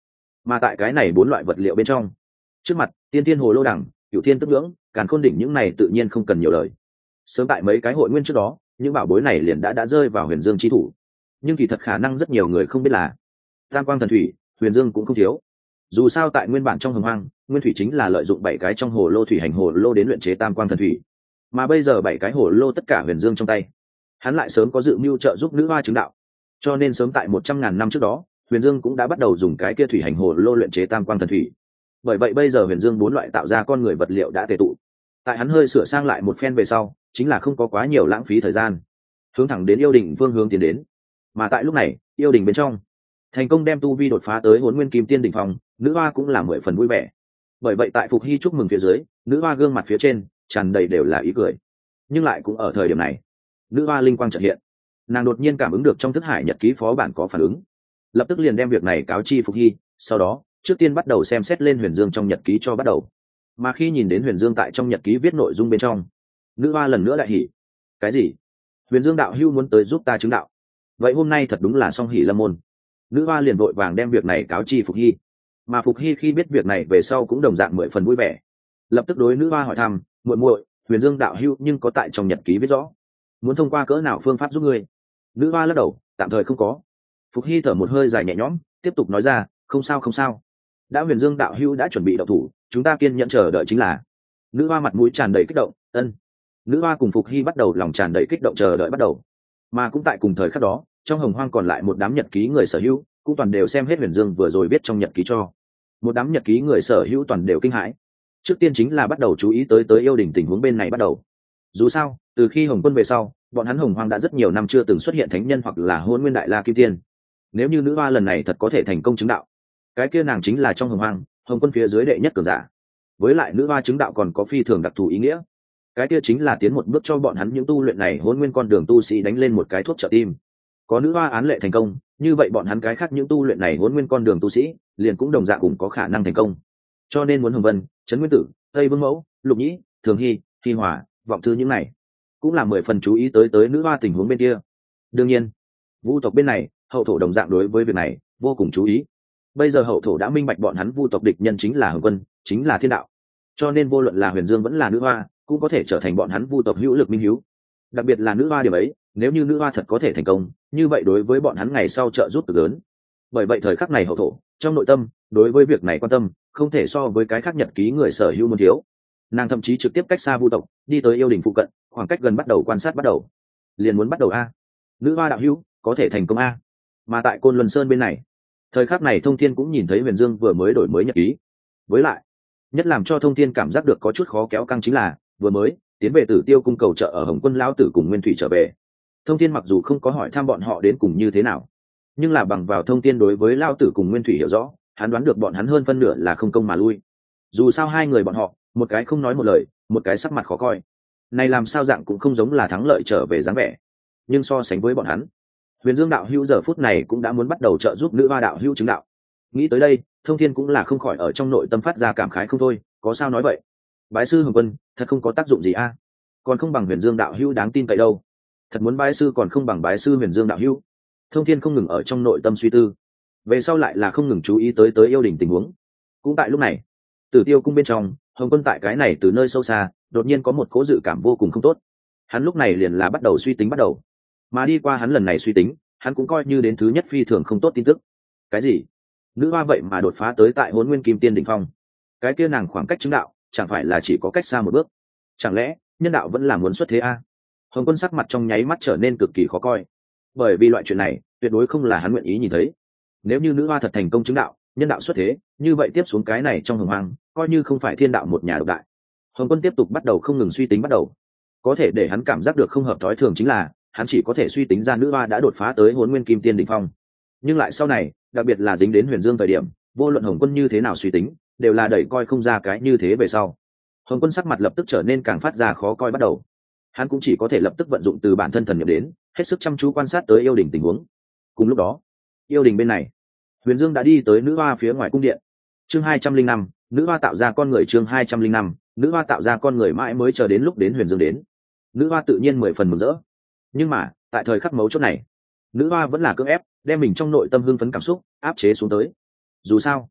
A: Mà tại cái này bốn loại vật liệu bên trong, trước mặt tiên thiên hồ lô đẳng, cửu thiên tức ngưỡng, càn khôn đỉnh những này tự nhiên không cần nhiều lời. Sớm tại mấy cái hội nguyên trước đó, những bảo bối này liền đã đã rơi vào Huyền Dương chi thủ. Nhưng kỳ thật khả năng rất nhiều người không biết là tam quang thần thủy, Huyền Dương cũng không thiếu. Dù sao tại nguyên bản trong hồng hoang, nguyên thủy chính là lợi dụng bảy cái trong hồ lô thủy hành hồ lô đến luyện chế tam quang thần thủy, mà bây giờ bảy cái hồ lô tất cả Huyền Dương trong tay, hắn lại sớm có dự mưu trợ giúp nữ hoa chứng đạo, cho nên sớm tại một trăm ngàn năm trước đó, Huyền Dương cũng đã bắt đầu dùng cái kia thủy hành hồ lô luyện chế tam quang thần thủy. Bởi vậy bây giờ Huyền Dương bốn loại tạo ra con người vật liệu đã tề tụ, tại hắn hơi sửa sang lại một phen về sau, chính là không có quá nhiều lãng phí thời gian, hướng thẳng đến yêu đình phương hướng tiến đến. Mà tại lúc này, yêu đình bên trong thành công đem tu vi đột phá tới Hỗn Nguyên Kim Tiên đỉnh phong, nữ hoa cũng là mười phần vui vẻ. Bởi vậy tại Phục Hy chúc mừng phía dưới, nữ hoa gương mặt phía trên tràn đầy đều là ý cười. Nhưng lại cũng ở thời điểm này, nữ hoa linh quang chợt hiện, nàng đột nhiên cảm ứng được trong thức hải nhật ký phó bản có phản ứng, lập tức liền đem việc này cáo chi Phục Hy. Sau đó trước tiên bắt đầu xem xét lên Huyền Dương trong nhật ký cho bắt đầu. Mà khi nhìn đến Huyền Dương tại trong nhật ký viết nội dung bên trong, nữ hoa lần nữa đại hỉ. Cái gì? Huyền Dương đạo hữu muốn tới giúp ta chứng đạo? Vậy hôm nay thật đúng là song hỷ lâm môn. Nữ hoa liền vội vàng đem việc này cáo chi Phục Hy. Mà Phục Hy khi biết việc này về sau cũng đồng dạng mười phần vui vẻ, lập tức đối nữ hoa hỏi thăm: muội muội, Huyền Dương đạo hữu nhưng có tại trong nhật ký viết rõ muốn thông qua cỡ nào phương pháp giúp ngươi? Nữ hoa lắc đầu, tạm thời không có. Phục Hy thở một hơi dài nhẹ nhõm, tiếp tục nói ra: không sao không sao, đã Huyền Dương đạo hữu đã chuẩn bị động thủ, chúng ta kiên nhẫn chờ đợi chính là. Nữ hoa mặt mũi tràn đầy kích động. Ân. Nữ hoa cùng Phục Hy bắt đầu lòng tràn đầy kích động chờ đợi bắt đầu. Mà cũng tại cùng thời khắc đó, trong hồng hoang còn lại một đám nhật ký người sở hữu cũng toàn đều xem hết Huyền Dương vừa rồi viết trong nhật ký cho. Một đám nhật ký người sở hữu toàn đều kinh hãi. Trước tiên chính là bắt đầu chú ý tới tới yêu đình tình huống bên này bắt đầu. Dù sao, từ khi Hồng Quân về sau, bọn hắn hồng hoang đã rất nhiều năm chưa từng xuất hiện thánh nhân hoặc là Hôn Nguyên Đại La Kim Tiên. Nếu như nữ hoa lần này thật có thể thành công chứng đạo, cái kia nàng chính là trong hồng hoang Hồng Quân phía dưới đệ nhất cường giả. Với lại nữ hoa chứng đạo còn có phi thường đặc thù ý nghĩa, cái kia chính là tiến một bước cho bọn hắn những tu luyện này Hôn Nguyên con đường tu sĩ đánh lên một cái thuốc trợ tim. Có nữ hoa án lệ thành công, như vậy bọn hắn cái khác những tu luyện này Hôn Nguyên con đường tu sĩ liền cũng đồng dạng cũng có khả năng thành công. Cho nên muốn Hồng Vân, Trấn Nguyên Tử, Tây Vương Mẫu, Lục Nhĩ, Thường Hy, Hy Hòa, Vọng Thư những này cũng là mười phần chú ý tới tới nữ hoa tình huống bên kia. Đương nhiên, vu tộc bên này, hậu thổ đồng dạng đối với việc này vô cùng chú ý. Bây giờ hậu thổ đã minh bạch bọn hắn vu tộc địch nhân chính là Hồng Quân, chính là thiên đạo, cho nên vô luận là Huyền Dương vẫn là nữ hoa cũng có thể trở thành bọn hắn vu tộc hữu lực minh hiếu. Đặc biệt là nữ hoa điểm ấy, nếu như nữ hoa thật có thể thành công, như vậy đối với bọn hắn ngày sau trợ giúp cực lớn. Bởi vậy thời khắc này hậu thổ trong nội tâm đối với việc này quan tâm không thể so với cái khác nhật ký người sở hữu muốn thiếu. Nàng thậm chí trực tiếp cách xa vu tộc đi tới yêu đình phụ cận, khoảng cách gần bắt đầu quan sát bắt đầu. Liền muốn bắt đầu a, nữ hoa đạo hữu có thể thành công a. Mà tại Côn Luân Sơn bên này, thời khắc này Thông Thiên cũng nhìn thấy Huyền Dương vừa mới đổi mới nhật ký. Với lại nhất làm cho Thông Thiên cảm giác được có chút khó kéo căng chính là vừa mới tiến về Tử Tiêu cung cầu trợ ở Hồng Quân lão tử cùng Nguyên Thủy trở về. Thông Thiên mặc dù không có hỏi thăm bọn họ đến cùng như thế nào, nhưng là bằng vào Thông Thiên đối với lão tử cùng Nguyên Thủy hiểu rõ, hắn đoán được bọn hắn hơn phân nửa là không công mà lui. Dù sao hai người bọn họ, một cái không nói một lời, một cái sắc mặt khó coi, này làm sao dạng cũng không giống là thắng lợi trở về dáng vẻ. Nhưng so sánh với bọn hắn, Huyền Dương đạo hữu giờ phút này cũng đã muốn bắt đầu trợ giúp nữ hoa đạo hữu chứng đạo. Nghĩ tới đây, Thông Thiên cũng là không khỏi ở trong nội tâm phát ra cảm khái không thôi. Có sao nói vậy, bái sư Hồng Quân thật không có tác dụng gì a, à? Còn không bằng Huyền Dương đạo hữu đáng tin cậy đâu. Thật muốn bái sư còn không bằng bái sư Huyền Dương đạo hữu. Thông Thiên không ngừng ở trong nội tâm suy tư, về sau lại là không ngừng chú ý tới tới yêu đình tình huống. Cũng tại lúc này, Tử Tiêu cung bên trong, Hồng Quân tại cái này từ nơi sâu xa đột nhiên có một cố dự cảm vô cùng không tốt. Hắn lúc này liền là bắt đầu suy tính bắt đầu, mà đi qua hắn lần này suy tính, hắn cũng coi như đến thứ nhất phi thường không tốt tin tức. Cái gì? Nữ hoa vậy mà đột phá tới tại Hỗn Nguyên Kim Tiên đỉnh phong? Cái kia nàng khoảng cách chứng đạo chẳng phải là chỉ có cách xa một bước? Chẳng lẽ nhân đạo vẫn là muốn xuất thế a? Hồng Quân sắc mặt trong nháy mắt trở nên cực kỳ khó coi, bởi vì loại chuyện này tuyệt đối không là hắn nguyện ý nhìn thấy. Nếu như nữ hoa thật thành công chứng đạo, nhân đạo xuất thế, như vậy tiếp xuống cái này trong hồng hoang coi như không phải thiên đạo một nhà độc đại. Hồng Quân tiếp tục bắt đầu không ngừng suy tính bắt đầu, có thể để hắn cảm giác được không hợp thói thường chính là hắn chỉ có thể suy tính ra nữ hoa đã đột phá tới Hỗn Nguyên Kim Tiên đỉnh phong, nhưng lại sau này, đặc biệt là dính đến Huyền Dương thời điểm, vô luận Hồng Quân như thế nào suy tính, đều là đẩy coi không ra cái như thế về sau. Hồng Quân sắc mặt lập tức trở nên càng phát ra khó coi bắt đầu. Hắn cũng chỉ có thể lập tức vận dụng từ bản thân thần nhập đến, hết sức chăm chú quan sát tới yêu đình tình huống. Cùng lúc đó, yêu đình bên này, Huyền Dương đã đi tới nữ hoa phía ngoài cung điện. Chương hai trăm linh năm, nữ hoa tạo ra con người. Chương hai trăm linh năm, nữ hoa tạo ra con người. Mãi mới chờ đến lúc đến Huyền Dương đến, nữ hoa tự nhiên mười phần mừng rỡ. Nhưng mà tại thời khắc mấu chốt này, nữ hoa vẫn là cưỡng ép đem mình trong nội tâm hưng phấn cảm xúc áp chế xuống tới. Dù sao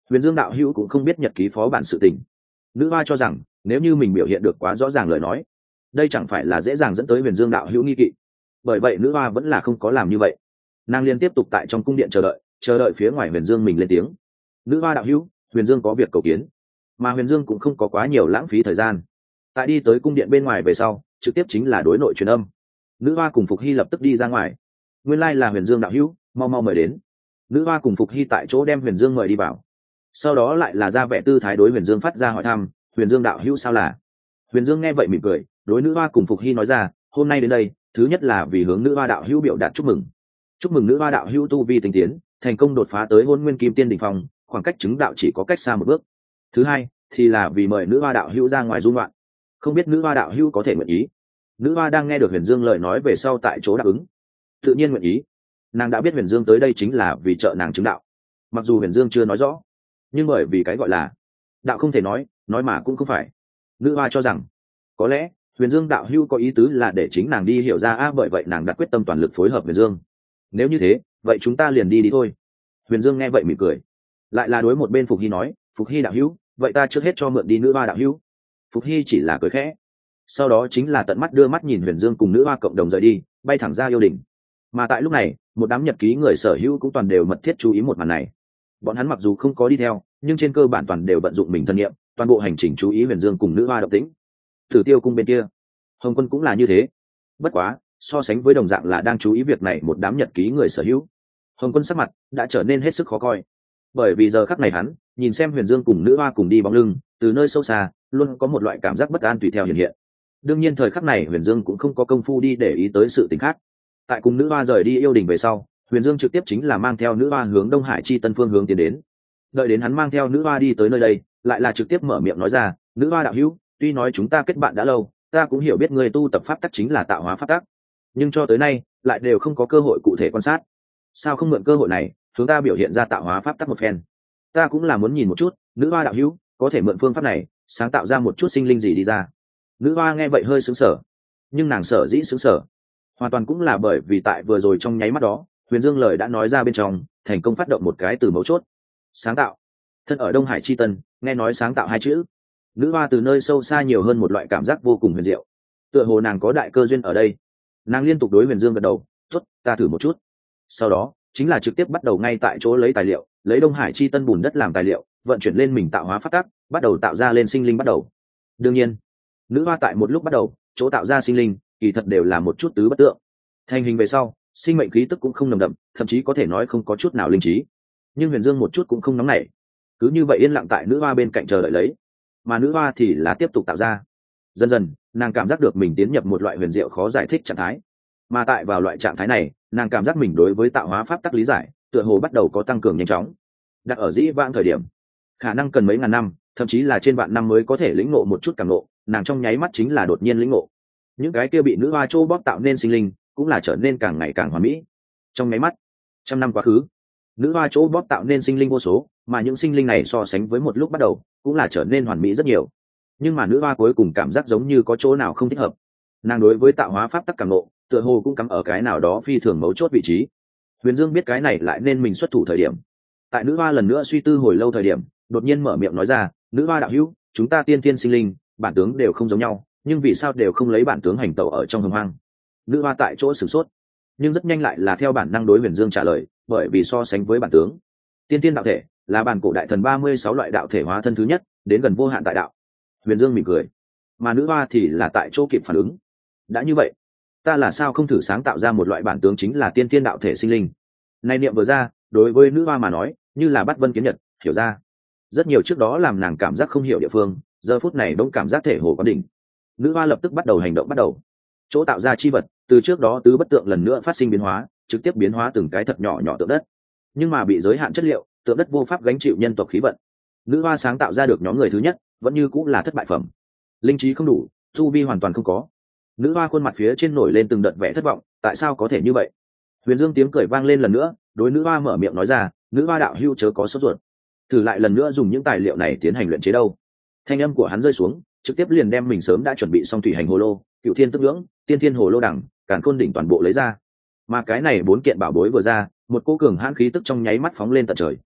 A: Huyền Dương đạo hữu cũng không biết nhật ký phó bản sự tình. Nữ hoa cho rằng nếu như mình biểu hiện được quá rõ ràng lời nói, đây chẳng phải là dễ dàng dẫn tới Huyền Dương đạo hữu nghi kỵ. Bởi vậy nữ hoa vẫn là không có làm như vậy. Nàng liên tiếp tục tại trong cung điện chờ đợi, chờ đợi phía ngoài Huyền Dương mình lên tiếng. Nữ hoa đạo hữu, Huyền Dương có việc cầu kiến. Mà Huyền Dương cũng không có quá nhiều lãng phí thời gian. Tại đi tới cung điện bên ngoài về sau, trực tiếp chính là đối nội truyền âm. Nữ hoa cùng Phục Hy lập tức đi ra ngoài. Nguyên lai là Huyền Dương đạo hữu, mau mau mời đến. Nữ hoa cùng Phục Hy tại chỗ đem Huyền Dương mời đi vào. Sau đó lại là ra vẻ tư thái đối Huyền Dương phát ra hỏi thăm, Huyền Dương đạo hữu sao là? Huyền Dương nghe vậy mỉm cười, đối nữ hoa cùng Phục Hy nói ra, hôm nay đến đây, thứ nhất là vì hướng nữ hoa đạo hữu biểu đạt chúc mừng. Chúc mừng nữ hoa đạo hữu tu vi tinh tiến, thành công đột phá tới Hôn Nguyên Kim Tiên đỉnh phong, khoảng cách chứng đạo chỉ có cách xa một bước. Thứ hai thì là vì mời nữ hoa đạo hữu ra ngoài dung loạn, không biết nữ hoa đạo hữu có thể nguyện ý. Nữ hoa đang nghe được Huyền Dương lời nói về sau tại chỗ đáp ứng, tự nhiên nguyện ý. Nàng đã biết Huyền Dương tới đây chính là vì trợ nàng chứng đạo, mặc dù Huyền Dương chưa nói rõ, nhưng bởi vì cái gọi là đạo không thể nói, nói mà cũng không phải. Nữ hoa cho rằng có lẽ Huyền Dương đạo hữu có ý tứ là để chính nàng đi hiểu ra a, bởi vậy nàng đã quyết tâm toàn lực phối hợp Huyền Dương. Nếu như thế, vậy chúng ta liền đi đi thôi. Huyền Dương nghe vậy mỉm cười, lại là đối một bên Phục Hy nói, Phục Hy đạo hữu, vậy ta trước hết cho mượn đi nữ hoa đạo hữu. Phục Hy chỉ là cười khẽ, sau đó chính là tận mắt đưa mắt nhìn Huyền Dương cùng nữ hoa cộng đồng rời đi, bay thẳng ra yêu đình. Mà tại lúc này, một đám nhật ký người sở hữu cũng toàn đều mật thiết chú ý một màn này. Bọn hắn mặc dù không có đi theo, nhưng trên cơ bản toàn đều vận dụng mình thân nhiệm, toàn bộ hành trình chú ý Huyền Dương cùng nữ hoa động tĩnh. Tử Tiêu cung bên kia, Hồng Quân cũng là như thế. Bất quá, so sánh với đồng dạng là đang chú ý việc này một đám nhật ký người sở hữu, Hồng Quân sắc mặt đã trở nên hết sức khó coi. Bởi vì giờ khắc này hắn nhìn xem Huyền Dương cùng nữ hoa cùng đi bóng lưng, từ nơi sâu xa luôn có một loại cảm giác bất an tùy theo hiện hiện. Đương nhiên thời khắc này Huyền Dương cũng không có công phu đi để ý tới sự tình khác. Tại cùng nữ hoa rời đi yêu đình về sau, Huyền Dương trực tiếp chính là mang theo nữ hoa hướng Đông Hải chi tân phương hướng tiến đến. Đợi đến hắn mang theo nữ hoa đi tới nơi đây, lại là trực tiếp mở miệng nói ra, nữ hoa đạo hữu, tuy nói chúng ta kết bạn đã lâu, ta cũng hiểu biết người tu tập pháp tắc chính là tạo hóa pháp tắc, nhưng cho tới nay lại đều không có cơ hội cụ thể quan sát. Sao không mượn cơ hội này chúng ta biểu hiện ra tạo hóa pháp tắc một phen? Ta cũng là muốn nhìn một chút nữ hoa đạo hữu có thể mượn phương pháp này sáng tạo ra một chút sinh linh gì đi ra. Nữ hoa nghe vậy hơi sững sờ, nhưng nàng sở dĩ sững sờ hoàn toàn cũng là bởi vì tại vừa rồi trong nháy mắt đó Huyền Dương lời đã nói ra bên trong thành công phát động một cái từ mấu chốt, sáng tạo. Thân ở Đông Hải chi tân, nghe nói sáng tạo hai chữ, nữ hoa từ nơi sâu xa nhiều hơn một loại cảm giác vô cùng huyền diệu, tựa hồ nàng có đại cơ duyên ở đây. Nàng liên tục đối Huyền Dương gật đầu, tốt, ta thử một chút. Sau đó chính là trực tiếp bắt đầu ngay tại chỗ lấy tài liệu, lấy Đông Hải chi tân bùn đất làm tài liệu, vận chuyển lên mình tạo hóa pháp tắc, bắt đầu tạo ra lên sinh linh bắt đầu. Đương nhiên, nữ hoa tại một lúc bắt đầu chỗ tạo ra sinh linh kỳ thật đều là một chút tứ bất tượng, thành hình về sau sinh mệnh khí tức cũng không nồng đậm, thậm chí có thể nói không có chút nào linh trí. Nhưng Huyền Dương một chút cũng không nóng nảy, cứ như vậy yên lặng tại nữ hoa bên cạnh chờ đợi lấy, mà nữ hoa thì là tiếp tục tạo ra. Dần dần nàng cảm giác được mình tiến nhập một loại huyền diệu khó giải thích trạng thái, mà tại vào loại trạng thái này nàng cảm giác mình đối với tạo hóa pháp tắc lý giải tựa hồ bắt đầu có tăng cường nhanh chóng. Đặt ở dĩ vãng thời điểm khả năng cần mấy ngàn năm, thậm chí là trên vạn năm mới có thể lĩnh ngộ một chút cảm ngộ, nàng trong nháy mắt chính là đột nhiên lĩnh ngộ. Những cái kia bị nữ hoa chô bóp tạo nên sinh linh cũng là trở nên càng ngày càng hoàn mỹ. Trong nháy mắt trăm năm quá khứ, nữ hoa chỗ bóp tạo nên sinh linh vô số, mà những sinh linh này so sánh với một lúc bắt đầu cũng là trở nên hoàn mỹ rất nhiều. Nhưng mà nữ hoa cuối cùng cảm giác giống như có chỗ nào không thích hợp. Nàng đối với tạo hóa pháp tắc cảm ngộ tựa hồ cũng cắm ở cái nào đó phi thường mấu chốt vị trí. Huyền Dương biết cái này lại nên mình xuất thủ thời điểm. Tại nữ hoa lần nữa suy tư hồi lâu thời điểm, đột nhiên mở miệng nói ra, nữ hoa đạo hữu, chúng ta tiên thiên sinh linh bản tướng đều không giống nhau, nhưng vì sao đều không lấy bản tướng hành tẩu ở trong hồng hoang? Nữ hoa tại chỗ sửng sốt, nhưng rất nhanh lại là theo bản năng đối Huyền Dương trả lời, bởi vì so sánh với bản tướng, tiên thiên đạo thể là bản cổ đại thần ba mươi sáu loại đạo thể hóa thân thứ nhất, đến gần vô hạn tại đạo. Huyền Dương mỉm cười, mà nữ hoa thì là tại chỗ kịp phản ứng. Đã như vậy, ta là sao không thử sáng tạo ra một loại bản tướng chính là tiên thiên đạo thể sinh linh? Này niệm vừa ra, đối với nữ hoa mà nói như là bắt vân kiến nhật, hiểu ra rất nhiều trước đó làm nàng cảm giác không hiểu địa phương, giờ phút này bỗng cảm giác thể hồ có đỉnh. Nữ hoa lập tức bắt đầu hành động, bắt đầu chỗ tạo ra chi vật từ trước đó tứ bất tượng lần nữa phát sinh biến hóa, trực tiếp biến hóa từng cái thật nhỏ nhỏ tượng đất, nhưng mà bị giới hạn chất liệu, tượng đất vô pháp gánh chịu nhân tộc khí vận. Nữ hoa sáng tạo ra được nhóm người thứ nhất vẫn như cũng là thất bại phẩm, linh trí không đủ, tu vi hoàn toàn không có. Nữ hoa khuôn mặt phía trên nổi lên từng đợt vẻ thất vọng, tại sao có thể như vậy? Huyền Dương tiếng cười vang lên lần nữa, đối nữ hoa mở miệng nói ra, nữ hoa đạo hữu chớ có sốt ruột, thử lại lần nữa dùng những tài liệu này tiến hành luyện chế đâu. Thanh âm của hắn rơi xuống, trực tiếp liền đem mình sớm đã chuẩn bị xong thủy hành hồ lô, cựu thiên tức ngưỡng, tiên thiên hồ lô đẳng, càn khôn đỉnh toàn bộ lấy ra. Mà cái này bốn kiện bảo bối vừa ra, một cô cường hãn khí tức trong nháy mắt phóng lên tận trời.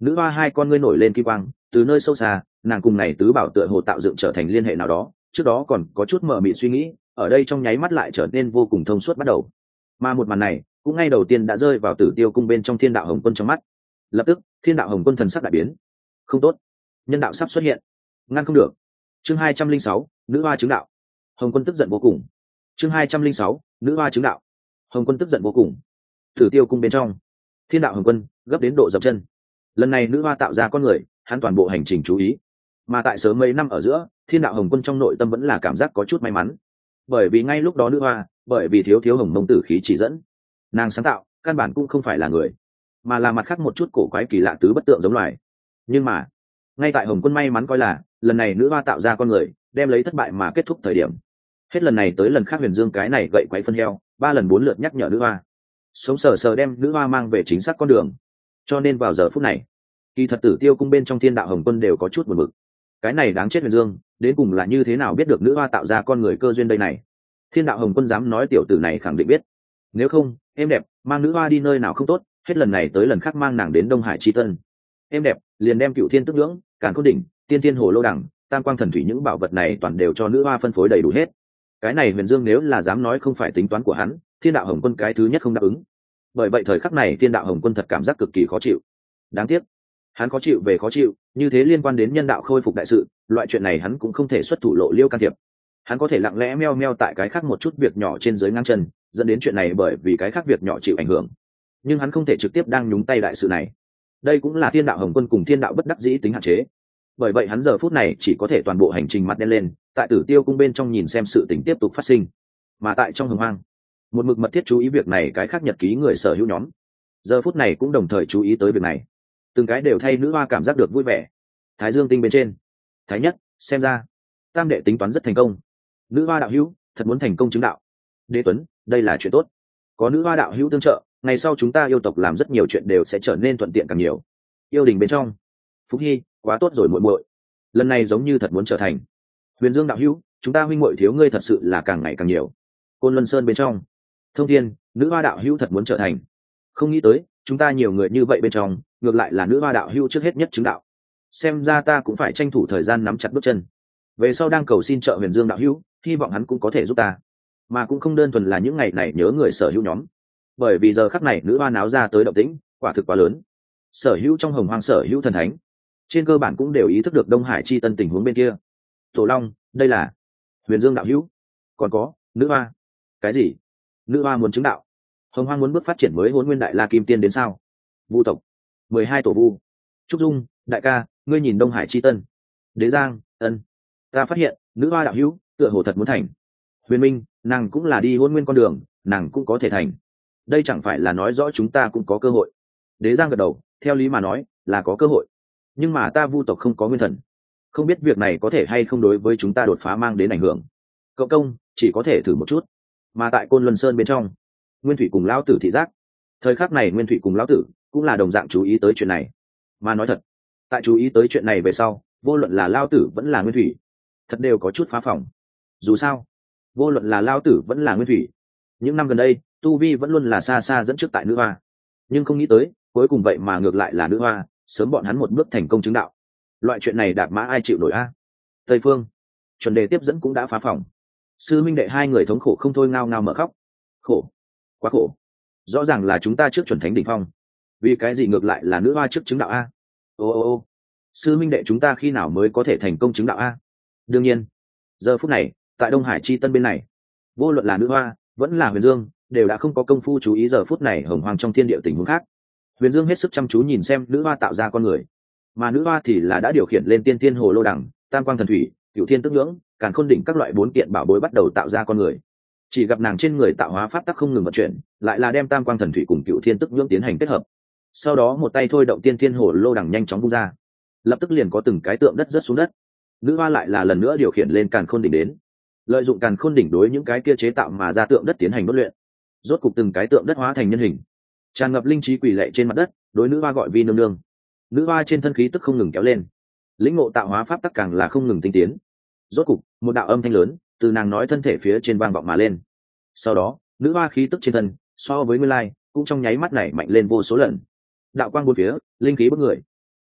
A: Nữ hoa hai con ngươi nổi lên kim quang, từ nơi sâu xa nàng cùng này tứ bảo tựa hồ tạo dựng trở thành liên hệ nào đó, trước đó còn có chút mờ mịt suy nghĩ, ở đây trong nháy mắt lại trở nên vô cùng thông suốt bắt đầu. Mà một màn này cũng ngay đầu tiên đã rơi vào Tử Tiêu cung bên trong Thiên Đạo Hồng Quân trong mắt. Lập tức Thiên Đạo Hồng Quân thần sắc đại biến. Không tốt, nhân đạo sắp xuất hiện, ngăn không được. Chương hai trăm linh sáu, nữ hoa chứng đạo. Hồng Quân tức giận vô cùng. Chương hai trăm linh sáu, nữ hoa chứng đạo. Hồng Quân tức giận vô cùng. Tử Tiêu cung bên trong, Thiên Đạo Hồng Quân gấp đến độ dập chân. Lần này nữ hoa tạo ra con người, hắn toàn bộ hành trình chú ý. Mà tại sớm mấy năm ở giữa, Thiên Đạo Hồng Quân trong nội tâm vẫn là cảm giác có chút may mắn, bởi vì ngay lúc đó nữ hoa, bởi vì thiếu thiếu hồng mông tử khí chỉ dẫn, nàng sáng tạo căn bản cũng không phải là người, mà là mặt khác một chút cổ quái kỳ lạ tứ bất tượng giống loài. Nhưng mà ngay tại Hồng Quân may mắn coi là lần này nữ hoa tạo ra con người đem lấy thất bại mà kết thúc thời điểm, hết lần này tới lần khác Huyền Dương cái này gậy quấy phân heo ba lần bốn lượt nhắc nhở nữ hoa, sống sờ sờ đem nữ hoa mang về chính xác con đường. Cho nên vào giờ phút này, kỳ thật Tử Tiêu cung bên trong Thiên Đạo Hồng Quân đều có chút buồn bực. Cái này đáng chết Huyền Dương, đến cùng là như thế nào biết được nữ hoa tạo ra con người cơ duyên đây này? Thiên Đạo Hồng Quân dám nói tiểu tử này khẳng định biết. Nếu không, em đẹp, mang nữ hoa đi nơi nào không tốt, hết lần này tới lần khác mang nàng đến Đông Hải Chi Tân. Em đẹp, liền đem Cựu Thiên Tức Nhưỡng, Càn Khôn Đỉnh, Tiên Thiên Hồ Lô Đằng, Tam Quang Thần Thủy những bảo vật này toàn đều cho nữ hoa phân phối đầy đủ hết. Cái này Huyền Dương nếu là dám nói không phải tính toán của hắn, Thiên Đạo Hồng Quân cái thứ nhất không đáp ứng. Bởi vậy thời khắc này Thiên Đạo Hồng Quân thật cảm giác cực kỳ khó chịu. Đáng tiếc, hắn khó chịu về khó chịu, như thế liên quan đến nhân đạo khôi phục đại sự, loại chuyện này hắn cũng không thể xuất thủ lộ liêu can thiệp. Hắn có thể lặng lẽ meo meo tại cái khác một chút việc nhỏ trên dưới ngang chân, dẫn đến chuyện này bởi vì cái khác việc nhỏ chịu ảnh hưởng, nhưng hắn không thể trực tiếp đang nhúng tay đại sự này. Đây cũng là Thiên Đạo Hồng Quân cùng Thiên Đạo bất đắc dĩ tính hạn chế. Bởi vậy hắn giờ phút này chỉ có thể toàn bộ hành trình mặt đen lên, tại Tử Tiêu cung bên trong nhìn xem sự tình tiếp tục phát sinh. Mà tại trong Hồng Hoang, một mực mật thiết chú ý việc này cái khác nhật ký người sở hữu nhóm, giờ phút này cũng đồng thời chú ý tới việc này, từng cái đều thay nữ hoa cảm giác được vui vẻ. Thái Dương tinh bên trên, Thái Nhất, xem ra tam đệ tính toán rất thành công. Nữ hoa đạo hữu thật muốn thành công chứng đạo. Đế Tuấn, đây là chuyện tốt, có nữ hoa đạo hữu tương trợ, ngày sau chúng ta yêu tộc làm rất nhiều chuyện đều sẽ trở nên thuận tiện càng nhiều. Yêu đình bên trong, Phúc Hy, quá tốt rồi muội muội, lần này giống như thật muốn trở thành. Huyền Dương đạo hữu, chúng ta huynh muội thiếu ngươi thật sự là càng ngày càng nhiều. Côn Luân Sơn bên trong, Thông Thiên, nữ hoa đạo hữu thật muốn trở thành. Không nghĩ tới chúng ta nhiều người như vậy bên trong, ngược lại là nữ hoa đạo hữu trước hết nhất chứng đạo. Xem ra ta cũng phải tranh thủ thời gian nắm chặt bước chân, về sau đang cầu xin trợ Huyền Dương đạo hữu, hy vọng hắn cũng có thể giúp ta, mà cũng không đơn thuần là những ngày này nhớ người sở hữu nhóm, bởi vì giờ khắc này nữ hoa náo ra tới động tĩnh quả thực quá lớn. Sở hữu trong Hồng Hoang sở hữu thần thánh trên cơ bản cũng đều ý thức được Đông Hải Chi Tân tình huống bên kia. Tổ Long, đây là Huyền Dương đạo hữu, còn có nữ hoa. Cái gì? Nữ hoa muốn chứng đạo? Hồng Hoang muốn bước phát triển mới Hỗn Nguyên Đại La Kim Tiên đến sao? Vu tộc mười hai tổ vu. Trúc Dung, đại ca, ngươi nhìn Đông Hải Chi Tân. Đế Giang, ân, ta phát hiện nữ hoa đạo hữu tựa hồ thật muốn thành. Huyền Minh, nàng cũng là đi Hỗn Nguyên con đường, nàng cũng có thể thành. Đây chẳng phải là nói rõ chúng ta cũng có cơ hội. Đế Giang gật đầu, theo lý mà nói là có cơ hội, nhưng mà ta Vu tộc không có nguyên thần, không biết việc này có thể hay không đối với chúng ta đột phá mang đến ảnh hưởng. Cậu công chỉ có thể thử một chút. Mà tại Côn Luân Sơn bên trong, Nguyên Thủy cùng lão tử thị giác, thời khắc này Nguyên Thủy cùng lão tử cũng là đồng dạng chú ý tới chuyện này. Mà nói thật, tại chú ý tới chuyện này về sau, vô luận là lão tử vẫn là Nguyên Thủy, thật đều có chút phá phòng. Dù sao, vô luận là lão tử vẫn là Nguyên Thủy, những năm gần đây tu vi vẫn luôn là xa xa dẫn trước tại nữ hoa, nhưng không nghĩ tới cuối cùng vậy mà ngược lại là nữ hoa sớm bọn hắn một bước thành công chứng đạo. Loại chuyện này đạp mã ai chịu nổi a? Tây Phương chuẩn đề tiếp dẫn cũng đã phá phòng, sư minh đệ hai người thống khổ không thôi, ngao ngao mở khóc. Khổ, quá khổ, rõ ràng là chúng ta trước chuẩn thánh đỉnh phong, vì cái gì ngược lại là nữ hoa trước chứng đạo a? Ô ô ô, sư minh đệ chúng ta khi nào mới có thể thành công chứng đạo a? Đương nhiên giờ phút này tại Đông Hải Chi Tân bên này, vô luận là nữ hoa vẫn là Huyền Dương đều đã không có công phu chú ý giờ phút này Hồng Hoang trong thiên địa tình huống khác. Huyền Dương hết sức chăm chú nhìn xem nữ hoa tạo ra con người, mà nữ hoa thì là đã điều khiển lên Tiên Thiên Hồ Lô Đằng, Tam Quang Thần Thủy, Cửu Thiên Tức Nhưỡng, Càn Khôn Đỉnh các loại bốn kiện bảo bối bắt đầu tạo ra con người. Chỉ gặp nàng trên người tạo hóa pháp tắc không ngừng vận chuyển, lại là đem Tam Quang Thần Thủy cùng Cửu Thiên Tức Nhưỡng tiến hành kết hợp. Sau đó một tay thôi động Tiên Thiên Hồ Lô Đằng nhanh chóng vung ra, lập tức liền có từng cái tượng đất rớt xuống đất. Nữ hoa lại là lần nữa điều khiển lên Càn Khôn Đỉnh đến, lợi dụng Càn Khôn Đỉnh đối những cái kia chế tạo mà ra tượng đất tiến hành đốt luyện. Rốt cục từng cái tượng đất hóa thành nhân hình, tràn ngập linh trí quỷ lệ trên mặt đất, đối nữ hoa gọi vi nương nương. Nữ hoa trên thân khí tức không ngừng kéo lên, lĩnh ngộ tạo hóa pháp tắc càng là không ngừng tinh tiến. Rốt cục một đạo âm thanh lớn từ nàng nói thân thể phía trên vang vọng mà lên. Sau đó nữ hoa khí tức trên thân so với nguyên lai cũng trong nháy mắt này mạnh lên vô số lần. Đạo quang bốn phía, linh khí bức người.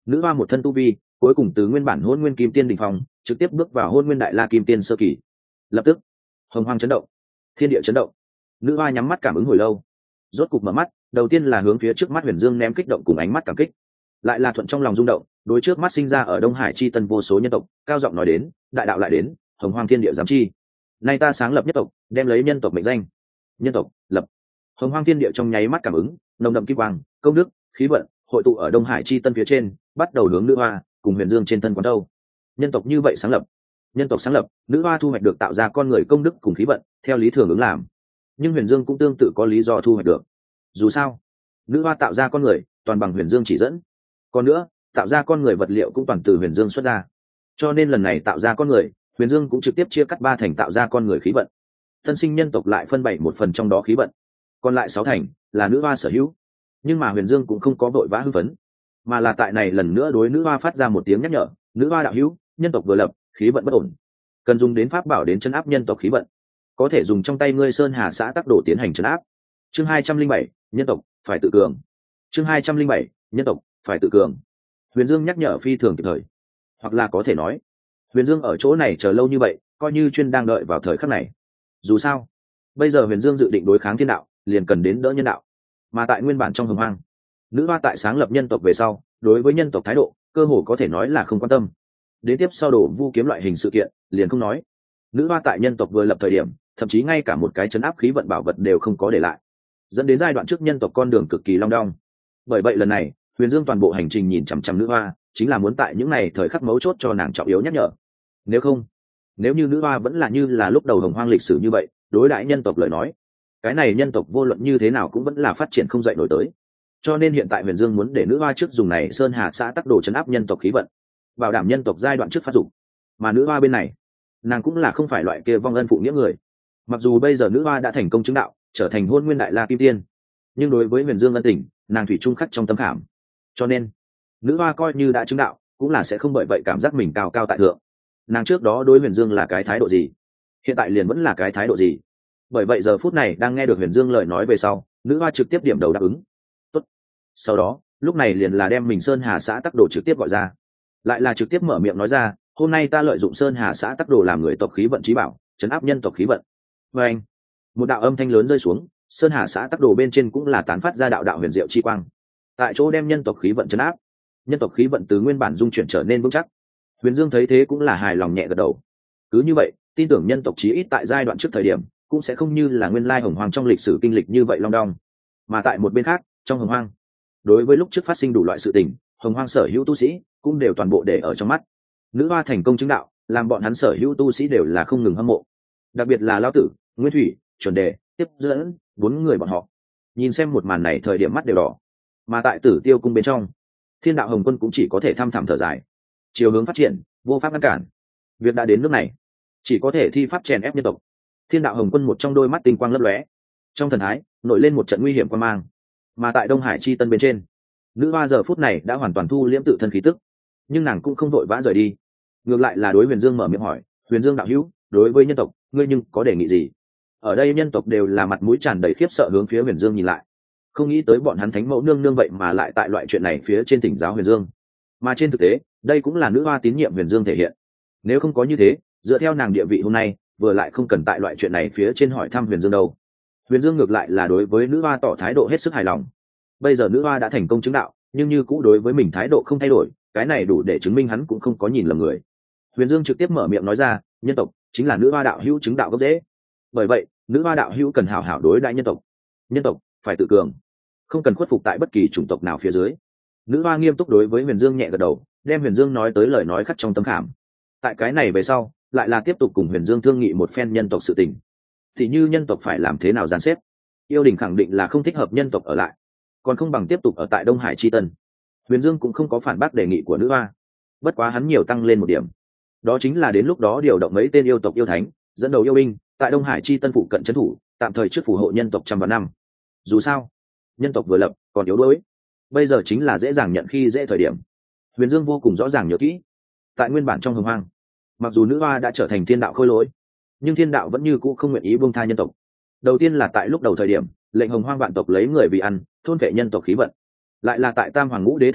A: nữ hoa một thân tu vi cuối cùng từ nguyên bản hôn nguyên kim tiên đỉnh phong trực tiếp bước vào hôn nguyên đại la kim tiên sơ kỳ. Lập tức hồng hoang chấn động, thiên địa chấn động. Nữ hoa nhắm mắt cảm ứng hồi lâu, rốt cục mở mắt, đầu tiên là hướng phía trước mắt Huyền Dương ném kích động cùng ánh mắt cảm kích, lại là thuận trong lòng rung động, đối trước mắt sinh ra ở Đông Hải chi tân vô số nhân tộc, cao giọng nói đến, đại đạo lại đến, hồng hoang thiên địa giám chi. Nay ta sáng lập nhất tộc, đem lấy nhân tộc mệnh danh. Nhân tộc, lập. Hồng hoang thiên địa trong nháy mắt cảm ứng, nồng đậm kim quang, công đức, khí vận, hội tụ ở Đông Hải chi tân phía trên, bắt đầu hướng nữ hoa cùng Huyền Dương trên thân quán đâu. Nhân tộc như vậy sáng lập, nhân tộc sáng lập, nữ hoa thu hoạch được tạo ra con người công đức cùng khí vận, theo lý thường ứng làm. Nhưng Huyền Dương cũng tương tự có lý do thu hoạch được. Dù sao, nữ hoa tạo ra con người toàn bằng Huyền Dương chỉ dẫn, còn nữa tạo ra con người vật liệu cũng toàn từ Huyền Dương xuất ra, cho nên lần này tạo ra con người, Huyền Dương cũng trực tiếp chia cắt ba thành tạo ra con người khí vận. Tân sinh nhân tộc lại phân bảy một phần trong đó khí vận, còn lại sáu thành là nữ hoa sở hữu. Nhưng mà Huyền Dương cũng không có vội vã hưng phấn, mà là tại này lần nữa đối nữ hoa phát ra một tiếng nhắc nhở, nữ hoa đạo hữu, nhân tộc vừa lập, khí vận bất ổn, cần dùng đến pháp bảo đến chấn áp nhân tộc khí vận, có thể dùng trong tay ngươi sơn hà xã tắc đồ tiến hành chấn áp. Chương hai trăm linh bảy, nhân tộc phải tự cường. Chương hai trăm linh bảy, nhân tộc phải tự cường. Huyền Dương nhắc nhở phi thường kịp thời, hoặc là có thể nói Huyền Dương ở chỗ này chờ lâu như vậy, coi như chuyên đang đợi vào thời khắc này. Dù sao bây giờ Huyền Dương dự định đối kháng thiên đạo, liền cần đến đỡ nhân đạo. Mà tại nguyên bản trong hồng hoang, nữ hoa tại sáng lập nhân tộc về sau, đối với nhân tộc thái độ cơ hồ có thể nói là không quan tâm. Đến tiếp sau đổ vu kiếm loại hình sự kiện liền không nói. Nữ hoa tại nhân tộc vừa lập thời điểm, thậm chí ngay cả một cái chấn áp khí vận bảo vật đều không có để lại, dẫn đến giai đoạn trước nhân tộc con đường cực kỳ long đong. Bởi vậy lần này Huyền Dương toàn bộ hành trình nhìn chằm chằm nữ hoa, chính là muốn tại những này thời khắc mấu chốt cho nàng trọng yếu nhắc nhở. Nếu không, nếu như nữ hoa vẫn là như là lúc đầu hồng hoang lịch sử như vậy đối đãi nhân tộc lời nói, cái này nhân tộc vô luận như thế nào cũng vẫn là phát triển không dậy nổi tới. Cho nên hiện tại Huyền Dương muốn để nữ hoa trước dùng này sơn hà xã tắc đồ chấn áp nhân tộc khí vận, bảo đảm nhân tộc giai đoạn trước phát dụng. Mà nữ hoa bên này, nàng cũng là không phải loại kia vong ân phụ nghĩa người. Mặc dù bây giờ nữ hoa đã thành công chứng đạo, trở thành hôn nguyên đại la kim tiên, nhưng đối với Huyền Dương ân tình, nàng thủy chung khắc trong tâm khảm. Cho nên nữ hoa coi như đã chứng đạo, cũng là sẽ không bởi vậy cảm giác mình cao cao tại thượng. Nàng trước đó đối Huyền Dương là cái thái độ gì, hiện tại liền vẫn là cái thái độ gì. Bởi vậy giờ phút này đang nghe được Huyền Dương lời nói về sau, nữ hoa trực tiếp điểm đầu đáp ứng. Tốt. Sau đó lúc này liền là đem mình sơn hà xã tắc đồ trực tiếp gọi ra, lại là trực tiếp mở miệng nói ra, hôm nay ta lợi dụng sơn hà xã tắc đồ làm người tộc khí vận trí bảo, chấn áp nhân tộc khí vận. Và anh, một đạo âm thanh lớn rơi xuống, sơn hà xã tắc đồ bên trên cũng là tán phát ra đạo đạo huyền diệu chi quang, tại chỗ đem nhân tộc khí vận chấn áp. Nhân tộc khí vận từ nguyên bản dung chuyển trở nên vững chắc. Huyền Dương thấy thế cũng là hài lòng nhẹ gật đầu. Cứ như vậy, tin tưởng nhân tộc chí ít tại giai đoạn trước thời điểm cũng sẽ không như là nguyên lai hồng hoang trong lịch sử kinh lịch như vậy long đong. Mà tại một bên khác, trong hồng hoang, đối với lúc trước phát sinh đủ loại sự tình, hồng hoang sở hữu tu sĩ cũng đều toàn bộ để ở trong mắt. Nữ hoa thành công chứng đạo, làm bọn hắn sở hữu tu sĩ đều là không ngừng hâm mộ. Đặc biệt là Lão Tử, Nguyên Thủy, Chuẩn Đề, tiếp dẫn bốn người bọn họ, nhìn xem một màn này thời điểm mắt đều đỏ. Mà tại Tử Tiêu cung bên trong, Thiên đạo Hồng Quân cũng chỉ có thể thăm thẳm thở dài. Chiều hướng phát triển vô pháp ngăn cản, việc đã đến nước này chỉ có thể thi pháp chèn ép nhân tộc. Thiên đạo Hồng Quân một trong đôi mắt tinh quang lấp lóe, trong thần thái nổi lên một trận nguy hiểm quan mang. Mà tại Đông Hải chi tân bên trên, nữ hoa giờ phút này đã hoàn toàn thu liễm tự thân khí tức, nhưng nàng cũng không vội vã rời đi, ngược lại là đối Huyền Dương mở miệng hỏi, Huyền Dương đạo hữu, đối với nhân tộc ngươi nhưng có đề nghị gì? Ở đây nhân tộc đều là mặt mũi tràn đầy khiếp sợ hướng phía Huyền Dương nhìn lại, không nghĩ tới bọn hắn thánh mẫu nương nương vậy mà lại tại loại chuyện này phía trên thỉnh giáo Huyền Dương. Mà trên thực tế đây cũng là nữ hoa tín nhiệm Huyền Dương thể hiện. Nếu không có như thế, dựa theo nàng địa vị hôm nay, vừa lại không cần tại loại chuyện này phía trên hỏi thăm Huyền Dương đâu. Huyền Dương ngược lại là đối với nữ hoa tỏ thái độ hết sức hài lòng. Bây giờ nữ hoa đã thành công chứng đạo, nhưng như cũ đối với mình thái độ không thay đổi, cái này đủ để chứng minh hắn cũng không có nhìn lầm người. Huyền Dương trực tiếp mở miệng nói ra, nhân tộc chính là nữ hoa đạo hữu chứng đạo gốc rễ. Bởi vậy nữ hoa đạo hữu cần hảo hảo đối đại nhân tộc. Nhân tộc phải tự cường, không cần khuất phục tại bất kỳ chủng tộc nào phía dưới. Nữ hoa nghiêm túc đối với Huyền Dương nhẹ gật đầu, đem Huyền Dương nói tới lời nói khắc trong tâm khảm. Tại cái này về sau, lại là tiếp tục cùng Huyền Dương thương nghị một phen nhân tộc sự tình. Thì như nhân tộc phải làm thế nào dàn xếp. Yêu đình khẳng định là không thích hợp nhân tộc ở lại, còn không bằng tiếp tục ở tại Đông Hải chi tân. Huyền Dương cũng không có phản bác đề nghị của nữ hoa, bất quá hắn nhiều tăng lên một điểm, đó chính là đến lúc đó điều động mấy tên yêu tộc yêu thánh, dẫn đầu yêu binh tại Đông Hải chi tân phụ cận trấn thủ, tạm thời trước phù hộ nhân tộc trăm vạn năm. Dù sao nhân tộc vừa lập còn yếu đuối, bây giờ chính là dễ dàng nhận khi dễ thời điểm. Huyền Dương vô cùng rõ ràng nhớ kỹ, tại nguyên bản trong hồng hoang, mặc dù nữ hoa đã trở thành thiên đạo khôi lỗi, nhưng thiên đạo vẫn như cũ không nguyện ý buông tha nhân tộc. Đầu tiên là tại lúc đầu thời điểm lệnh hồng hoang vạn tộc lấy người vì ăn, thôn vệ nhân tộc khí vận, lại là tại tam hoàng ngũ đế thời kỳ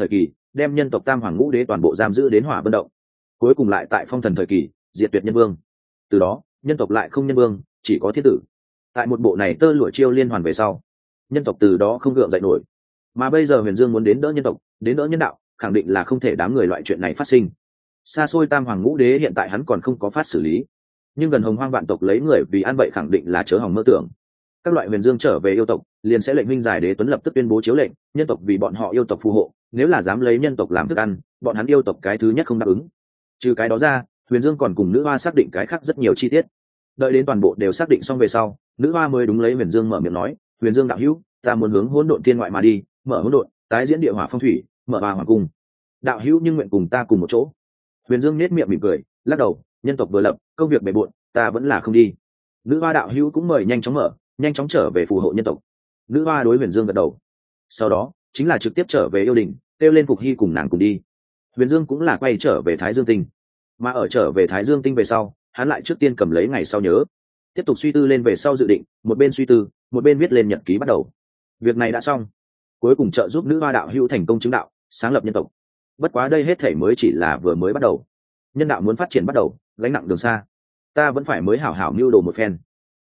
A: đem nhân tộc tam hoàng ngũ đế toàn bộ giam giữ đến hỏa vân động, cuối cùng lại tại phong thần thời kỳ diệt tuyệt nhân vương. Từ đó nhân tộc lại không nhân vương, chỉ có thiên tử. Tại một bộ này tơ lụa chiêu liên hoàn về sau, nhân tộc từ đó không gượng dậy nổi. Mà bây giờ Huyền Dương muốn đến đỡ nhân tộc, đến đỡ nhân đạo, khẳng định là không thể đám người loại chuyện này phát sinh. Xa xôi tam hoàng ngũ đế hiện tại hắn còn không có phát xử lý, nhưng gần hồng hoang vạn tộc lấy người vì ăn vậy khẳng định là chớ hỏng mơ tưởng. Các loại Huyền Dương trở về yêu tộc, liền sẽ lệnh huynh giải đế tuấn lập tức tuyên bố chiếu lệnh, nhân tộc vì bọn họ yêu tộc phù hộ, nếu là dám lấy nhân tộc làm thức ăn, bọn hắn yêu tộc cái thứ nhất không đáp ứng. Trừ cái đó ra, Huyền Dương còn cùng nữ hoa xác định cái khác rất nhiều chi tiết. Đợi đến toàn bộ đều xác định xong về sau, nữ hoa mới đúng lấy Huyền Dương mở miệng nói, Huyền Dương đạo hữu, ta muốn hướng hỗn độn thiên ngoại mà đi, mở hỗn độn, tái diễn địa hỏa phong thủy, mở ba hoàng cung. Đạo hữu nhưng nguyện cùng ta cùng một chỗ. Huyền Dương nét miệng mỉm cười, lắc đầu, nhân tộc vừa lập, công việc bề bộn, ta vẫn là không đi. Nữ hoa đạo hữu cũng mời nhanh chóng mở, nhanh chóng trở về phù hộ nhân tộc. Nữ hoa đối Huyền Dương gật đầu. Sau đó chính là trực tiếp trở về yêu đình, kêu lên Phục Hy cùng nàng cùng đi. Huyền Dương cũng là quay trở về Thái Dương Tinh, mà ở trở về Thái Dương Tinh về sau, hắn lại trước tiên cầm lấy ngày sau nhớ, tiếp tục suy tư lên về sau dự định, một bên suy tư, một bên viết lên nhật ký bắt đầu. Việc này đã xong, cuối cùng trợ giúp nữ hoa đạo hữu thành công chứng đạo, sáng lập nhân tộc. Bất quá đây hết thể mới chỉ là vừa mới bắt đầu, nhân đạo muốn phát triển bắt đầu, gánh nặng đường xa, ta vẫn phải mới hảo hảo mưu đồ một phen.